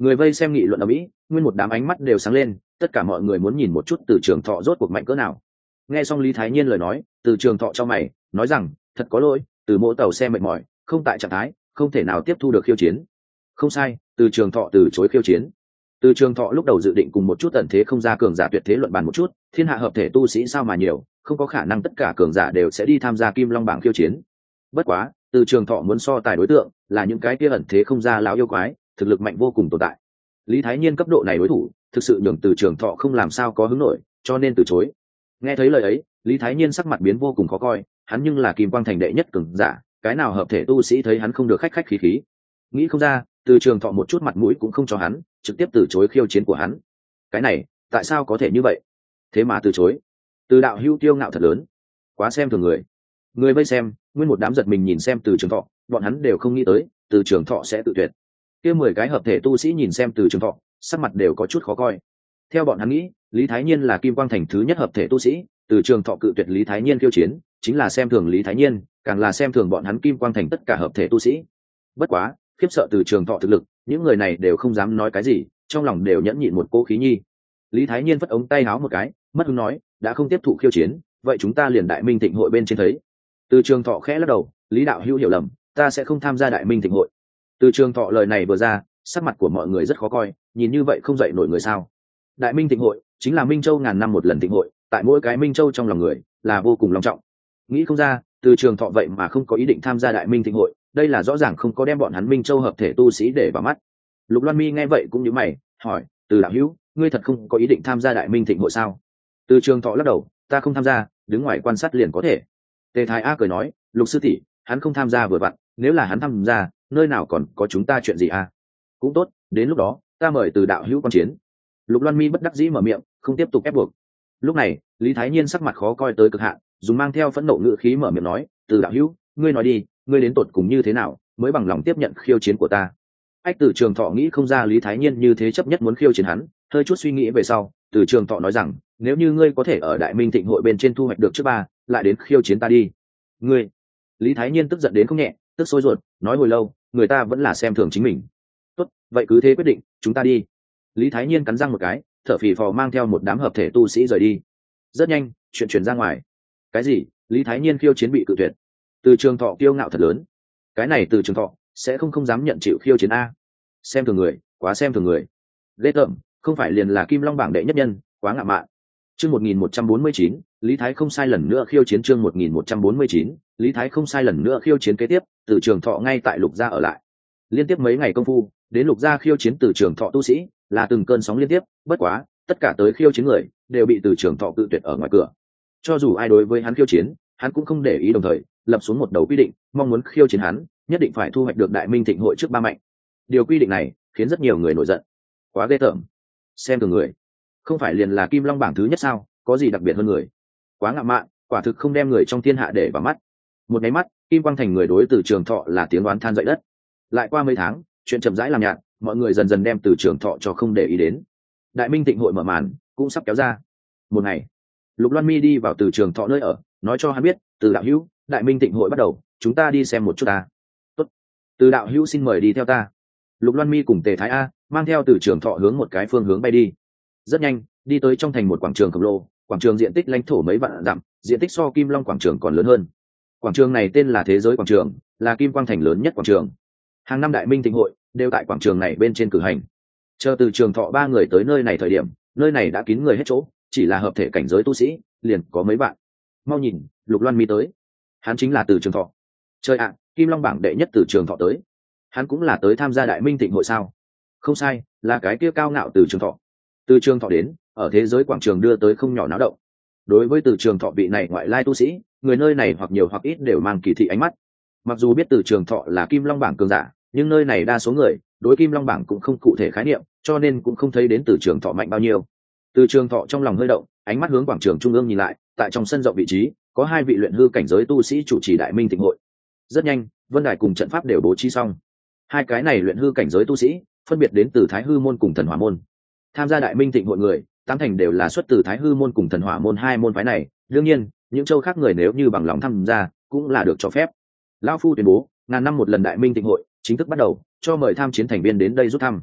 Người vây xem nghị luận ở mỹ, nguyên một đám ánh mắt đều sáng lên, tất cả mọi người muốn nhìn một chút Từ Trường Thọ rốt cuộc mạnh cỡ nào. Nghe xong Lý Thái Nhiên lời nói, Từ Trường Thọ cho mày nói rằng, thật có lỗi, Từ mỗ tàu xe mệt mỏi, không tại trạng thái, không thể nào tiếp thu được khiêu chiến. Không sai, Từ Trường Thọ từ chối khiêu chiến. Từ Trường Thọ lúc đầu dự định cùng một chút ẩn thế không ra cường giả tuyệt thế luận bàn một chút, thiên hạ hợp thể tu sĩ sao mà nhiều, không có khả năng tất cả cường giả đều sẽ đi tham gia Kim Long bảng khiêu chiến. Bất quá, Từ Trường Thọ muốn so tài đối tượng là những cái kia ẩn thế không ra lão yêu quái, thực lực mạnh vô cùng tồn tại. Lý Thái Nhiên cấp độ này đối thủ, thực sự nhường Từ Trường Thọ không làm sao có hứng nổi, cho nên từ chối. Nghe thấy lời ấy, Lý Thái Nhiên sắc mặt biến vô cùng khó coi, hắn nhưng là Kim Quang Thành đệ nhất cường giả, cái nào hợp thể tu sĩ thấy hắn không được khách khách khí khí. Nghĩ không ra, Từ Trường Thọ một chút mặt mũi cũng không cho hắn, trực tiếp từ chối khiêu chiến của hắn. Cái này, tại sao có thể như vậy? Thế mà từ chối. Từ đạo hữu tiêu ngạo thật lớn, quá xem thường người. Người vây xem, nguyên một đám giật mình nhìn xem Từ Trường Thọ, bọn hắn đều không nghĩ tới, Từ Trường Thọ sẽ tự tuyệt. Kia mười cái hợp thể tu sĩ nhìn xem Từ Trường Thọ, sắc mặt đều có chút khó coi. Theo bọn hắn nghĩ, Lý Thái Nhiên là Kim Quang Thành thứ nhất hợp thể tu sĩ, Từ Trường Thọ cự tuyệt Lý Thái Nhiên khiêu chiến, chính là xem thường Lý Thái Nhiên, càng là xem thường bọn hắn Kim Quang Thành tất cả hợp thể tu sĩ. Bất quá, khiếp sợ Từ Trường Thọ thực lực, những người này đều không dám nói cái gì, trong lòng đều nhẫn nhịn một cố khí nhi. Lý Thái Nhiên vất ống tay háo một cái, mất hứng nói, đã không tiếp thụ khiêu chiến, vậy chúng ta liền Đại Minh Thịnh hội bên trên thấy. Từ Trường Thọ khẽ lắc đầu, Lý đạo hữu hiểu lầm, ta sẽ không tham gia Đại Minh Thịnh hội. Từ Trường Thọ lời này vừa ra, sắc mặt của mọi người rất khó coi, nhìn như vậy không dậy nổi người sao? Đại Minh Thịnh hội chính là Minh Châu ngàn năm một lần thịnh hội, tại mỗi cái Minh Châu trong lòng người là vô cùng long trọng. Nghĩ không ra, Từ Trường Thọ vậy mà không có ý định tham gia Đại Minh Thịnh hội, đây là rõ ràng không có đem bọn hắn Minh Châu hợp thể tu sĩ để vào mắt. Lục Loan Mi nghe vậy cũng nhíu mày, hỏi, Từ đạo hữu, ngươi thật không có ý định tham gia Đại Minh Thịnh hội sao? Từ Trường Thọ lắc đầu, ta không tham gia, đứng ngoài quan sát liền có thể. Tề Thái A cười nói, Lục sư tỷ, hắn không tham gia vừa vặn, nếu là hắn tham gia, nơi nào còn có chúng ta chuyện gì à? Cũng tốt, đến lúc đó, ta mời Từ đạo hữu quan chiến. Lục Loan Mi bất đắc dĩ mở miệng, không tiếp tục ép buộc. Lúc này, Lý Thái Nhiên sắc mặt khó coi tới cực hạn, dùng mang theo phẫn nộ ngữ khí mở miệng nói, Từ đạo hữu, ngươi nói đi, ngươi đến tột cùng như thế nào mới bằng lòng tiếp nhận khiêu chiến của ta? Ách Từ Trường Thọ nghĩ không ra Lý Thái Nhiên như thế chấp nhất muốn khiêu chiến hắn, hơi chút suy nghĩ về sau, Từ Trường Thọ nói rằng, nếu như ngươi có thể ở Đại Minh Thịnh hội bên trên thu hoạch được trước ba, lại đến khiêu chiến ta đi. Ngươi? Lý Thái Nhiên tức giận đến không nhẹ, tức sôi ruột, nói hồi lâu, người ta vẫn là xem thường chính mình. Tốt, vậy cứ thế quyết định, chúng ta đi. Lý Thái Nhiên cắn răng một cái, thở phì phò mang theo một đám hợp thể tu sĩ rời đi. Rất nhanh, chuyện truyền ra ngoài. Cái gì? Lý Thái Nhiên khiêu chiến bị cự tuyệt? Từ Trường Thọ kiêu ngạo thật lớn. Cái này Từ Trường Thọ sẽ không không dám nhận chịu khiêu chiến a. Xem thường người, quá xem thường người. Ghê tởm, không phải liền là Kim Long bảng đệ nhất nhân, quá ngạo mạn. Chương một nghìn một trăm bốn mươi chín, Lý Thái không sai lần nữa khiêu chiến chương một nghìn một trăm bốn mươi chín, Lý Thái không sai lần nữa khiêu chiến kế tiếp, Từ Trường Thọ ngay tại Lục Gia ở lại. Liên tiếp mấy ngày công phu, đến Lục Gia khiêu chiến Từ Trường Thọ tu sĩ, là từng cơn sóng liên tiếp, bất quá, tất cả tới khiêu chiến người đều bị Từ Trường Thọ cự tuyệt ở ngoài cửa. Cho dù ai đối với hắn khiêu chiến, hắn cũng không để ý, đồng thời lập xuống một đầu quy định, mong muốn khiêu chiến hắn, nhất định phải thu hoạch được Đại Minh Thịnh hội trước ba mạnh. Điều quy định này khiến rất nhiều người nổi giận. Quá ghê tởm, xem thường người, không phải liền là Kim Long bảng thứ nhất sao, có gì đặc biệt hơn người? Quá ngạo mạn, quả thực không đem người trong thiên hạ để vào mắt. Một cái mắt, Kim Quang Thành người đối Từ Trường Thọ là tiếng oán than dậy đất. Lại qua mấy tháng, chuyện chậm rãi làm nhạt, mọi người dần dần đem Từ Trường Thọ cho không để ý đến. Đại Minh Thịnh hội mở màn cũng sắp kéo ra. Một ngày, Lục Loan Mi đi vào Từ Trường Thọ nơi ở, nói cho hắn biết, Từ đạo hữu, Đại Minh Thịnh hội bắt đầu, chúng ta đi xem một chút ta. Tốt, Từ đạo hữu xin mời đi theo ta. Lục Loan Mi cùng Tề Thái A mang theo Từ Trường Thọ hướng một cái phương hướng bay đi. Rất nhanh, đi tới trong thành một quảng trường khổng lồ, quảng trường diện tích lãnh thổ mấy vạn dặm, diện tích so Kim Long quảng trường còn lớn hơn. Quảng trường này tên là Thế giới quảng trường, là Kim Quang Thành lớn nhất quảng trường. Hàng năm Đại Minh Thịnh hội đều tại quảng trường này bên trên cử hành. Chờ Từ Trường Thọ ba người tới nơi này thời điểm, nơi này đã kín người hết chỗ, chỉ là hợp thể cảnh giới tu sĩ liền có mấy bạn. Mau nhìn, Lục Loan Mi tới, hắn chính là Từ Trường Thọ. Trời ạ, Kim Long bảng đệ nhất Từ Trường Thọ tới, hắn cũng là tới tham gia Đại Minh Thịnh hội sao? Không sai, là cái kia cao ngạo Từ Trường Thọ. Từ Trường Thọ đến, ở thế giới quảng trường đưa tới không nhỏ náo động. Đối với Từ Trường Thọ vị này ngoại lai tu sĩ, người nơi này hoặc nhiều hoặc ít đều mang kỳ thị ánh mắt. Mặc dù biết Từ Trường Thọ là Kim Long bảng cường giả, nhưng nơi này đa số người đối Kim Long bảng cũng không cụ thể khái niệm, cho nên cũng không thấy đến Từ Trường Thọ mạnh bao nhiêu. Từ Trường Thọ trong lòng hơi động, ánh mắt hướng quảng trường trung ương nhìn lại, tại trong sân rộng vị trí có hai vị luyện hư cảnh giới tu sĩ chủ trì Đại Minh Thịnh hội. Rất nhanh, vân đài cùng trận pháp đều bố trí xong. Hai cái này luyện hư cảnh giới tu sĩ phân biệt đến từ Thái Hư môn cùng Thần Hỏa môn. Tham gia Đại Minh Thịnh hội người tám thành đều là xuất từ Thái Hư môn cùng Thần Hỏa môn hai môn phái này, đương nhiên những châu khác người nếu như bằng lòng tham gia cũng là được cho phép. Lão phu tuyên bố, ngàn năm một lần Đại Minh Thịnh hội chính thức bắt đầu, cho mời tham chiến thành viên đến đây rút thăm.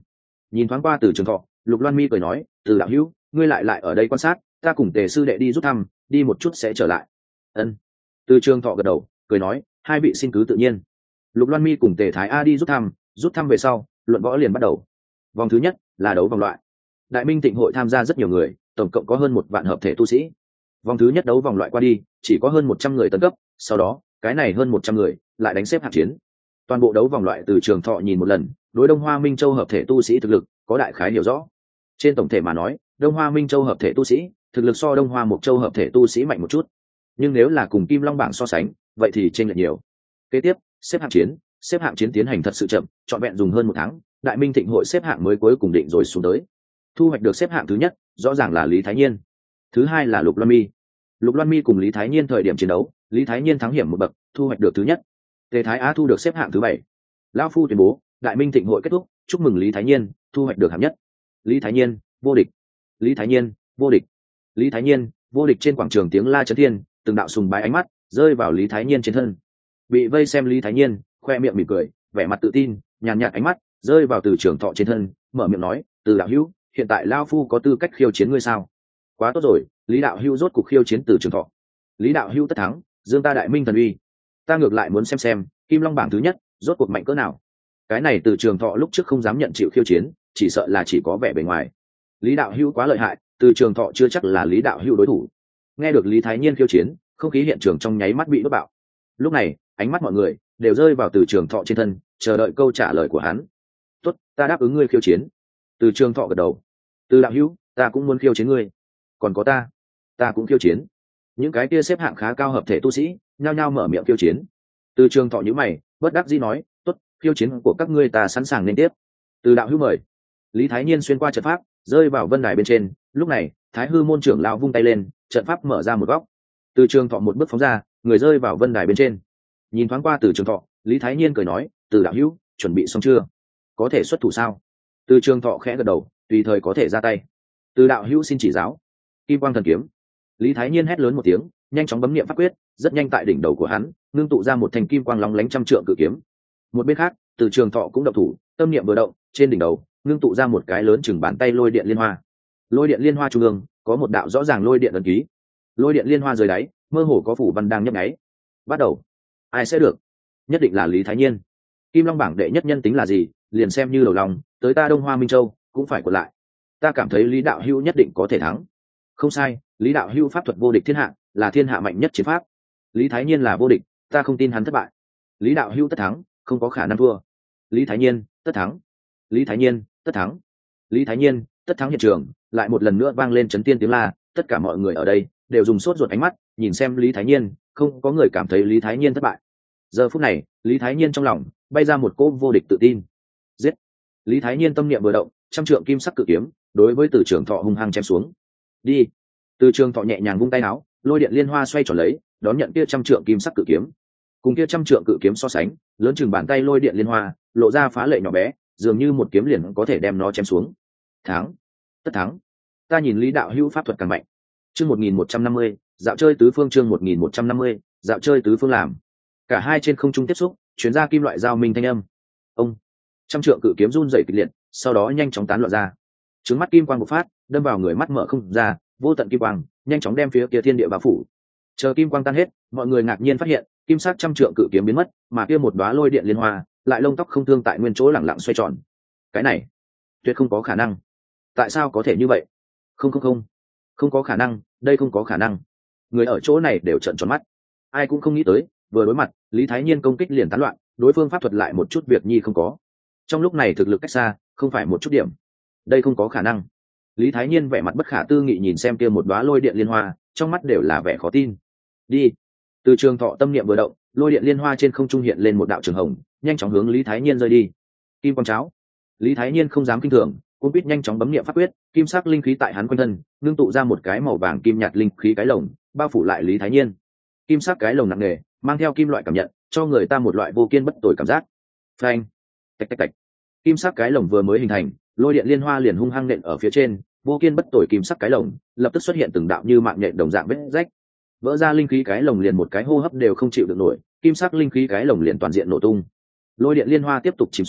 Nhìn thoáng qua Từ Trường Thọ, Lục Loan Mi cười nói, Từ đạo hữu, ngươi lại lại ở đây quan sát, ta cùng Tề sư đệ đi rút thăm, đi một chút sẽ trở lại. Ân. Từ Trường Thọ gật đầu, cười nói, hai vị xin cứ tự nhiên. Lục Loan Mi cùng Tề Thái A đi rút thăm, rút thăm về sau, luận võ liền bắt đầu. Vòng thứ nhất là đấu vòng loại. Đại Minh Thịnh hội tham gia rất nhiều người, tổng cộng có hơn một vạn hợp thể tu sĩ. Vòng thứ nhất đấu vòng loại qua đi, chỉ có hơn một trăm người tấn cấp, sau đó, cái này hơn một trăm người lại đánh xếp hạng chiến. Toàn bộ đấu vòng loại Từ Trường Thọ nhìn một lần, đối Đông Hoa Minh Châu hợp thể tu sĩ thực lực có đại khái hiểu rõ. Trên tổng thể mà nói, Đông Hoa Minh Châu hợp thể tu sĩ thực lực so Đông Hoa Mộc Châu hợp thể tu sĩ mạnh một chút, nhưng nếu là cùng Kim Long bảng so sánh, vậy thì chênh lệch nhiều. Kế tiếp, xếp hạng chiến, xếp hạng chiến tiến hành thật sự chậm, trọn vẹn dùng hơn một tháng, Đại Minh Thịnh hội xếp hạng mới cuối cùng định rồi xuống tới. Thu hoạch được xếp hạng thứ nhất, rõ ràng là Lý Thái Nhiên. Thứ hai là Lục Loan Mi. Lục Loan Mi cùng Lý Thái Nhiên thời điểm chiến đấu, Lý Thái Nhiên thắng hiểm một bậc, thu hoạch được thứ nhất. Tề Thái Á thu được xếp hạng thứ bảy. Lão phu tuyên bố, Đại Minh Thịnh hội kết thúc, chúc mừng Lý Thái Nhiên thu hoạch được hạng nhất. Lý Thái Nhiên vô địch. Lý Thái Nhiên vô địch. Lý Thái Nhiên vô địch. Trên quảng trường tiếng la chấn thiên, từng đạo sùng bái ánh mắt rơi vào Lý Thái Nhiên trên thân. Bị vây xem Lý Thái Nhiên khoe miệng mỉm cười, vẻ mặt tự tin, nhàn nhạt ánh mắt rơi vào Từ Trường Thọ trên thân, mở miệng nói, Từ đạo hữu, hiện tại Lão phu có tư cách khiêu chiến ngươi sao? Quá tốt rồi, Lý đạo hữu rốt cuộc khiêu chiến Từ Trường Thọ. Lý đạo hữu tất thắng, dương ta Đại Minh thần uy. Ta ngược lại muốn xem xem Kim Long bảng thứ nhất rốt cuộc mạnh cỡ nào. Cái này Từ Trường Thọ lúc trước không dám nhận chịu khiêu chiến, chỉ sợ là chỉ có vẻ bề ngoài. Lý đạo hữu quá lợi hại, Từ Trường Thọ chưa chắc là Lý đạo hữu đối thủ. Nghe được Lý Thái Nhiên khiêu chiến, không khí hiện trường trong nháy mắt bị đốt bạo. Lúc này, ánh mắt mọi người đều rơi vào Từ Trường Thọ trên thân, chờ đợi câu trả lời của hắn. Tốt, ta đáp ứng ngươi khiêu chiến. Từ Trường Thọ gật đầu. Từ đạo hữu, ta cũng muốn khiêu chiến ngươi. Còn có ta, ta cũng khiêu chiến. Những cái kia xếp hạng khá cao hợp thể tu sĩ nhao nhao mở miệng khiêu chiến. Từ Trường Thọ nhíu mày, bất đắc dĩ nói, tốt, khiêu chiến của các ngươi ta sẵn sàng nên tiếp. Từ đạo hữu mời. Lý Thái Nhiên xuyên qua trận pháp, rơi vào vân đài bên trên. Lúc này, Thái Hư môn trưởng lão vung tay lên, trận pháp mở ra một góc. Từ Trường Thọ một bước phóng ra, người rơi vào vân đài bên trên. Nhìn thoáng qua Từ Trường Thọ, Lý Thái Nhiên cười nói, Từ đạo hữu, chuẩn bị xong chưa? Có thể xuất thủ sao? Từ Trường Thọ khẽ gật đầu, tùy thời có thể ra tay. Từ đạo hữu xin chỉ giáo. Kim quang thần kiếm. Lý Thái Nhiên hét lớn một tiếng, nhanh chóng bấm niệm pháp quyết, rất nhanh tại đỉnh đầu của hắn ngưng tụ ra một thanh kim quang lóng lánh trăm trượng cự kiếm. Một bên khác, Từ Trường Thọ cũng động thủ, tâm niệm vừa động, trên đỉnh đầu ngưng tụ ra một cái lớn chừng bàn tay lôi điện liên hoa. Lôi điện liên hoa trung ương có một đạo rõ ràng lôi điện ấn ký. Lôi điện liên hoa dưới đáy mơ hồ có phủ văn đang nhấp nháy. Bắt đầu. Ai sẽ được? Nhất định là Lý Thái Nhiên. Kim Long bảng đệ nhất nhân tính là gì, liền xem như đầu lòng, tới ta Đông Hoa Minh Châu cũng phải quật lại. Ta cảm thấy Lý đạo hữu nhất định có thể thắng. Không sai, Lý đạo hữu pháp thuật vô địch thiên hạ, là thiên hạ mạnh nhất chiến pháp. Lý Thái Nhiên là vô địch, ta không tin hắn thất bại. Lý đạo hữu tất thắng, không có khả năng thua. Lý Thái Nhiên tất thắng. Lý Thái Nhiên tất thắng. Lý Thái Nhiên tất thắng. Hiện trường lại một lần nữa vang lên chấn tiên tiếng la, tất cả mọi người ở đây đều dùng sốt ruột ánh mắt nhìn xem Lý Thái Nhiên, không có người cảm thấy Lý Thái Nhiên thất bại. Giờ phút này, Lý Thái Nhiên trong lòng bay ra một cỗ vô địch tự tin. Giết. Lý Thái Nhiên tâm niệm vừa động, trăm trượng kim sắc cự kiếm đối với Từ Trường Thọ hung hăng chém xuống. Đi. Từ Trường Thọ nhẹ nhàng vung tay áo, lôi điện liên hoa xoay tròn lấy, đón nhận kia trăm trượng kim sắc cự kiếm. Cùng kia trăm trượng cự kiếm so sánh, lớn chừng bàn tay lôi điện liên hoa lộ ra phá lệ nhỏ bé, dường như một kiếm liền có thể đem nó chém xuống. Thắng. Tất thắng. Ta nhìn Lý đạo hữu pháp thuật càng mạnh. Chương một nghìn một trăm năm mươi, dạo chơi tứ phương. Chương một nghìn một trăm năm mươi, dạo chơi tứ phương. Làm cả hai trên không trung tiếp xúc, truyền ra kim loại giao minh thanh âm. Ông. Trăm trượng cự kiếm run rẩy kịch liệt, sau đó nhanh chóng tán loạn ra. Trứng mắt kim quang bộc phát, đâm vào người mắt mở không ra, vô tận kim quang nhanh chóng đem phía kia thiên địa bao phủ. Chờ kim quang tan hết, mọi người ngạc nhiên phát hiện kim sắc trăm trượng cự kiếm biến mất, mà kia một đóa lôi điện liên hoa lại lông tóc không thương tại nguyên chỗ lẳng lặng xoay tròn. Cái này tuyệt không có khả năng. Tại sao có thể như vậy? Không không không, không có khả năng, đây không có khả năng. Người ở chỗ này đều trợn tròn mắt. Ai cũng không nghĩ tới, vừa đối mặt, Lý Thái Nhiên công kích liền tán loạn, đối phương pháp thuật lại một chút việc nhi không có. Trong lúc này thực lực cách xa, không phải một chút điểm. Đây không có khả năng. Lý Thái Nhiên vẻ mặt bất khả tư nghị nhìn xem kia một đóa lôi điện liên hoa, trong mắt đều là vẻ khó tin. Đi. Từ Trường Thọ tâm niệm vừa động, lôi điện liên hoa trên không trung hiện lên một đạo trường hồng, nhanh chóng hướng Lý Thái Nhiên rơi đi. Kim quang cháo. Lý Thái Nhiên không dám kinh thường, cũng biết nhanh chóng bấm niệm pháp quyết, kim sắc linh khí tại hắn quanh thân ngưng tụ ra một cái màu vàng kim nhạt linh khí cái lồng, bao phủ lại Lý Thái Nhiên. Kim sắc cái lồng nặng nề, mang theo kim loại cảm nhận, cho người ta một loại vô kiên bất tồi cảm giác. Phanh. Tạch tạch tạch. Kim sắc cái lồng vừa mới hình thành, lôi điện liên hoa liền hung hăng nện ở phía trên, vô kiên bất tồi kim sắc cái lồng lập tức xuất hiện từng đạo như mạng nhện đồng dạng vết rách, vỡ ra linh khí cái lồng liền một cái hô hấp đều không chịu được nổi, kim sắc linh khí cái lồng liền toàn diện nổ tung. Lôi điện liên hoa tiếp tục chìm xuống,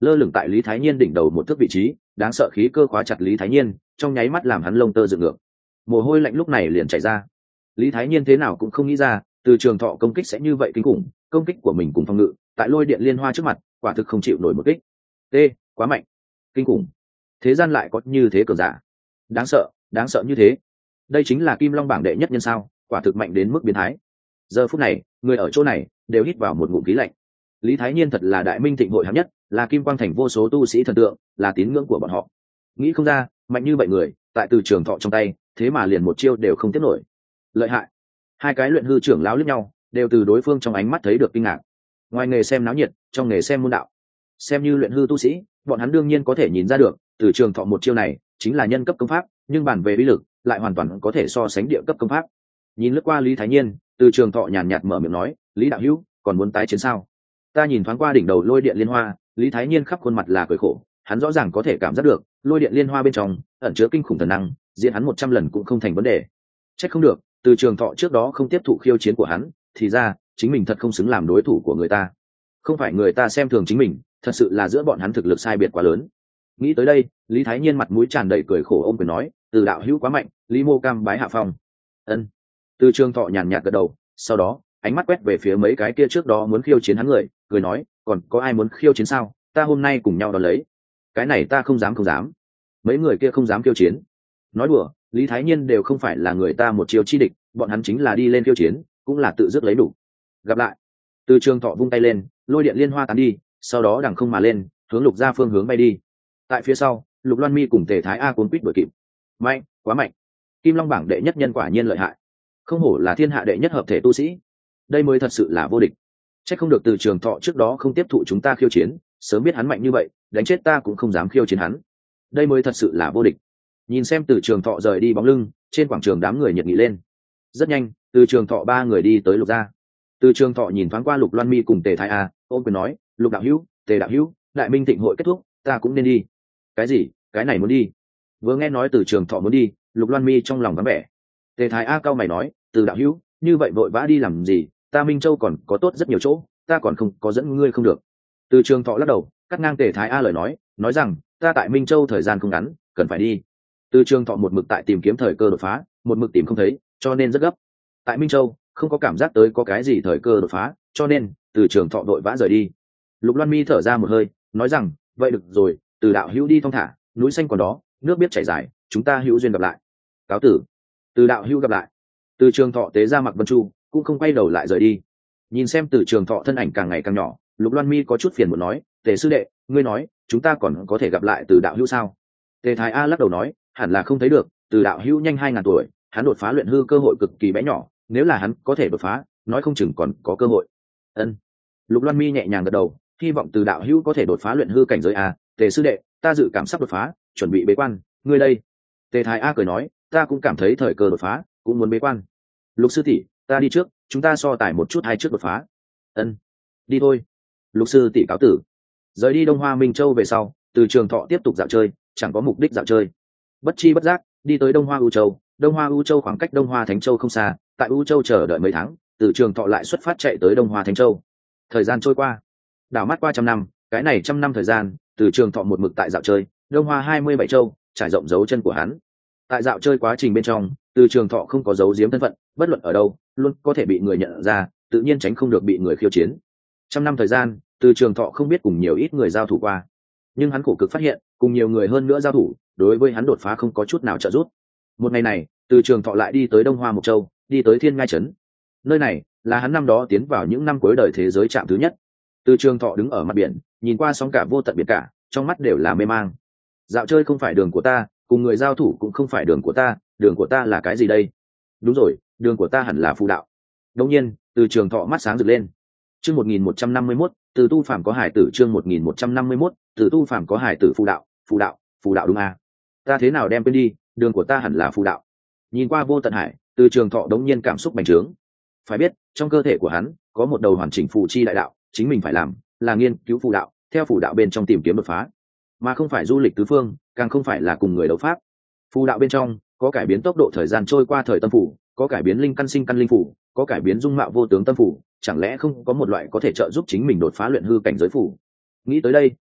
lơ lửng tại lý thái nhiên đỉnh đầu một thước vị trí, đáng sợ khí cơ khóa chặt lý thái nhiên, trong nháy mắt làm hắn lông tơ dựng ngược, mồ hôi lạnh lúc này liền chảy ra. Lý thái nhiên thế nào cũng không nghĩ ra từ trường thọ công kích sẽ như vậy kinh khủng, công kích của mình cùng phòng ngự tại lôi điện liên hoa trước mặt quả thực không chịu nổi một kích. T, quá mạnh, kinh khủng, thế gian lại có như thế cường giả, đáng sợ, đáng sợ như thế. Đây chính là kim long bảng đệ nhất nhân sao, quả thực mạnh đến mức biến thái. Giờ phút này người ở chỗ này đều hít vào một ngụm khí lạnh. Lý thái nhiên thật là đại minh thịnh hội hạng nhất, là kim quang thành vô số tu sĩ thần tượng, là tín ngưỡng của bọn họ. Nghĩ không ra mạnh như vậy người tại từ trường thọ trong tay thế mà liền một chiêu đều không tiếp nổi. Lợi hại. Hai cái luyện hư trưởng lão liếc nhau, đều từ đối phương trong ánh mắt thấy được kinh ngạc. Ngoài nghề xem náo nhiệt, trong nghề xem môn đạo. Xem như luyện hư tu sĩ, bọn hắn đương nhiên có thể nhìn ra được từ trường thọ một chiêu này chính là nhân cấp công pháp, nhưng bàn về uy lực lại hoàn toàn có thể so sánh địa cấp công pháp. Nhìn lướt qua Lý thái nhiên, từ trường thọ nhàn nhạt mở miệng nói, Lý đạo hữu còn muốn tái chiến sao? Ta nhìn thoáng qua đỉnh đầu lôi điện liên hoa, Lý thái nhiên khắp khuôn mặt là cười khổ. Hắn rõ ràng có thể cảm giác được lôi điện liên hoa bên trong ẩn chứa kinh khủng thần năng, diện hắn một trăm lần cũng không thành vấn đề. Trách không được từ trường thọ trước đó không tiếp thụ khiêu chiến của hắn, thì ra chính mình thật không xứng làm đối thủ của người ta. Không phải người ta xem thường chính mình, thật sự là giữa bọn hắn thực lực sai biệt quá lớn. Nghĩ tới đây, Lý thái nhiên mặt mũi tràn đầy cười khổ ôm quyền nói, từ đạo hữu quá mạnh, Lý mô cam bái hạ phong. Ân. Từ trường thọ nhàn nhạt gật đầu, sau đó ánh mắt quét về phía mấy cái kia trước đó muốn khiêu chiến hắn người, cười nói, còn có ai muốn khiêu chiến sao? Ta hôm nay cùng nhau đón lấy. Cái này ta không dám không dám. Mấy người kia không dám khiêu chiến. Nói đùa, Lý thái nhiên đều không phải là người ta một chiêu chi địch, bọn hắn chính là đi lên khiêu chiến, cũng là tự dứt lấy đủ. Gặp lại. Từ trường thọ vung tay lên, lôi điện liên hoa tán đi, sau đó đằng không mà lên, hướng lục gia phương hướng bay đi. Tại phía sau, Lục Loan Mi cùng Tề Thái A cuốn quýt đuổi kịp. Mạnh, quá mạnh. Kim Long bảng đệ nhất nhân quả nhiên lợi hại. Không hổ là thiên hạ đệ nhất hợp thể tu sĩ. Đây mới thật sự là vô địch. Chắc không được từ trường thọ trước đó không tiếp thụ chúng ta khiêu chiến, sớm biết hắn mạnh như vậy, đánh chết ta cũng không dám khiêu chiến hắn. Đây mới thật sự là vô địch. Nhìn xem từ trường thọ rời đi bóng lưng, trên quảng trường đám người nhiệt nghị lên. Rất nhanh, từ trường thọ ba người đi tới Lục gia. Từ trường thọ nhìn thoáng qua Lục Loan Mi cùng Tề Thái A, ôm quyền nói, Lục đạo hữu, Tề đạo hữu, đại minh thịnh hội kết thúc, ta cũng nên đi. Cái gì? Cái này muốn đi? Vừa nghe nói từ trường thọ muốn đi, Lục Loan Mi trong lòng vắng vẻ. Tề Thái A cao mày nói, từ đạo hữu, như vậy vội vã đi làm gì? Ta Minh Châu còn có tốt rất nhiều chỗ, ta còn không có dẫn ngươi không được. Từ trường thọ lắc đầu, cắt ngang Tề Thái A lời nói, nói rằng, ta tại Minh Châu thời gian không ngắn, cần phải đi. Từ trường thọ một mực tại tìm kiếm thời cơ đột phá, một mực tìm không thấy, cho nên rất gấp. Tại Minh Châu không có cảm giác tới có cái gì thời cơ đột phá, cho nên từ trường thọ đội vã rời đi. Lục Loan Mi thở ra một hơi, nói rằng, vậy được rồi, từ đạo hữu đi thong thả, núi xanh còn đó, nước biết chảy dài, chúng ta hữu duyên gặp lại. Cáo tử. Từ đạo hữu gặp lại. Từ trường thọ tế ra mặc vân chu, cũng không quay đầu lại rời đi. Nhìn xem từ trường thọ thân ảnh càng ngày càng nhỏ, Lục Loan Mi có chút phiền muốn nói, Tề sư đệ, ngươi nói chúng ta còn có thể gặp lại từ đạo hữu sao? Tề Thái A lắc đầu nói, hẳn là không thấy được, từ đạo hữu nhanh hai ngàn tuổi, hắn đột phá luyện hư cơ hội cực kỳ bé nhỏ, nếu là hắn có thể đột phá, nói không chừng còn có cơ hội. Ân. Lục Loan Mi nhẹ nhàng gật đầu, hy vọng từ đạo hữu có thể đột phá luyện hư cảnh giới a. Tề sư đệ, ta dự cảm sắp đột phá, chuẩn bị bế quan, ngươi đây? Tề Thái A cười nói, ta cũng cảm thấy thời cơ đột phá, cũng muốn bế quan. Lục sư tỷ, ta đi trước, chúng ta so tài một chút hai trước đột phá. Ân. Đi thôi. Lục sư tỷ cáo tử. Rời đi Đông Hoa Minh Châu về sau, từ trường thọ tiếp tục dạo chơi, chẳng có mục đích dạo chơi. Bất chi bất giác đi tới Đông Hoa U Châu. Đông Hoa U Châu khoảng cách Đông Hoa Thánh Châu không xa, tại U Châu chờ đợi mấy tháng, từ trường thọ lại xuất phát chạy tới Đông Hoa Thánh Châu. Thời gian trôi qua, đảo mắt qua trăm năm, cái này trăm năm thời gian, từ trường thọ một mực tại dạo chơi Đông Hoa hai mươi bảy châu, trải rộng dấu chân của hắn. Tại dạo chơi quá trình bên trong, từ trường thọ không có giấu giếm thân phận, bất luận ở đâu luôn có thể bị người nhận ra, tự nhiên tránh không được bị người khiêu chiến. Trăm năm thời gian, từ trường thọ không biết cùng nhiều ít người giao thủ qua, nhưng hắn khổ cực phát hiện cùng nhiều người hơn nữa giao thủ đối với hắn đột phá không có chút nào trợ giúp. Một ngày này, từ trường thọ lại đi tới Đông Hoa Mộc Châu, đi tới Thiên Ngai Trấn. Nơi này là hắn năm đó tiến vào những năm cuối đời thế giới trạm thứ nhất. Từ trường thọ đứng ở mặt biển, nhìn qua sóng cả vô tận biển cả, trong mắt đều là mê mang. Dạo chơi không phải đường của ta, cùng người giao thủ cũng không phải đường của ta, đường của ta là cái gì đây? Đúng rồi, đường của ta hẳn là phù đạo. Đột nhiên, từ trường thọ mắt sáng rực lên. Chương một nghìn một trăm năm mươi mốt, từ tu phàm có hải tử. Chương một nghìn một trăm năm mươi mốt, từ tu phàm có hải tử. Phù đạo, phù đạo, phù đạo đúng à? Ta thế nào đem quên đi, đường của ta hẳn là phù đạo. Nhìn qua vô tận hải, từ trường thọ đống nhiên cảm xúc bành trướng. Phải biết, trong cơ thể của hắn có một đầu hoàn chỉnh phù chi đại đạo, chính mình phải làm là nghiên cứu phù đạo, theo phù đạo bên trong tìm kiếm đột phá, mà không phải du lịch tứ phương, càng không phải là cùng người đấu pháp. Phù đạo bên trong có cải biến tốc độ thời gian trôi qua thời tâm phủ, có cải biến linh căn sinh căn linh phủ, có cải biến dung mạo vô tướng tâm phủ, chẳng lẽ không có một loại có thể trợ giúp chính mình đột phá luyện hư cảnh giới phủ? Nghĩ tới đây,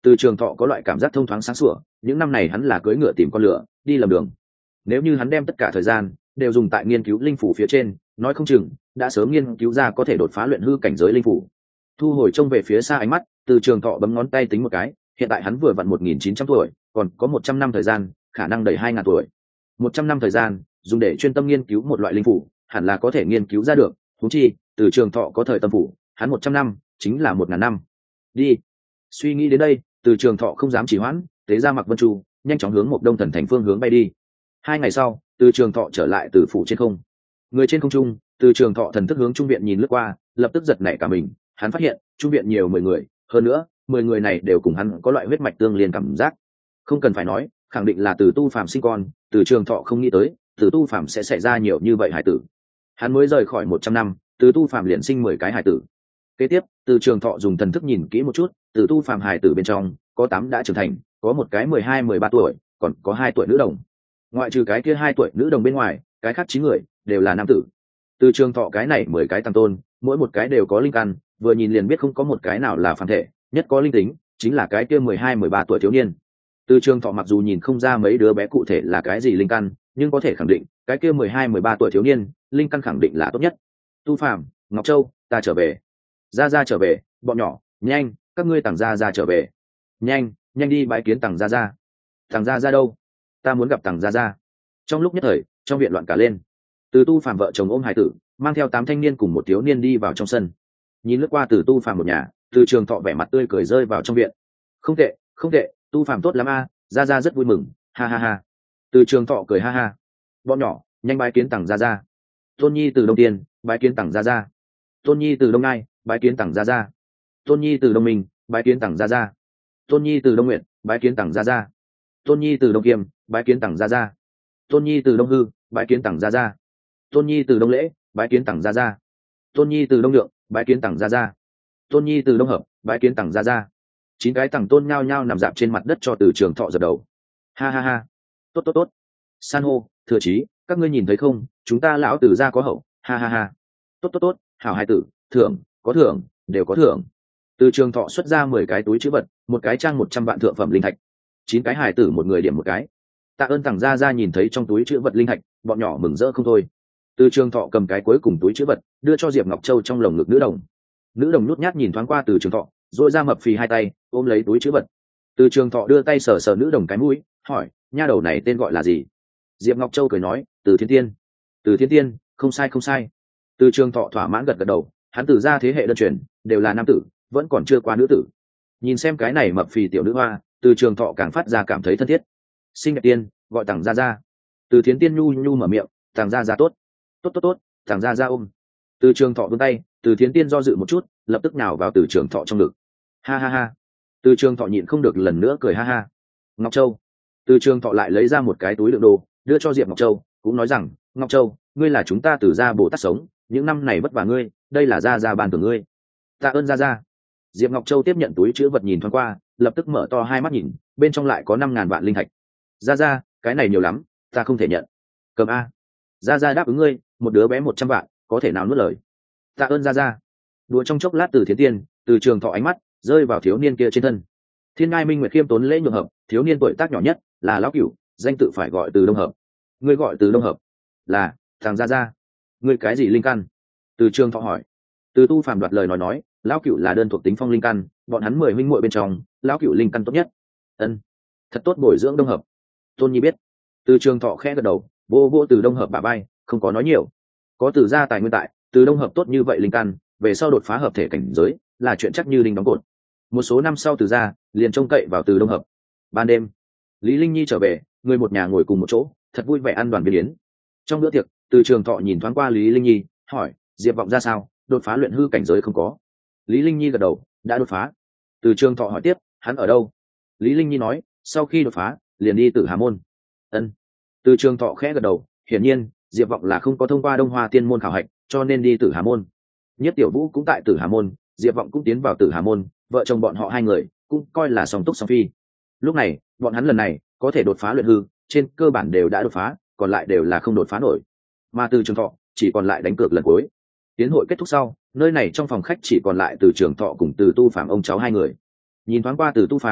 Từ Trường Thọ có loại cảm giác thông thoáng sáng sủa, những năm này hắn là cưỡi ngựa tìm con lửa, đi lầm đường. Nếu như hắn đem tất cả thời gian đều dùng tại nghiên cứu linh phủ phía trên, nói không chừng đã sớm nghiên cứu ra có thể đột phá luyện hư cảnh giới linh phủ. Thu hồi trông về phía xa ánh mắt, Từ Trường Thọ bấm ngón tay tính một cái, hiện tại hắn vừa vặn một nghìn chín trăm tuổi, còn có một trăm năm thời gian, khả năng đầy hai ngàn tuổi. Một trăm năm thời gian, dùng để chuyên tâm nghiên cứu một loại linh phủ, hẳn là có thể nghiên cứu ra được. Huống chi, Từ Trường Thọ có thời tâm phủ, hắn một trăm năm chính là một ngàn năm. Đi. Suy nghĩ đến đây, Từ Trường Thọ không dám trì hoãn, tế ra Mặc Vân Chu, nhanh chóng hướng một Đông Thần thành phương hướng bay đi. Hai ngày sau, Từ Trường Thọ trở lại Từ phủ trên không. Người trên không trung, Từ Trường Thọ thần thức hướng trung viện nhìn lướt qua, lập tức giật nảy cả mình, hắn phát hiện, trung viện nhiều mười người, hơn nữa, mười người này đều cùng hắn có loại huyết mạch tương liên cảm giác. Không cần phải nói, khẳng định là Từ Tu Phàm sinh con, Từ Trường Thọ không nghĩ tới, Từ Tu Phàm sẽ xảy ra nhiều như vậy hải tử. Hắn mới rời khỏi một trăm năm, Từ Tu Phàm liền sinh mười cái hải tử. Kế tiếp, Từ Trường Thọ dùng thần thức nhìn kỹ một chút, Từ Tu Phàm hải tử bên trong, có tám đã trưởng thành, có một cái mười hai mười ba tuổi, còn có hai tuổi nữ đồng. Ngoại trừ cái kia hai tuổi nữ đồng bên ngoài, cái khác chín người đều là nam tử. Từ Trường Thọ cái này mười cái tăng tôn, mỗi một cái đều có linh căn, vừa nhìn liền biết không có một cái nào là phản thể, nhất có linh tính chính là cái kia mười hai mười ba tuổi thiếu niên. Từ Trường Thọ mặc dù nhìn không ra mấy đứa bé cụ thể là cái gì linh căn, nhưng có thể khẳng định cái kia mười hai mười ba tuổi thiếu niên linh căn khẳng định là tốt nhất. Tu Phàm, Ngọc Châu, ta trở về. Gia Gia trở về, bọn nhỏ, nhanh, các ngươi Tằng Gia Gia trở về. Nhanh, nhanh đi bái kiến Tằng Gia Gia. Tằng Gia Gia đâu? Ta muốn gặp Tằng Gia Gia. Trong lúc nhất thời, trong viện loạn cả lên. Từ Tu Phàm vợ chồng ôm hài tử, mang theo tám thanh niên cùng một thiếu niên đi vào trong sân. Nhìn lướt qua Từ Tu Phàm một nhà, Từ Trường Thọ vẻ mặt tươi cười rơi vào trong viện. Không tệ, không tệ, Tu Phàm tốt lắm a, Gia Gia rất vui mừng, ha ha ha. Từ Trường Thọ cười ha ha. Bọn nhỏ, nhanh bái kiến Tằng Gia Gia. Tôn Nhi từ Đông Tiên, bái kiến Tằng Gia Gia. Tôn Nhi từ Đông Nai, bái kiến Tằng Gia Gia. Tôn Nhi từ Đông Minh, bái kiến Tằng Gia Gia. Tôn Nhi từ Đông Nguyện, bái kiến Tằng Gia Gia. Tôn Nhi từ Đông Kiêm, bái kiến Tằng Gia Gia. Tôn Nhi từ Đông Hư, bái kiến Tằng Gia Gia. Tôn Nhi từ Đông Lễ, bái kiến Tằng Gia Gia. Tôn Nhi từ Đông Nhượng, bái kiến Tằng Gia Gia. Tôn Nhi từ Đông Hợp, bái kiến Tằng Gia Gia. Chín cái Tằng tôn nhao nhao nằm dạp trên mặt đất cho Từ Trường Thọ dập đầu. Ha ha ha, tốt tốt tốt. San hô, Thừa Chí, các ngươi nhìn thấy không, chúng ta lão Từ gia có hậu, ha ha ha. Tốt tốt tốt, hảo hai tử, thưởng, có thưởng, đều có thưởng. Từ Trường Thọ xuất ra mười cái túi trữ vật, một cái trang một trăm vạn thượng phẩm linh thạch. Chín cái hài tử một người điểm một cái. Tạ ơn Tằng Gia Gia nhìn thấy trong túi trữ vật linh thạch, bọn nhỏ mừng rỡ không thôi. Từ Trường Thọ cầm cái cuối cùng túi trữ vật, đưa cho Diệp Ngọc Châu trong lồng ngực nữ đồng. Nữ đồng nhút nhát nhìn thoáng qua Từ Trường Thọ, rồi ra mập phì hai tay ôm lấy túi trữ vật. Từ Trường Thọ đưa tay sờ sờ nữ đồng cái mũi, hỏi, nha đầu này tên gọi là gì? Diệp Ngọc Châu cười nói, Từ Thiên Tiên. Từ Thiên Tiên, không sai không sai. Từ Trường Thọ thỏa mãn gật gật đầu, hắn Từ gia thế hệ đơn truyền, đều là nam tử, vẫn còn chưa qua nữ tử. Nhìn xem cái này mập phì tiểu nữ hoa, Từ Trường Thọ càng phát ra cảm thấy thân thiết. Xinh đẹp tiên, gọi Tằng Gia Gia. Từ Thiến Tiên nhu nhu mở miệng, Tằng Gia Gia tốt. Tốt tốt tốt, Tằng Gia Gia ôm. Từ Trường Thọ vươn tay, Từ Thiến Tiên do dự một chút, lập tức nhào vào Từ Trường Thọ trong ngực. Ha ha ha. Từ Trường Thọ nhịn không được lần nữa cười ha ha. Ngọc Châu. Từ Trường Thọ lại lấy ra một cái túi đựng đồ, đưa cho Diệp Ngọc Châu, cũng nói rằng, Ngọc Châu, ngươi là chúng ta Từ gia Bồ Tát sống, những năm này vất vả ngươi, đây là Gia Gia ban thưởng ngươi. Tạ ơn Gia Gia. Diệp Ngọc Châu tiếp nhận túi trữ vật nhìn thoáng qua, lập tức mở to hai mắt nhìn, bên trong lại có năm ngàn vạn linh thạch. Gia Gia, cái này nhiều lắm, ta không thể nhận. Cầm a. Gia Gia đáp ứng ngươi, một đứa bé một trăm vạn, có thể nào nuốt lời. Tạ ơn Gia Gia. Đùa trong chốc lát Từ Thiến Tiên, Từ Trường Thọ ánh mắt rơi vào thiếu niên kia trên thân. Thiên Ngai Minh Nguyệt khiêm tốn lễ nhượng hợp, thiếu niên tuổi tác nhỏ nhất là lão cửu, danh tự phải gọi Từ Đông Hợp. Ngươi gọi Từ Đông Hợp là Tằng Gia Gia. Ngươi cái gì linh căn? Từ Trường Thọ hỏi. Từ Tu Phàm đoạt lời nói nói, lão cửu là đơn thuộc tính phong linh căn, bọn hắn mười huynh muội bên trong, lão cửu linh căn tốt nhất. Ân, thật tốt bồi dưỡng Đông Hợp. Tôn Nhi biết. Từ Trường Thọ khẽ gật đầu, vô vô Từ Đông Hợp bả vai, không có nói nhiều. Có Từ gia tài nguyên tại, Từ Đông Hợp tốt như vậy linh căn, về sau đột phá hợp thể cảnh giới là chuyện chắc như đinh đóng cột. Một số năm sau Từ gia liền trông cậy vào Từ Đông Hợp. Ban đêm, Lý Linh Nhi trở về, người một nhà ngồi cùng một chỗ, thật vui vẻ ăn đoàn viên yến. Trong bữa tiệc, Từ Trường Thọ nhìn thoáng qua Lý Linh Nhi, hỏi, Diệp Vọng ra sao, đột phá luyện hư cảnh giới không có? Lý Linh Nhi gật đầu, đã đột phá. Từ Trường Thọ hỏi tiếp, hắn ở đâu? Lý Linh Nhi nói, sau khi đột phá, liền đi Tử Hà môn. Ân. Từ Trường Thọ khẽ gật đầu, hiển nhiên, Diệp Vọng là không có thông qua Đông Hoa Tiên môn khảo hạch, cho nên đi Tử Hà môn. Nhất Tiểu Vũ cũng tại Tử Hà môn, Diệp Vọng cũng tiến vào Tử Hà môn, vợ chồng bọn họ hai người cũng coi là song túc song phi. Lúc này, bọn hắn lần này có thể đột phá luyện hư, trên cơ bản đều đã đột phá, còn lại đều là không đột phá nổi. Mà Từ Trường Thọ chỉ còn lại đánh cược lần cuối. Tiến hội kết thúc sau, nơi này trong phòng khách chỉ còn lại Từ Trường Thọ cùng Từ Tu Phàm ông cháu hai người. Nhìn thoáng qua Từ Tu Phàm,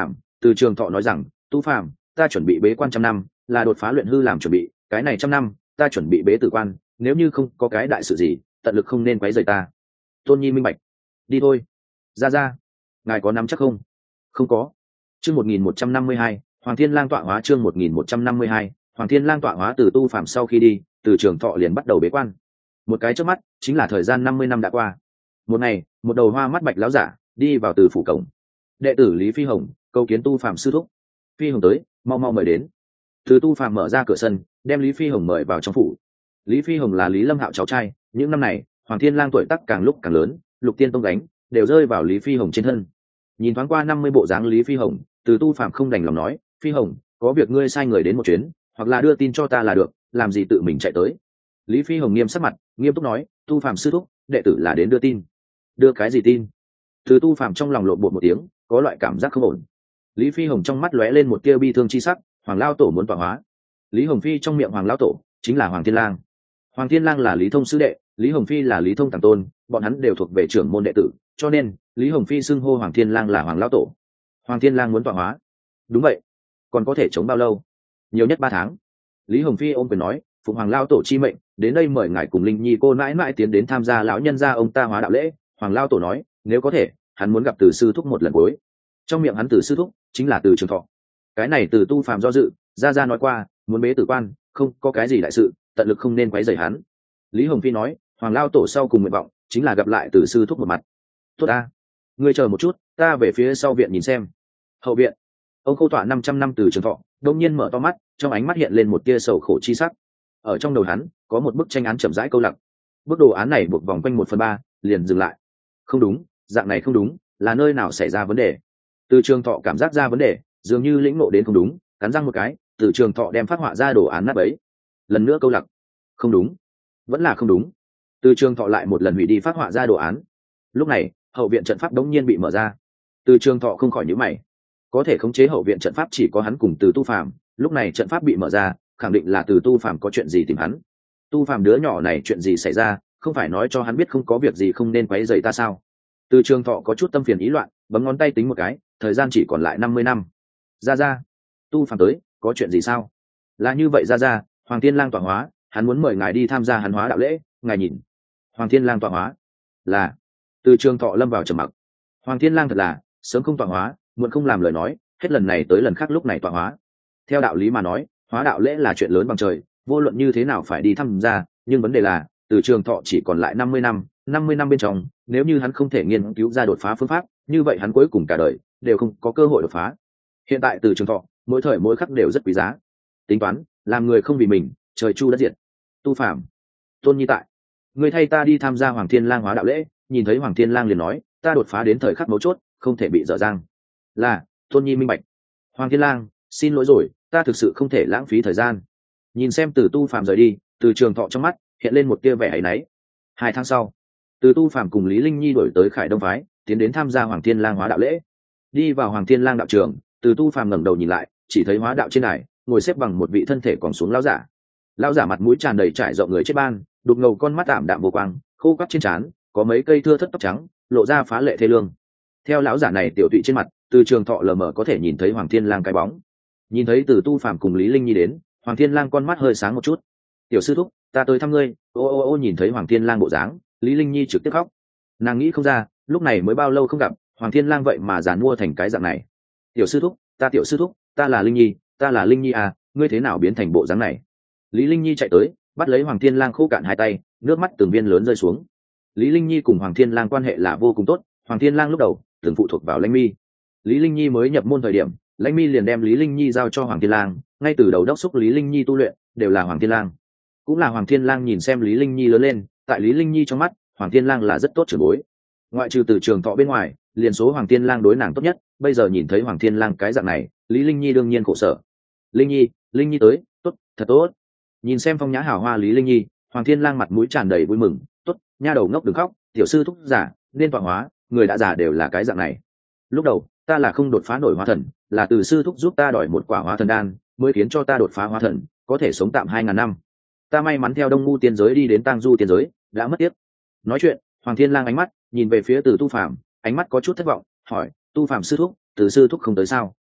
Từ Trường Thọ nói rằng, tu phàm, ta chuẩn bị bế quan trăm năm, là đột phá luyện hư làm chuẩn bị, cái này trăm năm ta chuẩn bị bế tử quan, nếu như không có cái đại sự gì, tận lực không nên quấy rầy ta. Tôn Nhi minh bạch. Đi thôi. Ra ra, ngài có nắm chắc không? Không có. Chương một nghìn một trăm năm mươi hai, Hoàng Thiên Lang tọa hóa. Chương một nghìn một trăm năm mươi hai, Hoàng Thiên Lang tọa hóa. Từ tu phàm sau khi đi, Từ Trường Thọ liền bắt đầu bế quan. Một cái chớp mắt, chính là thời gian năm mươi năm đã qua. Một ngày, một đầu hoa mắt bạch lão giả đi vào từ phủ cổng. Đệ tử Lý Phi Hồng cầu kiến tu phàm sư thúc. Phi Hồng tới, mau mau mời đến. Từ tu phàm mở ra cửa sân, đem Lý Phi Hồng mời vào trong phủ. Lý Phi Hồng là Lý Lâm Hạo cháu trai, những năm này Hoàng Thiên Lang tuổi tác càng lúc càng lớn, Lục Tiên Tông đánh đều rơi vào Lý Phi Hồng trên thân. Nhìn thoáng qua năm mươi bộ dáng Lý Phi Hồng, Từ tu phàm không đành lòng nói, Phi Hồng, có việc ngươi sai người đến một chuyến, hoặc là đưa tin cho ta là được, làm gì tự mình chạy tới. Lý Phi Hồng nghiêm sắc mặt, nghiêm túc nói, tu phàm sư thúc, đệ tử là đến đưa tin. Đưa cái gì tin? Từ tu phàm trong lòng lộn bột một tiếng, có loại cảm giác không ổn. Lý Phi Hồng trong mắt lóe lên một tia bi thương chi sắc, Hoàng Lao Tổ muốn tọa hóa. Lý Hồng Phi trong miệng Hoàng Lao Tổ chính là Hoàng Thiên Lang. Hoàng Thiên Lang là Lý Thông sư đệ, Lý Hồng Phi là Lý Thông tàng tôn, bọn hắn đều thuộc về trưởng môn đệ tử, cho nên Lý Hồng Phi xưng hô Hoàng Thiên Lang là Hoàng Lao Tổ. Hoàng Thiên Lang muốn tọa hóa. Đúng vậy. Còn có thể chống bao lâu? Nhiều nhất ba tháng. Lý Hồng Phi ôm quyền nói, phụng Hoàng Lao Tổ chi mệnh, đến đây mời ngài cùng Linh Nhi cô mãi mãi tiến đến tham gia lão nhân gia ông ta hóa đạo lễ. Hoàng Lao Tổ nói, nếu có thể, hắn muốn gặp Từ sư thúc một lần cuối. Trong miệng hắn Từ sư thúc chính là Từ Trường Thọ. Cái này Từ tu phàm do dự, ra ra nói qua, muốn bế tử quan, không có cái gì đại sự, tận lực không nên quấy rầy hắn. Lý Hồng Phi nói, Hoàng Lao Tổ sau cùng nguyện vọng chính là gặp lại Từ sư thúc một mặt. Tốt a, ngươi chờ một chút, ta về phía sau viện nhìn xem. Hậu viện, ông khâu tọa năm trăm năm Từ Trường Thọ đông nhiên mở to mắt, trong ánh mắt hiện lên một tia sầu khổ chi sắc. Ở trong đầu hắn có một bức tranh án chậm rãi câu lặc. Bức đồ án này buộc vòng quanh một phần ba, liền dừng lại. Không đúng, dạng này không đúng, là nơi nào xảy ra vấn đề? Từ Trường Thọ cảm giác ra vấn đề, dường như lĩnh ngộ đến không đúng, cắn răng một cái, Từ Trường Thọ đem phát họa ra đồ án nát bấy. Lần nữa câu lặc. Không đúng, vẫn là không đúng. Từ Trường Thọ lại một lần hủy đi phát họa ra đồ án. Lúc này, hậu viện trận pháp đống nhiên bị mở ra. Từ Trường Thọ không khỏi nhíu mày. Có thể khống chế hậu viện trận pháp chỉ có hắn cùng Từ tu phàm, lúc này trận pháp bị mở ra, khẳng định là Từ tu phàm có chuyện gì tìm hắn. Tu phàm đứa nhỏ này chuyện gì xảy ra, không phải nói cho hắn biết không có việc gì không nên quấy rầy ta sao? Từ Trường Thọ có chút tâm phiền ý loạn, bấm ngón tay tính một cái, thời gian chỉ còn lại năm mươi năm. Ra ra, tu phàm tới, có chuyện gì sao? Là như vậy ra ra, Hoàng Thiên Lang tọa hóa, hắn muốn mời ngài đi tham gia hắn hóa đạo lễ, ngài nhìn. Hoàng Thiên Lang tọa hóa? Là. Từ Trường Thọ lâm vào trầm mặc. Hoàng Thiên Lang thật là sớm không tọa hóa, muộn không làm lời nói, hết lần này tới lần khác lúc này tọa hóa. Theo đạo lý mà nói, hóa đạo lễ là chuyện lớn bằng trời, vô luận như thế nào phải đi tham gia, nhưng vấn đề là, Từ Trường Thọ chỉ còn lại năm mươi năm, năm mươi năm bên trong, nếu như hắn không thể nghiên cứu ra đột phá phương pháp, như vậy hắn cuối cùng cả đời đều không có cơ hội đột phá. Hiện tại Từ Trường Thọ, mỗi thời mỗi khắc đều rất quý giá. Tính toán, làm người không vì mình, trời chu đất diệt. Tu phàm, Tôn Nhi tại, người thay ta đi tham gia Hoàng Thiên Lang hóa đạo lễ. Nhìn thấy Hoàng Thiên Lang liền nói, ta đột phá đến thời khắc mấu chốt, không thể bị dở dang. Là, Tôn Nhi minh bạch. Hoàng Thiên Lang, xin lỗi rồi, ta thực sự không thể lãng phí thời gian. Nhìn xem Từ tu phàm rời đi, Từ Trường Thọ trong mắt hiện lên một tia vẻ áy náy. Hai tháng sau, Từ tu phàm cùng Lý Linh Nhi đổi tới Khải Đông phái, tiến đến tham gia Hoàng Thiên Lang hóa đạo lễ. Đi vào Hoàng Thiên Lang đạo trường, Từ tu phàm ngẩng đầu nhìn lại, chỉ thấy hóa đạo trên đài ngồi xếp bằng một vị thân thể còn xuống lão giả. Lão giả mặt mũi tràn đầy trải rộng người chết ban, đục ngầu con mắt ảm đạm vô quang, khô quắt trên trán có mấy cây thưa thất tóc trắng, lộ ra phá lệ thê lương. Theo lão giả này tiểu tụy trên mặt, Từ Trường Thọ lờ mờ có thể nhìn thấy Hoàng Thiên Lang cái bóng. Nhìn thấy Từ tu phàm cùng Lý Linh Nhi đến, Hoàng Thiên Lang con mắt hơi sáng một chút. Tiểu sư thúc, ta tới thăm ngươi. Ô ô ô nhìn thấy Hoàng Thiên Lang bộ dáng, Lý Linh Nhi trực tiếp khóc. Nàng nghĩ không ra, lúc này mới bao lâu không gặp, Hoàng Thiên Lang vậy mà giàn mua thành cái dạng này. Tiểu sư thúc, ta tiểu sư thúc, ta là Linh Nhi, ta là Linh Nhi à, ngươi thế nào biến thành bộ dáng này? Lý Linh Nhi chạy tới, bắt lấy Hoàng Thiên Lang khô cạn hai tay, nước mắt từng viên lớn rơi xuống. Lý Linh Nhi cùng Hoàng Thiên Lang quan hệ là vô cùng tốt, Hoàng Thiên Lang lúc đầu từng phụ thuộc vào Lãnh Mi. Lý Linh Nhi mới nhập môn thời điểm, Lãnh Mi liền đem Lý Linh Nhi giao cho Hoàng Thiên Lang, ngay từ đầu đốc thúc Lý Linh Nhi tu luyện đều là Hoàng Thiên Lang. Cũng là Hoàng Thiên Lang nhìn xem Lý Linh Nhi lớn lên, tại Lý Linh Nhi trong mắt, Hoàng Thiên Lang là rất tốt trưởng bối. Ngoại trừ Từ Trường Thọ bên ngoài, liền số Hoàng Thiên Lang đối nàng tốt nhất, bây giờ nhìn thấy Hoàng Thiên Lang cái dạng này, Lý Linh Nhi đương nhiên khổ sở. Linh Nhi, Linh Nhi tới, tốt, thật tốt. Nhìn xem phong nhã hào hoa Lý Linh Nhi, Hoàng Thiên Lang mặt mũi tràn đầy vui mừng, tốt, nha đầu ngốc đừng khóc, tiểu sư thúc giả, nên tọa hóa, người đã già đều là cái dạng này. Lúc đầu, ta là không đột phá nổi hóa thần, là Từ sư thúc giúp ta đòi một quả hóa thần đan, mới khiến cho ta đột phá hóa thần, có thể sống tạm hai ngàn năm. Ta may mắn theo Đông Ngu tiên giới đi đến Tang Du tiên giới, đã mất tiếc. Nói chuyện, Hoàng Thiên Lang ánh mắt nhìn về phía Từ tu phàm, ánh mắt có chút thất vọng, hỏi, tu phàm sư thúc, Từ sư thúc không tới sao?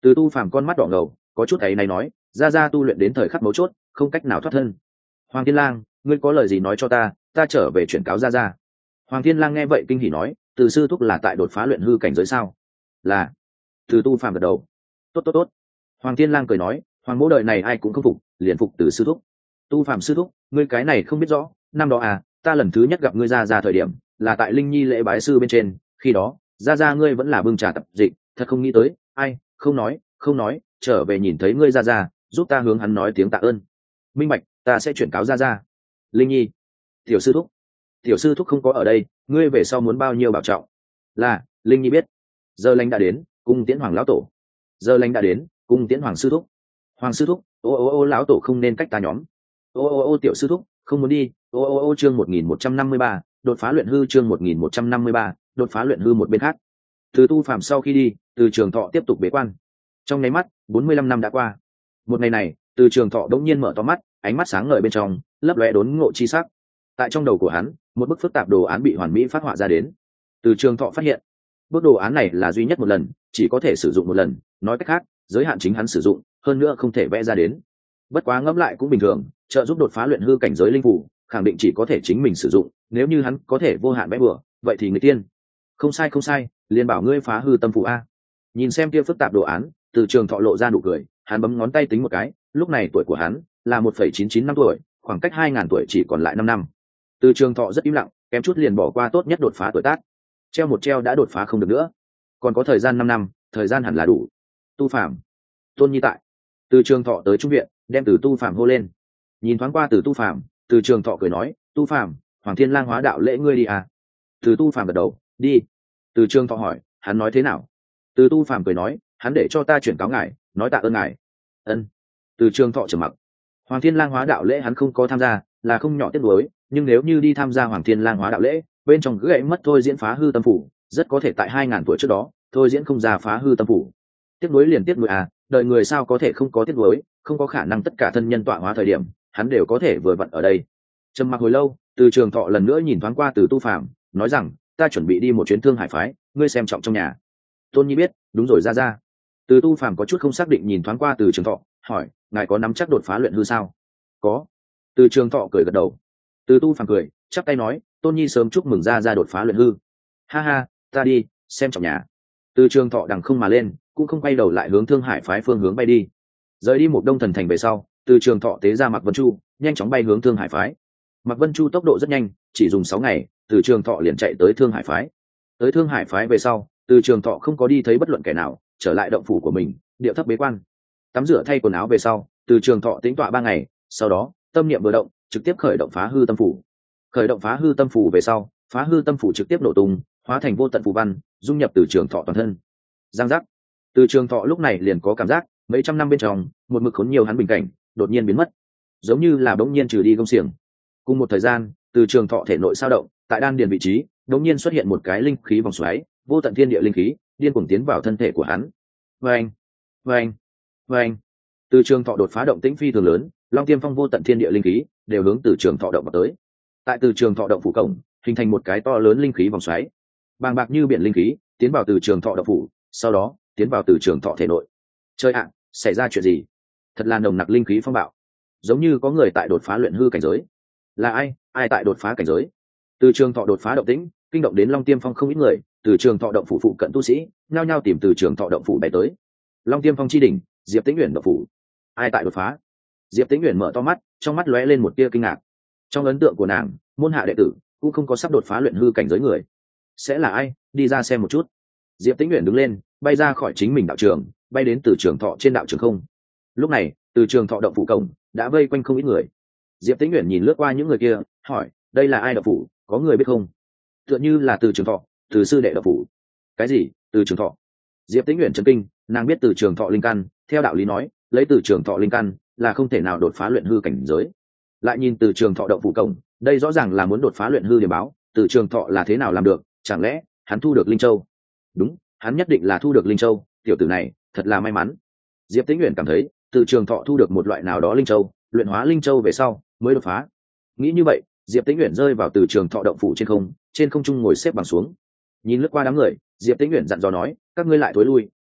Từ Tu Phàm con mắt đỏ ngầu, có chút ấy này nói, ra ra tu luyện đến thời khắc mấu chốt, không cách nào thoát thân. Hoàng Thiên Lang, ngươi có lời gì nói cho ta, ta trở về chuyển cáo ra ra. Hoàng Thiên Lang nghe vậy kinh hỉ nói, từ sư thúc là tại đột phá luyện hư cảnh giới sao? Là. Từ Tu Phàm gật đầu. Tốt tốt tốt. Hoàng Thiên Lang cười nói, hoàng mẫu đời này ai cũng không phục, liền phục từ sư thúc. Tu Phàm sư thúc, ngươi cái này không biết rõ, năm đó à, ta lần thứ nhất gặp ngươi ra ra thời điểm, là tại Linh Nhi lễ bái sư bên trên, khi đó, ra ra ngươi vẫn là bưng trà tập dịch, thật không nghĩ tới, ai, không nói, không nói, trở về nhìn thấy ngươi ra ra, giúp ta hướng hắn nói tiếng tạ ơn. Minh bạch, ta sẽ chuyển cáo ra ra. Linh Nhi, tiểu sư thúc, tiểu sư thúc không có ở đây, ngươi về sau muốn bao nhiêu bảo trọng. Là, Linh Nhi biết. Giờ lành đã đến, cung tiễn hoàng lão tổ. Giờ lành đã đến, cung tiễn hoàng sư thúc. Hoàng sư thúc, ô ô ô lão tổ không nên cách ta nhóm. Ô ô ô tiểu sư thúc, không muốn đi. Ô ô ô chương một nghìn một trăm năm mươi ba, đột phá luyện hư chương một nghìn một trăm năm mươi ba, đột phá luyện hư một bên khác. Từ Tu Phàm sau khi đi, Từ Trường Thọ tiếp tục bế quan. Trong nháy mắt, bốn mươi lăm năm đã qua. Một ngày này, Từ Trường Thọ đống nhiên mở to mắt, ánh mắt sáng ngời bên trong, lấp lóe đốn ngộ chi sắc. Tại trong đầu của hắn, một bức phức tạp đồ án bị hoàn mỹ phát họa ra đến. Từ Trường Thọ phát hiện, bức đồ án này là duy nhất một lần, chỉ có thể sử dụng một lần, nói cách khác, giới hạn chính hắn sử dụng, hơn nữa không thể vẽ ra đến. Bất quá ngẫm lại cũng bình thường, trợ giúp đột phá luyện hư cảnh giới linh phủ, khẳng định chỉ có thể chính mình sử dụng, nếu như hắn có thể vô hạn vẽ bừa, vậy thì người tiên. Không sai không sai, liền bảo ngươi phá hư tâm phủ a. Nhìn xem kia phức tạp đồ án, Từ Trường Thọ lộ ra nụ cười, hắn bấm ngón tay tính một cái, lúc này tuổi của hắn là một phẩy chín chín năm tuổi, khoảng cách hai ngàn tuổi chỉ còn lại năm năm. Từ Trường Thọ rất im lặng, kém chút liền bỏ qua tốt nhất đột phá tuổi tác. Treo một treo đã đột phá không được nữa, còn có thời gian năm năm, thời gian hẳn là đủ. Tu Phàm, Tôn Nhi tại. Từ Trường Thọ tới trung viện, đem Từ Tu Phàm hô lên. Nhìn thoáng qua Từ Tu Phàm, Từ Trường Thọ cười nói, Tu Phàm, Hoàng Thiên Lang hóa đạo lễ ngươi đi à? Từ Tu Phàm gật đầu, đi. Từ Trường Thọ hỏi, hắn nói thế nào? Từ Tu Phàm cười nói, hắn để cho ta chuyển cáo ngài, nói tạ ơn ngài. Ân. Từ Trường Thọ trầm mặc. Hoàng Thiên Lang hóa đạo lễ hắn không có tham gia, là không nhỏ tiếc nuối, nhưng nếu như đi tham gia Hoàng Thiên Lang hóa đạo lễ, bên trong gãy mất thôi diễn phá hư tâm phủ, rất có thể tại hai ngàn tuổi trước đó, thôi diễn không ra phá hư tâm phủ. Tiếc nuối liền tiếc nuối à, đời người sao có thể không có tiếc nuối, không có khả năng tất cả thân nhân tọa hóa thời điểm, hắn đều có thể vừa vặn ở đây. Trầm mặc hồi lâu, Từ Trường Thọ lần nữa nhìn thoáng qua Từ Tu Phàm, nói rằng, ta chuẩn bị đi một chuyến Thương Hải phái, ngươi xem trọng trong nhà. Tôn Nhi biết, đúng rồi ra ra. Từ Tu Phàm có chút không xác định nhìn thoáng qua Từ Trường Thọ, hỏi, ngài có nắm chắc đột phá luyện hư sao? Có. Từ Trường Thọ cười gật đầu. Từ Tu Phàm cười, chắp tay nói, Tôn Nhi sớm chúc mừng ra ra đột phá luyện hư. Ha ha, ta đi, xem trọng nhà. Từ Trường Thọ đằng không mà lên, cũng không quay đầu lại hướng Thương Hải phái phương hướng bay đi. Rời đi một Đông Thần thành về sau, Từ Trường Thọ tế ra Mạc Vân Chu, nhanh chóng bay hướng Thương Hải phái. Mạc Vân Chu tốc độ rất nhanh, chỉ dùng sáu ngày, Từ Trường Thọ liền chạy tới Thương Hải phái. Tới Thương Hải phái về sau, Từ Trường Thọ không có đi thấy bất luận kẻ nào, trở lại động phủ của mình, điệu thấp bế quan. Tắm rửa thay quần áo về sau, Từ Trường Thọ tĩnh tọa ba ngày, sau đó, tâm niệm vừa động, trực tiếp khởi động phá hư tâm phủ. Khởi động phá hư tâm phủ về sau, phá hư tâm phủ trực tiếp nổ tung, hóa thành vô tận phù văn, dung nhập Từ Trường Thọ toàn thân. Giang giác. Từ Trường Thọ lúc này liền có cảm giác, mấy trăm năm bên trong, một mực khốn nhiều hắn bình cảnh, đột nhiên biến mất, giống như là bỗng nhiên trừ đi công xiềng. Cùng một thời gian, Từ Trường Thọ thể nội sao động, tại đan điền vị trí, bỗng nhiên xuất hiện một cái linh khí vòng xoáy, vô tận thiên địa linh khí, điên cuồng tiến vào thân thể của hắn. Vâng, vâng, vâng. Từ Trường Thọ đột phá động tĩnh phi thường lớn, Long Tiêm Phong vô tận thiên địa linh khí đều hướng Từ Trường Thọ động vào tới. Tại Từ Trường Thọ động phủ cổng, hình thành một cái to lớn linh khí vòng xoáy, bàng bạc như biển linh khí, tiến vào Từ Trường Thọ động phủ, sau đó tiến vào Từ Trường Thọ thể nội. Chơi ạ, xảy ra chuyện gì? Thật là nồng nặc linh khí phong bạo, giống như có người tại đột phá luyện hư cảnh giới. Là ai? Ai tại đột phá cảnh giới? Từ Trường Thọ đột phá động tĩnh, kinh động đến Long Tiêm Phong không ít người, Từ Trường Thọ động phủ phụ cận tu sĩ, nhao nhao tìm Từ Trường Thọ động phủ bay tới. Long Tiêm Phong chi đỉnh, Diệp Tĩnh Uyển động phủ. Ai tại đột phá? Diệp Tĩnh Uyển mở to mắt, trong mắt lóe lên một tia kinh ngạc. Trong ấn tượng của nàng, môn hạ đệ tử cũng không có sắp đột phá luyện hư cảnh giới người. Sẽ là ai? Đi ra xem một chút. Diệp Tĩnh Uyển đứng lên, bay ra khỏi chính mình đạo trường, bay đến Từ Trường Thọ trên đạo trường không. Lúc này, Từ Trường Thọ động phủ cổng đã vây quanh không ít người. Diệp Tĩnh Uyển nhìn lướt qua những người kia, hỏi, đây là ai động phủ, có người biết không? Tựa như là Từ Trường Thọ, Từ sư đệ động phủ. Cái gì? Từ Trường Thọ? Diệp Tĩnh Uyển chấn kinh, nàng biết Từ Trường Thọ linh căn, theo đạo lý nói, lấy Từ Trường Thọ linh căn là không thể nào đột phá luyện hư cảnh giới. Lại nhìn Từ Trường Thọ động phủ cổng, đây rõ ràng là muốn đột phá luyện hư điểm báo, Từ Trường Thọ là thế nào làm được, chẳng lẽ hắn thu được linh châu? Đúng, hắn nhất định là thu được linh châu, tiểu tử này thật là may mắn. Diệp Tĩnh Uyển cảm thấy, Từ Trường Thọ thu được một loại nào đó linh châu, luyện hóa linh châu về sau mới đột phá. Nghĩ như vậy, Diệp Tĩnh Uyển rơi vào Từ Trường Thọ động phủ trên không, trên không trung ngồi xếp bằng xuống, nhìn lướt qua đám người, Diệp Tĩnh Uyển dặn dò nói, các ngươi lại thối lui,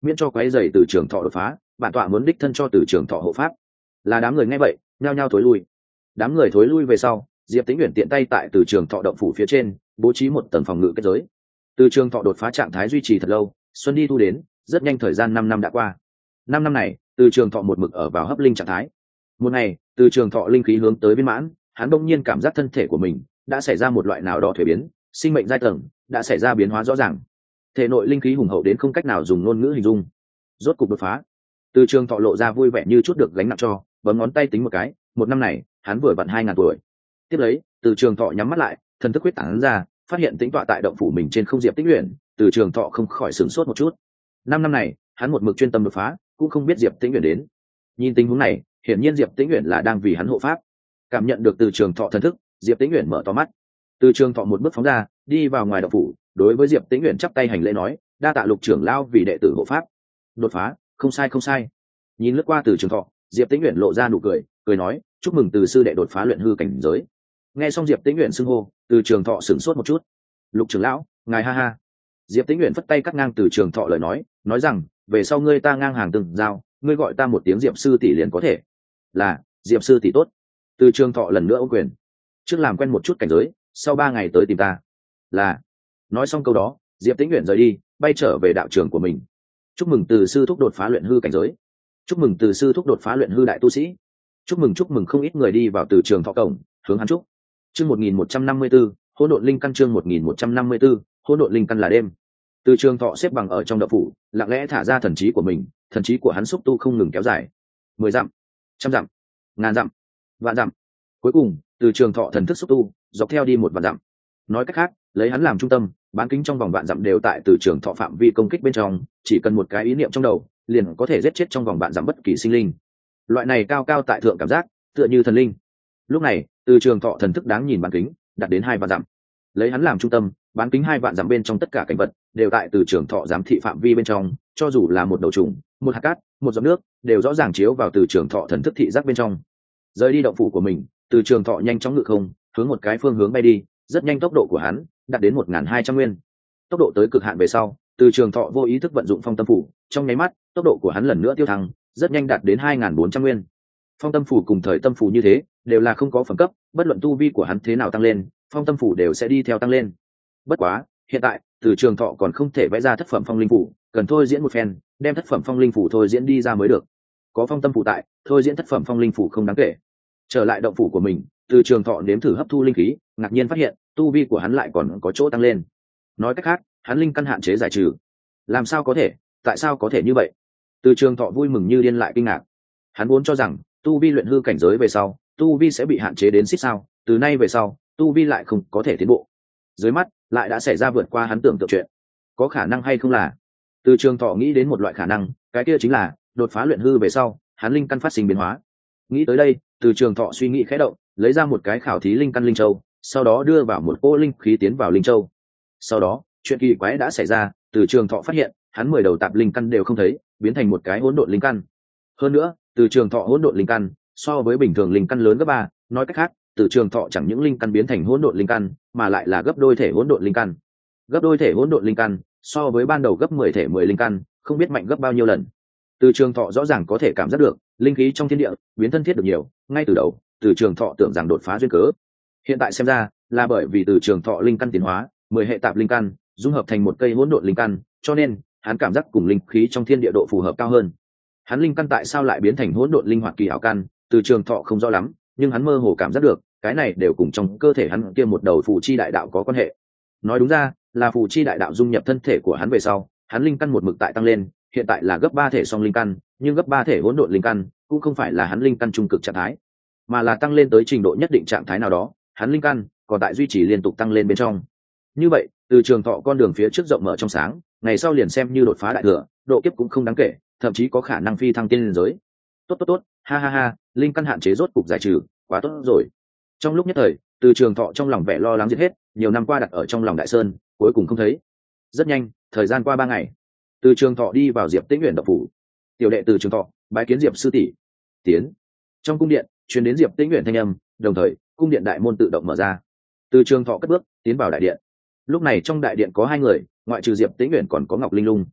miễn cho quấy rầy từ trường thọ đột phá, bản tọa muốn đích thân cho từ trường thọ hộ pháp. Là đám người nghe vậy nhao nhao thối lui. Đám người thối lui về sau, Diệp Tĩnh Uyển tiện tay tại từ trường thọ động phủ phía trên bố trí một tầng phòng ngự kết giới. Từ trường thọ đột phá trạng thái duy trì thật lâu, xuân đi thu đến, rất nhanh thời gian năm năm đã qua. Năm năm này, từ trường thọ một mực ở vào hấp linh trạng thái. Một ngày, từ trường thọ linh khí hướng tới viên mãn, hắn bỗng nhiên cảm giác thân thể của mình đã xảy ra một loại nào đó thuế biến, sinh mệnh giai tầng đã xảy ra biến hóa rõ ràng. Thể nội linh khí hùng hậu đến không cách nào dùng ngôn ngữ hình dung. Rốt cục đột phá. Từ trường thọ lộ ra vui vẻ như chút được gánh nặng cho, bấm ngón tay tính một cái, một năm này, hắn vừa vặn hai ngàn tuổi. Tiếp lấy, từ trường thọ nhắm mắt lại, thần thức quyết tán ra, phát hiện tĩnh tọa tại động phủ mình trên không Diệp Tĩnh Uyển, từ trường thọ không khỏi sửng sốt một chút. Năm năm này, hắn một mực chuyên tâm đột phá, cũng không biết Diệp Tĩnh Uyển đến. Nhìn tình huống này, hiển nhiên Diệp Tĩnh Uyển là đang vì hắn hộ pháp. Cảm nhận được từ trường thọ thần thức, Diệp Tĩnh Uyển mở to mắt. Từ trường thọ một bước phóng ra, đi vào ngoài động phủ, đối với Diệp Tĩnh Uyển chắp tay hành lễ nói, đa tạ Lục trưởng lão vì đệ tử hộ pháp. Đột phá, không sai không sai. Nhìn lướt qua từ trường thọ, Diệp Tĩnh Uyển lộ ra nụ cười, cười nói, chúc mừng từ sư đệ đột phá luyện hư cảnh giới. Nghe xong Diệp Tĩnh Uyển xưng hô, từ trường thọ sửng sốt một chút. Lục trưởng lão, ngài ha ha. Diệp Tĩnh Uyển phất tay cắt ngang từ trường thọ lời nói, nói rằng, về sau ngươi ta ngang hàng từng giao, ngươi gọi ta một tiếng Diệp sư tỷ liền có thể. Là, Diệp sư tỷ tốt. Từ trường thọ lần nữa ôm quyền. Trước làm quen một chút cảnh giới, sau ba ngày tới tìm ta. Là. Nói xong câu đó, Diệp Tĩnh Uyển rời đi, bay trở về đạo trường của mình. Chúc mừng từ sư thúc đột phá luyện hư cảnh giới. Chúc mừng từ sư thúc đột phá luyện hư đại tu sĩ. Chúc mừng chúc mừng không ít người đi vào từ trường thọ cổng, hướng hắn chúc. Chương một nghìn một trăm năm mươi tư, hỗn độn linh căn chương một nghìn một trăm năm mươi tư, hỗn độn linh căn là đêm. Từ trường thọ xếp bằng ở trong động phủ, lặng lẽ thả ra thần trí của mình, thần trí của hắn xúc tu không ngừng kéo dài. Mười dặm, trăm dặm, ngàn dặm, vạn dặm. Cuối cùng, từ trường thọ thần thức xúc tu, dọc theo đi một vạn dặm. Nói cách khác, lấy hắn làm trung tâm, bán kính trong vòng vạn dặm đều tại từ trường thọ phạm vi công kích bên trong, chỉ cần một cái ý niệm trong đầu, liền có thể giết chết trong vòng vạn dặm bất kỳ sinh linh. Loại này cao cao tại thượng cảm giác, tựa như thần linh. Lúc này, từ trường thọ thần thức đáng nhìn bán kính, đạt đến hai vạn dặm. Lấy hắn làm trung tâm, bán kính hai vạn dặm bên trong tất cả cảnh vật đều tại từ trường thọ giám thị phạm vi bên trong, cho dù là một đầu trùng, một hạt cát, một giọt nước, đều rõ ràng chiếu vào từ trường thọ thần thức thị giác bên trong. Rời đi động phủ của mình, từ trường thọ nhanh chóng ngự không, hướng một cái phương hướng bay đi, rất nhanh tốc độ của hắn đạt đến một nghìn hai trăm nguyên. Tốc độ tới cực hạn về sau, từ trường thọ vô ý thức vận dụng phong tâm phủ, trong nháy mắt, tốc độ của hắn lần nữa tiêu thăng, rất nhanh đạt đến hai nghìn bốn trăm nguyên. Phong tâm phủ cùng thời tâm phủ như thế, đều là không có phẩm cấp, bất luận tu vi của hắn thế nào tăng lên, phong tâm phủ đều sẽ đi theo tăng lên. Bất quá, hiện tại, từ trường thọ còn không thể vẽ ra thất phẩm phong linh phủ, cần thôi diễn một phen, đem thất phẩm phong linh phủ thôi diễn đi ra mới được. Có phong tâm phủ tại, thôi diễn thất phẩm phong linh phủ không đáng kể. Trở lại động phủ của mình, từ trường thọ nếm thử hấp thu linh khí, ngạc nhiên phát hiện tu vi của hắn lại còn có chỗ tăng lên. Nói cách khác, hắn linh căn hạn chế giải trừ. Làm sao có thể? Tại sao có thể như vậy? Từ trường thọ vui mừng như điên lại kinh ngạc. Hắn vốn cho rằng tu vi luyện hư cảnh giới về sau, tu vi sẽ bị hạn chế đến xích sao, từ nay về sau, tu vi lại không có thể tiến bộ. Dưới mắt lại đã xảy ra vượt qua hắn tưởng tượng chuyện. Có khả năng hay không là? Từ trường thọ nghĩ đến một loại khả năng, cái kia chính là đột phá luyện hư về sau, hắn linh căn phát sinh biến hóa. Nghĩ tới đây, từ trường thọ suy nghĩ khẽ động, lấy ra một cái khảo thí linh căn linh châu, sau đó đưa vào một cỗ linh khí tiến vào linh châu. Sau đó, chuyện kỳ quái đã xảy ra, từ trường thọ phát hiện hắn mười đầu tạp linh căn đều không thấy, biến thành một cái hỗn độn linh căn. Hơn nữa, từ trường thọ hỗn độn linh căn so với bình thường linh căn lớn gấp ba, nói cách khác, từ trường thọ chẳng những linh căn biến thành hỗn độn linh căn, mà lại là gấp đôi thể hỗn độn linh căn. Gấp đôi thể hỗn độn linh căn, so với ban đầu gấp mười thể mười linh căn, không biết mạnh gấp bao nhiêu lần. Từ trường thọ rõ ràng có thể cảm giác được linh khí trong thiên địa biến thân thiết được nhiều, ngay từ đầu, từ trường thọ tưởng rằng đột phá duyên cớ. Hiện tại xem ra, là bởi vì từ trường thọ linh căn tiến hóa, mười hệ tạp linh căn dung hợp thành một cây hỗn độn linh căn, cho nên hắn cảm giác cùng linh khí trong thiên địa độ phù hợp cao hơn. Hắn linh căn tại sao lại biến thành hỗn độn linh hoạt kỳ ảo căn, từ trường thọ không rõ lắm, nhưng hắn mơ hồ cảm giác được, cái này đều cùng trong cơ thể hắn kia một đầu phù chi đại đạo có quan hệ. Nói đúng ra, là phù chi đại đạo dung nhập thân thể của hắn về sau, hắn linh căn một mực tại tăng lên, hiện tại là gấp ba thể song linh căn, nhưng gấp ba thể hỗn độn linh căn cũng không phải là hắn linh căn trung cực trạng thái, mà là tăng lên tới trình độ nhất định trạng thái nào đó, hắn linh căn còn tại duy trì liên tục tăng lên bên trong. Như vậy, từ trường thọ con đường phía trước rộng mở trong sáng, ngày sau liền xem như đột phá đại thừa, độ kiếp cũng không đáng kể, thậm chí có khả năng phi thăng tiên giới. Tốt tốt tốt, ha ha ha, linh căn hạn chế rốt cục giải trừ, quá tốt rồi. Trong lúc nhất thời, từ trường thọ trong lòng vẻ lo lắng giết hết, nhiều năm qua đặt ở trong lòng đại sơn, cuối cùng không thấy. Rất nhanh, thời gian qua ba ngày, từ trường thọ đi vào Diệp Tĩnh Uyển động phủ. Tiểu đệ từ trường thọ bái kiến Diệp sư tỷ. Tiến. Trong cung điện truyền đến Diệp Tĩnh Uyển thanh âm, đồng thời cung điện đại môn tự động mở ra. Từ trường thọ cất bước tiến vào đại điện. Lúc này trong đại điện có hai người, ngoại trừ Diệp Tĩnh Uyển còn có Ngọc Linh Lung.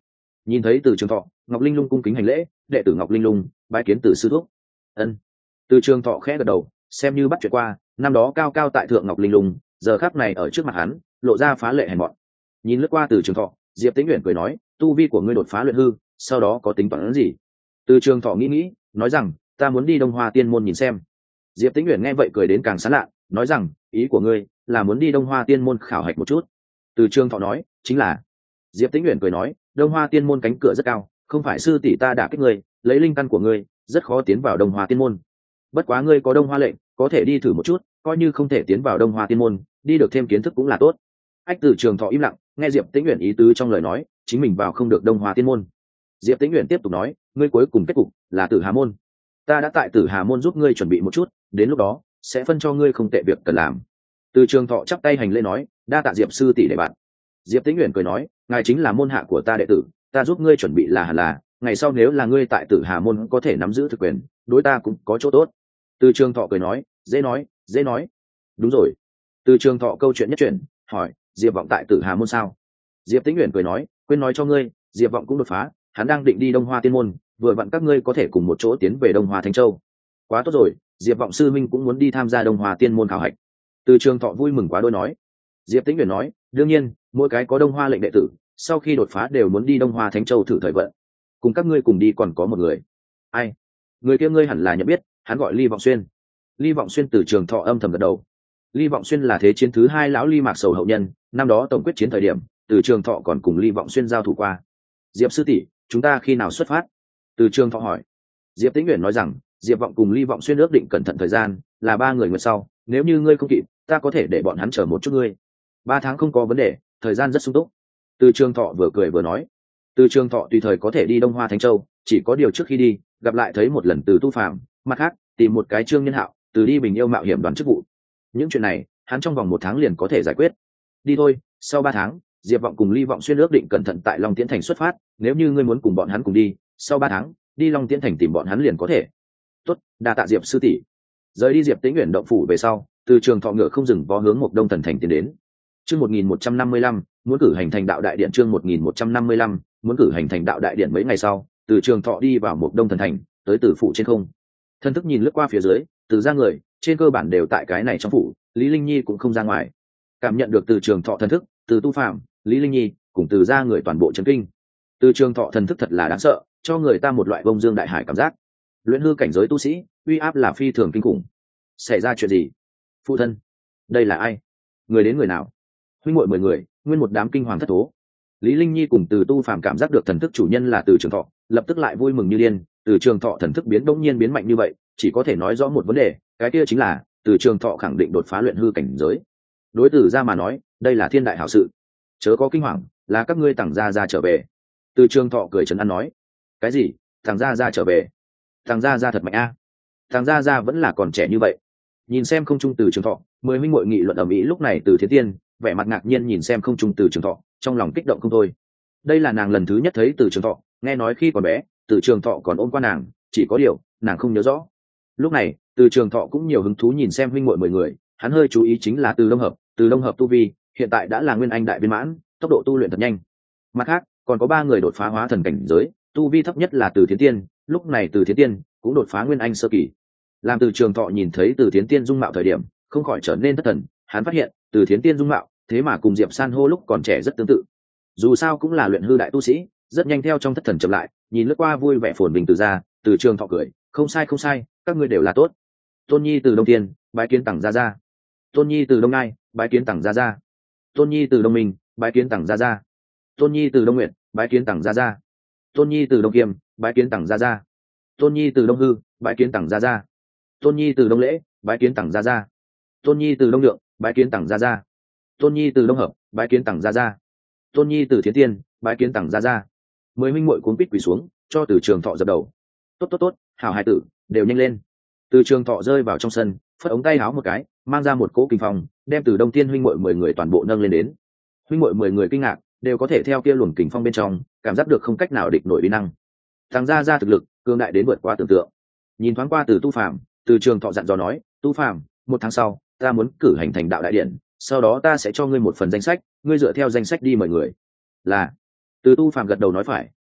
Nhìn thấy từ trường thọ, Ngọc Linh Lung cung kính hành lễ, đệ tử Ngọc Linh Lung bái kiến từ sư thúc. Ân. Từ trường thọ khẽ gật đầu, xem như bắt chuyện qua, năm đó cao cao tại thượng Ngọc Linh Lung, giờ khắc này ở trước mặt hắn lộ ra phá lệ hèn mọn. Nhìn lướt qua từ trường thọ, Diệp Tĩnh Uyển cười nói, tu vi của ngươi đột phá luyện hư, sau đó có tính toán gì? Từ trường thọ nghĩ nghĩ, nói rằng, ta muốn đi Đông Hoa Tiên môn nhìn xem. Diệp Tĩnh Uyển nghe vậy cười đến càng sán lạ, nói rằng, ý của ngươi là muốn đi Đông Hoa Tiên môn khảo hạch một chút. Từ trường thọ nói, chính là. Diệp Tĩnh Uyển cười nói, Đông Hoa Tiên môn cánh cửa rất cao, không phải sư tỷ ta đả kích ngươi, lấy linh căn của ngươi rất khó tiến vào Đông Hoa Tiên môn. Bất quá ngươi có Đông Hoa lệnh, có thể đi thử một chút, coi như không thể tiến vào Đông Hoa Tiên môn, đi được thêm kiến thức cũng là tốt. Ách Từ trường thọ im lặng, nghe Diệp Tĩnh Uyển ý tứ trong lời nói, chính mình vào không được Đông Hoa Tiên môn. Diệp Tĩnh Uyển tiếp tục nói, ngươi cuối cùng kết cục là Tử Hà môn. Ta đã tại Tử Hà môn giúp ngươi chuẩn bị một chút, đến lúc đó sẽ phân cho ngươi không tệ việc cần làm. Từ trường thọ chắp tay hành lễ nói, đa tạ Diệp sư tỷ để bạn. Diệp Tĩnh Uyển cười nói, ngài chính là môn hạ của ta đệ tử, ta giúp ngươi chuẩn bị là hẳn là, ngày sau nếu là ngươi tại Tử Hà môn có thể nắm giữ thực quyền, đối ta cũng có chỗ tốt. Từ trường thọ cười nói, dễ nói, dễ nói. Đúng rồi. Từ trường thọ câu chuyện nhất chuyển, hỏi, Diệp vọng tại Tử Hà môn sao? Diệp Tĩnh Uyển cười nói, quên nói cho ngươi, Diệp vọng cũng đột phá, hắn đang định đi Đông Hoa Tiên môn, vừa vặn các ngươi có thể cùng một chỗ tiến về Đông Hoa Thánh Châu. Quá tốt rồi, Diệp vọng sư minh cũng muốn đi tham gia Đông Hoa Tiên môn khảo hạch. Từ trường thọ vui mừng quá đôi nói. Diệp Tĩnh Uyển nói, đương nhiên, mỗi cái có Đông Hoa lệnh đệ tử, sau khi đột phá đều muốn đi Đông Hoa Thánh Châu thử thời vận. Cùng các ngươi cùng đi còn có một người. Ai? Người kia ngươi hẳn là nhận biết, hắn gọi Ly Vọng Xuyên. Ly Vọng Xuyên từ trường thọ âm thầm gật đầu. Ly Vọng Xuyên là thế chiến thứ hai lão Ly Mạc Sầu hậu nhân, năm đó tổng quyết chiến thời điểm, từ trường thọ còn cùng Ly Vọng Xuyên giao thủ qua. Diệp sư tỷ, chúng ta khi nào xuất phát? Từ trường thọ hỏi. Diệp Tĩnh Uyển nói rằng, Diệp vọng cùng Ly Vọng Xuyên ước định cẩn thận thời gian là ba người nguyệt sau, nếu như ngươi không kịp, ta có thể để bọn hắn chờ một chút ngươi. Ba tháng không có vấn đề, thời gian rất sung túc. Từ trường thọ vừa cười vừa nói. Từ trường thọ tùy thời có thể đi Đông Hoa Thánh Châu, chỉ có điều trước khi đi, gặp lại thấy một lần Từ Tu Phàm, mặt khác tìm một cái Trương Nhân Hạo, từ đi Bình Yêu mạo hiểm đoàn chức vụ. Những chuyện này, hắn trong vòng một tháng liền có thể giải quyết. Đi thôi, sau ba tháng, Diệp vọng cùng Ly Vọng Xuyên ước định cẩn thận tại Long Tiễn Thành xuất phát, nếu như ngươi muốn cùng bọn hắn cùng đi, sau ba tháng, đi Long Tiễn Thành tìm bọn hắn liền có thể. Tốt, đa tạ Diệp sư tỷ. Rời đi Diệp Tĩnh Uyển động phủ về sau, Từ trường thọ ngựa không dừng vó hướng Mộc Đông Thần Thành tiến đến. Chương một nghìn một trăm năm mươi lăm, muốn cử hành thành đạo đại điện. Chương một nghìn một trăm năm mươi lăm, muốn cử hành thành đạo đại điện. Mấy ngày sau, Từ trường thọ đi vào Mộc Đông Thần Thành, tới Tử phủ trên không. Thân thức nhìn lướt qua phía dưới, Từ ra người trên cơ bản đều tại cái này trong phủ, Lý Linh Nhi cũng không ra ngoài. Cảm nhận được Từ trường thọ thần thức, Từ Tu Phàm, Lý Linh Nhi cùng Từ ra người toàn bộ chấn kinh. Từ trường thọ thần thức thật là đáng sợ, cho người ta một loại bông dương đại hải cảm giác. Luyện hư cảnh giới tu sĩ, uy áp là phi thường kinh khủng. Xảy ra chuyện gì? Phụ thân, đây là ai? Người đến người nào? Huynh muội mười người, nguyên một đám kinh hoàng thất thố. Lý Linh Nhi cùng Từ Tu Phàm cảm giác được thần thức chủ nhân là Từ trường thọ, lập tức lại vui mừng như điên. Từ trường thọ thần thức biến đột nhiên biến mạnh như vậy, chỉ có thể nói rõ một vấn đề, cái kia chính là Từ trường thọ khẳng định đột phá luyện hư cảnh giới. Đối Từ ra mà nói, đây là thiên đại hảo sự. Chớ có kinh hoàng, là các ngươi tàng gia gia trở về. Từ trường thọ cười trấn an nói. Cái gì? Tàng gia gia trở về? Tàng gia gia thật mạnh a. À? Tàng gia gia vẫn là còn trẻ như vậy. Nhìn xem không trung Từ trường thọ, mười huynh muội nghị luận ầm ĩ. Lúc này Từ Thiến Tiên vẻ mặt ngạc nhiên nhìn xem không trung Từ trường thọ, trong lòng kích động không thôi. Đây là nàng lần thứ nhất thấy Từ trường thọ, nghe nói khi còn bé Từ trường thọ còn ôm qua nàng, chỉ có điều nàng không nhớ rõ. Lúc này Từ trường thọ cũng nhiều hứng thú nhìn xem huynh muội mười người, hắn hơi chú ý chính là Từ Đông Hợp. Từ Đông Hợp tu vi hiện tại đã là nguyên anh đại viên mãn, tốc độ tu luyện thật nhanh. Mặt khác còn có ba người đột phá hóa thần cảnh giới, tu vi thấp nhất là Từ Thiến Tiên, lúc này Từ Thiến Tiên cũng đột phá nguyên anh sơ kỳ. Làm Từ trường thọ nhìn thấy Từ Thiến Tiên dung mạo thời điểm, không khỏi trở nên thất thần. Hắn phát hiện Từ Thiến Tiên dung mạo thế mà cùng Diệp San hô lúc còn trẻ rất tương tự. Dù sao cũng là luyện hư đại tu sĩ, rất nhanh theo trong thất thần chậm lại, nhìn lướt qua vui vẻ phồn bình Từ ra. Từ trường thọ cười, không sai không sai, các ngươi đều là tốt. Tôn Nhi từ Đông Tiên, bái kiến Tằng gia gia. Tôn Nhi từ Đông Nai, bái kiến Tằng gia gia. Tôn Nhi từ Đông Minh, bái kiến Tằng gia gia. Tôn Nhi từ Đông Nguyện, bái kiến Tằng gia gia. Tôn Nhi từ Đông Kiêm, bái kiến Tằng gia gia. Tôn Nhi từ Đông Hư, bái kiến Tằng gia gia. Tôn Nhi từ Đông Lễ, bái kiến Tằng gia gia. Tôn Nhi từ Đông Lượng, bái kiến Tằng gia gia. Tôn Nhi từ Đông Hợp, bái kiến Tằng gia gia. Tôn Nhi từ Thiến Tiên, bái kiến Tằng gia gia. Mười huynh muội cuống quýt quỳ xuống, cho Từ trường thọ dập đầu. Tốt tốt tốt, hảo hài tử, đều nhanh lên. Từ trường thọ rơi vào trong sân, phất ống tay áo một cái, mang ra một cỗ kinh phong, đem Từ Đông Tiên huynh muội mười người toàn bộ nâng lên đến. Huynh muội mười người kinh ngạc, đều có thể theo kia luồng kình phong bên trong cảm giác được không cách nào địch nổi uy năng. Tàng gia gia thực lực cường đại đến vượt qua tưởng tượng. Nhìn thoáng qua Từ Tu Phàm, Từ trường thọ dặn dò nói, Tu Phàm, một tháng sau ta muốn cử hành thành đạo đại điện, sau đó ta sẽ cho ngươi một phần danh sách, ngươi dựa theo danh sách đi mời người. Là. Từ Tu Phàm gật đầu nói phải,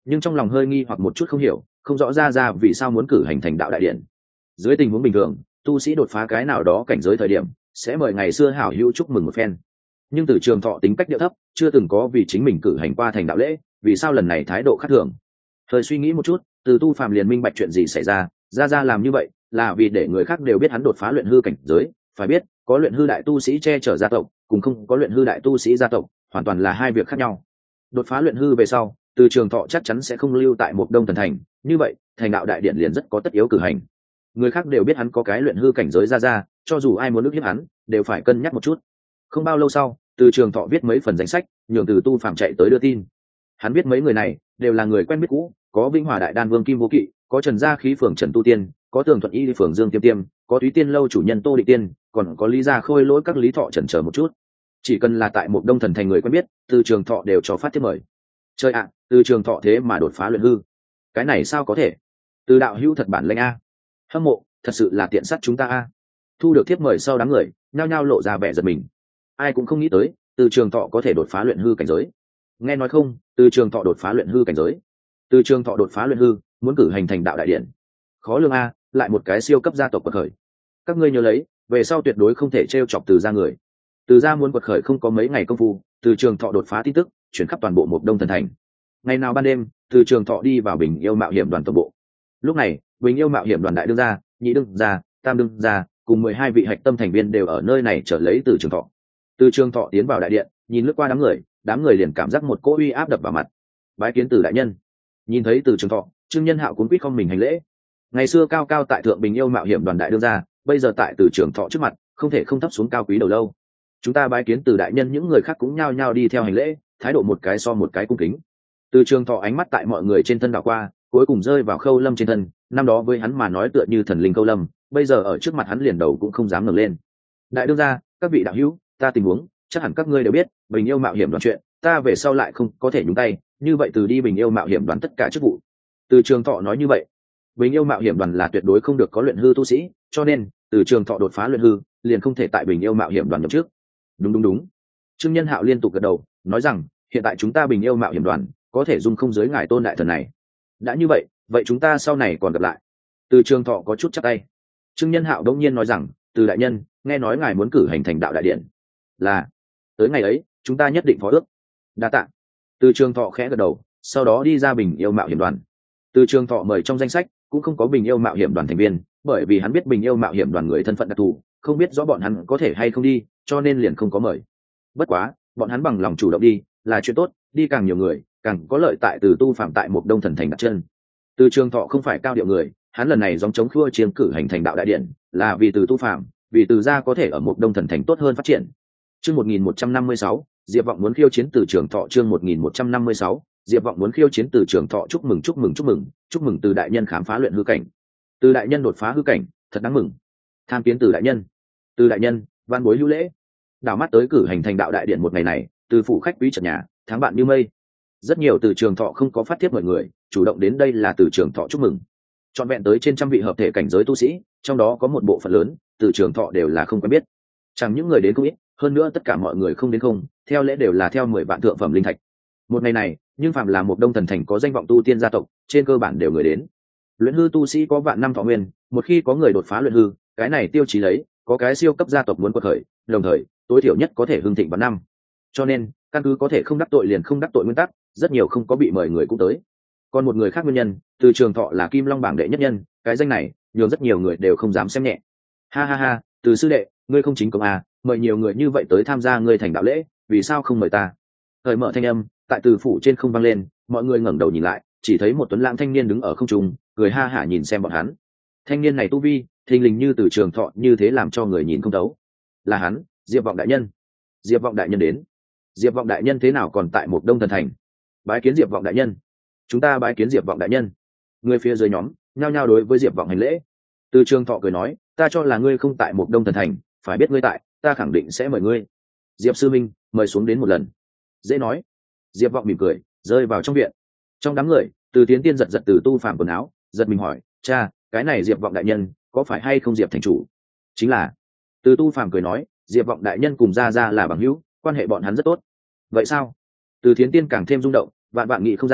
nhưng trong lòng hơi nghi hoặc một chút không hiểu, không rõ ra ra vì sao muốn cử hành thành đạo đại điện. Dưới tình huống bình thường, tu sĩ đột phá cái nào đó cảnh giới thời điểm sẽ mời ngày xưa hảo hữu chúc mừng một phen, nhưng Từ Trường Thọ tính cách điệu thấp, chưa từng có vì chính mình cử hành qua thành đạo lễ, vì sao lần này thái độ khác thường. Thời suy nghĩ một chút, Từ Tu Phàm liền minh bạch chuyện gì xảy ra, ra ra làm như vậy là vì để người khác đều biết hắn đột phá luyện hư cảnh giới. Phải biết, có luyện hư đại tu sĩ che chở gia tộc, cùng không có luyện hư đại tu sĩ gia tộc, hoàn toàn là hai việc khác nhau. Đột phá luyện hư về sau, Từ Trường Thọ chắc chắn sẽ không lưu tại một Đông Thần Thành, như vậy, thành đạo đại điện liền rất có tất yếu cử hành. Người khác đều biết hắn có cái luyện hư cảnh giới ra ra, cho dù ai muốn ức hiếp hắn, đều phải cân nhắc một chút. Không bao lâu sau, Từ Trường Thọ viết mấy phần danh sách, nhường Từ Tu Phàm chạy tới đưa tin. Hắn biết mấy người này đều là người quen biết cũ, có Vĩnh Hòa Đại Đan Vương Kim Vô Kỵ, có Trần Gia Khí Phường Trần Tu Tiên, có Tường Thuận Y Phường Dương Tiêm Tiêm, có Túy Tiên Lâu chủ nhân Tô Định Tiên, còn có Lý Gia Khôi Lỗi các Lý Thọ chần chờ một chút. Chỉ cần là tại một Đông Thần Thành người quen biết, Từ Trường Thọ đều cho phát thiếp mời. Chơi ạ, Từ Trường Thọ thế mà đột phá luyện hư, cái này sao có thể? Từ đạo hữu thật bản lĩnh a, hâm mộ, thật sự là tiện sắt chúng ta a. Thu được thiếp mời sau đám người nhao nhao lộ ra vẻ giật mình. Ai cũng không nghĩ tới Từ Trường Thọ có thể đột phá luyện hư cảnh giới. Nghe nói không, Từ Trường Thọ đột phá luyện hư cảnh giới. Từ Trường Thọ đột phá luyện hư, muốn cử hành thành đạo đại điện. Khó lường a, lại một cái siêu cấp gia tộc quật khởi. Các ngươi nhớ lấy, về sau tuyệt đối không thể trêu chọc Từ gia người. Từ gia muốn quật khởi không có mấy ngày công phu, Từ Trường Thọ đột phá tin tức chuyển khắp toàn bộ một Đông Thần Thành. Ngày nào ban đêm, Từ Trường Thọ đi vào Bình Yêu Mạo Hiểm đoàn tổng bộ. Lúc này, Bình Yêu Mạo Hiểm đoàn đại đương gia, nhị đương gia, tam đương gia cùng mười hai vị hạch tâm thành viên đều ở nơi này trở lấy Từ Trường Thọ. Từ Trường Thọ tiến vào đại điện, nhìn lướt qua đám người, đám người liền cảm giác một cỗ uy áp đập vào mặt. Bái kiến Từ đại nhân. Nhìn thấy Từ Trường Thọ, Trương Nhân Hạo cuống quýt không mình hành lễ. Ngày xưa cao cao tại thượng Bình Yêu Mạo Hiểm đoàn đại đương gia, bây giờ tại Từ Trường Thọ trước mặt, không thể không thấp xuống cao quý đầu lâu. Chúng ta bái kiến Từ đại nhân, những người khác cũng nhao nhao đi theo hành lễ, thái độ một cái so một cái cung kính. Từ Trường Thọ ánh mắt tại mọi người trên thân đảo qua, cuối cùng rơi vào Khâu Lâm trên thân. Năm đó với hắn mà nói tựa như thần linh Khâu Lâm, bây giờ ở trước mặt hắn liền đầu cũng không dám ngẩng lên. Đại đương gia, các vị đạo hữu, ta tình huống chắc hẳn các ngươi đều biết, Bình Yêu Mạo Hiểm đoàn chuyện, ta về sau lại không có thể nhúng tay, như vậy từ đi Bình Yêu Mạo Hiểm đoàn tất cả chức vụ. Từ Trường Thọ nói như vậy. Bình Yêu Mạo Hiểm đoàn là tuyệt đối không được có luyện hư tu sĩ, cho nên Từ Trường Thọ đột phá luyện hư, liền không thể tại Bình Yêu Mạo Hiểm đoàn nhậm chức. Đúng đúng đúng. Trương Nhân Hạo liên tục gật đầu, nói rằng, hiện tại chúng ta Bình Yêu Mạo Hiểm đoàn có thể dung không giới ngài tôn đại thần này. Đã như vậy, vậy chúng ta sau này còn gặp lại. Từ Trường Thọ có chút chắp tay. Trương Nhân Hạo đống nhiên nói rằng, Từ đại nhân, nghe nói ngài muốn cử hành thành đạo đại điện, là tới ngày ấy chúng ta nhất định phó ước. Đa tạ. Từ Trường Thọ khẽ gật đầu, sau đó đi ra Bình Yêu Mạo Hiểm đoàn. Từ Trường Thọ mời trong danh sách cũng không có Bình Yêu Mạo Hiểm đoàn thành viên, bởi vì hắn biết Bình Yêu Mạo Hiểm đoàn người thân phận đặc thù, không biết rõ bọn hắn có thể hay không đi, cho nên liền không có mời. Bất quá, bọn hắn bằng lòng chủ động đi, là chuyện tốt, đi càng nhiều người, càng có lợi tại Từ Tu Phạm tại một Đông Thần Thành đặt chân. Từ Trường Thọ không phải cao điệu người, hắn lần này gióng chống khua chiếm cử hành thành đạo đại điện, là vì Từ Tu Phạm, vì Từ gia có thể ở một Đông Thần Thành tốt hơn phát triển. Chương một nghìn một trăm năm mươi sáu, Diệp Vọng muốn khiêu chiến Từ Trường Thọ. Chương một nghìn một trăm năm mươi sáu, Diệp Vọng muốn khiêu chiến Từ Trường Thọ. Chúc mừng chúc mừng chúc mừng, chúc mừng Từ đại nhân khám phá luyện hư cảnh. Từ đại nhân đột phá hư cảnh, thật đáng mừng. Tham kiến Từ đại nhân. Từ đại nhân, van bối hữu lễ. Đảo mắt tới cử hành thành đạo đại điện một ngày này, Từ phủ khách quý trần nhà, tháng bạn như mây. Rất nhiều Từ Trường Thọ không có phát thiếp mọi người, chủ động đến đây là Từ Trường Thọ chúc mừng. Trọn vẹn tới trên trăm vị hợp thể cảnh giới tu sĩ, trong đó có một bộ phận lớn, Từ Trường Thọ đều là không quen biết. Chẳng những người đến không ít, hơn nữa tất cả mọi người không đến không, theo lễ đều là theo mười vạn thượng phẩm linh thạch. Một ngày này, nhưng phạm là một Đông Thần Thành có danh vọng tu tiên gia tộc, trên cơ bản đều người đến. Luyện hư tu sĩ có vạn năm thọ nguyên, một khi có người đột phá luyện hư, cái này tiêu chí lấy, có cái siêu cấp gia tộc muốn quật khởi, đồng thời, tối thiểu nhất có thể hưng thịnh vạn năm. Cho nên, căn cứ có thể không đắc tội liền không đắc tội nguyên tắc, rất nhiều không có bị mời người cũng tới. Còn một người khác nguyên nhân, Từ Trường Thọ là Kim Long bảng đệ nhất nhân, cái danh này, nhường rất nhiều người đều không dám xem nhẹ. Ha ha ha, Từ sư đệ, ngươi không chính công à, mời nhiều người như vậy tới tham gia ngươi thành đạo lễ, vì sao không mời ta? Thời mở thanh âm, tại Từ phủ trên không vang lên, mọi người ngẩng đầu nhìn lại, chỉ thấy một tuấn lãng thanh niên đứng ở không trung, cười ha hả nhìn xem bọn hắn. Thanh niên này tu vi, thình lình như Từ Trường Thọ như thế làm cho người nhìn không thấu. Là hắn, Diệp Vọng đại nhân. Diệp Vọng đại nhân đến. Diệp Vọng đại nhân thế nào còn tại một Đông Thần Thành? Bái kiến Diệp Vọng đại nhân. Chúng ta bái kiến Diệp Vọng đại nhân. Người phía dưới nhóm nhao nhao đối với Diệp Vọng hành lễ. Từ Trường Thọ cười nói, ta cho là ngươi không tại một Đông Thần Thành, phải biết ngươi tại, ta khẳng định sẽ mời ngươi. Diệp sư minh, mời xuống đến một lần. Dễ nói. Diệp Vọng mỉm cười, rơi vào trong viện. Trong đám người, Từ Tiến Tiên giật giật Từ Tu Phàm quần áo, giật mình hỏi, cha, cái này Diệp Vọng đại nhân, có phải hay không Diệp thành chủ? Chính là. Từ Tu Phàm cười nói, Diệp Vọng đại nhân cùng gia gia là bằng hữu, quan hệ bọn hắn rất tốt. Vậy sao? Từ Thiến Tiên càng thêm rung động, vạn vạn nghị không ra,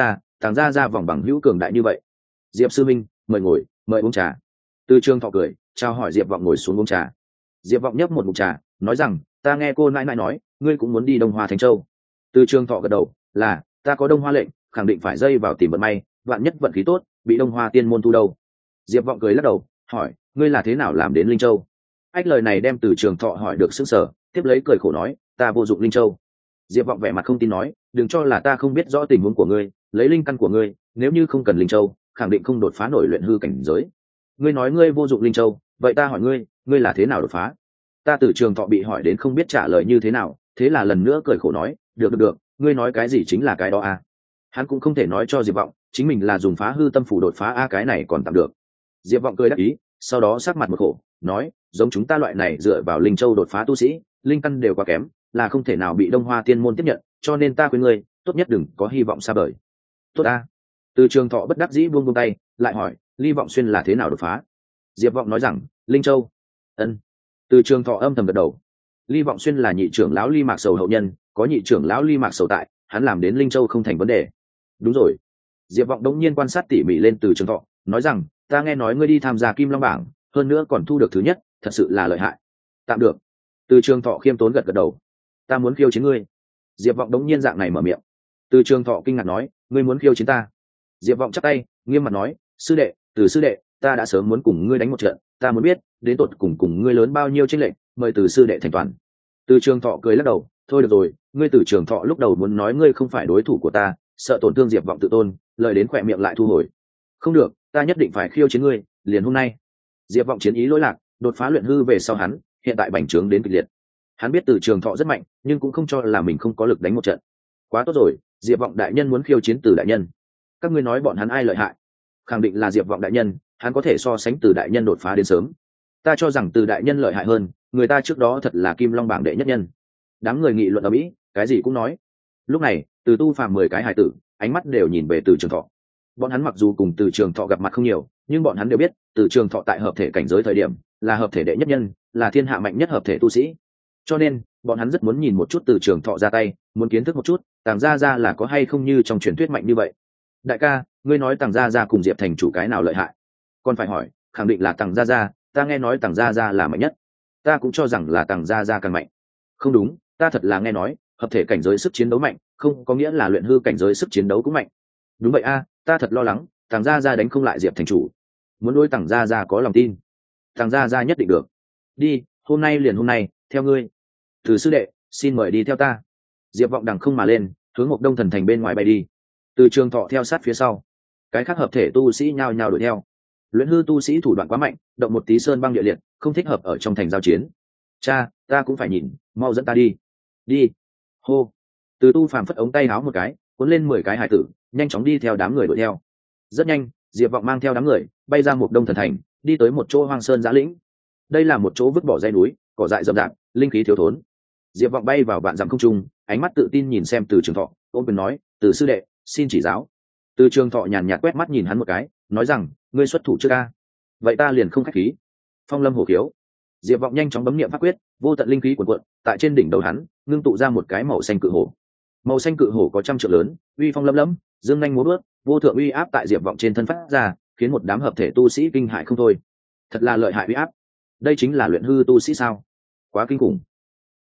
tàng ra ra vòng bằng hữu cường đại như vậy. Diệp sư minh, mời ngồi, mời uống trà. Từ trường thọ cười chào hỏi Diệp vọng ngồi xuống uống trà. Diệp vọng nhấp một ngụm trà nói rằng, ta nghe cô nãi nãi nói ngươi cũng muốn đi Đông Hoa Thánh Châu. Từ trường thọ gật đầu, là ta có Đông Hoa lệnh, khẳng định phải dây vào tìm vận may, vạn nhất vận khí tốt bị Đông Hoa tiên môn thu đâu. Diệp vọng cười lắc đầu hỏi, ngươi là thế nào làm đến Linh Châu? Ách lời này đem Từ trường thọ hỏi được sững sờ, tiếp lấy cười khổ nói, ta vô dụng Linh Châu. Diệp vọng vẻ mặt không tin nói, đừng cho là ta không biết rõ tình huống của ngươi, lấy linh căn của ngươi, nếu như không cần Linh Châu khẳng định không đột phá nổi luyện hư cảnh giới. Ngươi nói ngươi vô dụng Linh Châu, vậy ta hỏi ngươi, ngươi là thế nào đột phá? Ta Từ trường thọ bị hỏi đến không biết trả lời như thế nào, thế là lần nữa cười khổ nói, được được được, ngươi nói cái gì chính là cái đó à. Hắn cũng không thể nói cho Diệp vọng chính mình là dùng phá hư tâm phủ đột phá a, cái này còn tạm được. Diệp vọng cười đắc ý, sau đó sắc mặt một khổ nói, giống chúng ta loại này dựa vào Linh Châu đột phá tu sĩ, linh căn đều quá kém, là không thể nào bị Đông Hoa tiên môn tiếp nhận, cho nên ta khuyên ngươi tốt nhất đừng có hy vọng xa vời. Tốt a. Từ trường thọ bất đắc dĩ buông buông tay, lại hỏi, Ly Vọng Xuyên là thế nào đột phá? Diệp vọng nói rằng, Linh Châu. Ân. Từ trường thọ âm thầm gật đầu. Ly Vọng Xuyên là nhị trưởng lão Ly Mạc Sầu hậu nhân, có nhị trưởng lão Ly Mạc Sầu tại, hắn làm đến Linh Châu không thành vấn đề. Đúng rồi. Diệp vọng đống nhiên quan sát tỉ mỉ lên Từ trường thọ, nói rằng, ta nghe nói ngươi đi tham gia Kim Long bảng, hơn nữa còn thu được thứ nhất, thật sự là lợi hại. Tạm được. Từ trường thọ khiêm tốn gật gật đầu. Ta muốn khiêu chiến ngươi. Diệp vọng đống nhiên dạng này mở miệng. Từ trường thọ kinh ngạc nói, ngươi muốn khiêu chiến ta? Diệp vọng chắp tay nghiêm mặt nói, sư đệ, Từ sư đệ, ta đã sớm muốn cùng ngươi đánh một trận, ta muốn biết đến tột cùng cùng ngươi lớn bao nhiêu chênh lệch, mời Từ sư đệ thành toàn. Từ trường thọ cười lắc đầu, thôi được rồi, ngươi Từ trường thọ lúc đầu muốn nói ngươi không phải đối thủ của ta, sợ tổn thương Diệp vọng tự tôn, lời đến khỏe miệng lại thu hồi. Không được, ta nhất định phải khiêu chiến ngươi, liền hôm nay. Diệp vọng chiến ý lỗi lạc, đột phá luyện hư về sau hắn hiện tại bành trướng đến kịch liệt. Hắn biết Từ trường thọ rất mạnh, nhưng cũng không cho là mình không có lực đánh một trận. Quá tốt rồi, Diệp vọng đại nhân muốn khiêu chiến Từ đại nhân. Các ngươi nói bọn hắn ai lợi hại? Khẳng định là Diệp vọng đại nhân, hắn có thể so sánh Từ đại nhân đột phá đến sớm. Ta cho rằng Từ đại nhân lợi hại hơn, người ta trước đó thật là Kim Long bảng đệ nhất nhân. Đám người nghị luận ở mỹ, cái gì cũng nói. Lúc này, Từ Tu Phàm mười cái hài tử, ánh mắt đều nhìn về Từ trường thọ. Bọn hắn mặc dù cùng Từ trường thọ gặp mặt không nhiều, nhưng bọn hắn đều biết Từ trường thọ tại hợp thể cảnh giới thời điểm là hợp thể đệ nhất nhân, là thiên hạ mạnh nhất hợp thể tu sĩ. Cho nên bọn hắn rất muốn nhìn một chút Từ trường thọ ra tay, muốn kiến thức một chút Tàng Gia Gia là có hay không như trong truyền thuyết mạnh như vậy. Đại ca, ngươi nói Tàng Gia Gia cùng Diệp thành chủ cái nào lợi hại? Còn phải hỏi, khẳng định là Tàng Gia Gia, ta nghe nói Tàng Gia Gia là mạnh nhất. Ta cũng cho rằng là Tàng Gia Gia càng mạnh. Không đúng, ta thật là nghe nói hợp thể cảnh giới sức chiến đấu mạnh, không có nghĩa là luyện hư cảnh giới sức chiến đấu cũng mạnh. Đúng vậy a, ta thật lo lắng Tàng Gia Gia đánh không lại Diệp thành chủ. Muốn đối Tàng Gia Gia có lòng tin. Tàng Gia Gia nhất định được. Đi, hôm nay liền hôm nay, theo ngươi. Từ sư đệ, xin mời đi theo ta. Diệp vọng đằng không mà lên, hướng Mộc Đông Thần thành bên ngoài bay đi. Từ trường thọ theo sát phía sau. Cái khác hợp thể tu sĩ nhao nhao đuổi theo. Luyện hư tu sĩ thủ đoạn quá mạnh, động một tí sơn băng địa liệt, không thích hợp ở trong thành giao chiến. Cha, ta cũng phải nhìn, mau dẫn ta đi. Đi. Hô. Từ Tu Phàm phất ống tay áo một cái, cuốn lên mười cái hải tử, nhanh chóng đi theo đám người đuổi theo. Rất nhanh, Diệp vọng mang theo đám người bay ra Mộc Đông Thần thành, đi tới một chỗ hoang sơn giã lĩnh. Đây là một chỗ vứt bỏ dãy núi, cỏ dại rậm rạp, linh khí thiếu thốn. Diệp vọng bay vào vạn dặm không trung, ánh mắt tự tin nhìn xem Từ trường thọ, ôm quyền nói, Từ sư đệ, xin chỉ giáo. Từ trường thọ nhàn nhạt quét mắt nhìn hắn một cái, nói rằng, ngươi xuất thủ trước ca. Vậy ta liền không khách khí. Phong lâm hổ khiếu. Diệp vọng nhanh chóng bấm niệm pháp quyết, vô tận linh khí cuồn cuộn, tại trên đỉnh đầu hắn ngưng tụ ra một cái màu xanh cự hổ. Màu xanh cự hổ có trăm trượng lớn, uy phong lấm lấm, dương nhanh múa bước, vô thượng uy áp tại Diệp vọng trên thân phát ra, khiến một đám hợp thể tu sĩ kinh hãi không thôi. Thật là lợi hại uy áp. Đây chính là luyện hư tu sĩ sao? Quá kinh khủng.